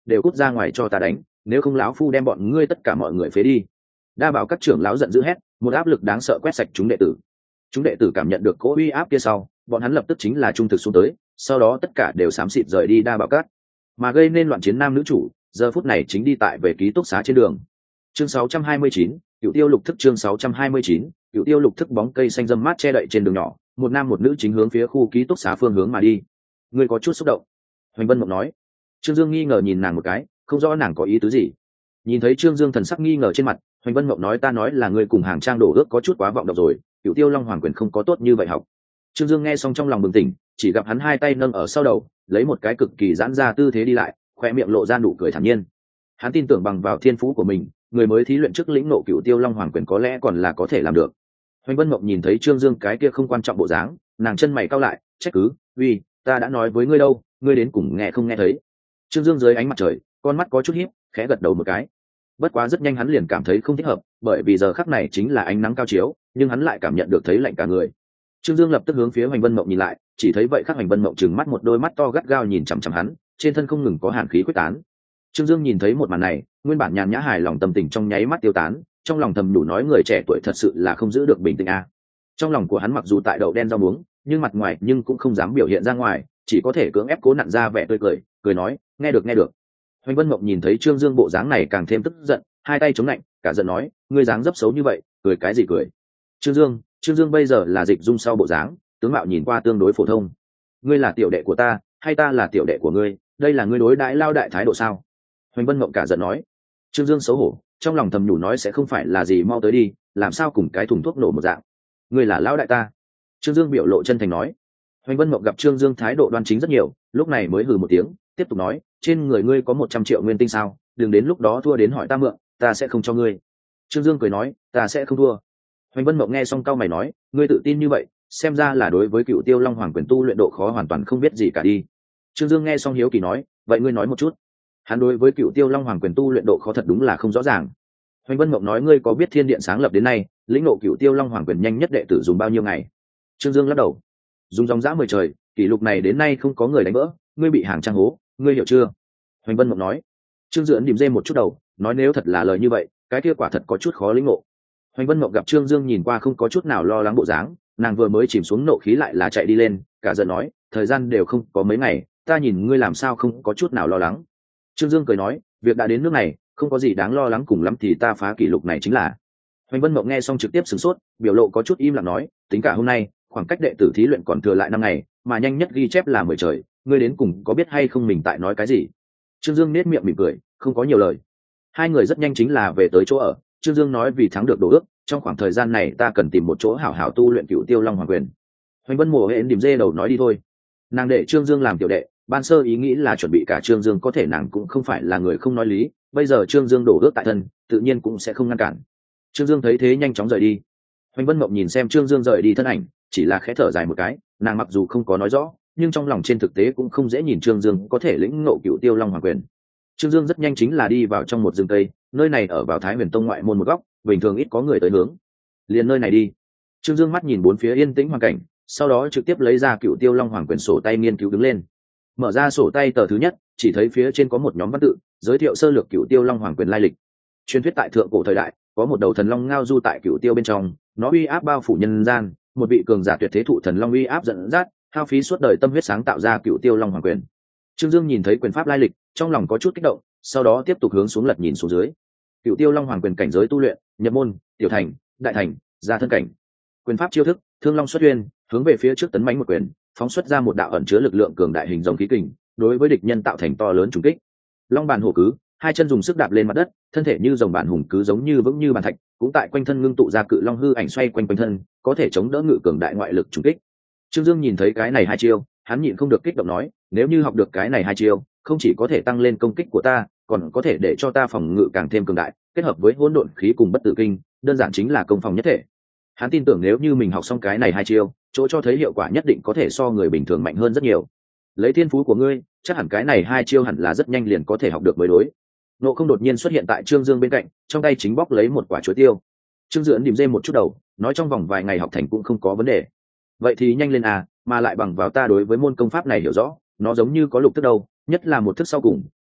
đều cút ra ngoài cho ta đánh, nếu không lão phu đem bọn ngươi tất cả mọi người phế đi. Đa bảo các trưởng lão giận dữ hét, một áp lực đáng sợ quét sạch chúng đệ tử. Chúng đệ tử cảm nhận được cỗ uy áp kia sau, bọn hắn lập tức chính là trung thực xuống tới, sau đó tất cả đều xám xịt rời đi Đa bảo các. Mà gây nên loạn chiến nam nữ chủ, giờ phút này chính đi tại về ký túc xá trên đường. Chương 629, Cửu Tiêu Lục Thức. Chương 629, Cửu Tiêu Lục Thức. Bóng cây xanh râm mát che đậy trên đường nhỏ, một nam một nữ chính hướng phía khu ký túc xá phương hướng mà đi. Người có chút xúc động. Hoành Vân Mộng nói. Trương Dương nghi ngờ nhìn nàng một cái, không rõ nàng có ý tứ gì. Nhìn thấy Trương Dương thần sắc nghi ngờ trên mặt, Hoành Vân Mộng nói, ta nói là ngươi cùng hàng trang đổ ước có chút quá vọng động rồi, Cửu Tiêu Long Hoàng Quyền không có tốt như vậy học. Trương Dương nghe xong trong lòng bừng tỉnh, chỉ gặp hắn hai tay nâng ở sau đầu, lấy một cái cực kỳ giãn ra tư thế đi lại, khoe miệng lộ ra nụ cười thản nhiên. Hắn tin tưởng bằng vào thiên phú của mình, người mới thí luyện trước lĩnh nộ Cửu Tiêu Long Hoàng Quyền có lẽ còn là có thể làm được. Hoành Vân Mộng nhìn thấy Trương Dương cái kia không quan trọng bộ dáng, nàng chân mày cau lại, trách cứ, uy, ta đã nói với ngươi đâu, ngươi đến cùng nghe không nghe thấy. Trương Dương dưới ánh mặt trời, con mắt có chút híp, khẽ gật đầu một cái. Bất quá rất nhanh hắn liền cảm thấy không thích hợp, bởi vì giờ khắc này chính là ánh nắng cao chiếu, nhưng hắn lại cảm nhận được thấy lạnh cả người. Trương Dương lập tức hướng phía Hoành Vân Mộng nhìn lại, chỉ thấy vậy khắc Hoành Vân Mộng trừng mắt một đôi mắt to gắt gao nhìn chằm chằm hắn, trên thân không ngừng có hàn khí quyết tán. Trương Dương nhìn thấy một màn này, nguyên bản nhàn nhã hài lòng tâm tình trong nháy mắt tiêu tán, trong lòng thầm nhủ nói người trẻ tuổi thật sự là không giữ được bình tĩnh a. Trong lòng của hắn mặc dù tại đậu đen rau muống, nhưng mặt ngoài nhưng cũng không dám biểu hiện ra ngoài, chỉ có thể cưỡng ép cố nặn ra vẻ tươi cười, cười nói, nghe được nghe được. Hoành Vân Mộng nhìn thấy Trương Dương bộ dáng này càng thêm tức giận, hai tay chống lạnh, cả giận nói, ngươi dáng dấp xấu như vậy, cười cái gì cười? Trương Dương bây giờ là dịch dung sau bộ dáng, tướng mạo nhìn qua tương đối phổ thông. Ngươi là tiểu đệ của ta, hay ta là tiểu đệ của ngươi, đây là ngươi đối đãi lao đại thái độ sao? Hoành Vân Mộng cả giận nói. Trương Dương xấu hổ, trong lòng thầm nhủ nói sẽ không phải là gì mau tới đi, làm sao cùng cái thùng thuốc nổ một dạng. Ngươi là lão đại ta. Trương Dương biểu lộ chân thành nói. Hoành Vân Mộng gặp Trương Dương thái độ đoan chính rất nhiều, lúc này mới hừ một tiếng, tiếp tục nói, trên người ngươi có 100 triệu nguyên tinh sao, đừng đến lúc đó thua đến hỏi ta mượn, ta sẽ không cho ngươi. Trương Dương cười nói, ta sẽ không thua. Hoành Vân Mộng nghe xong cau mày nói, ngươi tự tin như vậy, xem ra là đối với Cửu Tiêu Long Hoàng Quyền tu luyện độ khó hoàn toàn không biết gì cả đi. Trương Dương nghe xong hiếu kỳ nói, vậy ngươi nói một chút. Hắn đối với Cửu Tiêu Long Hoàng Quyền tu luyện độ khó thật đúng là không rõ ràng. Hoành Vân Mộng nói, ngươi có biết Thiên Điện sáng lập đến nay, lĩnh ngộ Cửu Tiêu Long Hoàng Quyền nhanh nhất đệ tử dùng bao nhiêu ngày? Trương Dương lắc đầu, dùng dòng dã 10 trời, kỷ lục này đến nay không có người đánh vỡ, ngươi bị hàng trang hố, ngươi hiểu chưa? Hoành Vân Mộng nói. Trương Dương điểm dê một chút đầu, nói nếu thật là lời như vậy, cái kia quả thật có chút khó lĩnh ngộ. Hoành Vân Mộng gặp Trương Dương nhìn qua không có chút nào lo lắng bộ dáng, nàng vừa mới chìm xuống nộ khí lại là chạy đi lên, cả giận nói, thời gian đều không có mấy ngày, ta nhìn ngươi làm sao không có chút nào lo lắng. Trương Dương cười nói, việc đã đến nước này, không có gì đáng lo lắng, cùng lắm thì ta phá kỷ lục này chính là. Hoành Vân Mộng nghe xong trực tiếp sửng sốt, biểu lộ có chút im lặng nói, tính cả hôm nay, khoảng cách đệ tử thí luyện còn thừa lại 5 ngày, mà nhanh nhất ghi chép là 10 trời, ngươi đến cùng có biết hay không mình tại nói cái gì? Trương Dương nét miệng mỉm cười, không có nhiều lời. Hai người rất nhanh chính là về tới chỗ ở. Trương Dương nói, vì thắng được đồ ước, trong khoảng thời gian này ta cần tìm một chỗ hảo hảo tu luyện Cửu Tiêu Long Hoàng Quyền. Hoành Vân Mộ hẹn điểm dê đầu nói đi thôi. Nàng để Trương Dương làm tiểu đệ, ban sơ ý nghĩ là chuẩn bị cả Trương Dương, có thể nàng cũng không phải là người không nói lý, bây giờ Trương Dương đổ ước tại thân, tự nhiên cũng sẽ không ngăn cản. Trương Dương thấy thế nhanh chóng rời đi. Hoành Vân Mộng nhìn xem Trương Dương rời đi thân ảnh, chỉ là khẽ thở dài một cái, nàng mặc dù không có nói rõ, nhưng trong lòng trên thực tế cũng không dễ nhìn Trương Dương có thể lĩnh ngộ Cửu Tiêu Long Hoàng Quyền. Trương Dương rất nhanh chính là đi vào trong một rừng cây, nơi này ở vào Thái Huyền Tông ngoại môn một góc, bình thường ít có người tới hướng. Liền nơi này đi. Trương Dương mắt nhìn bốn phía yên tĩnh hoàn cảnh, sau đó trực tiếp lấy ra Cửu Tiêu Long Hoàng Quyền sổ tay nghiên cứu đứng lên. Mở ra sổ tay tờ thứ nhất, chỉ thấy phía trên có một nhóm văn tự, giới thiệu sơ lược Cửu Tiêu Long Hoàng Quyền lai lịch. Truyền thuyết tại thượng cổ thời đại, có một đầu thần long ngao du tại Cửu Tiêu bên trong, nó uy áp bao phủ nhân gian, một vị cường giả tuyệt thế thụ thần long uy áp dẫn dắt, hao phí suốt đời tâm huyết sáng tạo ra Cửu Tiêu Long Hoàng Quyền. Trương Dương nhìn thấy quyền pháp lai lịch, trong lòng có chút kích động, sau đó tiếp tục hướng xuống lật nhìn xuống dưới. Cửu Tiêu Long Hoàng Quyền cảnh giới tu luyện, nhập môn, tiểu thành, đại thành, gia thân cảnh. Quyền pháp chiêu thức, Thương Long xuất uyên, hướng về phía trước tấn mãnh một quyền, phóng xuất ra một đạo ẩn chứa lực lượng cường đại hình rồng khí kình, đối với địch nhân tạo thành to lớn trùng kích. Long bản hổ cứ, hai chân dùng sức đạp lên mặt đất, thân thể như rồng bản hùng cứ giống như vững như bàn thạch, cũng tại quanh thân ngưng tụ ra cự long hư ảnh xoay quanh quanh thân, có thể chống đỡ ngự cường đại ngoại lực trùng kích. Trương Dương nhìn thấy cái này hai chiêu, hắn nhịn không được kích động nói, nếu như học được cái này hai chiêu, không chỉ có thể tăng lên công kích của ta, còn có thể để cho ta phòng ngự càng thêm cường đại, kết hợp với hỗn độn khí cùng bất tử kinh, đơn giản chính là công phòng nhất thể. Hắn tin tưởng nếu như mình học xong cái này hai chiêu, chỗ cho thấy hiệu quả nhất định có thể so người bình thường mạnh hơn rất nhiều. Lấy thiên phú của ngươi, chắc hẳn cái này hai chiêu hẳn là rất nhanh liền có thể học được mới đối. Nộ Không đột nhiên xuất hiện tại Trương Dương bên cạnh, trong tay chính bóc lấy một quả chuối tiêu. Trương Dương điểm dê một chút đầu, nói trong vòng vài ngày học thành cũng không có vấn đề. Vậy thì nhanh lên à, mà lại bằng vào ta đối với môn công pháp này hiểu rõ, nó giống như có lục thức đâu, nhất là một thức sau cùng,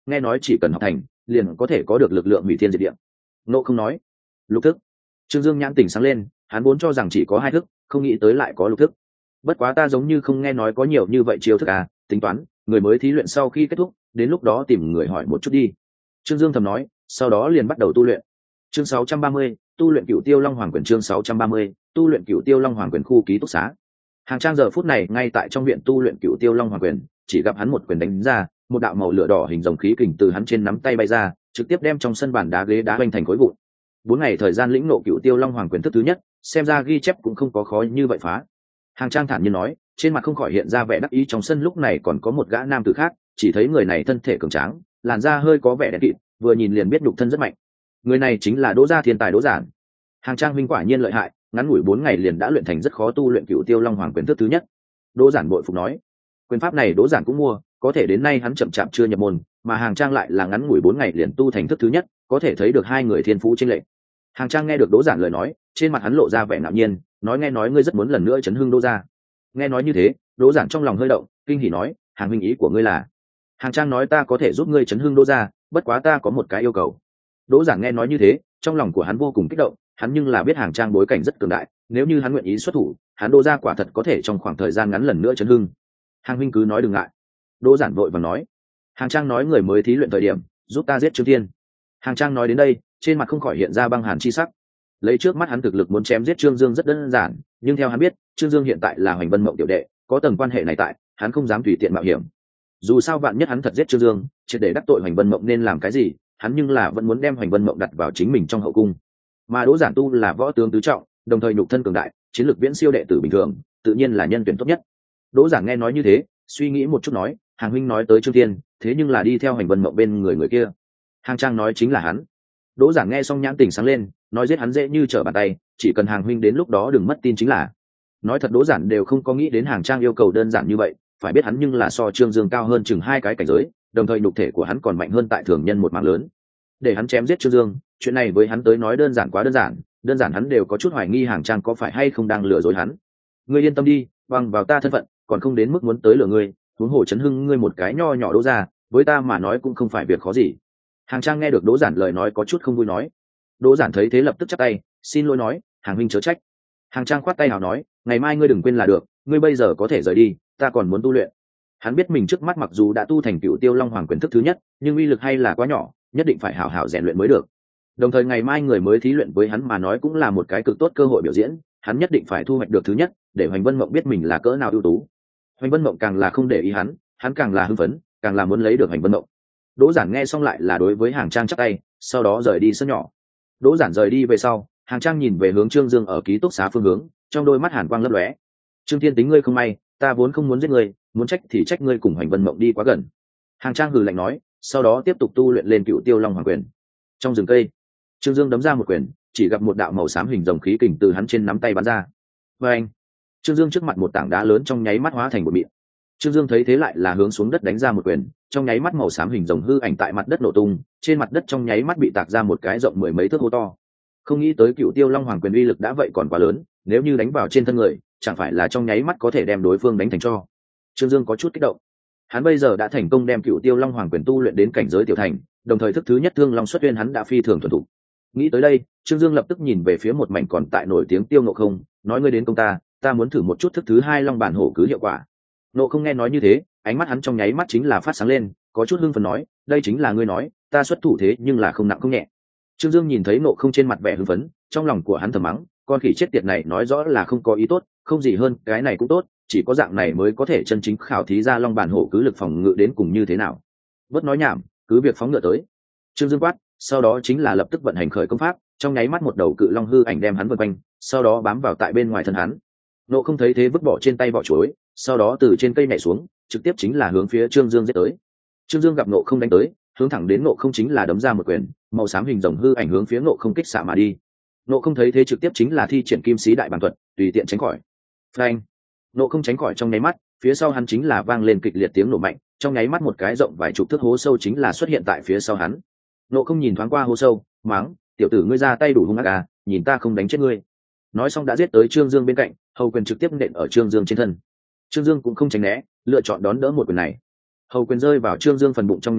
nghe nói chỉ cần học thành liền có thể có được lực lượng hủy thiên diệt địa. Nộ không nói. Lục thức. Trương Dương nhãn tỉnh sáng lên, hắn vốn cho rằng chỉ có 2 thức, không nghĩ tới lại có lục thức. Bất quá ta giống như không nghe nói có nhiều như vậy chiêu thức à, tính toán người mới thí luyện sau khi kết thúc đến lúc đó tìm người hỏi một chút đi. Trương Dương thầm nói, sau đó liền bắt đầu tu luyện. Chương 630, tu luyện Cửu Tiêu Long Hoàng Quyền. Chương 630, tu luyện Cửu Tiêu Long Hoàng Quyền. Khu ký túc xá. Hàng Trang giờ phút này ngay tại trong viện tu luyện Cửu Tiêu Long Hoàng Quyền, chỉ gặp hắn một quyền đánh ra, một đạo màu lửa đỏ hình rồng khí kình từ hắn trên nắm tay bay ra, trực tiếp đem trong sân bàn đá ghế đá hoành thành khối vụn. 4 ngày thời gian lĩnh ngộ Cửu Tiêu Long Hoàng Quyền thức thứ nhất, xem ra ghi chép cũng không có khó như vậy phá. Hàng Trang thản nhiên nói, trên mặt không khỏi hiện ra vẻ đắc ý. Trong sân lúc này còn có một gã nam tử khác, chỉ thấy người này thân thể cường tráng, làn da hơi có vẻ đen kịt, vừa nhìn liền biết nhục thân rất mạnh. Người này chính là Đỗ Gia thiên tài Đỗ Giản. Hàng Trang huynh quả nhiên lợi hại, ngắn ngủi 4 ngày liền đã luyện thành rất khó tu luyện Cửu Tiêu Long Hoàng Quyền thức thứ nhất. Đỗ Giản bội phục nói, quyền pháp này Đỗ Giản cũng mua, có thể đến nay hắn chậm chạp chưa nhập môn, mà Hàng Trang lại là ngắn ngủi 4 ngày liền tu thành thức thứ nhất, có thể thấy được hai người thiên phú chênh lệch. Hàng Trang nghe được Đỗ Giản lời nói, trên mặt hắn lộ ra vẻ ngạo nhiên, nói nghe nói ngươi rất muốn lần nữa chấn hưng Đỗ Gia. Nghe nói như thế, Đỗ Giản trong lòng hơi động, kinh hỉ nói, Hàng huynh ý của ngươi là? Hàng Trang nói ta có thể giúp ngươi chấn hưng Đỗ Gia, bất quá ta có một cái yêu cầu. Đỗ Giản nghe nói như thế, trong lòng của hắn vô cùng kích động, hắn nhưng là biết Hàng Trang bối cảnh rất cường đại, nếu như hắn nguyện ý xuất thủ, hắn Đỗ Gia quả thật có thể trong khoảng thời gian ngắn lần nữa chấn hưng. Hàng huynh cứ nói đừng ngại. Đỗ Giản vội vàng nói. Hàng Trang nói người mới thí luyện thời điểm, giúp ta giết Trương Thiên. Hàng Trang nói đến đây, trên mặt không khỏi hiện ra băng hàn chi sắc. Lấy trước mắt hắn thực lực muốn chém giết Trương Dương rất đơn giản, nhưng theo hắn biết, Trương Dương hiện tại là Hoành Vân Mộng tiểu đệ, có tầng quan hệ này tại, hắn không dám tùy tiện mạo hiểm. Dù sao vạn nhất hắn thật giết Trương Dương, triệt để đắc tội Hoành Vân Mộng nên làm cái gì, hắn nhưng là vẫn muốn đem Hoành Vân Mộng đặt vào chính mình trong hậu cung. Mà Đỗ Giản tu là võ tướng tứ trọng, đồng thời nhục thân cường đại, chiến lược viễn siêu đệ tử bình thường, tự nhiên là nhân tuyển tốt nhất. Đỗ Giản nghe nói như thế, suy nghĩ một chút nói, Hàng huynh nói tới Trương Thiên, thế nhưng là đi theo Hoành Vân Mộng bên người kia. Hàng Trang nói chính là hắn. Đỗ Giản nghe xong nhãn tình sáng lên, nói giết hắn dễ như trở bàn tay, chỉ cần Hàng huynh đến lúc đó đừng mất tin chính là. Nói thật Đỗ Giản đều không có nghĩ đến Hàng Trang yêu cầu đơn giản như vậy, phải biết hắn nhưng là so Trương Dương cao hơn chừng 2 cái cảnh giới, đồng thời nhục thể của hắn còn mạnh hơn tại thường nhân một mạng lớn. Để hắn chém giết Trương Dương, chuyện này với hắn tới nói đơn giản quá đơn giản hắn đều có chút hoài nghi Hàng Trang có phải hay không đang lừa dối hắn. Ngươi yên tâm đi, bằng vào ta thân phận, còn không đến mức muốn tới lừa ngươi, huống hồ chấn hưng ngươi một cái nho nhỏ Đỗ Gia, với ta mà nói cũng không phải việc khó gì. Hàng Trang nghe được Đỗ Giản lời nói có chút không vui nói. Đỗ Giản thấy thế lập tức chắp tay, xin lỗi nói, Hàng huynh chớ trách. Hàng Trang khoát tay hào nói, ngày mai ngươi đừng quên là được, ngươi bây giờ có thể rời đi, ta còn muốn tu luyện. Hắn biết mình trước mắt mặc dù đã tu thành Cửu Tiêu Long Hoàng Quyền thức thứ nhất, nhưng uy lực hay là quá nhỏ, nhất định phải hảo hảo rèn luyện mới được. Đồng thời ngày mai người mới thí luyện với hắn mà nói cũng là một cái cực tốt cơ hội biểu diễn, hắn nhất định phải thu hoạch được thứ nhất, để Hoành Vân Mộng biết mình là cỡ nào ưu tú. Hoành Vân Mộng càng là không để ý hắn càng là hưng phấn, càng là muốn lấy được Hoành Vân Mộng. Đỗ Giản nghe xong lại là đối với Hàng Trang chắp tay, sau đó rời đi sân nhỏ. Đỗ Giản rời đi về sau, Hàng Trang nhìn về hướng Trương Dương ở ký túc xá phương hướng, trong đôi mắt hàn quang lấp lóe. Trương Thiên tính ngươi không may, ta vốn không muốn giết ngươi, muốn trách thì trách ngươi cùng Hoành Vân Mộng đi quá gần. Hàng Trang hừ lạnh nói, sau đó tiếp tục tu luyện lên Cửu Tiêu Long Hoàng Quyền. Trong rừng cây, Trương Dương đấm ra một quyền, chỉ gặp một đạo màu xám hình rồng khí kình từ hắn trên nắm tay bắn ra. Và anh, Trương Dương trước mặt một tảng đá lớn trong nháy mắt hóa thành một mịn. Trương Dương thấy thế lại là hướng xuống đất đánh ra một quyền, trong nháy mắt màu xám hình rồng hư ảnh tại mặt đất nổ tung, trên mặt đất trong nháy mắt bị tạc ra một cái rộng 10 mấy thước hố to. Không nghĩ tới Cửu Tiêu Long Hoàng Quyền uy lực đã vậy còn quá lớn, nếu như đánh vào trên thân người, chẳng phải là trong nháy mắt có thể đem đối phương đánh thành tro. Trương Dương có chút kích động. Hắn bây giờ đã thành công đem Cửu Tiêu Long Hoàng Quyền tu luyện đến cảnh giới tiểu thành, đồng thời thức thứ nhất Thương Long Xuất Uyên hắn đã phi thường thuần thục. Nghĩ tới đây, Trương Dương lập tức nhìn về phía một mảnh còn tại nổi tiếng Tiêu Ngộ Không, nói ngươi đến công ta muốn thử một chút thức thứ hai Long Bản Hổ cứ hiệu quả. Ngộ Không nghe nói như thế, ánh mắt hắn trong nháy mắt chính là phát sáng lên, có chút hưng phấn nói, đây chính là ngươi nói, ta xuất thủ thế nhưng là không nặng không nhẹ. Trương Dương nhìn thấy Ngộ Không trên mặt vẻ hưng phấn, trong lòng của hắn thầm mắng, con khỉ chết tiệt này nói rõ là không có ý tốt, không gì hơn, cái này cũng tốt, chỉ có dạng này mới có thể chân chính khảo thí ra Long Bản Hổ cứ lực phòng ngự đến cùng như thế nào. Bớt nói nhảm, cứ việc phóng ngựa tới. Trương Dương quát, sau đó chính là lập tức vận hành khởi công pháp, trong nháy mắt một đầu cự long hư ảnh đem hắn vây quanh, sau đó bám vào tại bên ngoài thân hắn. Ngộ Không thấy thế vứt bỏ trên tay vỏ chuối, sau đó từ trên cây nhảy xuống, trực tiếp chính là hướng phía Trương Dương giết tới. Trương Dương gặp Ngộ Không đánh tới, hướng thẳng đến Ngộ Không chính là đấm ra một quyền, màu xám hình rồng hư ảnh hướng phía Ngộ Không kích xạ mà đi. Ngộ Không thấy thế trực tiếp chính là thi triển Kim Sĩ Đại Bản Thuật, tùy tiện tránh khỏi. Phanh! Ngộ Không tránh khỏi trong nháy mắt, phía sau hắn chính là vang lên kịch liệt tiếng nổ mạnh, trong nháy mắt một cái rộng vài chục thước hố sâu chính là xuất hiện tại phía sau hắn. Ngộ Không nhìn thoáng qua hố sâu, mắng, tiểu tử ngươi ra tay đủ hung ác à, nhìn ta không đánh chết ngươi. Nói xong đã giết tới Trương Dương bên cạnh, hầu quyền trực tiếp nện ở Trương Dương trên thân. Trương Dương cũng không tránh né, lựa chọn đón đỡ một quyền này. Hầu quyền rơi vào Trương Dương phần bụng trong nháy mắt,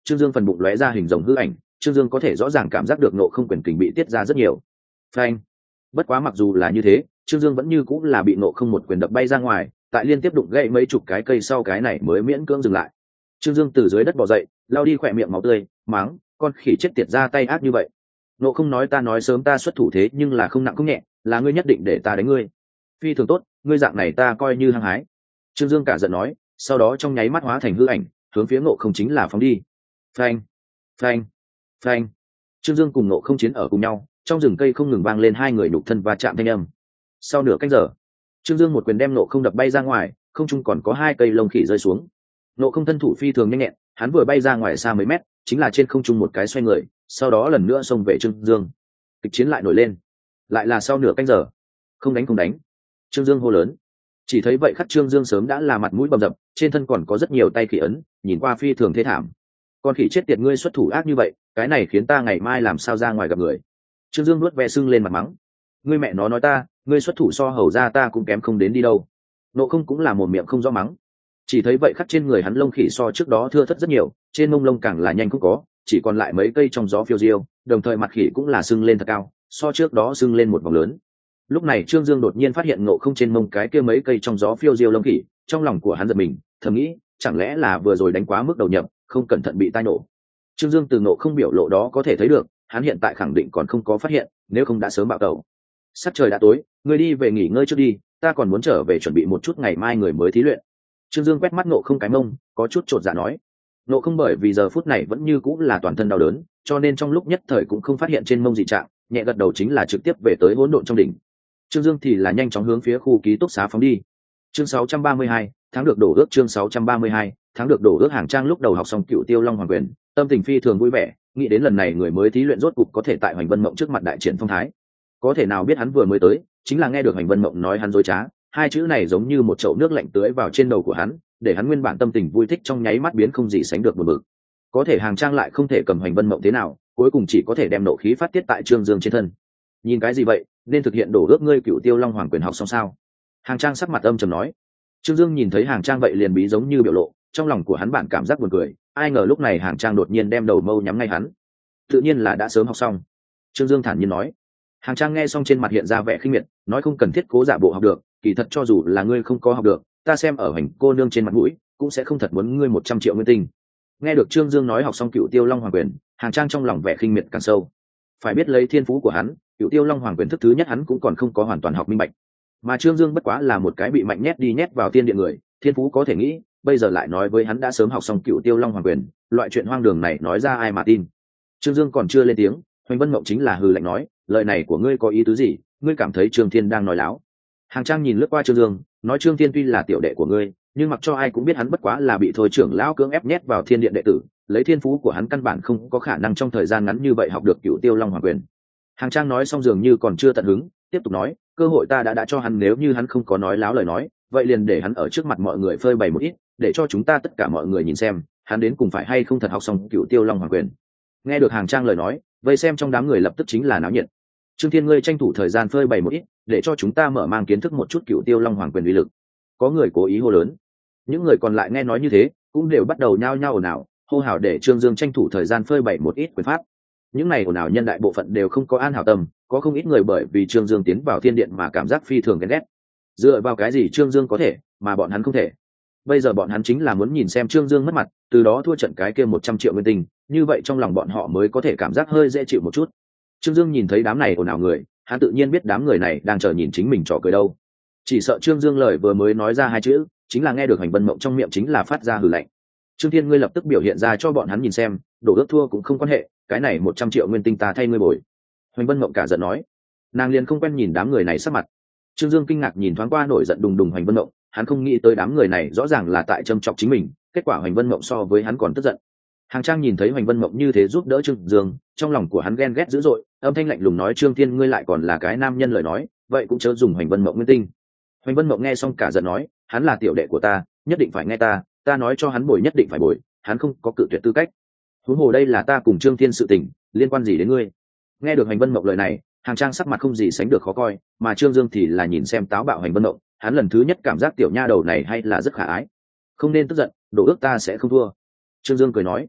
Trương Dương phần bụng lóe ra hình rồng hư ảnh, Trương Dương có thể rõ ràng cảm giác được nộ không quyền kình bị tiết ra rất nhiều. Phanh. Bất quá mặc dù là như thế, Trương Dương vẫn như cũng là bị nộ không một quyền đập bay ra ngoài, tại liên tiếp đụng gãy mấy chục cái cây sau cái này mới miễn cưỡng dừng lại. Trương Dương từ dưới đất bò dậy, lao đi khỏe miệng máu tươi, mắng, con khỉ chết tiệt ra tay ác như vậy. Nộ không nói ta nói sớm ta xuất thủ thế nhưng là không nặng không nhẹ, là ngươi nhất định để ta đánh ngươi. Phi thường tốt, ngươi dạng này ta coi như hăng hái. Trương Dương cả giận nói, sau đó trong nháy mắt hóa thành hư ảnh, hướng phía Nộ không chính là phóng đi. Phanh, phanh, phanh. Trương Dương cùng Nộ không chiến ở cùng nhau, trong rừng cây không ngừng vang lên hai người nhục thân va chạm thanh âm. Sau nửa canh giờ, Trương Dương một quyền đem Nộ không đập bay ra ngoài, không trung còn có hai cây lông khỉ rơi xuống. Nộ không thân thủ phi thường nhanh nhẹn, hắn vừa bay ra ngoài xa mấy mét, chính là trên không trung một cái xoay người, sau đó lần nữa xông về Trương Dương. Kịch chiến lại nổi lên, lại là sau nửa canh giờ. Không đánh không đánh. Trương Dương hô lớn. Chỉ thấy vậy khắc Trương Dương sớm đã là mặt mũi bầm dập, trên thân còn có rất nhiều tay khỉ ấn, nhìn qua phi thường thê thảm. Con khỉ chết tiệt ngươi xuất thủ ác như vậy, cái này khiến ta ngày mai làm sao ra ngoài gặp người. Trương Dương nuốt ve sưng lên mặt mắng. Ngươi mẹ nó nói ta, ngươi xuất thủ so hầu ra ta cũng kém không đến đi đâu. Nộ không cũng là một miệng không rõ mắng. Chỉ thấy vậy khắc trên người hắn lông khỉ so trước đó thưa thớt rất nhiều, trên mông lông càng là nhanh không có, chỉ còn lại mấy cây trong gió phiêu diêu, đồng thời mặt khỉ cũng là sưng lên thật cao, so trước đó sưng lên một vòng lớn. Lúc này Trương Dương đột nhiên phát hiện Ngộ không trên mông cái kia mấy cây trong gió phiêu diêu lông khỉ, trong lòng của hắn giật mình, thầm nghĩ, chẳng lẽ là vừa rồi đánh quá mức đầu nhập, không cẩn thận bị tai nổ. Trương Dương từ Ngộ không biểu lộ đó có thể thấy được, hắn hiện tại khẳng định còn không có phát hiện, nếu không đã sớm bạo tẩu. Sắp trời đã tối, ngươi đi về nghỉ ngơi trước đi, ta còn muốn trở về chuẩn bị một chút ngày mai người mới thí luyện. Trương Dương quét mắt Ngộ không cái mông, có chút chột dạ nói. Ngộ không bởi vì giờ phút này vẫn như cũng là toàn thân đau đớn, cho nên trong lúc nhất thời cũng không phát hiện trên mông dị trạng, nhẹ gật đầu chính là trực tiếp về tới hỗn độn trong đỉnh. Trương Dương thì là nhanh chóng hướng phía khu ký túc xá phóng đi. Chương 632, tháng được đổ ước. Chương 632, tháng được đổ ước. Hàng Trang lúc đầu học xong Cựu Tiêu Long Hoàng Quyền, tâm tình phi thường vui vẻ, nghĩ đến lần này người mới thí luyện rốt cục có thể tại Hoành Vân Mộng trước mặt đại triển phong thái. Có thể nào biết hắn vừa mới tới, chính là nghe được Hoành Vân Mộng nói hắn dối trá, hai chữ này giống như một chậu nước lạnh tưới vào trên đầu của hắn, để hắn nguyên bản tâm tình vui thích trong nháy mắt biến không gì sánh được buồn bực. Có thể Hàng Trang lại không thể cầm Hoành Vân Mộng thế nào, cuối cùng chỉ có thể đem nộ khí phát tiết tại Trương Dương trên thân. Nhìn cái gì vậy, nên thực hiện đổ ước ngươi Cựu Tiêu Long Hoàng Quyền học xong sao? Hàng Trang sắc mặt âm trầm nói. Trương Dương nhìn thấy Hàng Trang vậy liền bí giống như biểu lộ, trong lòng của hắn bản cảm giác buồn cười, ai ngờ lúc này Hàng Trang đột nhiên đem đầu mâu nhắm ngay hắn. Tự nhiên là đã sớm học xong. Trương Dương thản nhiên nói. Hàng Trang nghe xong trên mặt hiện ra vẻ khinh miệt, nói không cần thiết cố giả bộ học được, kỳ thật cho dù là ngươi không có học được, ta xem ở Hoành cô nương trên mặt mũi, cũng sẽ không thật muốn ngươi 100 triệu nguyên tinh. Nghe được Trương Dương nói học xong Cựu Tiêu Long Hoàng Quyền, Hàng Trang trong lòng vẻ khinh miệt càng sâu. Phải biết lấy thiên phú của hắn, Cựu Tiêu Long Hoàng Quyền thức thứ nhất hắn cũng còn không có hoàn toàn học minh bạch, mà Trương Dương bất quá là một cái bị mạnh nhét đi nhét vào tiên điện người, thiên phú có thể nghĩ, bây giờ lại nói với hắn đã sớm học xong Cựu Tiêu Long Hoàng Quyền, loại chuyện hoang đường này nói ra ai mà tin. Trương Dương còn chưa lên tiếng, Hoành Vân Mộng chính là hừ lạnh nói, lời này của ngươi có ý tứ gì, ngươi cảm thấy Trương Thiên đang nói láo? Hàng Trang nhìn lướt qua Trương Dương, nói Trương Thiên tuy là tiểu đệ của ngươi, nhưng mặc cho ai cũng biết hắn bất quá là bị thôi trưởng lão cưỡng ép nhét vào thiên điện đệ tử, lấy thiên phú của hắn căn bản không có khả năng trong thời gian ngắn như vậy học được Cựu Tiêu Long Hoàng Quyền. Hàng Trang nói xong dường như còn chưa tận hứng, tiếp tục nói, cơ hội ta đã cho hắn, nếu như hắn không có nói láo lời nói, vậy liền để hắn ở trước mặt mọi người phơi bày một ít, để cho chúng ta tất cả mọi người nhìn xem, hắn đến cùng phải hay không thật học xong Cựu Tiêu Long Hoàng Quyền. Nghe được Hàng Trang lời nói, vây xem trong đám người lập tức chính là náo nhiệt. Trương Thiên ngươi tranh thủ thời gian phơi bày một ít, để cho chúng ta mở mang kiến thức một chút Cựu Tiêu Long Hoàng Quyền uy lực. Có người cố ý hô lớn. Những người còn lại nghe nói như thế, cũng đều bắt đầu nhao nhao ồn ào, hô hào để Trương Dương tranh thủ thời gian phơi bày một ít quyền pháp. Những này ồn ào nhân đại bộ phận đều không có an hảo tâm, có không ít người bởi vì Trương Dương tiến vào thiên điện mà cảm giác phi thường ghen ghét. Dựa vào cái gì Trương Dương có thể, mà bọn hắn không thể? Bây giờ bọn hắn chính là muốn nhìn xem Trương Dương mất mặt, từ đó thua trận cái kia 100 triệu nguyên tinh, như vậy trong lòng bọn họ mới có thể cảm giác hơi dễ chịu một chút. Trương Dương nhìn thấy đám này ồn ào người, hắn tự nhiên biết đám người này đang chờ nhìn chính mình trò cười đâu. Chỉ sợ Trương Dương lời vừa mới nói ra hai chữ, chính là nghe được Hoành Vân Mộng trong miệng chính là phát ra hừ lạnh. Trương Thiên ngươi lập tức biểu hiện ra cho bọn hắn nhìn xem, đổ ước thua cũng không quan hệ, cái này 100 triệu nguyên tinh ta thay ngươi bồi. Hoành Vân Mộng cả giận nói. Nàng liền không quen nhìn đám người này sắc mặt. Trương Dương kinh ngạc nhìn thoáng qua nổi giận đùng đùng Hoành Vân Mộng, hắn không nghĩ tới đám người này rõ ràng là tại châm chọc chính mình, kết quả Hoành Vân Mộng so với hắn còn tức giận. Hàng Trang nhìn thấy Hoành Vân Mộng như thế giúp đỡ Trương Dương, trong lòng của hắn ghen ghét dữ dội, âm thanh lạnh lùng nói Trương Thiên ngươi lại còn là cái nam nhân lời nói, vậy cũng chớ dùng Hoành Vân Mộng nguyên tinh. Hoành Vân Mộng nghe xong cả giận nói, hắn là tiểu đệ của ta, nhất định phải nghe ta nói cho hắn bồi nhất định phải bồi, hắn không có cự tuyệt tư cách. Huống hồ đây là ta cùng Trương Thiên sự tình, liên quan gì đến ngươi? Nghe được Hoành Vân Mộng lời này, Hàng Trang sắc mặt không gì sánh được khó coi, mà Trương Dương thì là nhìn xem táo bạo Hoành Vân Mộng, hắn lần thứ nhất cảm giác tiểu nha đầu này hay là rất khả ái. Không nên tức giận, đổ ước ta sẽ không thua. Trương Dương cười nói.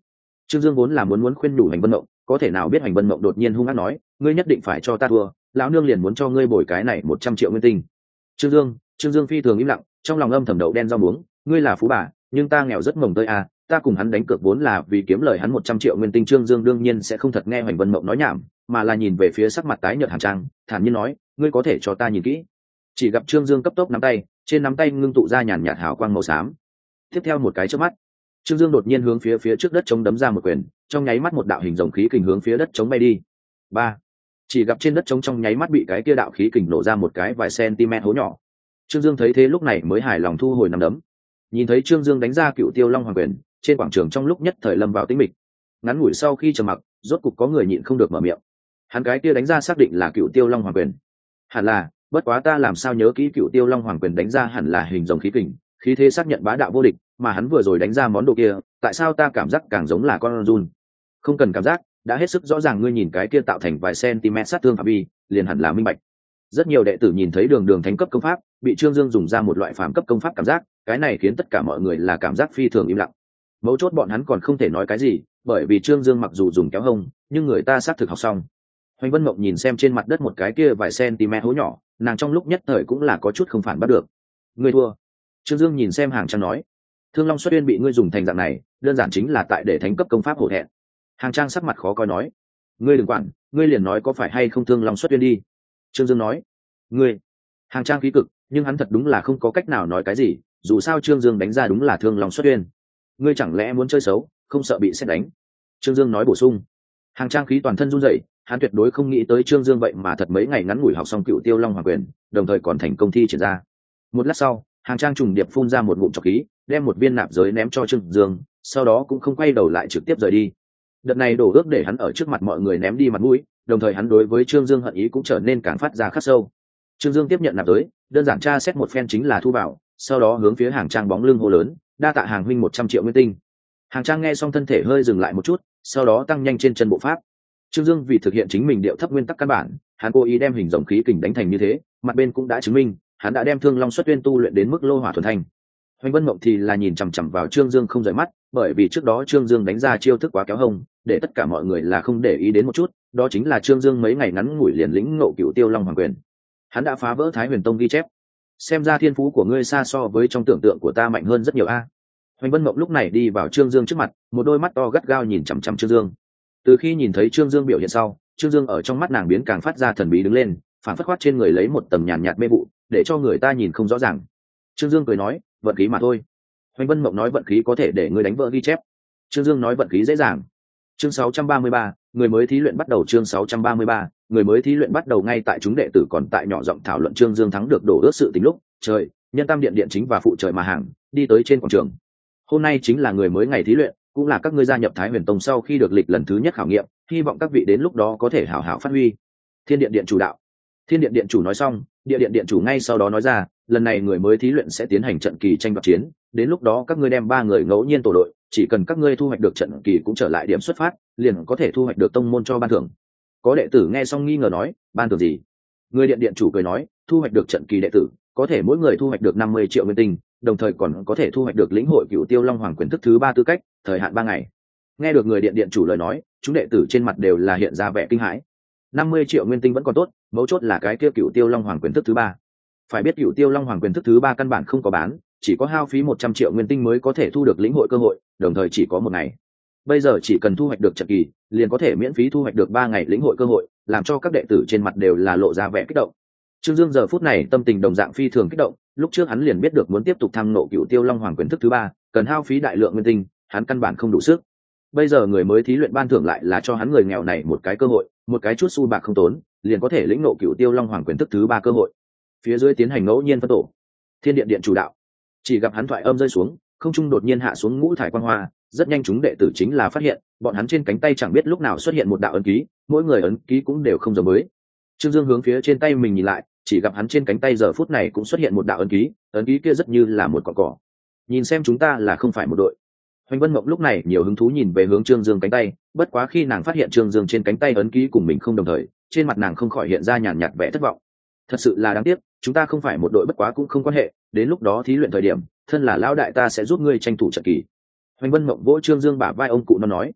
Trương Dương vốn là muốn khuyên nhủ Hành Vân Mộng, có thể nào biết Hành Vân Mộng đột nhiên hung hăng nói, ngươi nhất định phải cho ta thua, lão nương liền muốn cho ngươi bồi cái này 100 triệu nguyên tinh. Trương Dương phi thường im lặng, trong lòng âm thầm đậu đen rau muống, ngươi là phú bà, nhưng ta nghèo rất mồng tơi à, ta cùng hắn đánh cược vốn là vì kiếm lời hắn 100 triệu nguyên tinh. Trương Dương đương nhiên sẽ không thật nghe Hành Vân Mộng nói nhảm, mà là nhìn về phía sắc mặt tái nhợt Hàn Trang, thản nhiên nói, ngươi có thể cho ta nhìn kỹ. Chỉ gặp Trương Dương cấp tốc nắm tay, trên nắm tay ngưng tụ ra nhàn nhạt hào quang màu xám. Tiếp theo một cái chớp mắt, Trương Dương đột nhiên hướng phía trước đất trống đấm ra một quyền, trong nháy mắt một đạo hình rồng khí kình hướng phía đất trống bay đi. Ba, chỉ gặp trên đất trống trong nháy mắt bị cái kia đạo khí kình nổ ra một cái vài cm hố nhỏ. Trương Dương thấy thế lúc này mới hài lòng thu hồi nắm đấm. Nhìn thấy Trương Dương đánh ra Cựu Tiêu Long Hoàng quyền, trên quảng trường trong lúc nhất thời lâm vào tĩnh mịch. Ngắn ngủi sau khi trầm mặc, rốt cục có người nhịn không được mở miệng. Hắn cái kia đánh ra xác định là Cựu Tiêu Long Hoàng quyền. Hẳn là, bất quá ta làm sao nhớ kỹ Cựu Tiêu Long Hoàng quyền đánh ra hẳn là hình rồng khí kình, khí thế xác nhận bá đạo vô địch, mà hắn vừa rồi đánh ra món đồ kia, tại sao ta cảm giác càng giống là con run? Không cần cảm giác, đã hết sức rõ ràng, ngươi nhìn cái kia tạo thành vài cm sát thương phạm vi, liền hẳn là minh bạch. Rất nhiều đệ tử nhìn thấy đường thánh cấp công pháp, bị Trương Dương dùng ra một loại phàm cấp công pháp cảm giác, cái này khiến tất cả mọi người là cảm giác phi thường im lặng. Mấu chốt bọn hắn còn không thể nói cái gì, bởi vì Trương Dương mặc dù dùng kéo hông, nhưng người ta xác thực học xong. Hoành Vân Mộng nhìn xem trên mặt đất một cái kia vài cm hố nhỏ, nàng trong lúc nhất thời cũng là có chút không phản bắt được. Ngươi thua. Trương Dương nhìn xem Hàng Trang nói, Thương Long Xuất Uyên bị ngươi dùng thành dạng này, đơn giản chính là tại để thánh cấp công pháp hổ thẹn. Hàng Trang sắc mặt khó coi nói, ngươi đừng quản, ngươi liền nói có phải hay không Thương Long Xuất Uyên đi. Trương Dương nói, ngươi. Hàng Trang khí cực, nhưng hắn thật đúng là không có cách nào nói cái gì, dù sao Trương Dương đánh ra đúng là Thương Long Xuất Uyên. Ngươi chẳng lẽ muốn chơi xấu, không sợ bị sét đánh? Trương Dương nói bổ sung. Hàng Trang khí toàn thân run rẩy, hắn tuyệt đối không nghĩ tới Trương Dương vậy mà thật mấy ngày ngắn ngủi học xong Cựu Tiêu Long Hoàng quyền, đồng thời còn thành công thi triển ra. Một lát sau, Hàng Trang trùng điệp phun ra một ngụm trọc khí, đem một viên nạp giới ném cho Trương Dương, sau đó cũng không quay đầu lại trực tiếp rời đi. Đợt này đổ ước để hắn ở trước mặt mọi người ném đi mặt mũi, đồng thời hắn đối với Trương Dương hận ý cũng trở nên càng phát ra khắc sâu. Trương Dương tiếp nhận nạp giới, đơn giản tra xét một phen chính là thu vào, sau đó hướng phía Hàng Trang bóng lưng hô lớn, đa tạ Hàng huynh 100 triệu nguyên tinh. Hàng Trang nghe xong thân thể hơi dừng lại một chút, sau đó tăng nhanh trên chân bộ pháp. Trương Dương vì thực hiện chính mình điệu thấp nguyên tắc căn bản, hắn cố ý đem hình rồng khí kình đánh thành như thế, mặt bên cũng đã chứng minh, hắn đã đem Thương Long Xuất Uyên tu luyện đến mức lô hỏa thuần thành. Hoành Vân Mộng thì là nhìn chằm chằm vào Trương Dương không rời mắt, bởi vì trước đó Trương Dương đánh ra chiêu thức quá kéo hông, để tất cả mọi người là không để ý đến một chút, đó chính là Trương Dương mấy ngày ngắn ngủi liền lĩnh ngộ Cựu Tiêu Long Hoàng quyền. Hắn đã phá vỡ Thái Huyền Tông ghi chép. Xem ra thiên phú của ngươi xa so với trong tưởng tượng của ta mạnh hơn rất nhiều a. Hoành Vân Mộng lúc này đi vào Trương Dương trước mặt, một đôi mắt to gắt gao nhìn chằm chằm Trương Dương. Từ khi nhìn thấy Trương Dương biểu hiện sau, Trương Dương ở trong mắt nàng biến càng phát ra thần bí đứng lên, phản phất khoát trên người lấy một tầm nhàn nhạt mê vụ, để cho người ta nhìn không rõ ràng. Trương Dương cười nói, vận khí mà thôi. Hoành Vân Mộng nói vận khí có thể để ngươi đánh vỡ ghi chép. Trương Dương nói vận khí dễ dàng. Chương 633, người mới thí luyện bắt đầu. Chương 633, người mới thí luyện bắt đầu. Ngay tại chúng đệ tử còn tại nhỏ giọng thảo luận Trương Dương thắng được đổ ước sự tình lúc, trời, Nhân Tam Điện điện chính và phụ trời mà hàng đi tới trên quảng trường. Hôm nay chính là người mới ngày thí luyện, cũng là các ngươi gia nhập Thái Huyền Tông sau khi được lịch lần thứ nhất khảo nghiệm, hy vọng các vị đến lúc đó có thể hảo hảo phát huy. Thiên Điện điện chủ đạo. Thiên Điện điện chủ nói xong, Địa Điện điện chủ ngay sau đó nói ra, lần này người mới thí luyện sẽ tiến hành trận kỳ tranh đoạt chiến, đến lúc đó các ngươi đem 3 người ngẫu nhiên tổ đội, chỉ cần các ngươi thu hoạch được trận kỳ cũng trở lại điểm xuất phát, liền có thể thu hoạch được tông môn cho ban thưởng. Có đệ tử nghe xong nghi ngờ nói, ban thưởng gì? Người điện điện chủ cười nói, thu hoạch được trận kỳ đệ tử, có thể mỗi người thu hoạch được 50 triệu nguyên tinh, đồng thời còn có thể thu hoạch được lĩnh hội Cựu Tiêu Long Hoàng quyền thức thứ 3 tư cách, thời hạn 3 ngày. Nghe được người điện điện chủ lời nói, chúng đệ tử trên mặt đều là hiện ra vẻ kinh hãi. 50 triệu nguyên tinh vẫn còn tốt, mấu chốt là cái kia Cựu Tiêu Long Hoàng quyền thức thứ 3. Phải biết Cựu Tiêu Long Hoàng quyền thức thứ 3 căn bản không có bán, chỉ có hao phí 100 triệu nguyên tinh mới có thể thu được lĩnh hội cơ hội, đồng thời chỉ có 1 ngày. Bây giờ chỉ cần thu hoạch được trận kỳ, liền có thể miễn phí thu hoạch được 3 ngày lĩnh hội cơ hội, làm cho các đệ tử trên mặt đều là lộ ra vẻ kích động. Trương Dương giờ phút này tâm tình đồng dạng phi thường kích động, lúc trước hắn liền biết được muốn tiếp tục tham ngộ Cựu Tiêu Long Hoàng quyền thức thứ 3, cần hao phí đại lượng nguyên tinh, hắn căn bản không đủ sức. Bây giờ người mới thí luyện ban thưởng lại là cho hắn người nghèo này một cái cơ hội, một cái chút xu bạc không tốn, liền có thể lĩnh ngộ Cựu Tiêu Long Hoàng quyền thức thứ 3 cơ hội. Phía dưới tiến hành ngẫu nhiên phân tổ. Thiên Điện điện chủ đạo. Chỉ gặp hắn thoại âm rơi xuống, không trung đột nhiên hạ xuống ngũ thải quang hoa, rất nhanh chúng đệ tử chính là phát hiện, bọn hắn trên cánh tay chẳng biết lúc nào xuất hiện một đạo ấn ký, mỗi người ấn ký cũng đều không giống mới. Trương Dương hướng phía trên tay mình nhìn lại, chỉ gặp hắn trên cánh tay giờ phút này cũng xuất hiện một đạo ấn ký kia rất như là một cọn cỏ. Nhìn xem chúng ta là không phải một đội. Hoành Vân Mộng lúc này nhiều hứng thú nhìn về hướng Trương Dương cánh tay, bất quá khi nàng phát hiện Trương Dương trên cánh tay ấn ký cùng mình không đồng thời, trên mặt nàng không khỏi hiện ra nhàn nhạt vẻ thất vọng. Thật sự là đáng tiếc, chúng ta không phải một đội, bất quá cũng không quan hệ, đến lúc đó thí luyện thời điểm, thân là lão đại ta sẽ giúp ngươi tranh thủ trận kỳ. Hoành Vân Mộng vỗ Trương Dương bả vai ông cụ nó nói,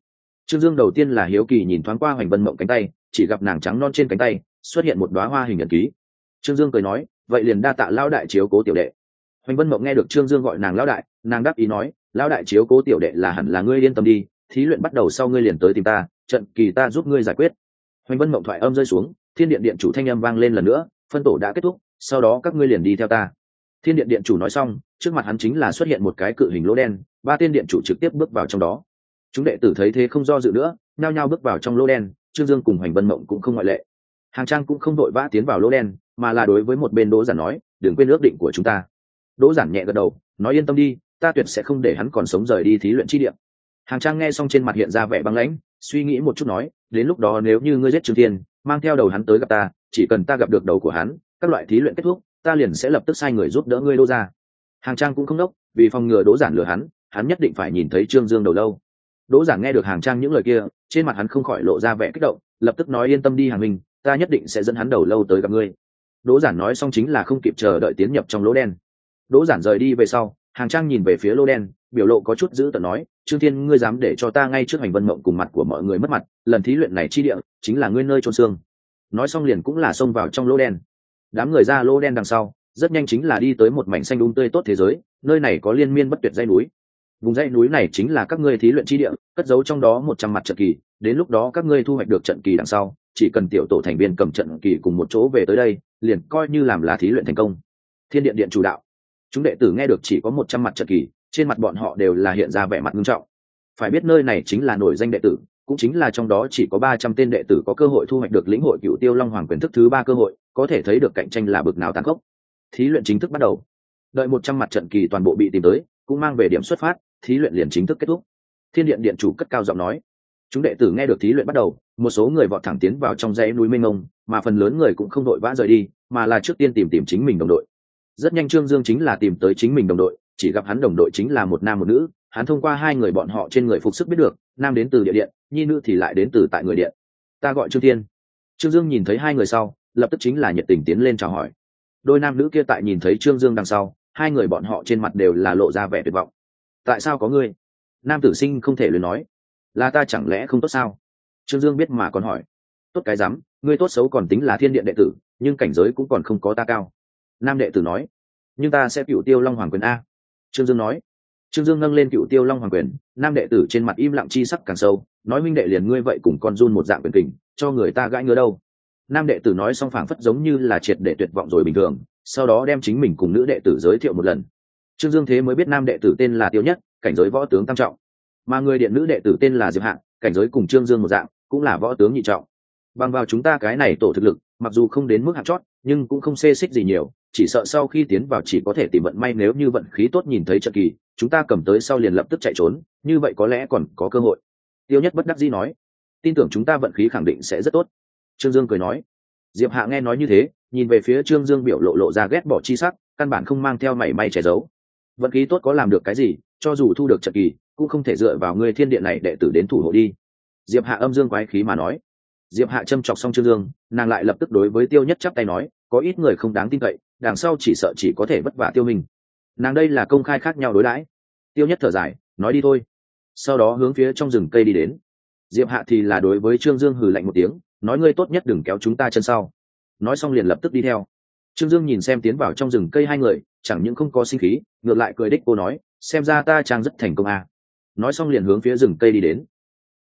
Trương Dương đầu tiên là hiếu kỳ nhìn thoáng qua Hoành Vân Mộng cánh tay, chỉ gặp nàng trắng non trên cánh tay xuất hiện một đóa hoa hình ấn ký. Trương Dương cười nói, vậy liền đa tạ lão đại chiếu cố tiểu đệ. Hoành Vân Mộng nghe được Trương Dương gọi nàng lão đại, nàng đáp ý nói, lão đại chiếu cố tiểu đệ là hẳn là ngươi yên tâm đi, thí luyện bắt đầu sau ngươi liền tới tìm ta, trận kỳ ta giúp ngươi giải quyết. Hoành Vân Mộng thoại âm rơi xuống, Thiên Điện điện chủ thanh âm vang lên lần nữa, phân tổ đã kết thúc, sau đó các ngươi liền đi theo ta. Thiên Điện điện chủ nói xong, trước mặt hắn chính là xuất hiện một cái cự hình lỗ đen, ba tên điện chủ trực tiếp bước vào trong đó. Chúng đệ tử thấy thế không do dự nữa, nhao nhao bước vào trong lỗ đen, Trương Dương cùng Hoành Vân Mộng cũng không ngoại lệ. Hàng Trang cũng không đội vã tiến vào lỗ đen, mà là đối với một bên Đỗ Giản nói, đừng quên ước định của chúng ta. Đỗ Giản nhẹ gật đầu, nói yên tâm đi, ta tuyệt sẽ không để hắn còn sống rời đi thí luyện chi địa. Hàng Trang nghe xong trên mặt hiện ra vẻ băng lãnh, suy nghĩ một chút nói, đến lúc đó nếu như ngươi giết Trương Thiên, mang theo đầu hắn tới gặp ta, chỉ cần ta gặp được đầu của hắn, các loại thí luyện kết thúc, ta liền sẽ lập tức sai người giúp đỡ ngươi Đỗ ra. Hàng Trang cũng không đốc, vì phòng ngừa Đỗ Giản lừa hắn nhất định phải nhìn thấy Trương Dương đầu lâu. Đỗ Giản nghe được Hàng Trang những lời kia, trên mặt hắn không khỏi lộ ra vẻ kích động, lập tức nói yên tâm đi Hàng Minh, ta nhất định sẽ dẫn hắn đầu lâu tới gặp ngươi. Đỗ Giản nói xong chính là không kịp chờ đợi tiến nhập trong lỗ đen. Đỗ Giản rời đi về sau, Hàng Trang nhìn về phía lỗ đen, biểu lộ có chút dữ tợn nói, Trương Thiên ngươi dám để cho ta ngay trước Hoành Vân Mộng cùng mặt của mọi người mất mặt, lần thí luyện này chi địa chính là ngươi nơi chôn xương. Nói xong liền cũng là xông vào trong lỗ đen. Đám người ra lỗ đen đằng sau, rất nhanh chính là đi tới một mảnh xanh tươi tốt thế giới, nơi này có liên miên bất tuyệt dãy núi. Vùng dãy núi này chính là các ngươi thí luyện chi địa, cất giấu trong đó 100 mặt trận kỳ, đến lúc đó các ngươi thu hoạch được trận kỳ đằng sau, chỉ cần tiểu tổ thành viên cầm trận kỳ cùng một chỗ về tới đây, liền coi như làm là thí luyện thành công. Thiên Điện điện chủ đạo. Chúng đệ tử nghe được chỉ có 100 mặt trận kỳ, trên mặt bọn họ đều là hiện ra vẻ mặt nghiêm trọng. Phải biết nơi này chính là nổi danh đệ tử, cũng chính là trong đó chỉ có 300 tên đệ tử có cơ hội thu hoạch được lĩnh hội Cửu Tiêu Long Hoàng quyền thức thứ 3 cơ hội, có thể thấy được cạnh tranh là bực nào tàn khốc. Thí luyện chính thức bắt đầu. Đợi 100 mặt trận kỳ toàn bộ bị tìm tới, cũng mang về điểm xuất phát, thí luyện liền chính thức kết thúc. Thiên Điện điện chủ cất cao giọng nói. Chúng đệ tử nghe được thí luyện bắt đầu, một số người vọt thẳng tiến vào trong dãy núi mênh mông, mà phần lớn người cũng không đội vã rời đi, mà là trước tiên tìm chính mình đồng đội. Rất nhanh Trương Dương chính là tìm tới chính mình đồng đội, chỉ gặp hắn đồng đội chính là một nam một nữ, hắn thông qua hai người bọn họ trên người phục sức biết được, nam đến từ địa điện, nhi nữ thì lại đến từ tại người điện. Ta gọi Trương Thiên. Trương Dương nhìn thấy hai người sau, lập tức chính là nhiệt tình tiến lên chào hỏi. Đôi nam nữ kia tại nhìn thấy Trương Dương đằng sau, hai người bọn họ trên mặt đều là lộ ra vẻ tuyệt vọng. Tại sao có ngươi? Nam tử sinh không thể luyến nói. Là ta chẳng lẽ không tốt sao? Trương Dương biết mà còn hỏi. Tốt cái rắm, ngươi tốt xấu còn tính là Thiên Điện đệ tử, nhưng cảnh giới cũng còn không có ta cao. Nam đệ tử nói. Nhưng ta sẽ Cửu Tiêu Long Hoàng quyền a. Trương Dương nói. Trương Dương nâng lên Cửu Tiêu Long Hoàng quyền, nam đệ tử trên mặt im lặng chi sắc càng sâu, nói minh đệ liền ngươi vậy cùng con run một dạng quyền kình, cho người ta gãi ngứa đâu. Nam đệ tử nói xong phảng phất giống như là triệt để tuyệt vọng rồi bình thường, sau đó đem chính mình cùng nữ đệ tử giới thiệu một lần. Trương Dương thế mới biết nam đệ tử tên là Tiêu Nhất, cảnh giới võ tướng tam trọng, mà người điện nữ đệ tử tên là Diệp Hạng, cảnh giới cùng Trương Dương một dạng, cũng là võ tướng nhị trọng. Bằng vào chúng ta cái này tổ thực lực, mặc dù không đến mức hạng chót, nhưng cũng không xê xích gì nhiều, chỉ sợ sau khi tiến vào chỉ có thể tìm vận may, nếu như vận khí tốt nhìn thấy trận kỳ, chúng ta cầm tới sau liền lập tức chạy trốn, như vậy có lẽ còn có cơ hội. Tiêu Nhất bất đắc dĩ nói, tin tưởng chúng ta vận khí khẳng định sẽ rất tốt. Trương Dương cười nói. Diệp Hạ nghe nói như thế, nhìn về phía Trương Dương biểu lộ ra ghét bỏ chi sắc, căn bản không mang theo mảy may che giấu. Vận khí tốt có làm được cái gì, cho dù thu được trận kỳ, cũng không thể dựa vào ngươi Thiên Điện này đệ tử đến thủ hộ đi. Diệp Hạ âm dương quái khí mà nói. Diệp Hạ châm chọc xong Trương Dương, nàng lại lập tức đối với Tiêu Nhất chắp tay nói, có ít người không đáng tin cậy, đằng sau chỉ sợ chỉ có thể vất vả Tiêu mình. Nàng đây là công khai khác nhau đối đãi. Tiêu Nhất thở dài, nói đi thôi. Sau đó hướng phía trong rừng cây đi đến. Diệp Hạ thì là đối với Trương Dương hừ lạnh một tiếng, nói ngươi tốt nhất đừng kéo chúng ta chân sau. Nói xong liền lập tức đi theo. Trương Dương nhìn xem tiến vào trong rừng cây hai người, chẳng những không có sinh khí, ngược lại cười đích cô nói, xem ra ta trang rất thành công à. Nói xong liền hướng phía rừng cây đi đến.